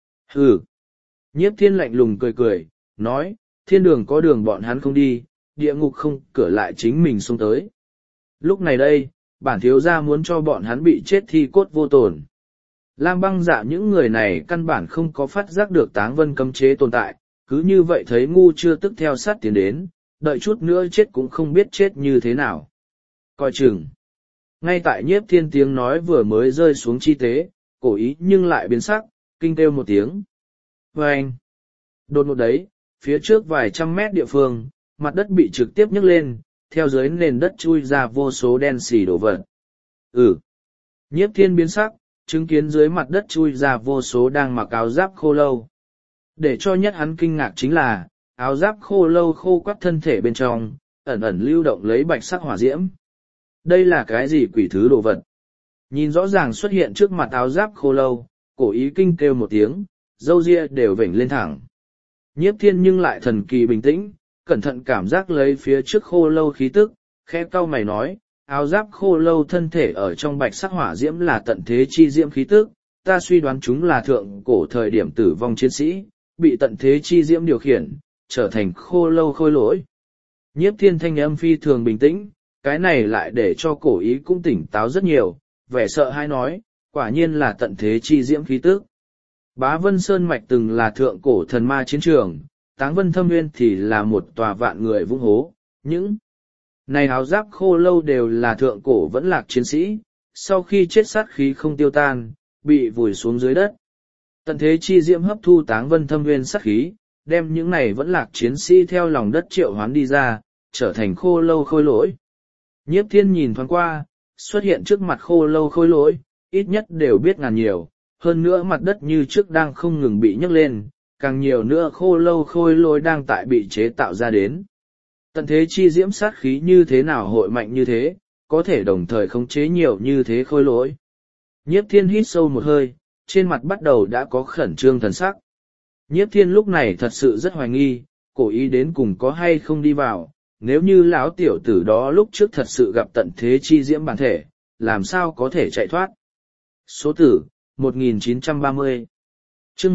Hừ. Nhiếp Thiên lạnh lùng cười, nói, thiên đường có đường bọn hắn không đi, địa ngục không cửa lại chính mình xông tới. Lúc này đây, bản thiếu gia muốn cho bọn hắn bị chết thi cốt vô tổn. Lam Băng Dạ những người này căn bản không có phát giác được Táng Vân cấm chế tồn tại, cứ như vậy thấy ngu chưa tức theo sát tiến đến, đợi chút nữa chết cũng không biết chết như thế nào. Coi chừng. Ngay tại Nhiếp Thiên tiếng nói vừa mới rơi xuống chi tế, Cổ Ý nhưng lại biến sắc, kinh kêu một tiếng. Vâng! Đột ngột đấy, phía trước vài trăm mét địa phương, mặt đất bị trực tiếp nhấc lên, theo dưới nền đất chui ra vô số đen xì đổ vật. Nhiếp Thiên biến sắc, chứng kiến dưới mặt đất chui ra vô số đang mặc áo giáp khô lâu. Để cho nhất hắn kinh ngạc chính là, áo giáp khô lâu khô quắt thân thể bên trong, ẩn ẩn lưu động lấy bạch sắc hỏa diễm. Đây là cái gì quỷ thứ đồ vật? Nhìn rõ ràng xuất hiện trước mặt áo giáp khô lâu, Cổ Ý kinh kêu một tiếng, râu ria đều vểnh lên thẳng. Nhiếp Thiên nhưng lại thần kỳ bình tĩnh, cẩn thận cảm giác lấy phía trước khô lâu khí tức, khẽ cau mày nói, áo giáp khô lâu thân thể ở trong bạch sắc hỏa diễm là tận thế chi diễm khí tức, ta suy đoán chúng là thượng cổ thời điểm tử vong chiến sĩ, bị tận thế chi diễm điều khiển, trở thành khô lâu khôi lỗi. Nhiếp Thiên thanh âm phi thường bình tĩnh, cái này lại để cho Cổ Ý cũng tỉnh táo rất nhiều, vẻ sợ hãi nói, quả nhiên là tận thế chi diễm khí tức. Bá Vân Sơn Mạch từng là thượng cổ thần ma chiến trường, Táng Vân Thâm Nguyên thì là một tòa vạn người vung hố, những này áo giáp khô lâu đều là thượng cổ vẫn lạc chiến sĩ, sau khi chết sát khí không tiêu tan, bị vùi xuống dưới đất. Tận thế chi diễm hấp thu Táng Vân Thâm Nguyên sát khí, đem những này vẫn lạc chiến sĩ theo lòng đất triệu hoán đi ra, trở thành khô lâu khôi lỗi. Nhiếp Thiên nhìn thoáng qua, xuất hiện trước mặt khô lâu khôi lỗi, ít nhất đều biết ngàn nhiều, hơn nữa mặt đất như trước đang không ngừng bị nhấc lên, càng nhiều nữa khô lâu khôi lỗi đang tại bị chế tạo ra đến. Tận thế chi diễm sát khí như thế nào hội mạnh như thế, có thể đồng thời khống chế nhiều như thế khôi lỗi. Nhiếp Thiên hít sâu một hơi, trên mặt bắt đầu đã có khẩn trương thần sắc. Nhiếp Thiên lúc này thật sự rất hoài nghi, Cổ Ý đến cùng có hay không đi vào, nếu như lão tiểu tử đó lúc trước thật sự gặp tận thế chi diễm bản thể, làm sao có thể chạy thoát. Số tử, 1930. chương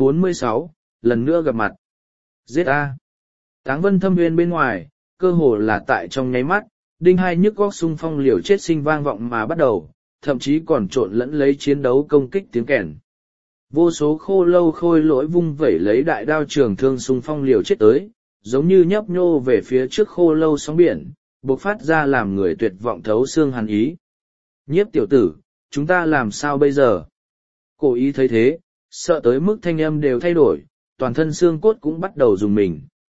146, lần nữa gặp mặt. Giết A. Táng Vân Thâm Nguyên bên ngoài, cơ hồ là tại trong nháy mắt, đinh hai nhức góc xung phong liều chết sinh vang vọng mà bắt đầu, thậm chí còn trộn lẫn lấy chiến đấu công kích tiếng kèn. Vô số khô lâu khôi lỗi vung vẩy lấy đại đao trường thương xung phong liều chết tới, giống như nhấp nhô về phía trước khô lâu sóng biển, bộc phát ra làm người tuyệt vọng thấu xương hàn ý. Nhiếp tiểu tử, chúng ta làm sao bây giờ? Cổ ý thấy thế, sợ tới mức thanh âm đều thay đổi, toàn thân xương cốt cũng bắt đầu rùng mình.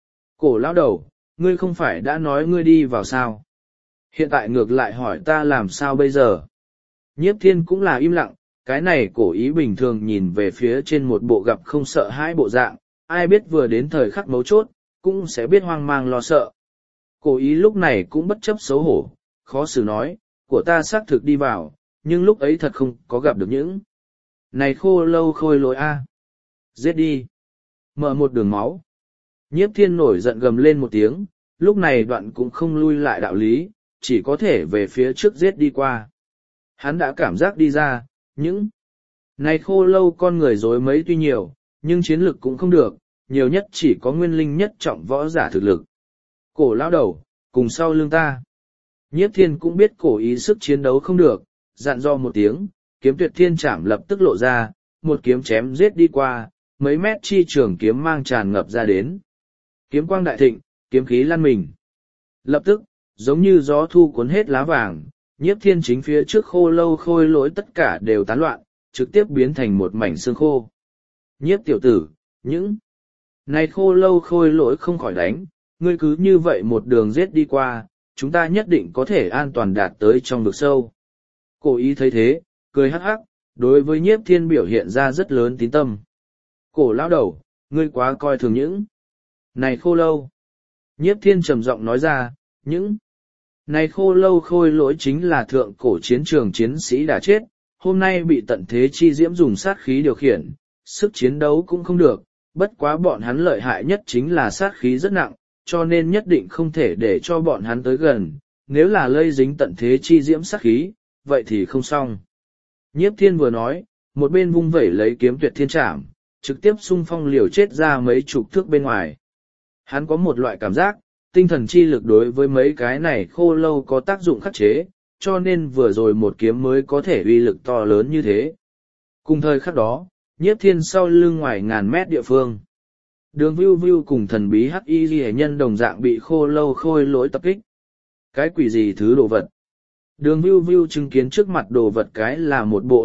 Cổ lão đầu, ngươi không phải đã nói ngươi đi vào sao? Hiện tại ngược lại hỏi ta làm sao bây giờ? Nhiếp thiên cũng là im lặng, cái này cổ ý bình thường nhìn về phía trên một bộ gặp không sợ hãi bộ dạng, ai biết vừa đến thời khắc mấu chốt, cũng sẽ biết hoang mang lo sợ. Cổ ý lúc này cũng bất chấp xấu hổ, khó xử nói, của ta xác thực đi vào, nhưng lúc ấy thật không có gặp được những. Này khô lâu khôi lỗi A. Giết đi. Mở một đường máu. Nhiếp thiên nổi giận gầm lên một tiếng, lúc này đoạn cũng không lui lại đạo lý, chỉ có thể về phía trước giết đi qua. Hắn đã cảm giác đi ra, những. Này khô lâu con người dối mấy tuy nhiều, nhưng chiến lực cũng không được, nhiều nhất chỉ có nguyên linh nhất trọng võ giả thực lực. Cổ lão đầu, cùng sau lưng ta. Nhiếp thiên cũng biết cổ ý sức chiến đấu không được, dặn dò một tiếng, kiếm tuyệt thiên trảm lập tức lộ ra, một kiếm chém giết đi qua, mấy mét chi trường kiếm mang tràn ngập ra đến. Kiếm quang đại thịnh, kiếm khí lăn mình. Lập tức, giống như gió thu cuốn hết lá vàng, nhiếp thiên chính phía trước khô lâu khôi lỗi tất cả đều tán loạn, trực tiếp biến thành một mảnh xương khô. Nhiếp tiểu tử, những này khô lâu khôi lỗi không khỏi đánh, ngươi cứ như vậy một đường giết đi qua, chúng ta nhất định có thể an toàn đạt tới trong vực sâu. Cổ ý thấy thế, cười hắc hắc, đối với nhiếp thiên biểu hiện ra rất lớn tín tâm. Cổ lão đầu, ngươi quá coi thường những. Này khô lâu. Nhiếp thiên trầm giọng nói ra, những. Này khô lâu khôi lỗi chính là thượng cổ chiến trường chiến sĩ đã chết, hôm nay bị tận thế chi diễm dùng sát khí điều khiển, sức chiến đấu cũng không được, bất quá bọn hắn lợi hại nhất chính là sát khí rất nặng, cho nên nhất định không thể để cho bọn hắn tới gần, nếu là lây dính tận thế chi diễm sát khí, vậy thì không xong. Nhiếp thiên vừa nói, một bên vung vẩy lấy kiếm tuyệt thiên trảm, trực tiếp xung phong liều chết ra mấy chục thước bên ngoài. Hắn có một loại cảm giác, tinh thần chi lực đối với mấy cái này khô lâu có tác dụng khắc chế, cho nên vừa rồi một kiếm mới có thể uy lực to lớn như thế. Cùng thời khắc đó, nhiếp thiên sau lưng ngoài ngàn mét địa phương. Đường Vưu Vưu cùng thần bí hắc y ghi nhân đồng dạng bị khô lâu khôi lỗi tập kích. Cái quỷ gì thứ đồ vật? Đường Vưu Vưu chứng kiến trước mặt đồ vật cái là một bộ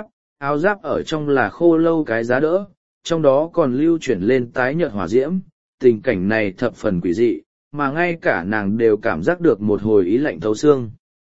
áo giáp ở trong là khô lâu cái giá đỡ, trong đó còn lưu chuyển lên tái nhợt hỏa diễm, tình cảnh này thập phần quỷ dị, mà ngay cả nàng đều cảm giác được một hồi ý lạnh thấu xương.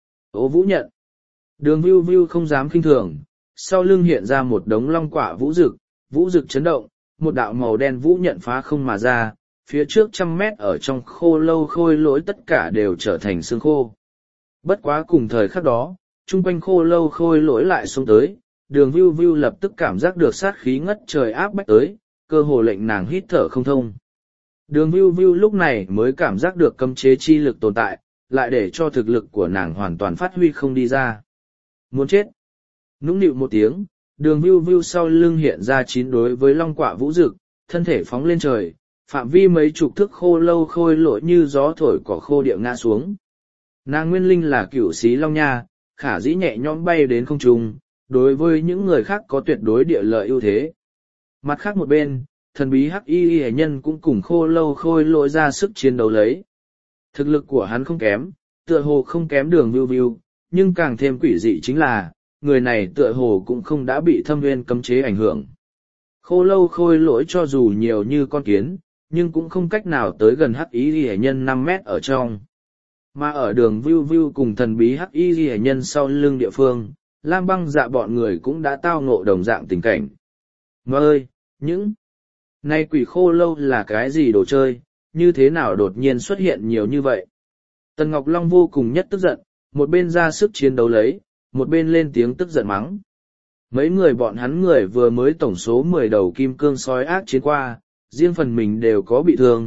Ô vũ nhận. Đường Vưu Vưu không dám khinh thường, sau lưng hiện ra một đống long quả vũ rực chấn động, một đạo màu đen vũ nhận phá không mà ra, phía trước 100 mét ở trong khô lâu khôi lỗi tất cả đều trở thành xương khô. Bất quá cùng thời khắc đó, chung quanh khô lâu khôi lỗi lại xuống tới, đường Vưu Vưu lập tức cảm giác được sát khí ngất trời áp bách tới, cơ hồ lệnh nàng hít thở không thông. Đường Vưu Vưu lúc này mới cảm giác được cấm chế chi lực tồn tại, lại để cho thực lực của nàng hoàn toàn phát huy không đi ra. Muốn chết. Nũng nịu một tiếng, đường Vưu Vưu sau lưng hiện ra 9 đối với long quả vũ rực, thân thể phóng lên trời, phạm vi mấy chục thước khô lâu khôi lỗi như gió thổi cỏ khô địa ngã xuống. Nàng nguyên linh là cửu xí long nha, khả dĩ nhẹ nhõm bay đến không trung, đối với những người khác có tuyệt đối địa lợi ưu thế. Mặt khác một bên, thần bí hắc y hệ nhân cũng cùng khô lâu khôi lỗi ra sức chiến đấu lấy. Thực lực của hắn không kém, tựa hồ không kém đường Vưu Vưu, nhưng càng thêm quỷ dị chính là, người này tựa hồ cũng không đã bị thâm nguyên cấm chế ảnh hưởng. Khô lâu khôi lỗi cho dù nhiều như con kiến, nhưng cũng không cách nào tới gần hắc y hệ nhân 5 mét ở trong. Mà ở đường Vưu Vưu cùng thần bí hắc y hệ nhân sau lưng địa phương, Lam Băng Dạ bọn người cũng đã tao ngộ đồng dạng tình cảnh. Mà ơi, những nay quỷ khô lâu là cái gì đồ chơi, như thế nào đột nhiên xuất hiện nhiều như vậy? Tần Ngọc Long vô cùng nhất tức giận, một bên ra sức chiến đấu lấy, một bên lên tiếng tức giận mắng. Mấy người bọn hắn người vừa mới tổng số 10 đầu kim cương sói ác chiến qua, riêng phần mình đều có bị thương,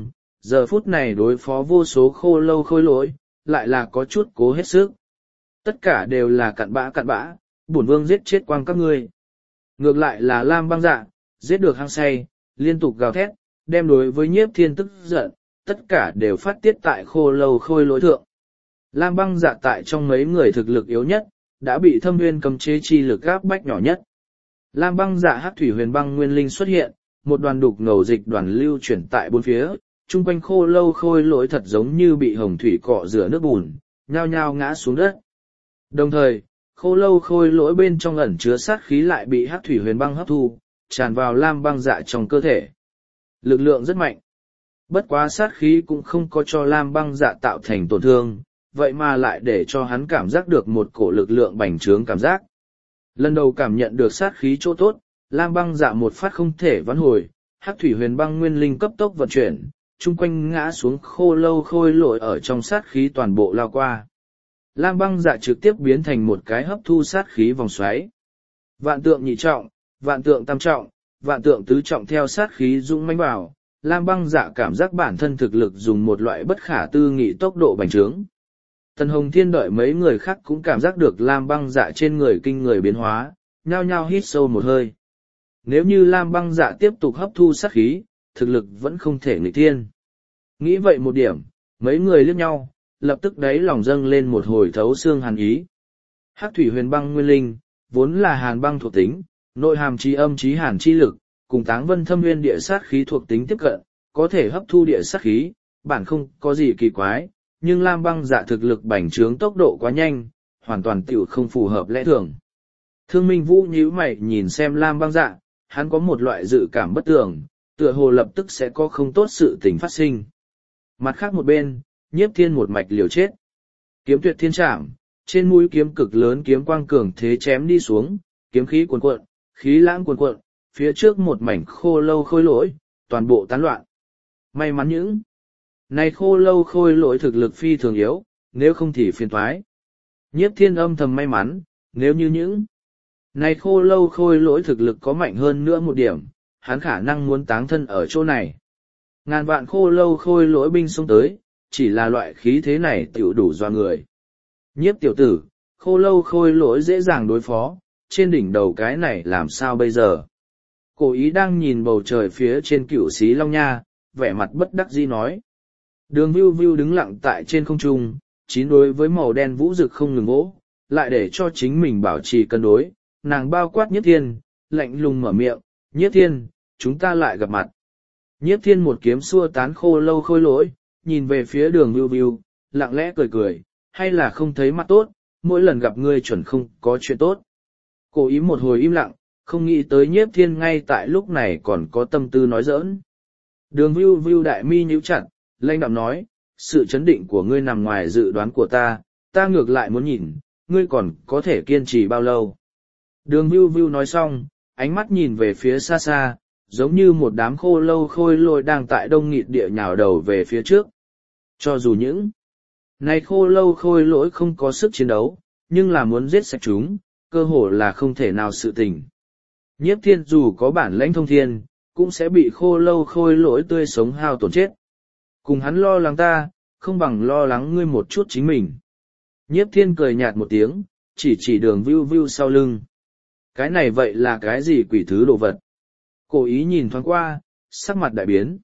giờ phút này đối phó vô số khô lâu khôi lỗi, lại là có chút cố hết sức. Tất cả đều là cặn bã, bổn vương giết chết quang các ngươi. Ngược lại là Lam Băng Dạ, giết được hăng say, liên tục gào thét, đem đối với Nhiếp Thiên tức giận, tất cả đều phát tiết tại khô lâu khôi lỗi thượng. Lam Băng Dạ tại trong mấy người thực lực yếu nhất, đã bị Thâm Nguyên cấm chế chi lực áp bách nhỏ nhất. Lam Băng Dạ Hắc Thủy Huyền Băng Nguyên Linh xuất hiện, một đoàn đục ngầu dịch đoàn lưu chuyển tại bốn phía, chung quanh khô lâu khôi lỗi thật giống như bị hồng thủy cọ rửa nước bùn, nhao nhao ngã xuống đất. Đồng thời, khô lâu khôi lỗi bên trong ẩn chứa sát khí lại bị Hắc Thủy Huyền Băng hấp thu, tràn vào Lam Băng Dạ trong cơ thể. Lực lượng rất mạnh. Bất quá sát khí cũng không có cho Lam Băng Dạ tạo thành tổn thương, vậy mà lại để cho hắn cảm giác được một cổ lực lượng bành trướng cảm giác. Lần đầu cảm nhận được sát khí chỗ tốt, Lam Băng Dạ một phát không thể vãn hồi, Hắc Thủy Huyền Băng Nguyên Linh cấp tốc vận chuyển, chung quanh ngã xuống khô lâu khôi lỗi ở trong sát khí toàn bộ lao qua. Lam Băng Dạ trực tiếp biến thành một cái hấp thu sát khí vòng xoáy. Vạn tượng nhị trọng, vạn tượng tam trọng, vạn tượng tứ trọng theo sát khí dũng mãnh vào, Lam Băng Dạ cảm giác bản thân thực lực dùng một loại bất khả tư nghị tốc độ bành trướng. Tần Hồng Thiên đợi mấy người khác cũng cảm giác được Lam Băng Dạ trên người kinh người biến hóa, nhao nhao hít sâu một hơi. Nếu như Lam Băng Dạ tiếp tục hấp thu sát khí, thực lực vẫn không thể nghịch thiên. Nghĩ vậy một điểm, mấy người liếc nhau, lập tức đáy lòng dâng lên một hồi thấu xương hàn ý. Hắc Thủy Huyền Băng Nguyên Linh, vốn là hàn băng thuộc tính, nội hàm chí âm chí hàn chi lực, cùng Táng Vân Thâm Nguyên địa sát khí thuộc tính tiếp cận, có thể hấp thu địa sát khí, bản không có gì kỳ quái, nhưng Lam Băng Dạ thực lực bành trướng tốc độ quá nhanh, hoàn toàn tiểu không phù hợp lẽ thường. Thương Minh Vũ nhíu mày nhìn xem Lam Băng Dạ, hắn có một loại dự cảm bất tường, tựa hồ lập tức sẽ có không tốt sự tình phát sinh. Mặt khác một bên, Nhiếp Thiên một mạch liều chết. Kiếm Tuyệt Thiên Trảm, trên mũi kiếm cực lớn kiếm quang cường thế chém đi xuống, kiếm khí cuồn cuộn, khí lãng cuồn cuộn, phía trước một mảnh khô lâu khôi lỗi, toàn bộ tán loạn. May mắn những này khô lâu khôi lỗi thực lực phi thường yếu, nếu không thì phiền toái. Nhiếp Thiên âm thầm may mắn, nếu như những này khô lâu khôi lỗi thực lực có mạnh hơn nữa một điểm, hắn khả năng muốn táng thân ở chỗ này. Ngàn vạn khô lâu khôi lỗi binh xông tới, chỉ là loại khí thế này tiểu đủ doa người. Nhiếp tiểu tử, khô lâu khôi lỗi dễ dàng đối phó, trên đỉnh đầu cái này làm sao bây giờ? Cổ Ý đang nhìn bầu trời phía trên Cửu Xí Long Nha, vẻ mặt bất đắc dĩ nói. Đường Vưu Vưu đứng lặng tại trên không trung, chín đối với màu đen vũ rực không ngừng vỗ, lại để cho chính mình bảo trì cân đối, nàng bao quát Nhiếp Thiên, lạnh lùng mở miệng, Nhiếp Thiên, chúng ta lại gặp mặt. Nhiếp Thiên một kiếm xua tán khô lâu khôi lỗi, nhìn về phía Đường Vưu Vưu, lặng lẽ cười cười, hay là không thấy mặt tốt, mỗi lần gặp ngươi chuẩn không có chuyện tốt. Cổ Ý một hồi im lặng, không nghĩ tới Nhiếp Thiên ngay tại lúc này còn có tâm tư nói giỡn. Đường Vưu Vưu đại mi nhíu chặt, lãnh đạm nói, sự chấn định của ngươi nằm ngoài dự đoán của ta ngược lại muốn nhìn, ngươi còn có thể kiên trì bao lâu. Đường Vưu Vưu nói xong, ánh mắt nhìn về phía xa xa, giống như một đám khô lâu khôi lỗi đang tại đông nghịt địa nhào đầu về phía trước. Cho dù những này khô lâu khôi lỗi không có sức chiến đấu, nhưng là muốn giết sạch chúng, cơ hồ là không thể nào sự tình. Nhiếp Thiên dù có bản lãnh thông thiên, cũng sẽ bị khô lâu khôi lỗi tươi sống hao tổn chết. Cùng hắn lo lắng ta, không bằng lo lắng ngươi một chút chính mình. Nhiếp Thiên cười nhạt một tiếng, chỉ Đường Vưu Vưu sau lưng. Cái này vậy là cái gì quỷ thứ đồ vật? Cổ Ý nhìn thoáng qua, sắc mặt đại biến.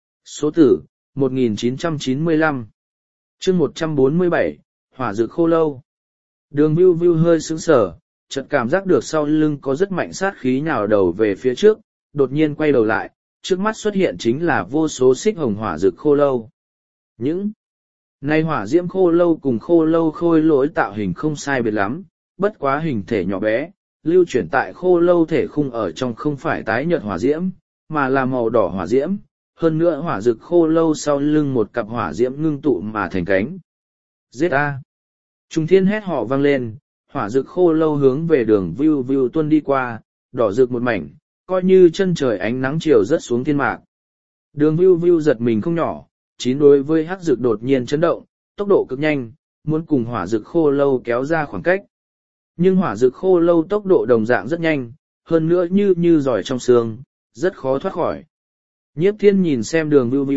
Số tử, 1995. Chương 147, hỏa dược khô lâu. Đường Vưu Vưu hơi sững sờ, chợt cảm giác được sau lưng có rất mạnh sát khí nhào đầu về phía trước, đột nhiên quay đầu lại, trước mắt xuất hiện chính là vô số xích hồng hỏa dược khô lâu. Những này hỏa diễm khô lâu cùng khô lâu khôi lỗi tạo hình không sai biệt lắm, bất quá hình thể nhỏ bé, lưu chuyển tại khô lâu thể khung ở trong không phải tái nhợt hỏa diễm, mà là màu đỏ hỏa diễm, hơn nữa hỏa dược khô lâu sau lưng một cặp hỏa diễm ngưng tụ mà thành cánh. Giết A! Trung thiên hét họ vang lên, hỏa dược khô lâu hướng về Đường Vưu Vưu tuân đi qua, đỏ rực một mảnh, coi như chân trời ánh nắng chiều rớt xuống thiên mạc. Đường Vưu Vưu giật mình không nhỏ, chín đối với hắc dược đột nhiên chấn động, tốc độ cực nhanh, muốn cùng hỏa dược khô lâu kéo ra khoảng cách. Nhưng hỏa dược khô lâu tốc độ đồng dạng rất nhanh, hơn nữa như giỏi trong xương, rất khó thoát khỏi. Nhiếp Thiên nhìn xem Đường Vưu Vưu,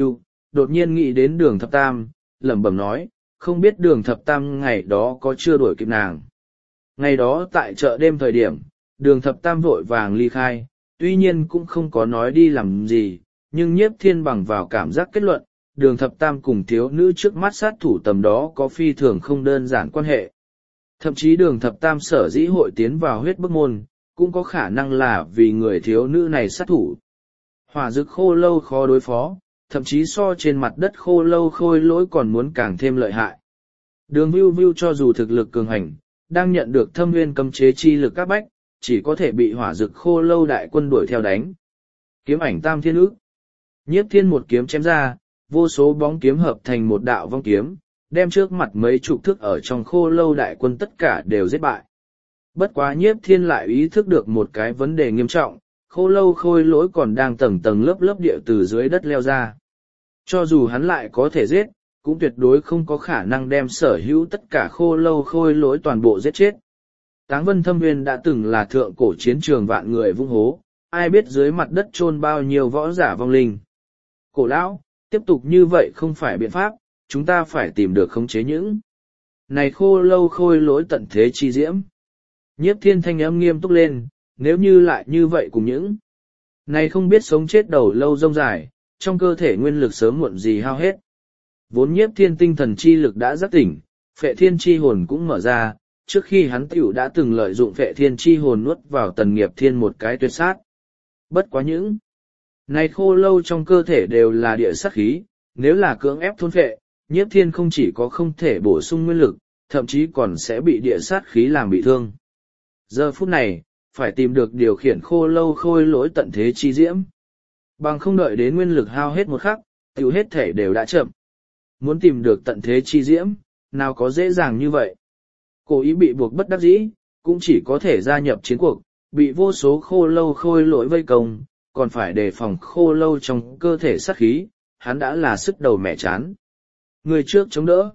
đột nhiên nghĩ đến Đường Thập Tam, lẩm bẩm nói, không biết Đường Thập Tam ngày đó có chưa đuổi kịp nàng. Ngày đó tại chợ đêm thời điểm, Đường Thập Tam vội vàng ly khai, tuy nhiên cũng không có nói đi làm gì, nhưng Nhiếp Thiên bằng vào cảm giác kết luận, Đường Thập Tam cùng thiếu nữ trước mắt sát thủ tầm đó có phi thường không đơn giản quan hệ. Thậm chí Đường Thập Tam sở dĩ hội tiến vào huyết bức môn, cũng có khả năng là vì người thiếu nữ này sát thủ. Hỏa dực khô lâu khó đối phó, thậm chí so trên mặt đất khô lâu khôi lỗi còn muốn càng thêm lợi hại. Đường Vưu Vưu cho dù thực lực cường hành, đang nhận được thâm nguyên cấm chế chi lực các bách, chỉ có thể bị hỏa dực khô lâu đại quân đuổi theo đánh. Kiếm ảnh tam thiên ức. Nhiếp Thiên một kiếm chém ra, vô số bóng kiếm hợp thành một đạo vong kiếm, đem trước mặt mấy chục thước ở trong khô lâu đại quân tất cả đều giết bại. Bất quá Nhiếp Thiên lại ý thức được một cái vấn đề nghiêm trọng, khô lâu khôi lỗi còn đang tầng tầng lớp lớp địa từ dưới đất leo ra. Cho dù hắn lại có thể giết, cũng tuyệt đối không có khả năng đem sở hữu tất cả khô lâu khôi lỗi toàn bộ giết chết. Táng Vân Thâm Nguyên đã từng là thượng cổ chiến trường vạn người vung hố, ai biết dưới mặt đất chôn bao nhiêu võ giả vong linh. Cổ lão, tiếp tục như vậy không phải biện pháp, chúng ta phải tìm được khống chế những này khô lâu khôi lỗi tận thế chi diễm. Nhiếp Thiên thanh âm nghiêm túc lên, nếu như lại như vậy cùng những này không biết sống chết đầu lâu rông dài, trong cơ thể nguyên lực sớm muộn gì hao hết. Vốn Nhiếp Thiên tinh thần chi lực đã giác tỉnh, Phệ Thiên chi hồn cũng mở ra, trước khi hắn tiểu đã từng lợi dụng Phệ Thiên chi hồn nuốt vào Tần Nghiệp Thiên một cái tuyệt sát. Bất quá những này khô lâu trong cơ thể đều là địa sát khí, nếu là cưỡng ép thôn phệ, Nhiếp Thiên không chỉ có không thể bổ sung nguyên lực, thậm chí còn sẽ bị địa sát khí làm bị thương. Giờ phút này, phải tìm được điều khiển khô lâu khôi lỗi tận thế chi diễm. Bằng không đợi đến nguyên lực hao hết một khắc, tiểu hết thể đều đã chậm. Muốn tìm được tận thế chi diễm, nào có dễ dàng như vậy. Cố ý bị buộc bất đắc dĩ, cũng chỉ có thể gia nhập chiến cuộc, bị vô số khô lâu khôi lỗi vây công, còn phải đề phòng khô lâu trong cơ thể sát khí, hắn đã là sức đầu mẹ chán. Người trước chống đỡ.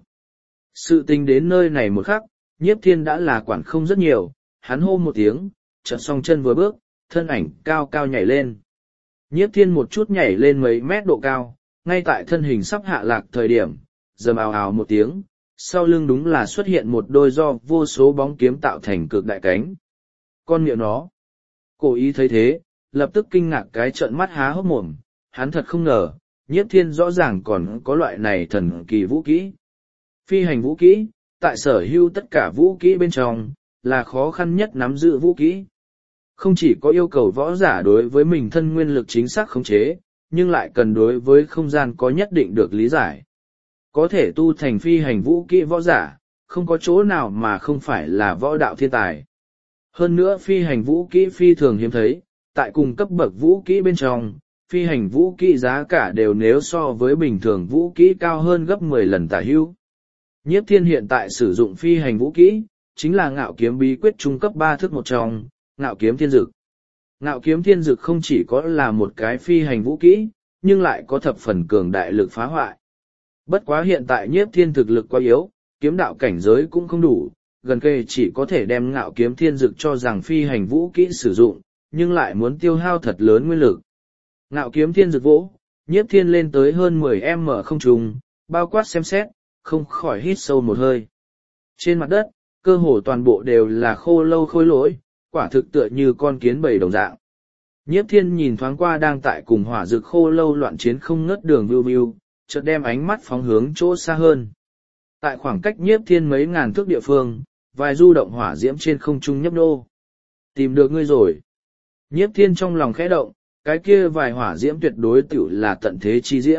Sự tình đến nơi này một khắc, Nhiếp Thiên đã là quản không rất nhiều, hắn hô một tiếng, chợt song chân vừa bước, thân ảnh cao cao nhảy lên. Nhiếp Thiên một chút nhảy lên mấy mét độ cao, ngay tại thân hình sắp hạ lạc thời điểm, rầm ào ào một tiếng, sau lưng đúng là xuất hiện một đôi do vô số bóng kiếm tạo thành cực đại cánh. Con miệng nó. Cố ý thấy thế, lập tức kinh ngạc cái trợn mắt há hốc mồm, hắn thật không ngờ, Nhiếp Thiên rõ ràng còn có loại này thần kỳ vũ kỹ. Phi hành vũ kỹ, tại sở hữu tất cả vũ kỹ bên trong, là khó khăn nhất nắm giữ vũ kỹ. Không chỉ có yêu cầu võ giả đối với mình thân nguyên lực chính xác khống chế, nhưng lại cần đối với không gian có nhất định được lý giải. Có thể tu thành phi hành vũ kỹ võ giả, không có chỗ nào mà không phải là võ đạo thiên tài. Hơn nữa phi hành vũ kỹ phi thường hiếm thấy, tại cùng cấp bậc vũ kỹ bên trong, phi hành vũ kỹ giá cả đều nếu so với bình thường vũ kỹ cao hơn gấp 10 lần tả hữu. Nhiếp Thiên hiện tại sử dụng phi hành vũ kỹ, chính là Ngạo Kiếm bí quyết trung cấp 3 thức một trong, Ngạo Kiếm Thiên Dực. Ngạo Kiếm Thiên Dực không chỉ có là một cái phi hành vũ kỹ, nhưng lại có thập phần cường đại lực phá hoại. Bất quá hiện tại Nhiếp Thiên thực lực quá yếu, kiếm đạo cảnh giới cũng không đủ, gần kề chỉ có thể đem Ngạo Kiếm Thiên Dực cho rằng phi hành vũ kỹ sử dụng, nhưng lại muốn tiêu hao thật lớn nguyên lực. Ngạo Kiếm Thiên Dực vỗ, Nhiếp Thiên lên tới hơn 10m không trung, bao quát xem xét, không khỏi hít sâu một hơi. Trên mặt đất, cơ hồ toàn bộ đều là khô lâu khôi lỗi, quả thực tựa như con kiến bầy đồng dạng. Nhiếp Thiên nhìn thoáng qua đang tại cùng hỏa dực khô lâu loạn chiến không ngớt Đường Vưu Vưu, chợt đem ánh mắt phóng hướng chỗ xa hơn. Tại khoảng cách Nhiếp Thiên mấy ngàn thước địa phương, vài du động hỏa diễm trên không trung nhấp nô. Tìm được ngươi rồi. Nhiếp Thiên trong lòng khẽ động, cái kia vài hỏa diễm tuyệt đối tiểu là tận thế chi diễm.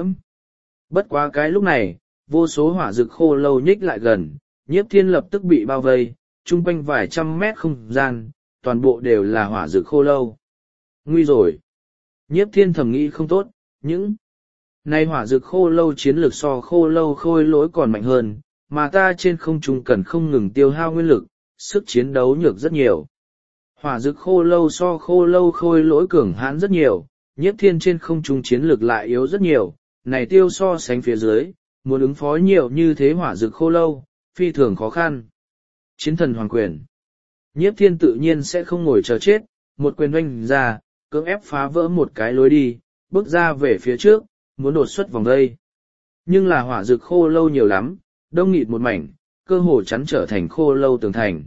Bất quá cái lúc này, vô số hỏa dực khô lâu nhích lại gần, Nhiếp Thiên lập tức bị bao vây, chung quanh vài trăm mét không gian, toàn bộ đều là hỏa dực khô lâu. Nguy rồi. Nhiếp Thiên thầm nghĩ không tốt, những này hỏa dực khô lâu chiến lược so khô lâu khôi lỗi còn mạnh hơn, mà ta trên không trung cần không ngừng tiêu hao nguyên lực, sức chiến đấu nhược rất nhiều. Hỏa dực khô lâu so khô lâu khôi lỗi cường hãn rất nhiều, Nhiếp Thiên trên không trung chiến lược lại yếu rất nhiều, này tiêu so sánh phía dưới, muốn ứng phó nhiều như thế hỏa dực khô lâu, phi thường khó khăn. Chiến thần hoàng quyền. Nhiếp Thiên tự nhiên sẽ không ngồi chờ chết, một quyền oanh ra, cưỡng ép phá vỡ một cái lối đi, bước ra về phía trước, muốn đột xuất vòng đây. Nhưng là hỏa dược khô lâu nhiều lắm, đông nghịt một mảnh, cơ hồ chắn trở thành khô lâu tường thành.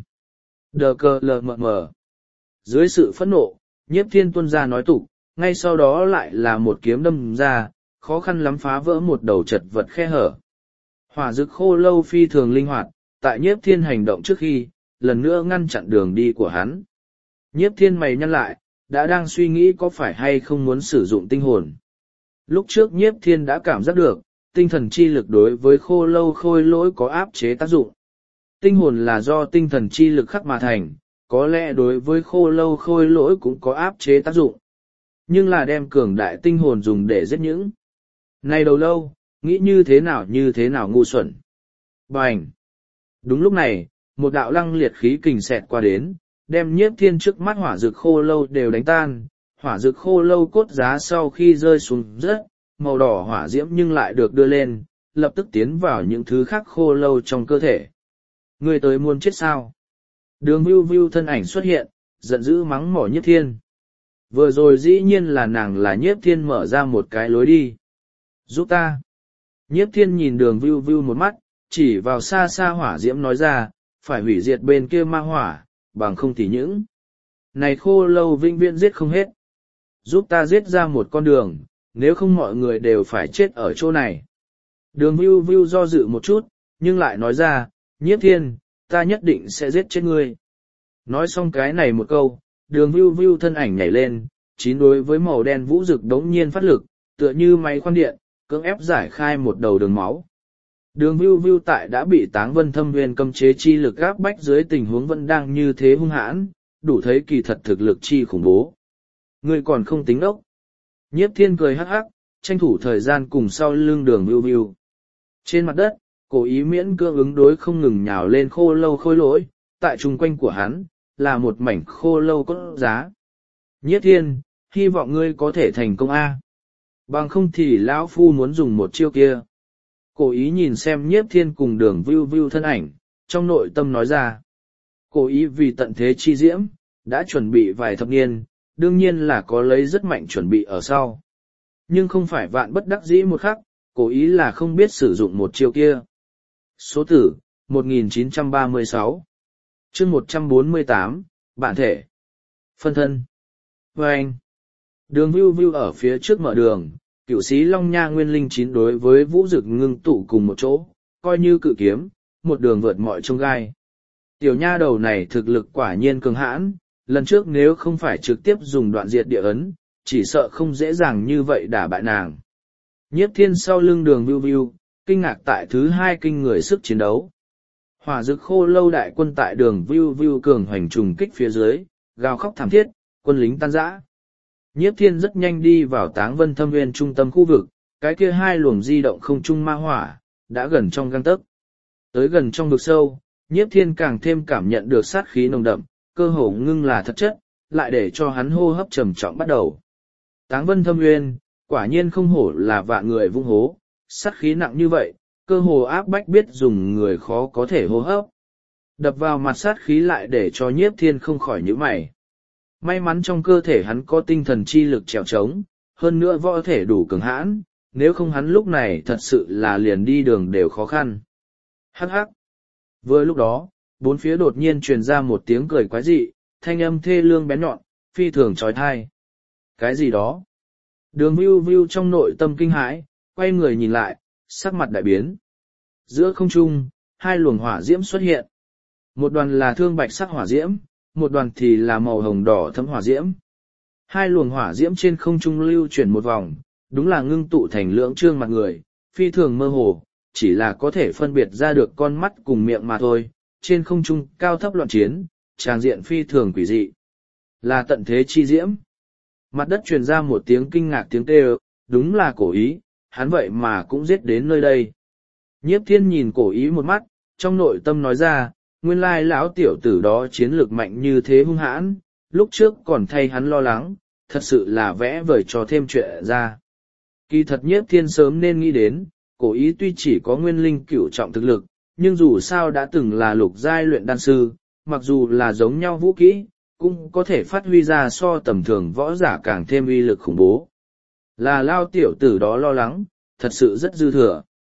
Đờ cờ lờ mờ mờ. Dưới sự phẫn nộ, Nhiếp Thiên tuôn ra nói tục, ngay sau đó lại là một kiếm đâm ra, khó khăn lắm phá vỡ một đầu chật vật khe hở. Hỏa dược khô lâu phi thường linh hoạt, tại Nhiếp Thiên hành động trước khi, lần nữa ngăn chặn đường đi của hắn. Nhiếp Thiên mày nhăn lại, đã đang suy nghĩ có phải hay không muốn sử dụng tinh hồn. Lúc trước Nhiếp Thiên đã cảm giác được, tinh thần chi lực đối với khô lâu khôi lỗi có áp chế tác dụng. Tinh hồn là do tinh thần chi lực khắc mà thành, có lẽ đối với khô lâu khôi lỗi cũng có áp chế tác dụng. Nhưng là đem cường đại tinh hồn dùng để giết những. Này đầu lâu, nghĩ như thế nào ngu xuẩn. Bành! Đúng lúc này, một đạo lăng liệt khí kình xẹt qua đến, đem Nhiếp Thiên trước mắt hỏa dược khô lâu đều đánh tan. Hỏa dược khô lâu cốt giá sau khi rơi xuống rất, màu đỏ hỏa diễm nhưng lại được đưa lên, lập tức tiến vào những thứ khác khô lâu trong cơ thể. Người tới muốn chết sao? Đường Vưu Vưu thân ảnh xuất hiện, giận dữ mắng mỏ Nhiếp Thiên. Vừa rồi dĩ nhiên là nàng là Nhiếp Thiên mở ra một cái lối đi. Giúp ta. Nhiếp Thiên nhìn đường Vưu Vưu một mắt, chỉ vào xa xa hỏa diễm nói ra, phải hủy diệt bên kia ma hỏa, bằng không thì những. Này khô lâu vĩnh viễn giết không hết. Giúp ta giết ra một con đường, nếu không mọi người đều phải chết ở chỗ này. Đường Vưu Vưu do dự một chút, nhưng lại nói ra, Nhiếp Thiên, ta nhất định sẽ giết chết ngươi. Nói xong cái này một câu, đường Vưu Vưu thân ảnh nhảy lên, chín đối với màu đen vũ rực đống nhiên phát lực, tựa như máy khoan điện, cưỡng ép giải khai một đầu đường máu. Đường Vưu Vưu tại đã bị Táng Vân Thâm Nguyên cấm chế chi lực gáp bách dưới tình huống vẫn đang như thế hung hãn, đủ thấy kỳ thật thực lực chi khủng bố. Ngươi còn không tính ốc. Nhiếp Thiên cười hắc hắc, tranh thủ thời gian cùng sau lưng đường Vưu Vưu. Trên mặt đất, cố ý miễn cưỡng ứng đối không ngừng nhào lên khô lâu khôi lỗi, tại chung quanh của hắn, là một mảnh khô lâu cốt giá. Nhiếp Thiên, hy vọng ngươi có thể thành công A. Bằng không thì lão phu muốn dùng một chiêu kia. Cố ý nhìn xem Nhiếp Thiên cùng đường Vưu Vưu thân ảnh, trong nội tâm nói ra. Cố ý vì tận thế chi diễm, đã chuẩn bị vài thập niên, đương nhiên là có lấy rất mạnh chuẩn bị ở sau. Nhưng không phải vạn bất đắc dĩ một khắc, cố ý là không biết sử dụng một chiêu kia. Số tử, 1936. Chương 148, bản thể. Phân thân. Vâng. Đường Vưu Vưu ở phía trước mở đường, cửu sĩ Long Nha Nguyên Linh 9 đối với vũ dực ngưng tụ cùng một chỗ, coi như cự kiếm, một đường vượt mọi chông gai. Tiểu nha đầu này thực lực quả nhiên cường hãn, lần trước nếu không phải trực tiếp dùng đoạn diệt địa ấn, chỉ sợ không dễ dàng như vậy đả bại nàng. Nhiếp Thiên sau lưng đường Vưu Vưu, kinh ngạc tại thứ hai kinh người sức chiến đấu. Hỏa dực khô lâu đại quân tại đường Vưu Vưu cường hoành trùng kích phía dưới, gào khóc thảm thiết, quân lính tan rã. Nhiếp Thiên rất nhanh đi vào Táng Vân Thâm Nguyên trung tâm khu vực, cái kia hai luồng di động không trung ma hỏa, đã gần trong gang tấc. Tới gần trong vực sâu, Nhiếp Thiên càng thêm cảm nhận được sát khí nồng đậm, cơ hồ ngưng là thật chất, lại để cho hắn hô hấp trầm trọng bắt đầu. Táng Vân Thâm Nguyên, quả nhiên không hổ là vạn người vung hố, sát khí nặng như vậy, cơ hồ áp bách biết dùng người khó có thể hô hấp. Đập vào mặt sát khí lại để cho Nhiếp Thiên không khỏi nhíu mày. May mắn trong cơ thể hắn có tinh thần chi lực trèo trống, hơn nữa võ thể đủ cường hãn, nếu không hắn lúc này thật sự là liền đi đường đều khó khăn. Hắc hắc. Vừa lúc đó, bốn phía đột nhiên truyền ra một tiếng cười quái dị, thanh âm thê lương bén nhọn, phi thường trói thai. Cái gì đó? Đường Vưu Vưu trong nội tâm kinh hãi, quay người nhìn lại, sắc mặt đại biến. Giữa không trung, hai luồng hỏa diễm xuất hiện. Một đoàn là thương bạch sắc hỏa diễm, một đoàn thì là màu hồng đỏ thấm hỏa diễm. Hai luồng hỏa diễm trên không trung lưu chuyển một vòng, đúng là ngưng tụ thành lưỡng trương mặt người, phi thường mơ hồ, chỉ là có thể phân biệt ra được con mắt cùng miệng mà thôi. Trên không trung cao thấp loạn chiến, tràng diện phi thường quỷ dị. Là tận thế chi diễm. Mặt đất truyền ra một tiếng kinh ngạc tiếng kêu, đúng là cổ ý, hắn vậy mà cũng giết đến nơi đây. Nhiếp Thiên nhìn cổ ý một mắt, trong nội tâm nói ra, nguyên lai lão tiểu tử đó chiến lược mạnh như thế hung hãn, lúc trước còn thay hắn lo lắng, thật sự là vẽ vời cho thêm chuyện ra. Kỳ thật Nhiếp Thiên sớm nên nghĩ đến, cổ ý tuy chỉ có nguyên linh cửu trọng thực lực, nhưng dù sao đã từng là lục giai luyện đan sư, mặc dù là giống nhau vũ kỹ, cũng có thể phát huy ra so tầm thường võ giả càng thêm uy lực khủng bố. Là lao tiểu tử đó lo lắng, thật sự rất dư thừa.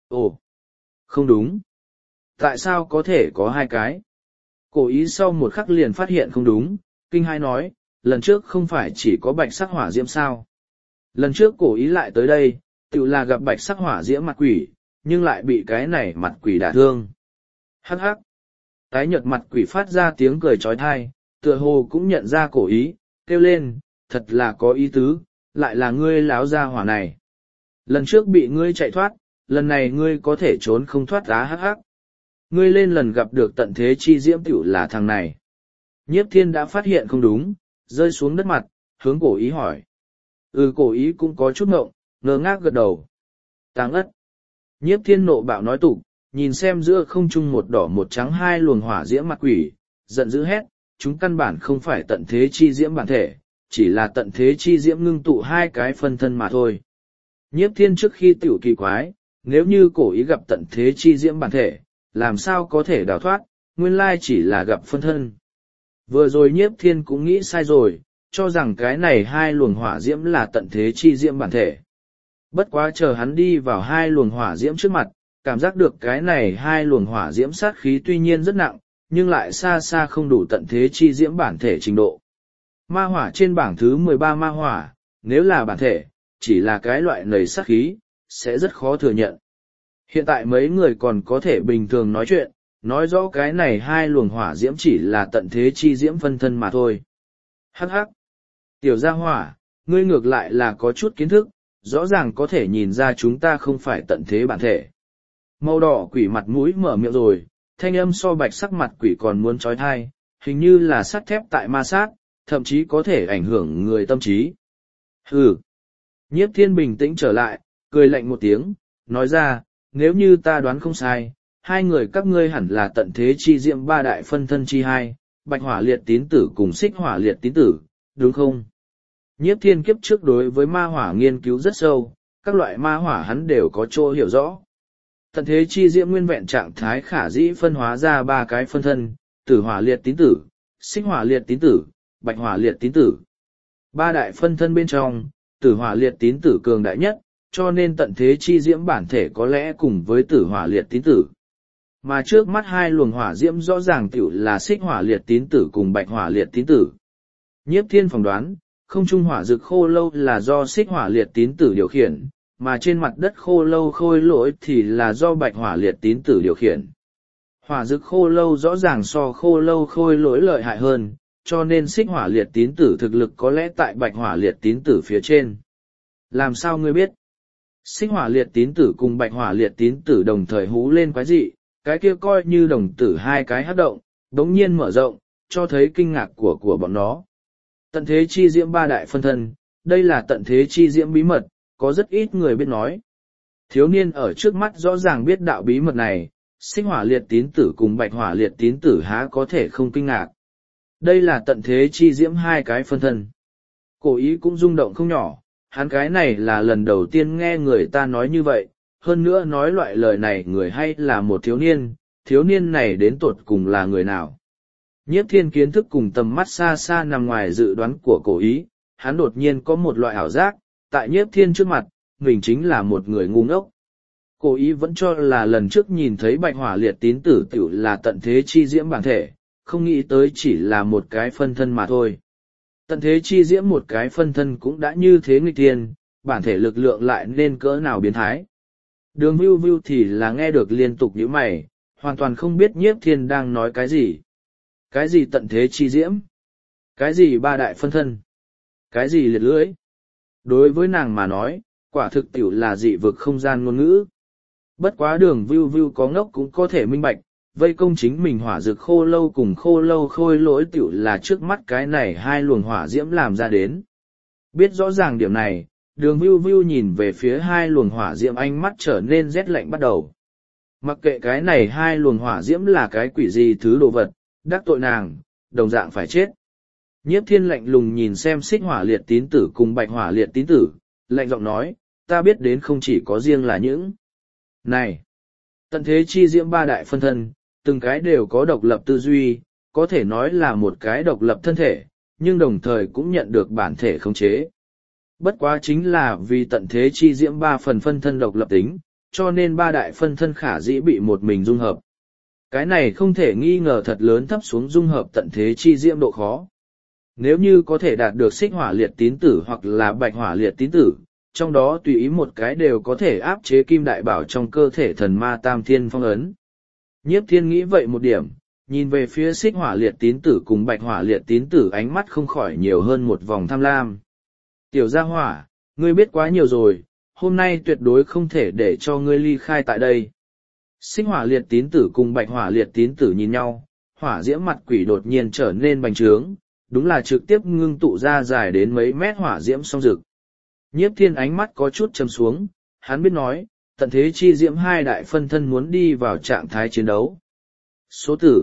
Ồ, không đúng. Tại sao có thể có hai cái? Cổ ý sau một khắc liền phát hiện không đúng, kinh hai nói, lần trước không phải chỉ có bạch sắc hỏa diễm sao. Lần trước cổ ý lại tới đây, tự là gặp bạch sắc hỏa diễm mặt quỷ, nhưng lại bị cái này mặt quỷ đả thương. Hắc hắc. Tái nhợt mặt quỷ phát ra tiếng cười trói thai, tựa hồ cũng nhận ra cổ ý, kêu lên, thật là có ý tứ, lại là ngươi láo ra hỏa này. Lần trước bị ngươi chạy thoát, lần này ngươi có thể trốn không thoát á hắc hắc. Ngươi lên lần gặp được tận thế chi diễm tiểu là thằng này. Nhiếp thiên đã phát hiện không đúng, rơi xuống đất mặt, hướng cổ ý hỏi. Cổ ý cũng có chút ngộng, ngơ ngác gật đầu. Táng ất. Nhiếp thiên nộ bạo nói tục, nhìn xem giữa không trung một đỏ một trắng hai luồng hỏa diễm mặt quỷ, giận dữ hét, chúng căn bản không phải tận thế chi diễm bản thể, chỉ là tận thế chi diễm ngưng tụ hai cái phân thân mà thôi. Nhiếp thiên trước khi tiểu kỳ quái, nếu như cổ ý gặp tận thế chi diễm bản thể, làm sao có thể đào thoát, nguyên lai chỉ là gặp phân thân. Vừa rồi nhiếp thiên cũng nghĩ sai rồi, cho rằng cái này hai luồng hỏa diễm là tận thế chi diễm bản thể. Bất quá chờ hắn đi vào hai luồng hỏa diễm trước mặt, cảm giác được cái này hai luồng hỏa diễm sát khí tuy nhiên rất nặng, nhưng lại xa xa không đủ tận thế chi diễm bản thể trình độ. Ma hỏa trên bảng thứ 13 ma hỏa, nếu là bản thể, chỉ là cái loại nầy sát khí, sẽ rất khó thừa nhận. Hiện tại mấy người còn có thể bình thường nói chuyện, nói rõ cái này hai luồng hỏa diễm chỉ là tận thế chi diễm phân thân mà thôi. Hắc hắc. Tiểu gia hỏa, ngươi ngược lại là có chút kiến thức, rõ ràng có thể nhìn ra chúng ta không phải tận thế bản thể. Màu đỏ quỷ mặt mũi mở miệng rồi, thanh âm so bạch sắc mặt quỷ còn muốn trói thai, hình như là sắt thép tại ma sát, thậm chí có thể ảnh hưởng người tâm trí. Hừ. Nhiếp thiên bình tĩnh trở lại, cười lạnh một tiếng, nói ra, nếu như ta đoán không sai, hai người các ngươi hẳn là tận thế chi diệm ba đại phân thân chi hai, bạch hỏa liệt tín tử cùng xích hỏa liệt tín tử, đúng không? Nhiếp thiên kiếp trước đối với ma hỏa nghiên cứu rất sâu, các loại ma hỏa hắn đều có chỗ hiểu rõ. Tận thế chi diễm nguyên vẹn trạng thái khả dĩ phân hóa ra ba cái phân thân, tử hỏa liệt tín tử, xích hỏa liệt tín tử, bạch hỏa liệt tín tử. Ba đại phân thân bên trong, tử hỏa liệt tín tử cường đại nhất, cho nên tận thế chi diễm bản thể có lẽ cùng với tử hỏa liệt tín tử. Mà trước mắt hai luồng hỏa diễm rõ ràng tiểu là xích hỏa liệt tín tử cùng bạch hỏa liệt tín tử. Nhiếp thiên phỏng đoán, không trung hỏa rực khô lâu là do xích hỏa liệt tín tử điều khiển, mà trên mặt đất khô lâu khôi lỗi thì là do bạch hỏa liệt tín tử điều khiển. Hỏa rực khô lâu rõ ràng so khô lâu khôi lỗi lợi hại hơn, cho nên xích hỏa liệt tín tử thực lực có lẽ tại bạch hỏa liệt tín tử phía trên. Làm sao ngươi biết? Xích hỏa liệt tín tử cùng bạch hỏa liệt tín tử đồng thời hú lên quái dị, cái kia coi như đồng tử hai cái hát động, đống nhiên mở rộng, cho thấy kinh ngạc của bọn nó. Tận thế chi diễm ba đại phân thân, đây là tận thế chi diễm bí mật, có rất ít người biết nói. Thiếu niên ở trước mắt rõ ràng biết đạo bí mật này, xích hỏa liệt tín tử cùng bạch hỏa liệt tín tử há có thể không kinh ngạc. Đây là tận thế chi diễm hai cái phân thân. Cổ ý cũng rung động không nhỏ, hắn cái này là lần đầu tiên nghe người ta nói như vậy, hơn nữa nói loại lời này người hay là một thiếu niên này đến tột cùng là người nào. Nhiếp thiên kiến thức cùng tầm mắt xa xa nằm ngoài dự đoán của cổ ý, hắn đột nhiên có một loại ảo giác, tại nhiếp thiên trước mặt, mình chính là một người ngu ngốc. Cổ ý vẫn cho là lần trước nhìn thấy bạch hỏa liệt tín tử tiểu là tận thế chi diễm bản thể, không nghĩ tới chỉ là một cái phân thân mà thôi. Tận thế chi diễm một cái phân thân cũng đã như thế nghịch thiên, bản thể lực lượng lại nên cỡ nào biến thái. Đường Vưu Vưu thì là nghe được liên tục nhíu mày, hoàn toàn không biết nhiếp thiên đang nói cái gì. Cái gì tận thế chi diễm? Cái gì ba đại phân thân? Cái gì liệt lưỡi? Đối với nàng mà nói, quả thực tiểu là dị vực không gian ngôn ngữ. Bất quá đường Vưu Vưu có ngốc cũng có thể minh bạch, vây công chính mình hỏa dược khô lâu cùng khô lâu khôi lỗi tiểu là trước mắt cái này hai luồng hỏa diễm làm ra đến. Biết rõ ràng điểm này, đường Vưu Vưu nhìn về phía hai luồng hỏa diễm ánh mắt trở nên rét lạnh bắt đầu. Mặc kệ cái này hai luồng hỏa diễm là cái quỷ gì thứ đồ vật, đắc tội nàng, đồng dạng phải chết. Nhiếp thiên lạnh lùng nhìn xem xích hỏa liệt tín tử cùng bạch hỏa liệt tín tử, lạnh giọng nói, ta biết đến không chỉ có riêng là những. Này! Tận thế chi diễm ba đại phân thân, từng cái đều có độc lập tư duy, có thể nói là một cái độc lập thân thể, nhưng đồng thời cũng nhận được bản thể khống chế. Bất quá chính là vì tận thế chi diễm ba phần phân thân độc lập tính, cho nên ba đại phân thân khả dĩ bị một mình dung hợp. Cái này không thể nghi ngờ thật lớn thấp xuống dung hợp tận thế chi diễm độ khó. Nếu như có thể đạt được xích hỏa liệt tín tử hoặc là bạch hỏa liệt tín tử, trong đó tùy ý một cái đều có thể áp chế kim đại bảo trong cơ thể thần ma tam thiên phong ấn. Nhiếp Thiên nghĩ vậy một điểm, nhìn về phía xích hỏa liệt tín tử cùng bạch hỏa liệt tín tử, ánh mắt không khỏi nhiều hơn một vòng tham lam. Tiểu gia hỏa, ngươi biết quá nhiều rồi, hôm nay tuyệt đối không thể để cho ngươi ly khai tại đây. Xích hỏa liệt tín tử cùng bạch hỏa liệt tín tử nhìn nhau, hỏa diễm mặt quỷ đột nhiên trở nên bành trướng, đúng là trực tiếp ngưng tụ ra dài đến mấy mét hỏa diễm song rực. Nhiếp Thiên ánh mắt có chút trầm xuống, hắn biết nói, tận thế chi diễm hai đại phân thân muốn đi vào trạng thái chiến đấu. Số tử,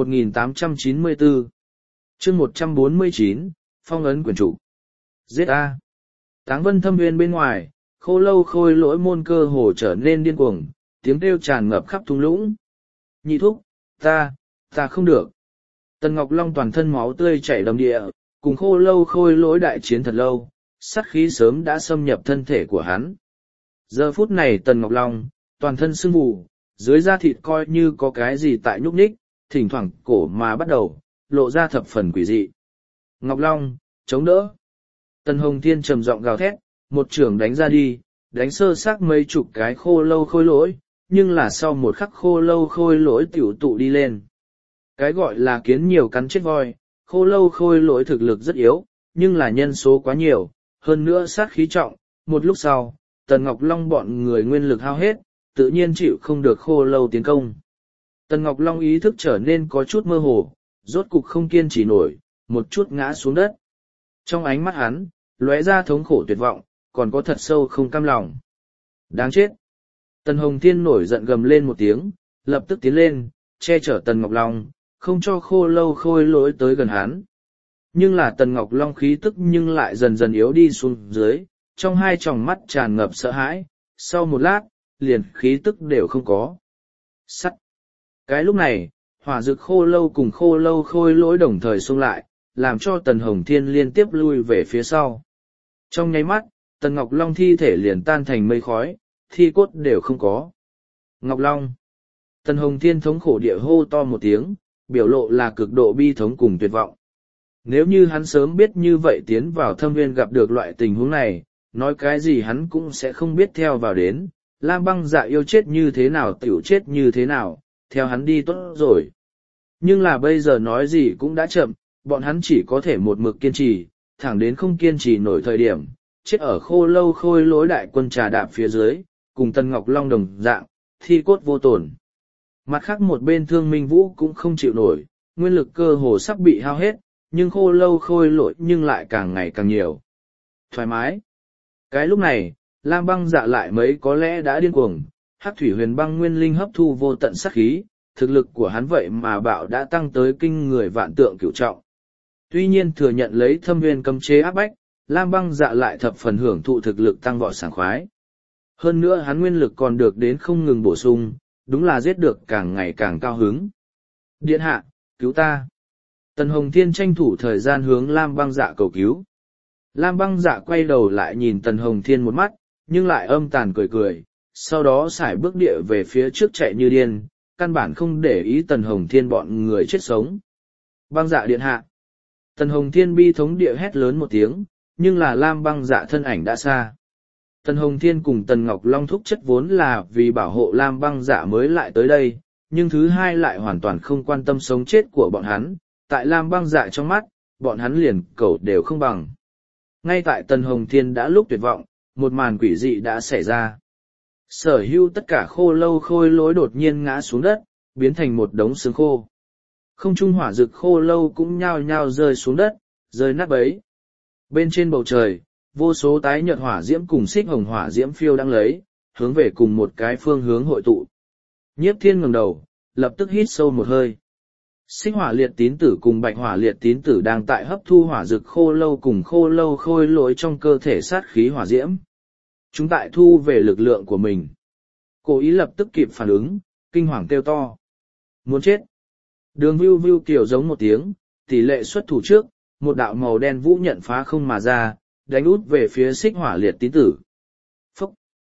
1894. Chương 149, phong ấn quyển chủ. Giết A. Táng Vân Thâm Nguyên bên ngoài, Khô Lâu Khôi Lỗi môn cơ hồ trở nên điên cuồng, tiếng kêu tràn ngập khắp thung lũng. Nhị thúc, ta không được. Tần Ngọc Long toàn thân máu tươi chảy đầm địa, cùng Khô Lâu Khôi Lỗi đại chiến thật lâu, sát khí sớm đã xâm nhập thân thể của hắn. Giờ phút này Tần Ngọc Long, toàn thân sưng vù, dưới da thịt coi như có cái gì tại nhúc nhích, thỉnh thoảng cổ mà bắt đầu, lộ ra thập phần quỷ dị. Ngọc Long, chống đỡ. Tần Hồng Thiên trầm giọng gào thét, một chưởng đánh ra đi, đánh sơ xác mấy chục cái Khô Lâu Khôi Lỗi, nhưng là sau một khắc Khô Lâu Khôi Lỗi tiểu tụ đi lên. Cái gọi là kiến nhiều cắn chết voi, Khô Lâu Khôi Lỗi thực lực rất yếu, nhưng là nhân số quá nhiều, hơn nữa sát khí trọng, một lúc sau, Tần Ngọc Long bọn người nguyên lực hao hết, tự nhiên chịu không được Khô Lâu tiến công. Tần Ngọc Long ý thức trở nên có chút mơ hồ, rốt cục không kiên trì nổi, một chút ngã xuống đất. Trong ánh mắt hắn, lóe ra thống khổ tuyệt vọng, còn có thật sâu không cam lòng. Đáng chết! Tần Hồng Thiên nổi giận gầm lên một tiếng, lập tức tiến lên, che chở Tần Ngọc Long, không cho Khô Lâu Khôi Lỗi tới gần hắn. Nhưng là Tần Ngọc Long khí tức nhưng lại dần dần yếu đi xuống dưới, trong hai tròng mắt tràn ngập sợ hãi, sau một lát, liền khí tức đều không có. Sắt! Cái lúc này, hỏa dực Khô Lâu cùng Khô Lâu Khôi Lỗi đồng thời xông lại, làm cho Tần Hồng Thiên liên tiếp lui về phía sau. Trong nháy mắt, Tần Ngọc Long thi thể liền tan thành mây khói, thi cốt đều không có. Ngọc Long! Tần Hồng Thiên thống khổ địa hô to một tiếng, biểu lộ là cực độ bi thống cùng tuyệt vọng. Nếu như hắn sớm biết như vậy tiến vào thâm viên gặp được loại tình huống này, nói cái gì hắn cũng sẽ không biết theo vào đến, Lam Băng Dạ yêu chết như thế nào tiểu chết như thế nào, theo hắn đi tốt rồi. Nhưng là bây giờ nói gì cũng đã chậm, bọn hắn chỉ có thể một mực kiên trì, thẳng đến không kiên trì nổi thời điểm, chết ở Khô Lâu Khôi Lỗi đại quân trà đạp phía dưới, cùng Tần Ngọc Long đồng dạng, thi cốt vô tổn. Mặt khác một bên Thương Minh Vũ cũng không chịu nổi, nguyên lực cơ hồ sắp bị hao hết, nhưng Khô Lâu Khôi Lỗi nhưng lại càng ngày càng nhiều. Thoải mái. Cái lúc này, Lam Băng Dạ lại mấy có lẽ đã điên cuồng, Hắc Thủy Huyền Băng Nguyên Linh hấp thu vô tận sát khí, thực lực của hắn vậy mà bạo đã tăng tới kinh người vạn tượng cửu trọng. Tuy nhiên thừa nhận lấy thâm viên cấm chế áp bách, Lam Băng Dạ lại thập phần hưởng thụ thực lực tăng vọt sảng khoái. Hơn nữa hắn nguyên lực còn được đến không ngừng bổ sung, đúng là giết được càng ngày càng cao hứng. Điện hạ, cứu ta. Tần Hồng Thiên tranh thủ thời gian hướng Lam Băng Dạ cầu cứu. Lam Băng Dạ quay đầu lại nhìn Tần Hồng Thiên một mắt, nhưng lại âm tàn cười cười, sau đó sải bước địa về phía trước chạy như điên, căn bản không để ý Tần Hồng Thiên bọn người chết sống. Băng Dạ điện hạ. Tần Hồng Thiên bi thống địa hét lớn một tiếng, nhưng là Lam Băng Dạ thân ảnh đã xa. Tần Hồng Thiên cùng Tần Ngọc Long thúc chất vốn là vì bảo hộ Lam Băng Dạ mới lại tới đây, nhưng thứ hai lại hoàn toàn không quan tâm sống chết của bọn hắn, tại Lam Băng Dạ trong mắt, bọn hắn liền cẩu đều không bằng. Ngay tại Tần Hồng Thiên đã lúc tuyệt vọng, một màn quỷ dị đã xảy ra. Sở hữu tất cả Khô Lâu Khôi Lỗi đột nhiên ngã xuống đất, biến thành một đống xương khô. Không trung hỏa dực Khô Lâu cũng nhao nhao rơi xuống đất, rơi nát bấy. Bên trên bầu trời, vô số tái nhợt hỏa diễm cùng xích hồng hỏa diễm phiêu đang lấy, hướng về cùng một cái phương hướng hội tụ. Nhiếp Thiên ngẩng đầu, lập tức hít sâu một hơi. Xích hỏa liệt tín tử cùng bạch hỏa liệt tín tử đang tại hấp thu hỏa dực Khô Lâu cùng Khô Lâu Khôi Lỗi trong cơ thể sát khí hỏa diễm. Chúng tại thu về lực lượng của mình. Cố ý lập tức kịp phản ứng, kinh hoàng kêu to. Muốn chết. Đường Vưu Vưu kiểu giống một tiếng, tỷ lệ xuất thủ trước, một đạo màu đen vũ nhận phá không mà ra, đánh út về phía xích hỏa liệt tín tử. Phốc.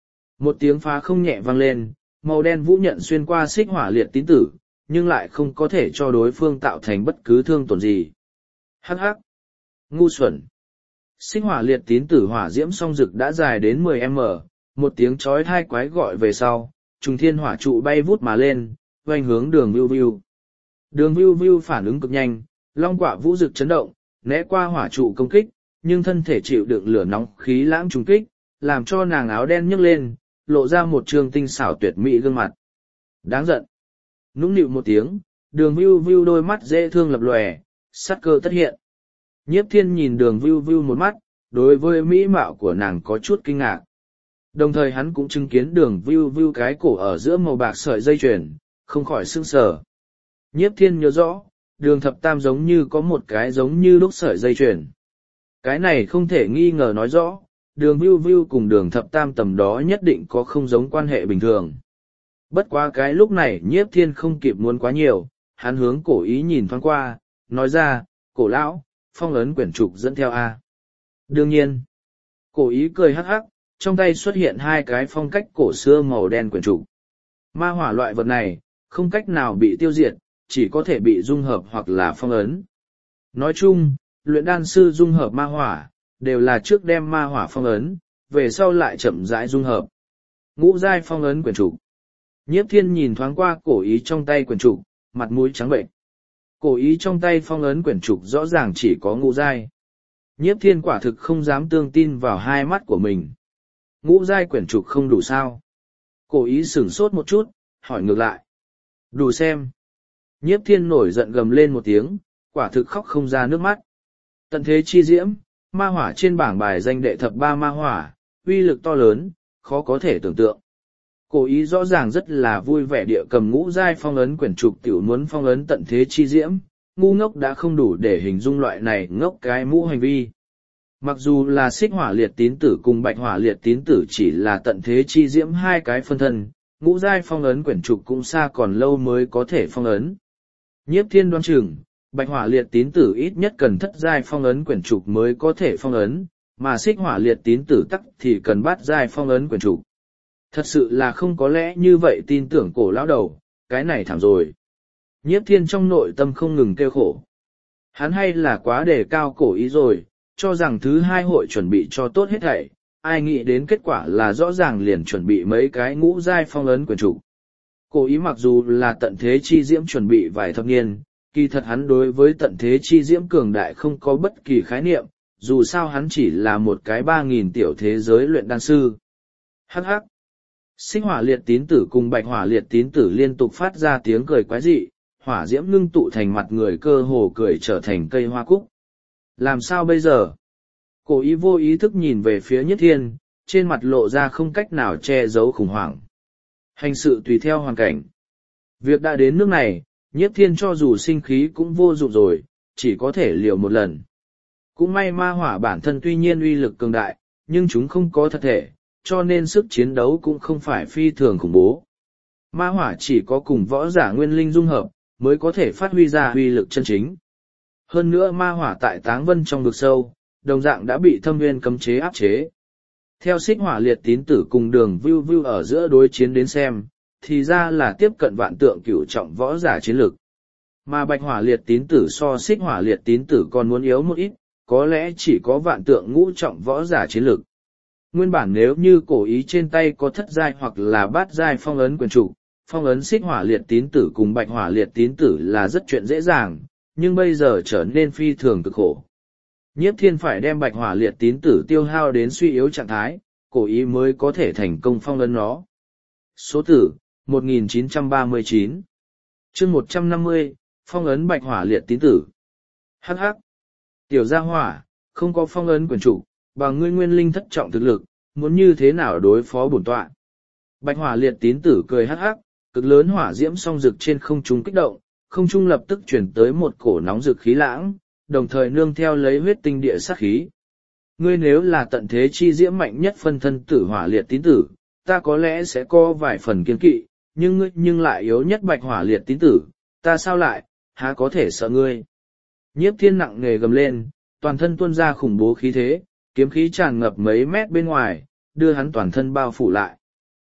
Một tiếng phá không nhẹ vang lên, màu đen vũ nhận xuyên qua xích hỏa liệt tín tử, nhưng lại không có thể cho đối phương tạo thành bất cứ thương tổn gì. Hắc hắc! Ngu xuẩn! Xích hỏa liệt tín tử hỏa diễm song rực đã dài đến 10m, một tiếng chói tai quái gọi về sau, trùng thiên hỏa trụ bay vút mà lên, oanh hướng đường Vưu Vưu. Đường Vưu Vưu phản ứng cực nhanh, long quả vũ rực chấn động, né qua hỏa trụ công kích, nhưng thân thể chịu đựng lửa nóng khí lãng trùng kích, làm cho nàng áo đen nhấc lên, lộ ra một trường tinh xảo tuyệt mỹ gương mặt. Đáng giận! Nũng nịu một tiếng, đường Vưu Vưu đôi mắt dễ thương lập lòe, sát cơ tất hiện. Nhiếp Thiên nhìn đường Vưu Vưu một mắt, đối với mỹ mạo của nàng có chút kinh ngạc. Đồng thời hắn cũng chứng kiến đường Vưu Vưu cái cổ ở giữa màu bạc sợi dây chuyền, không khỏi sững sờ. Nhiếp Thiên nhớ rõ, đường thập tam giống như có một cái giống như lúc sợi dây chuyền. Cái này không thể nghi ngờ nói rõ, đường Vưu Vưu cùng đường thập tam tầm đó nhất định có không giống quan hệ bình thường. Bất quá cái lúc này Nhiếp Thiên không kịp muốn quá nhiều, hắn hướng cổ ý nhìn thoáng qua, nói ra, cổ lão, phong ấn quyển trục dẫn theo A. Đương nhiên, cổ ý cười hắc hắc, trong tay xuất hiện hai cái phong cách cổ xưa màu đen quyển trục. Ma hỏa loại vật này, không cách nào bị tiêu diệt, chỉ có thể bị dung hợp hoặc là phong ấn. Nói chung, luyện đan sư dung hợp ma hỏa, đều là trước đem ma hỏa phong ấn, về sau lại chậm rãi dung hợp. Ngũ giai phong ấn quyển trục. Nhiếp Thiên nhìn thoáng qua cổ ý trong tay quyển trục, mặt mũi trắng bệnh. Cổ ý trong tay phong ấn quyển trục rõ ràng chỉ có ngũ giai. Nhiếp Thiên quả thực không dám tương tin vào hai mắt của mình. Ngũ giai quyển trục không đủ sao? Cổ ý sửng sốt một chút, hỏi ngược lại. Đủ xem. Nhiếp Thiên nổi giận gầm lên một tiếng, quả thực khóc không ra nước mắt. Tận thế chi diễm, ma hỏa trên bảng bài danh đệ thập ba ma hỏa, uy lực to lớn, khó có thể tưởng tượng. Cổ ý rõ ràng rất là vui vẻ địa cầm ngũ giai phong ấn quyển trục tiểu muốn phong ấn tận thế chi diễm, ngu ngốc đã không đủ để hình dung loại này ngốc cái mũ hành vi. Mặc dù là xích hỏa liệt tín tử cùng bạch hỏa liệt tín tử chỉ là tận thế chi diễm hai cái phân thân, ngũ giai phong ấn quyển trục cũng xa còn lâu mới có thể phong ấn. Nhiếp Thiên đoán chừng, bạch hỏa liệt tín tử ít nhất cần thất giai phong ấn quyển trục mới có thể phong ấn, mà xích hỏa liệt tín tử tắc thì cần bát giai phong ấn quyển trục. Thật sự là không có lẽ như vậy tin tưởng cổ lão đầu, cái này thảm rồi. Nhiếp Thiên trong nội tâm không ngừng kêu khổ. Hắn hay là quá đề cao cổ ý rồi, cho rằng thứ hai hội chuẩn bị cho tốt hết thảy, ai nghĩ đến kết quả là rõ ràng liền chuẩn bị mấy cái ngũ giai phong ấn quyển trục. Cổ ý mặc dù là tận thế chi diễm chuẩn bị vài thập niên, kỳ thật hắn đối với tận thế chi diễm cường đại không có bất kỳ khái niệm, dù sao hắn chỉ là một cái 3.000 tiểu thế giới luyện đan sư. Hắc hắc. Xích hỏa liệt tín tử cùng bạch hỏa liệt tín tử liên tục phát ra tiếng cười quái dị, hỏa diễm ngưng tụ thành mặt người cơ hồ cười trở thành cây hoa cúc. Làm sao bây giờ? Cổ ý vô ý thức nhìn về phía Nhất Thiên, trên mặt lộ ra không cách nào che giấu khủng hoảng. Hành sự tùy theo hoàn cảnh. Việc đã đến nước này, Nhất Thiên cho dù sinh khí cũng vô dụng rồi, chỉ có thể liều một lần. Cũng may ma hỏa bản thân tuy nhiên uy lực cường đại, nhưng chúng không có thật thể, cho nên sức chiến đấu cũng không phải phi thường khủng bố. Ma hỏa chỉ có cùng võ giả nguyên linh dung hợp, mới có thể phát huy ra uy lực chân chính. Hơn nữa ma hỏa tại Táng Vân trong vực sâu, đồng dạng đã bị Thâm Nguyên cấm chế áp chế. Theo xích hỏa liệt tín tử cùng đường Vưu Vưu ở giữa đối chiến đến xem, thì ra là tiếp cận vạn tượng cửu trọng võ giả chiến lực. Mà bạch hỏa liệt tín tử so xích hỏa liệt tín tử còn muốn yếu một ít, có lẽ chỉ có vạn tượng ngũ trọng võ giả chiến lực. Nguyên bản nếu như cổ ý trên tay có thất giai hoặc là bát giai phong ấn quyền trục, phong ấn xích hỏa liệt tín tử cùng bạch hỏa liệt tín tử là rất chuyện dễ dàng, nhưng bây giờ trở nên phi thường cực khổ. Nhiếp Thiên phải đem bạch hỏa liệt tín tử tiêu hao đến suy yếu trạng thái, cổ ý mới có thể thành công phong ấn nó. Số tử, 1939. Chương 150, phong ấn bạch hỏa liệt tín tử. Hắc hắc. Tiểu gia hỏa, không có phong ấn quyền trục, bằng ngươi nguyên linh thất trọng thực lực, muốn như thế nào đối phó bổn tọa. Bạch hỏa liệt tín tử cười hắc hắc, cực lớn hỏa diễm song rực trên không trung kích động, không trung lập tức chuyển tới một cổ nóng rực khí lãng, đồng thời nương theo lấy huyết tinh địa sát khí. Ngươi nếu là tận thế chi diễm mạnh nhất phân thân tử hỏa liệt tín tử, ta có lẽ sẽ có vài phần kiên kỵ, nhưng ngươi nhưng lại yếu nhất bạch hỏa liệt tín tử, ta sao lại, há có thể sợ ngươi. Nhiếp Thiên nặng nề gầm lên, toàn thân tuôn ra khủng bố khí thế, kiếm khí tràn ngập mấy mét bên ngoài, đưa hắn toàn thân bao phủ lại.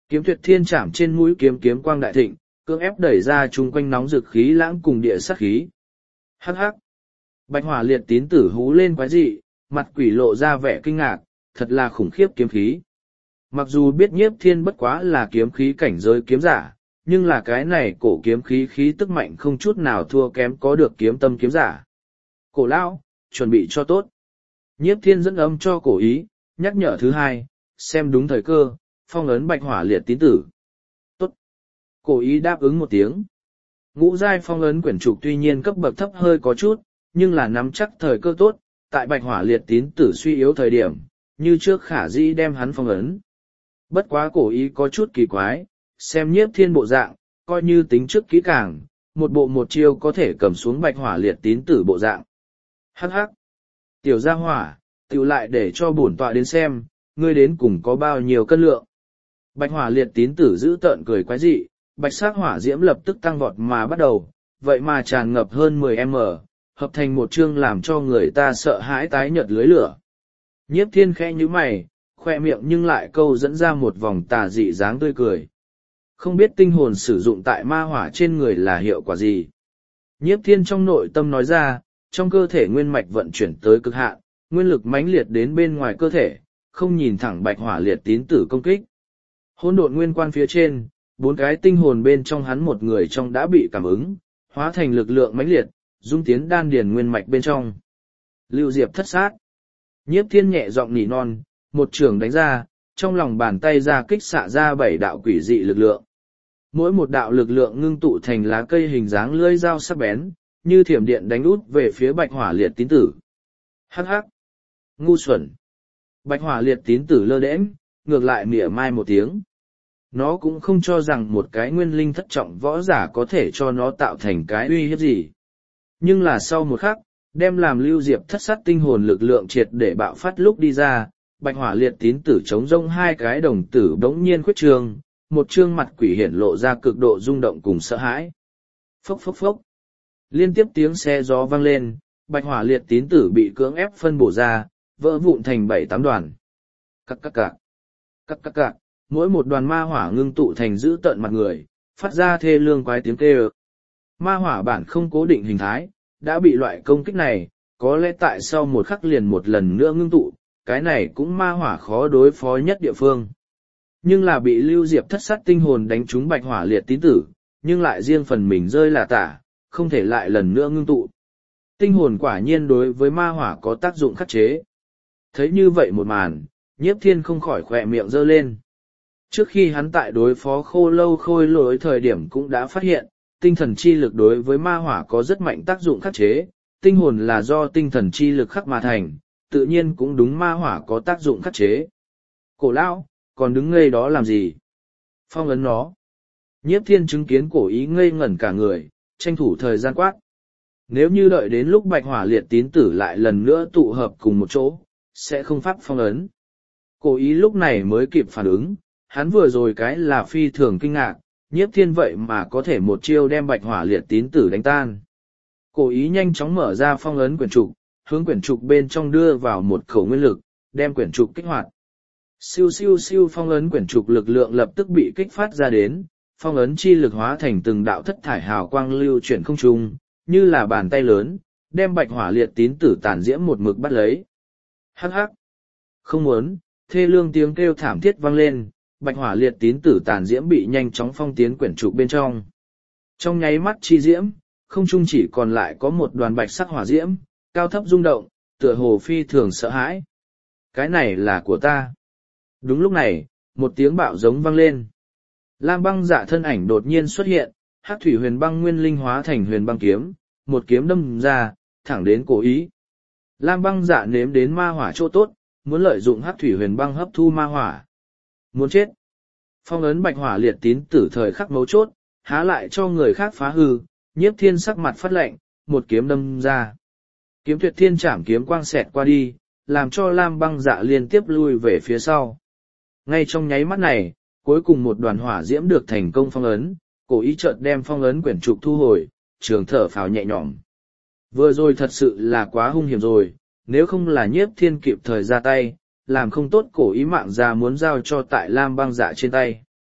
Kiếm tuyệt thiên chạm trên mũi kiếm kiếm quang đại thịnh, cưỡng ép đẩy ra chung quanh nóng dực khí lãng cùng địa sát khí. Hắc hắc. Bạch hỏa liệt tín tử hú lên quái dị, mặt quỷ lộ ra vẻ kinh ngạc, thật là khủng khiếp kiếm khí. Mặc dù biết nhiếp thiên bất quá là kiếm khí cảnh giới kiếm giả, nhưng là cái này cổ kiếm khí khí tức mạnh không chút nào thua kém có được kiếm tâm kiếm giả. Cổ lão, chuẩn bị cho tốt. Nhiếp thiên dẫn âm cho cổ ý, nhắc nhở thứ hai, xem đúng thời cơ, phong ấn bạch hỏa liệt tín tử. Tốt. Cổ ý đáp ứng một tiếng. Ngũ giai phong ấn quyển trục tuy nhiên cấp bậc thấp hơi có chút, nhưng là nắm chắc thời cơ tốt, tại bạch hỏa liệt tín tử suy yếu thời điểm, như trước khả dĩ đem hắn phong ấn. Bất quá cổ ý có chút kỳ quái, xem nhiếp thiên bộ dạng, coi như tính trước kỹ càng, một bộ một chiêu có thể cầm xuống bạch hỏa liệt tín tử bộ dạng. Hắc hắc. Tiểu gia hỏa, tiểu lại để cho bổn tọa đến xem, ngươi đến cùng có bao nhiêu cân lượng. Bạch hỏa liệt tín tử giữ tợn cười quái dị, bạch sắc hỏa diễm lập tức tăng vọt mà bắt đầu, vậy mà tràn ngập hơn 10m, hợp thành một chương làm cho người ta sợ hãi tái nhợt lưới lửa. Nhiếp thiên khẽ nhíu mày, khoe miệng nhưng lại câu dẫn ra một vòng tà dị dáng tươi cười. Không biết tinh hồn sử dụng tại ma hỏa trên người là hiệu quả gì. Nhiếp thiên trong nội tâm nói ra, trong cơ thể nguyên mạch vận chuyển tới cực hạn, nguyên lực mãnh liệt đến bên ngoài cơ thể, không nhìn thẳng bạch hỏa liệt tín tử công kích. Hỗn độn nguyên quan phía trên, 4 cái tinh hồn bên trong hắn một người trong đã bị cảm ứng, hóa thành lực lượng mãnh liệt, dung tiến đan điền nguyên mạch bên trong. Lưu Diệp thất sát. Nhiếp thiên nhẹ giọng nỉ non, một trường đánh ra, trong lòng bàn tay ra kích xạ ra 7 đạo quỷ dị lực lượng. Mỗi một đạo lực lượng ngưng tụ thành lá cây hình dáng lưỡi dao sắc bén, như thiểm điện đánh út về phía bạch hỏa liệt tín tử. Hắc hắc. Ngu xuẩn. Bạch hỏa liệt tín tử lơ đễnh, ngược lại mỉa mai một tiếng. Nó cũng không cho rằng một cái nguyên linh thất trọng võ giả có thể cho nó tạo thành cái uy hiếp gì. Nhưng là sau một khắc, đem làm Lưu Diệp thất sát tinh hồn lực lượng triệt để bạo phát lúc đi ra, bạch hỏa liệt tín tử chống rông 2 cái đồng tử bỗng nhiên khuyết trường, một trương mặt quỷ hiển lộ ra cực độ rung động cùng sợ hãi. Phốc phốc phốc. Liên tiếp tiếng xe gió vang lên, bạch hỏa liệt tín tử bị cưỡng ép phân bổ ra, vỡ vụn thành 7-8 đoàn. Cắc cắc cạc. Cắc cắc cạc. Mỗi một đoàn ma hỏa ngưng tụ thành dữ tợn mặt người, phát ra thê lương quái tiếng kêu. Ma hỏa bản không cố định hình thái, đã bị loại công kích này, có lẽ tại sau một khắc liền một lần nữa ngưng tụ, cái này cũng ma hỏa khó đối phó nhất địa phương. Nhưng là bị Lưu Diệp thất sát tinh hồn đánh trúng bạch hỏa liệt tín tử, nhưng lại riêng phần mình rơi là tả, không thể lại lần nữa ngưng tụ. Tinh hồn quả nhiên đối với ma hỏa có tác dụng khắc chế. Thấy như vậy một màn, nhiếp thiên không khỏi khỏe miệng giơ lên. Trước khi hắn tại đối phó khô lâu khôi lỗi thời điểm cũng đã phát hiện, tinh thần chi lực đối với ma hỏa có rất mạnh tác dụng khắc chế, tinh hồn là do tinh thần chi lực khắc mà thành, tự nhiên cũng đúng ma hỏa có tác dụng khắc chế. Cổ lão, còn đứng ngây đó làm gì? Phong ấn nó. Nhiếp thiên chứng kiến cổ ý ngây ngẩn cả người, tranh thủ thời gian quát. Nếu như đợi đến lúc bạch hỏa liệt tín tử lại lần nữa tụ hợp cùng một chỗ, sẽ không pháp phong ấn. Cổ ý lúc này mới kịp phản ứng, hắn vừa rồi cái là phi thường kinh ngạc, nhiếp thiên vậy mà có thể một chiêu đem bạch hỏa liệt tín tử đánh tan. Cổ ý nhanh chóng mở ra phong ấn quyển trục, hướng quyển trục bên trong đưa vào một khẩu nguyên lực, đem quyển trục kích hoạt. Siêu siêu siêu phong ấn quyển trục lực lượng lập tức bị kích phát ra đến, phong ấn chi lực hóa thành từng đạo thất thải hào quang lưu chuyển không trung, như là bàn tay lớn, đem bạch hỏa liệt tín tử tàn diễm một mực bắt lấy. Hắc hắc. Không muốn, thê lương tiếng kêu thảm thiết vang lên, bạch hỏa liệt tín tử tàn diễm bị nhanh chóng phong tiến quyển trục bên trong. Trong nháy mắt chi diễm, không trung chỉ còn lại có một đoàn bạch sắc hỏa diễm, cao thấp rung động, tựa hồ phi thường sợ hãi. Cái này là của ta. Đúng lúc này, một tiếng bạo giống vang lên. Lam Băng Dạ thân ảnh đột nhiên xuất hiện, hắc thủy huyền băng nguyên linh hóa thành huyền băng kiếm, một kiếm đâm ra, thẳng đến cổ ý. Lam Băng Dạ nếm đến ma hỏa chỗ tốt, muốn lợi dụng hắc thủy huyền băng hấp thu ma hỏa. Muốn chết. Phong ấn bạch hỏa liệt tín tử thời khắc mấu chốt, há lại cho người khác phá hư, nhiếp thiên sắc mặt phát lạnh, một kiếm đâm ra. Kiếm tuyệt thiên chảm kiếm quang xẹt qua đi, làm cho Lam Băng Dạ liên tiếp lui về phía sau. Ngay trong nháy mắt này, cuối cùng một đoàn hỏa diễm được thành công phong ấn, cổ ý chợt đem phong ấn quyển trục thu hồi, trường thở phào nhẹ nhõm. Vừa rồi thật sự là quá hung hiểm rồi, nếu không là nhiếp thiên kịp thời ra tay, làm không tốt cổ ý mạng ra muốn giao cho tại Lam Băng Dạ trên tay.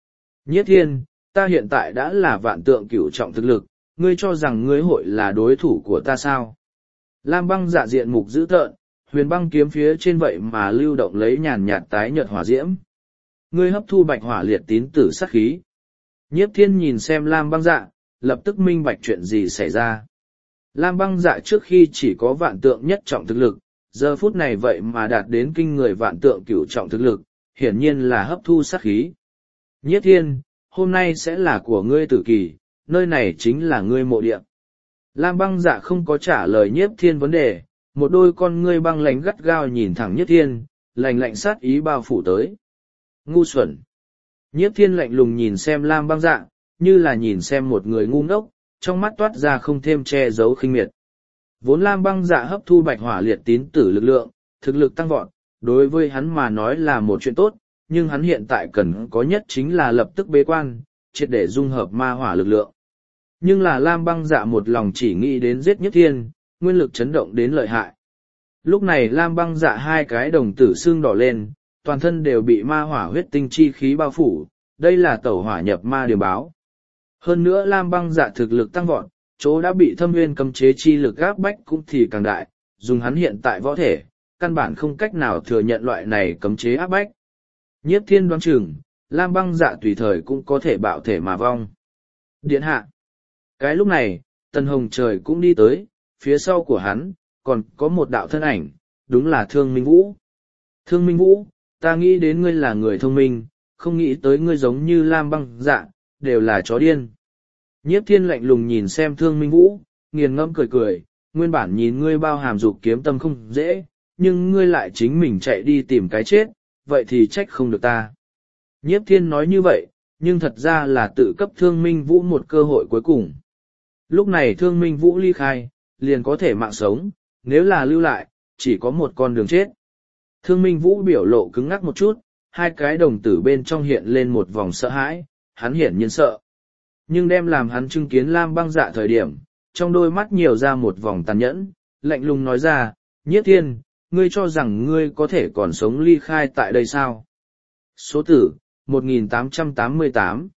Nhiếp thiên, ta hiện tại đã là vạn tượng cửu trọng thực lực, ngươi cho rằng ngươi hội là đối thủ của ta sao? Lam Băng Dạ diện mục dữ tợn, huyền băng kiếm phía trên vậy mà lưu động lấy nhàn nhạt tái nhợt hỏa diễm. Ngươi hấp thu bạch hỏa liệt tín tử sát khí. Nhiếp thiên nhìn xem Lam Băng Dạ, lập tức minh bạch chuyện gì xảy ra. Lam Băng Dạ trước khi chỉ có vạn tượng nhất trọng thực lực, giờ phút này vậy mà đạt đến kinh người vạn tượng cửu trọng thực lực, hiển nhiên là hấp thu sát khí. Nhiếp thiên, hôm nay sẽ là của ngươi tử kỳ, nơi này chính là ngươi mộ địa. Lam Băng Dạ không có trả lời Nhiếp thiên vấn đề, một đôi con ngươi băng lánh gắt gao nhìn thẳng Nhiếp thiên, lạnh lạnh sát ý bao phủ tới. Ngu xuẩn. Nhiếp thiên lạnh lùng nhìn xem Lam Băng Dạ, như là nhìn xem một người ngu ngốc, trong mắt toát ra không thêm che giấu khinh miệt. Vốn Lam Băng Dạ hấp thu bạch hỏa liệt tín tử lực lượng, thực lực tăng vọt, đối với hắn mà nói là một chuyện tốt, nhưng hắn hiện tại cần có nhất chính là lập tức bế quan, triệt để dung hợp ma hỏa lực lượng. Nhưng là Lam Băng Dạ một lòng chỉ nghĩ đến giết Nhiếp thiên, nguyên lực chấn động đến lợi hại. Lúc này Lam Băng Dạ hai cái đồng tử xương đỏ lên, toàn thân đều bị ma hỏa huyết tinh chi khí bao phủ, đây là tẩu hỏa nhập ma điều báo. Hơn nữa Lam Băng Dạ thực lực tăng vọt, chỗ đã bị thâm nguyên cấm chế chi lực gáp bách cũng thì càng đại, dùng hắn hiện tại võ thể, căn bản không cách nào thừa nhận loại này cấm chế áp bách. Nhiếp thiên đoán chừng, Lam Băng Dạ tùy thời cũng có thể bạo thể mà vong. Điện hạ. Cái lúc này, Tần Hồng Trời cũng đi tới, phía sau của hắn, còn có một đạo thân ảnh, đúng là Thương Minh Vũ. Thương Minh Vũ, ta nghĩ đến ngươi là người thông minh, không nghĩ tới ngươi giống như Lam Băng Dạ, đều là chó điên. Nhiếp thiên lạnh lùng nhìn xem Thương Minh Vũ, nghiền ngẫm cười cười, nguyên bản nhìn ngươi bao hàm dục kiếm tâm không dễ, nhưng ngươi lại chính mình chạy đi tìm cái chết, vậy thì trách không được ta. Nhiếp thiên nói như vậy, nhưng thật ra là tự cấp Thương Minh Vũ một cơ hội cuối cùng. Lúc này Thương Minh Vũ ly khai, liền có thể mạng sống, nếu là lưu lại, chỉ có một con đường chết. Thương Minh Vũ biểu lộ cứng ngắc một chút, hai cái đồng tử bên trong hiện lên một vòng sợ hãi, hắn hiển nhiên sợ. Nhưng đem làm hắn chứng kiến Lam Băng Dạ thời điểm, trong đôi mắt nhiều ra một vòng tàn nhẫn, lạnh lùng nói ra, Nhiếp thiên, ngươi cho rằng ngươi có thể còn sống ly khai tại đây sao? Số tử, 1888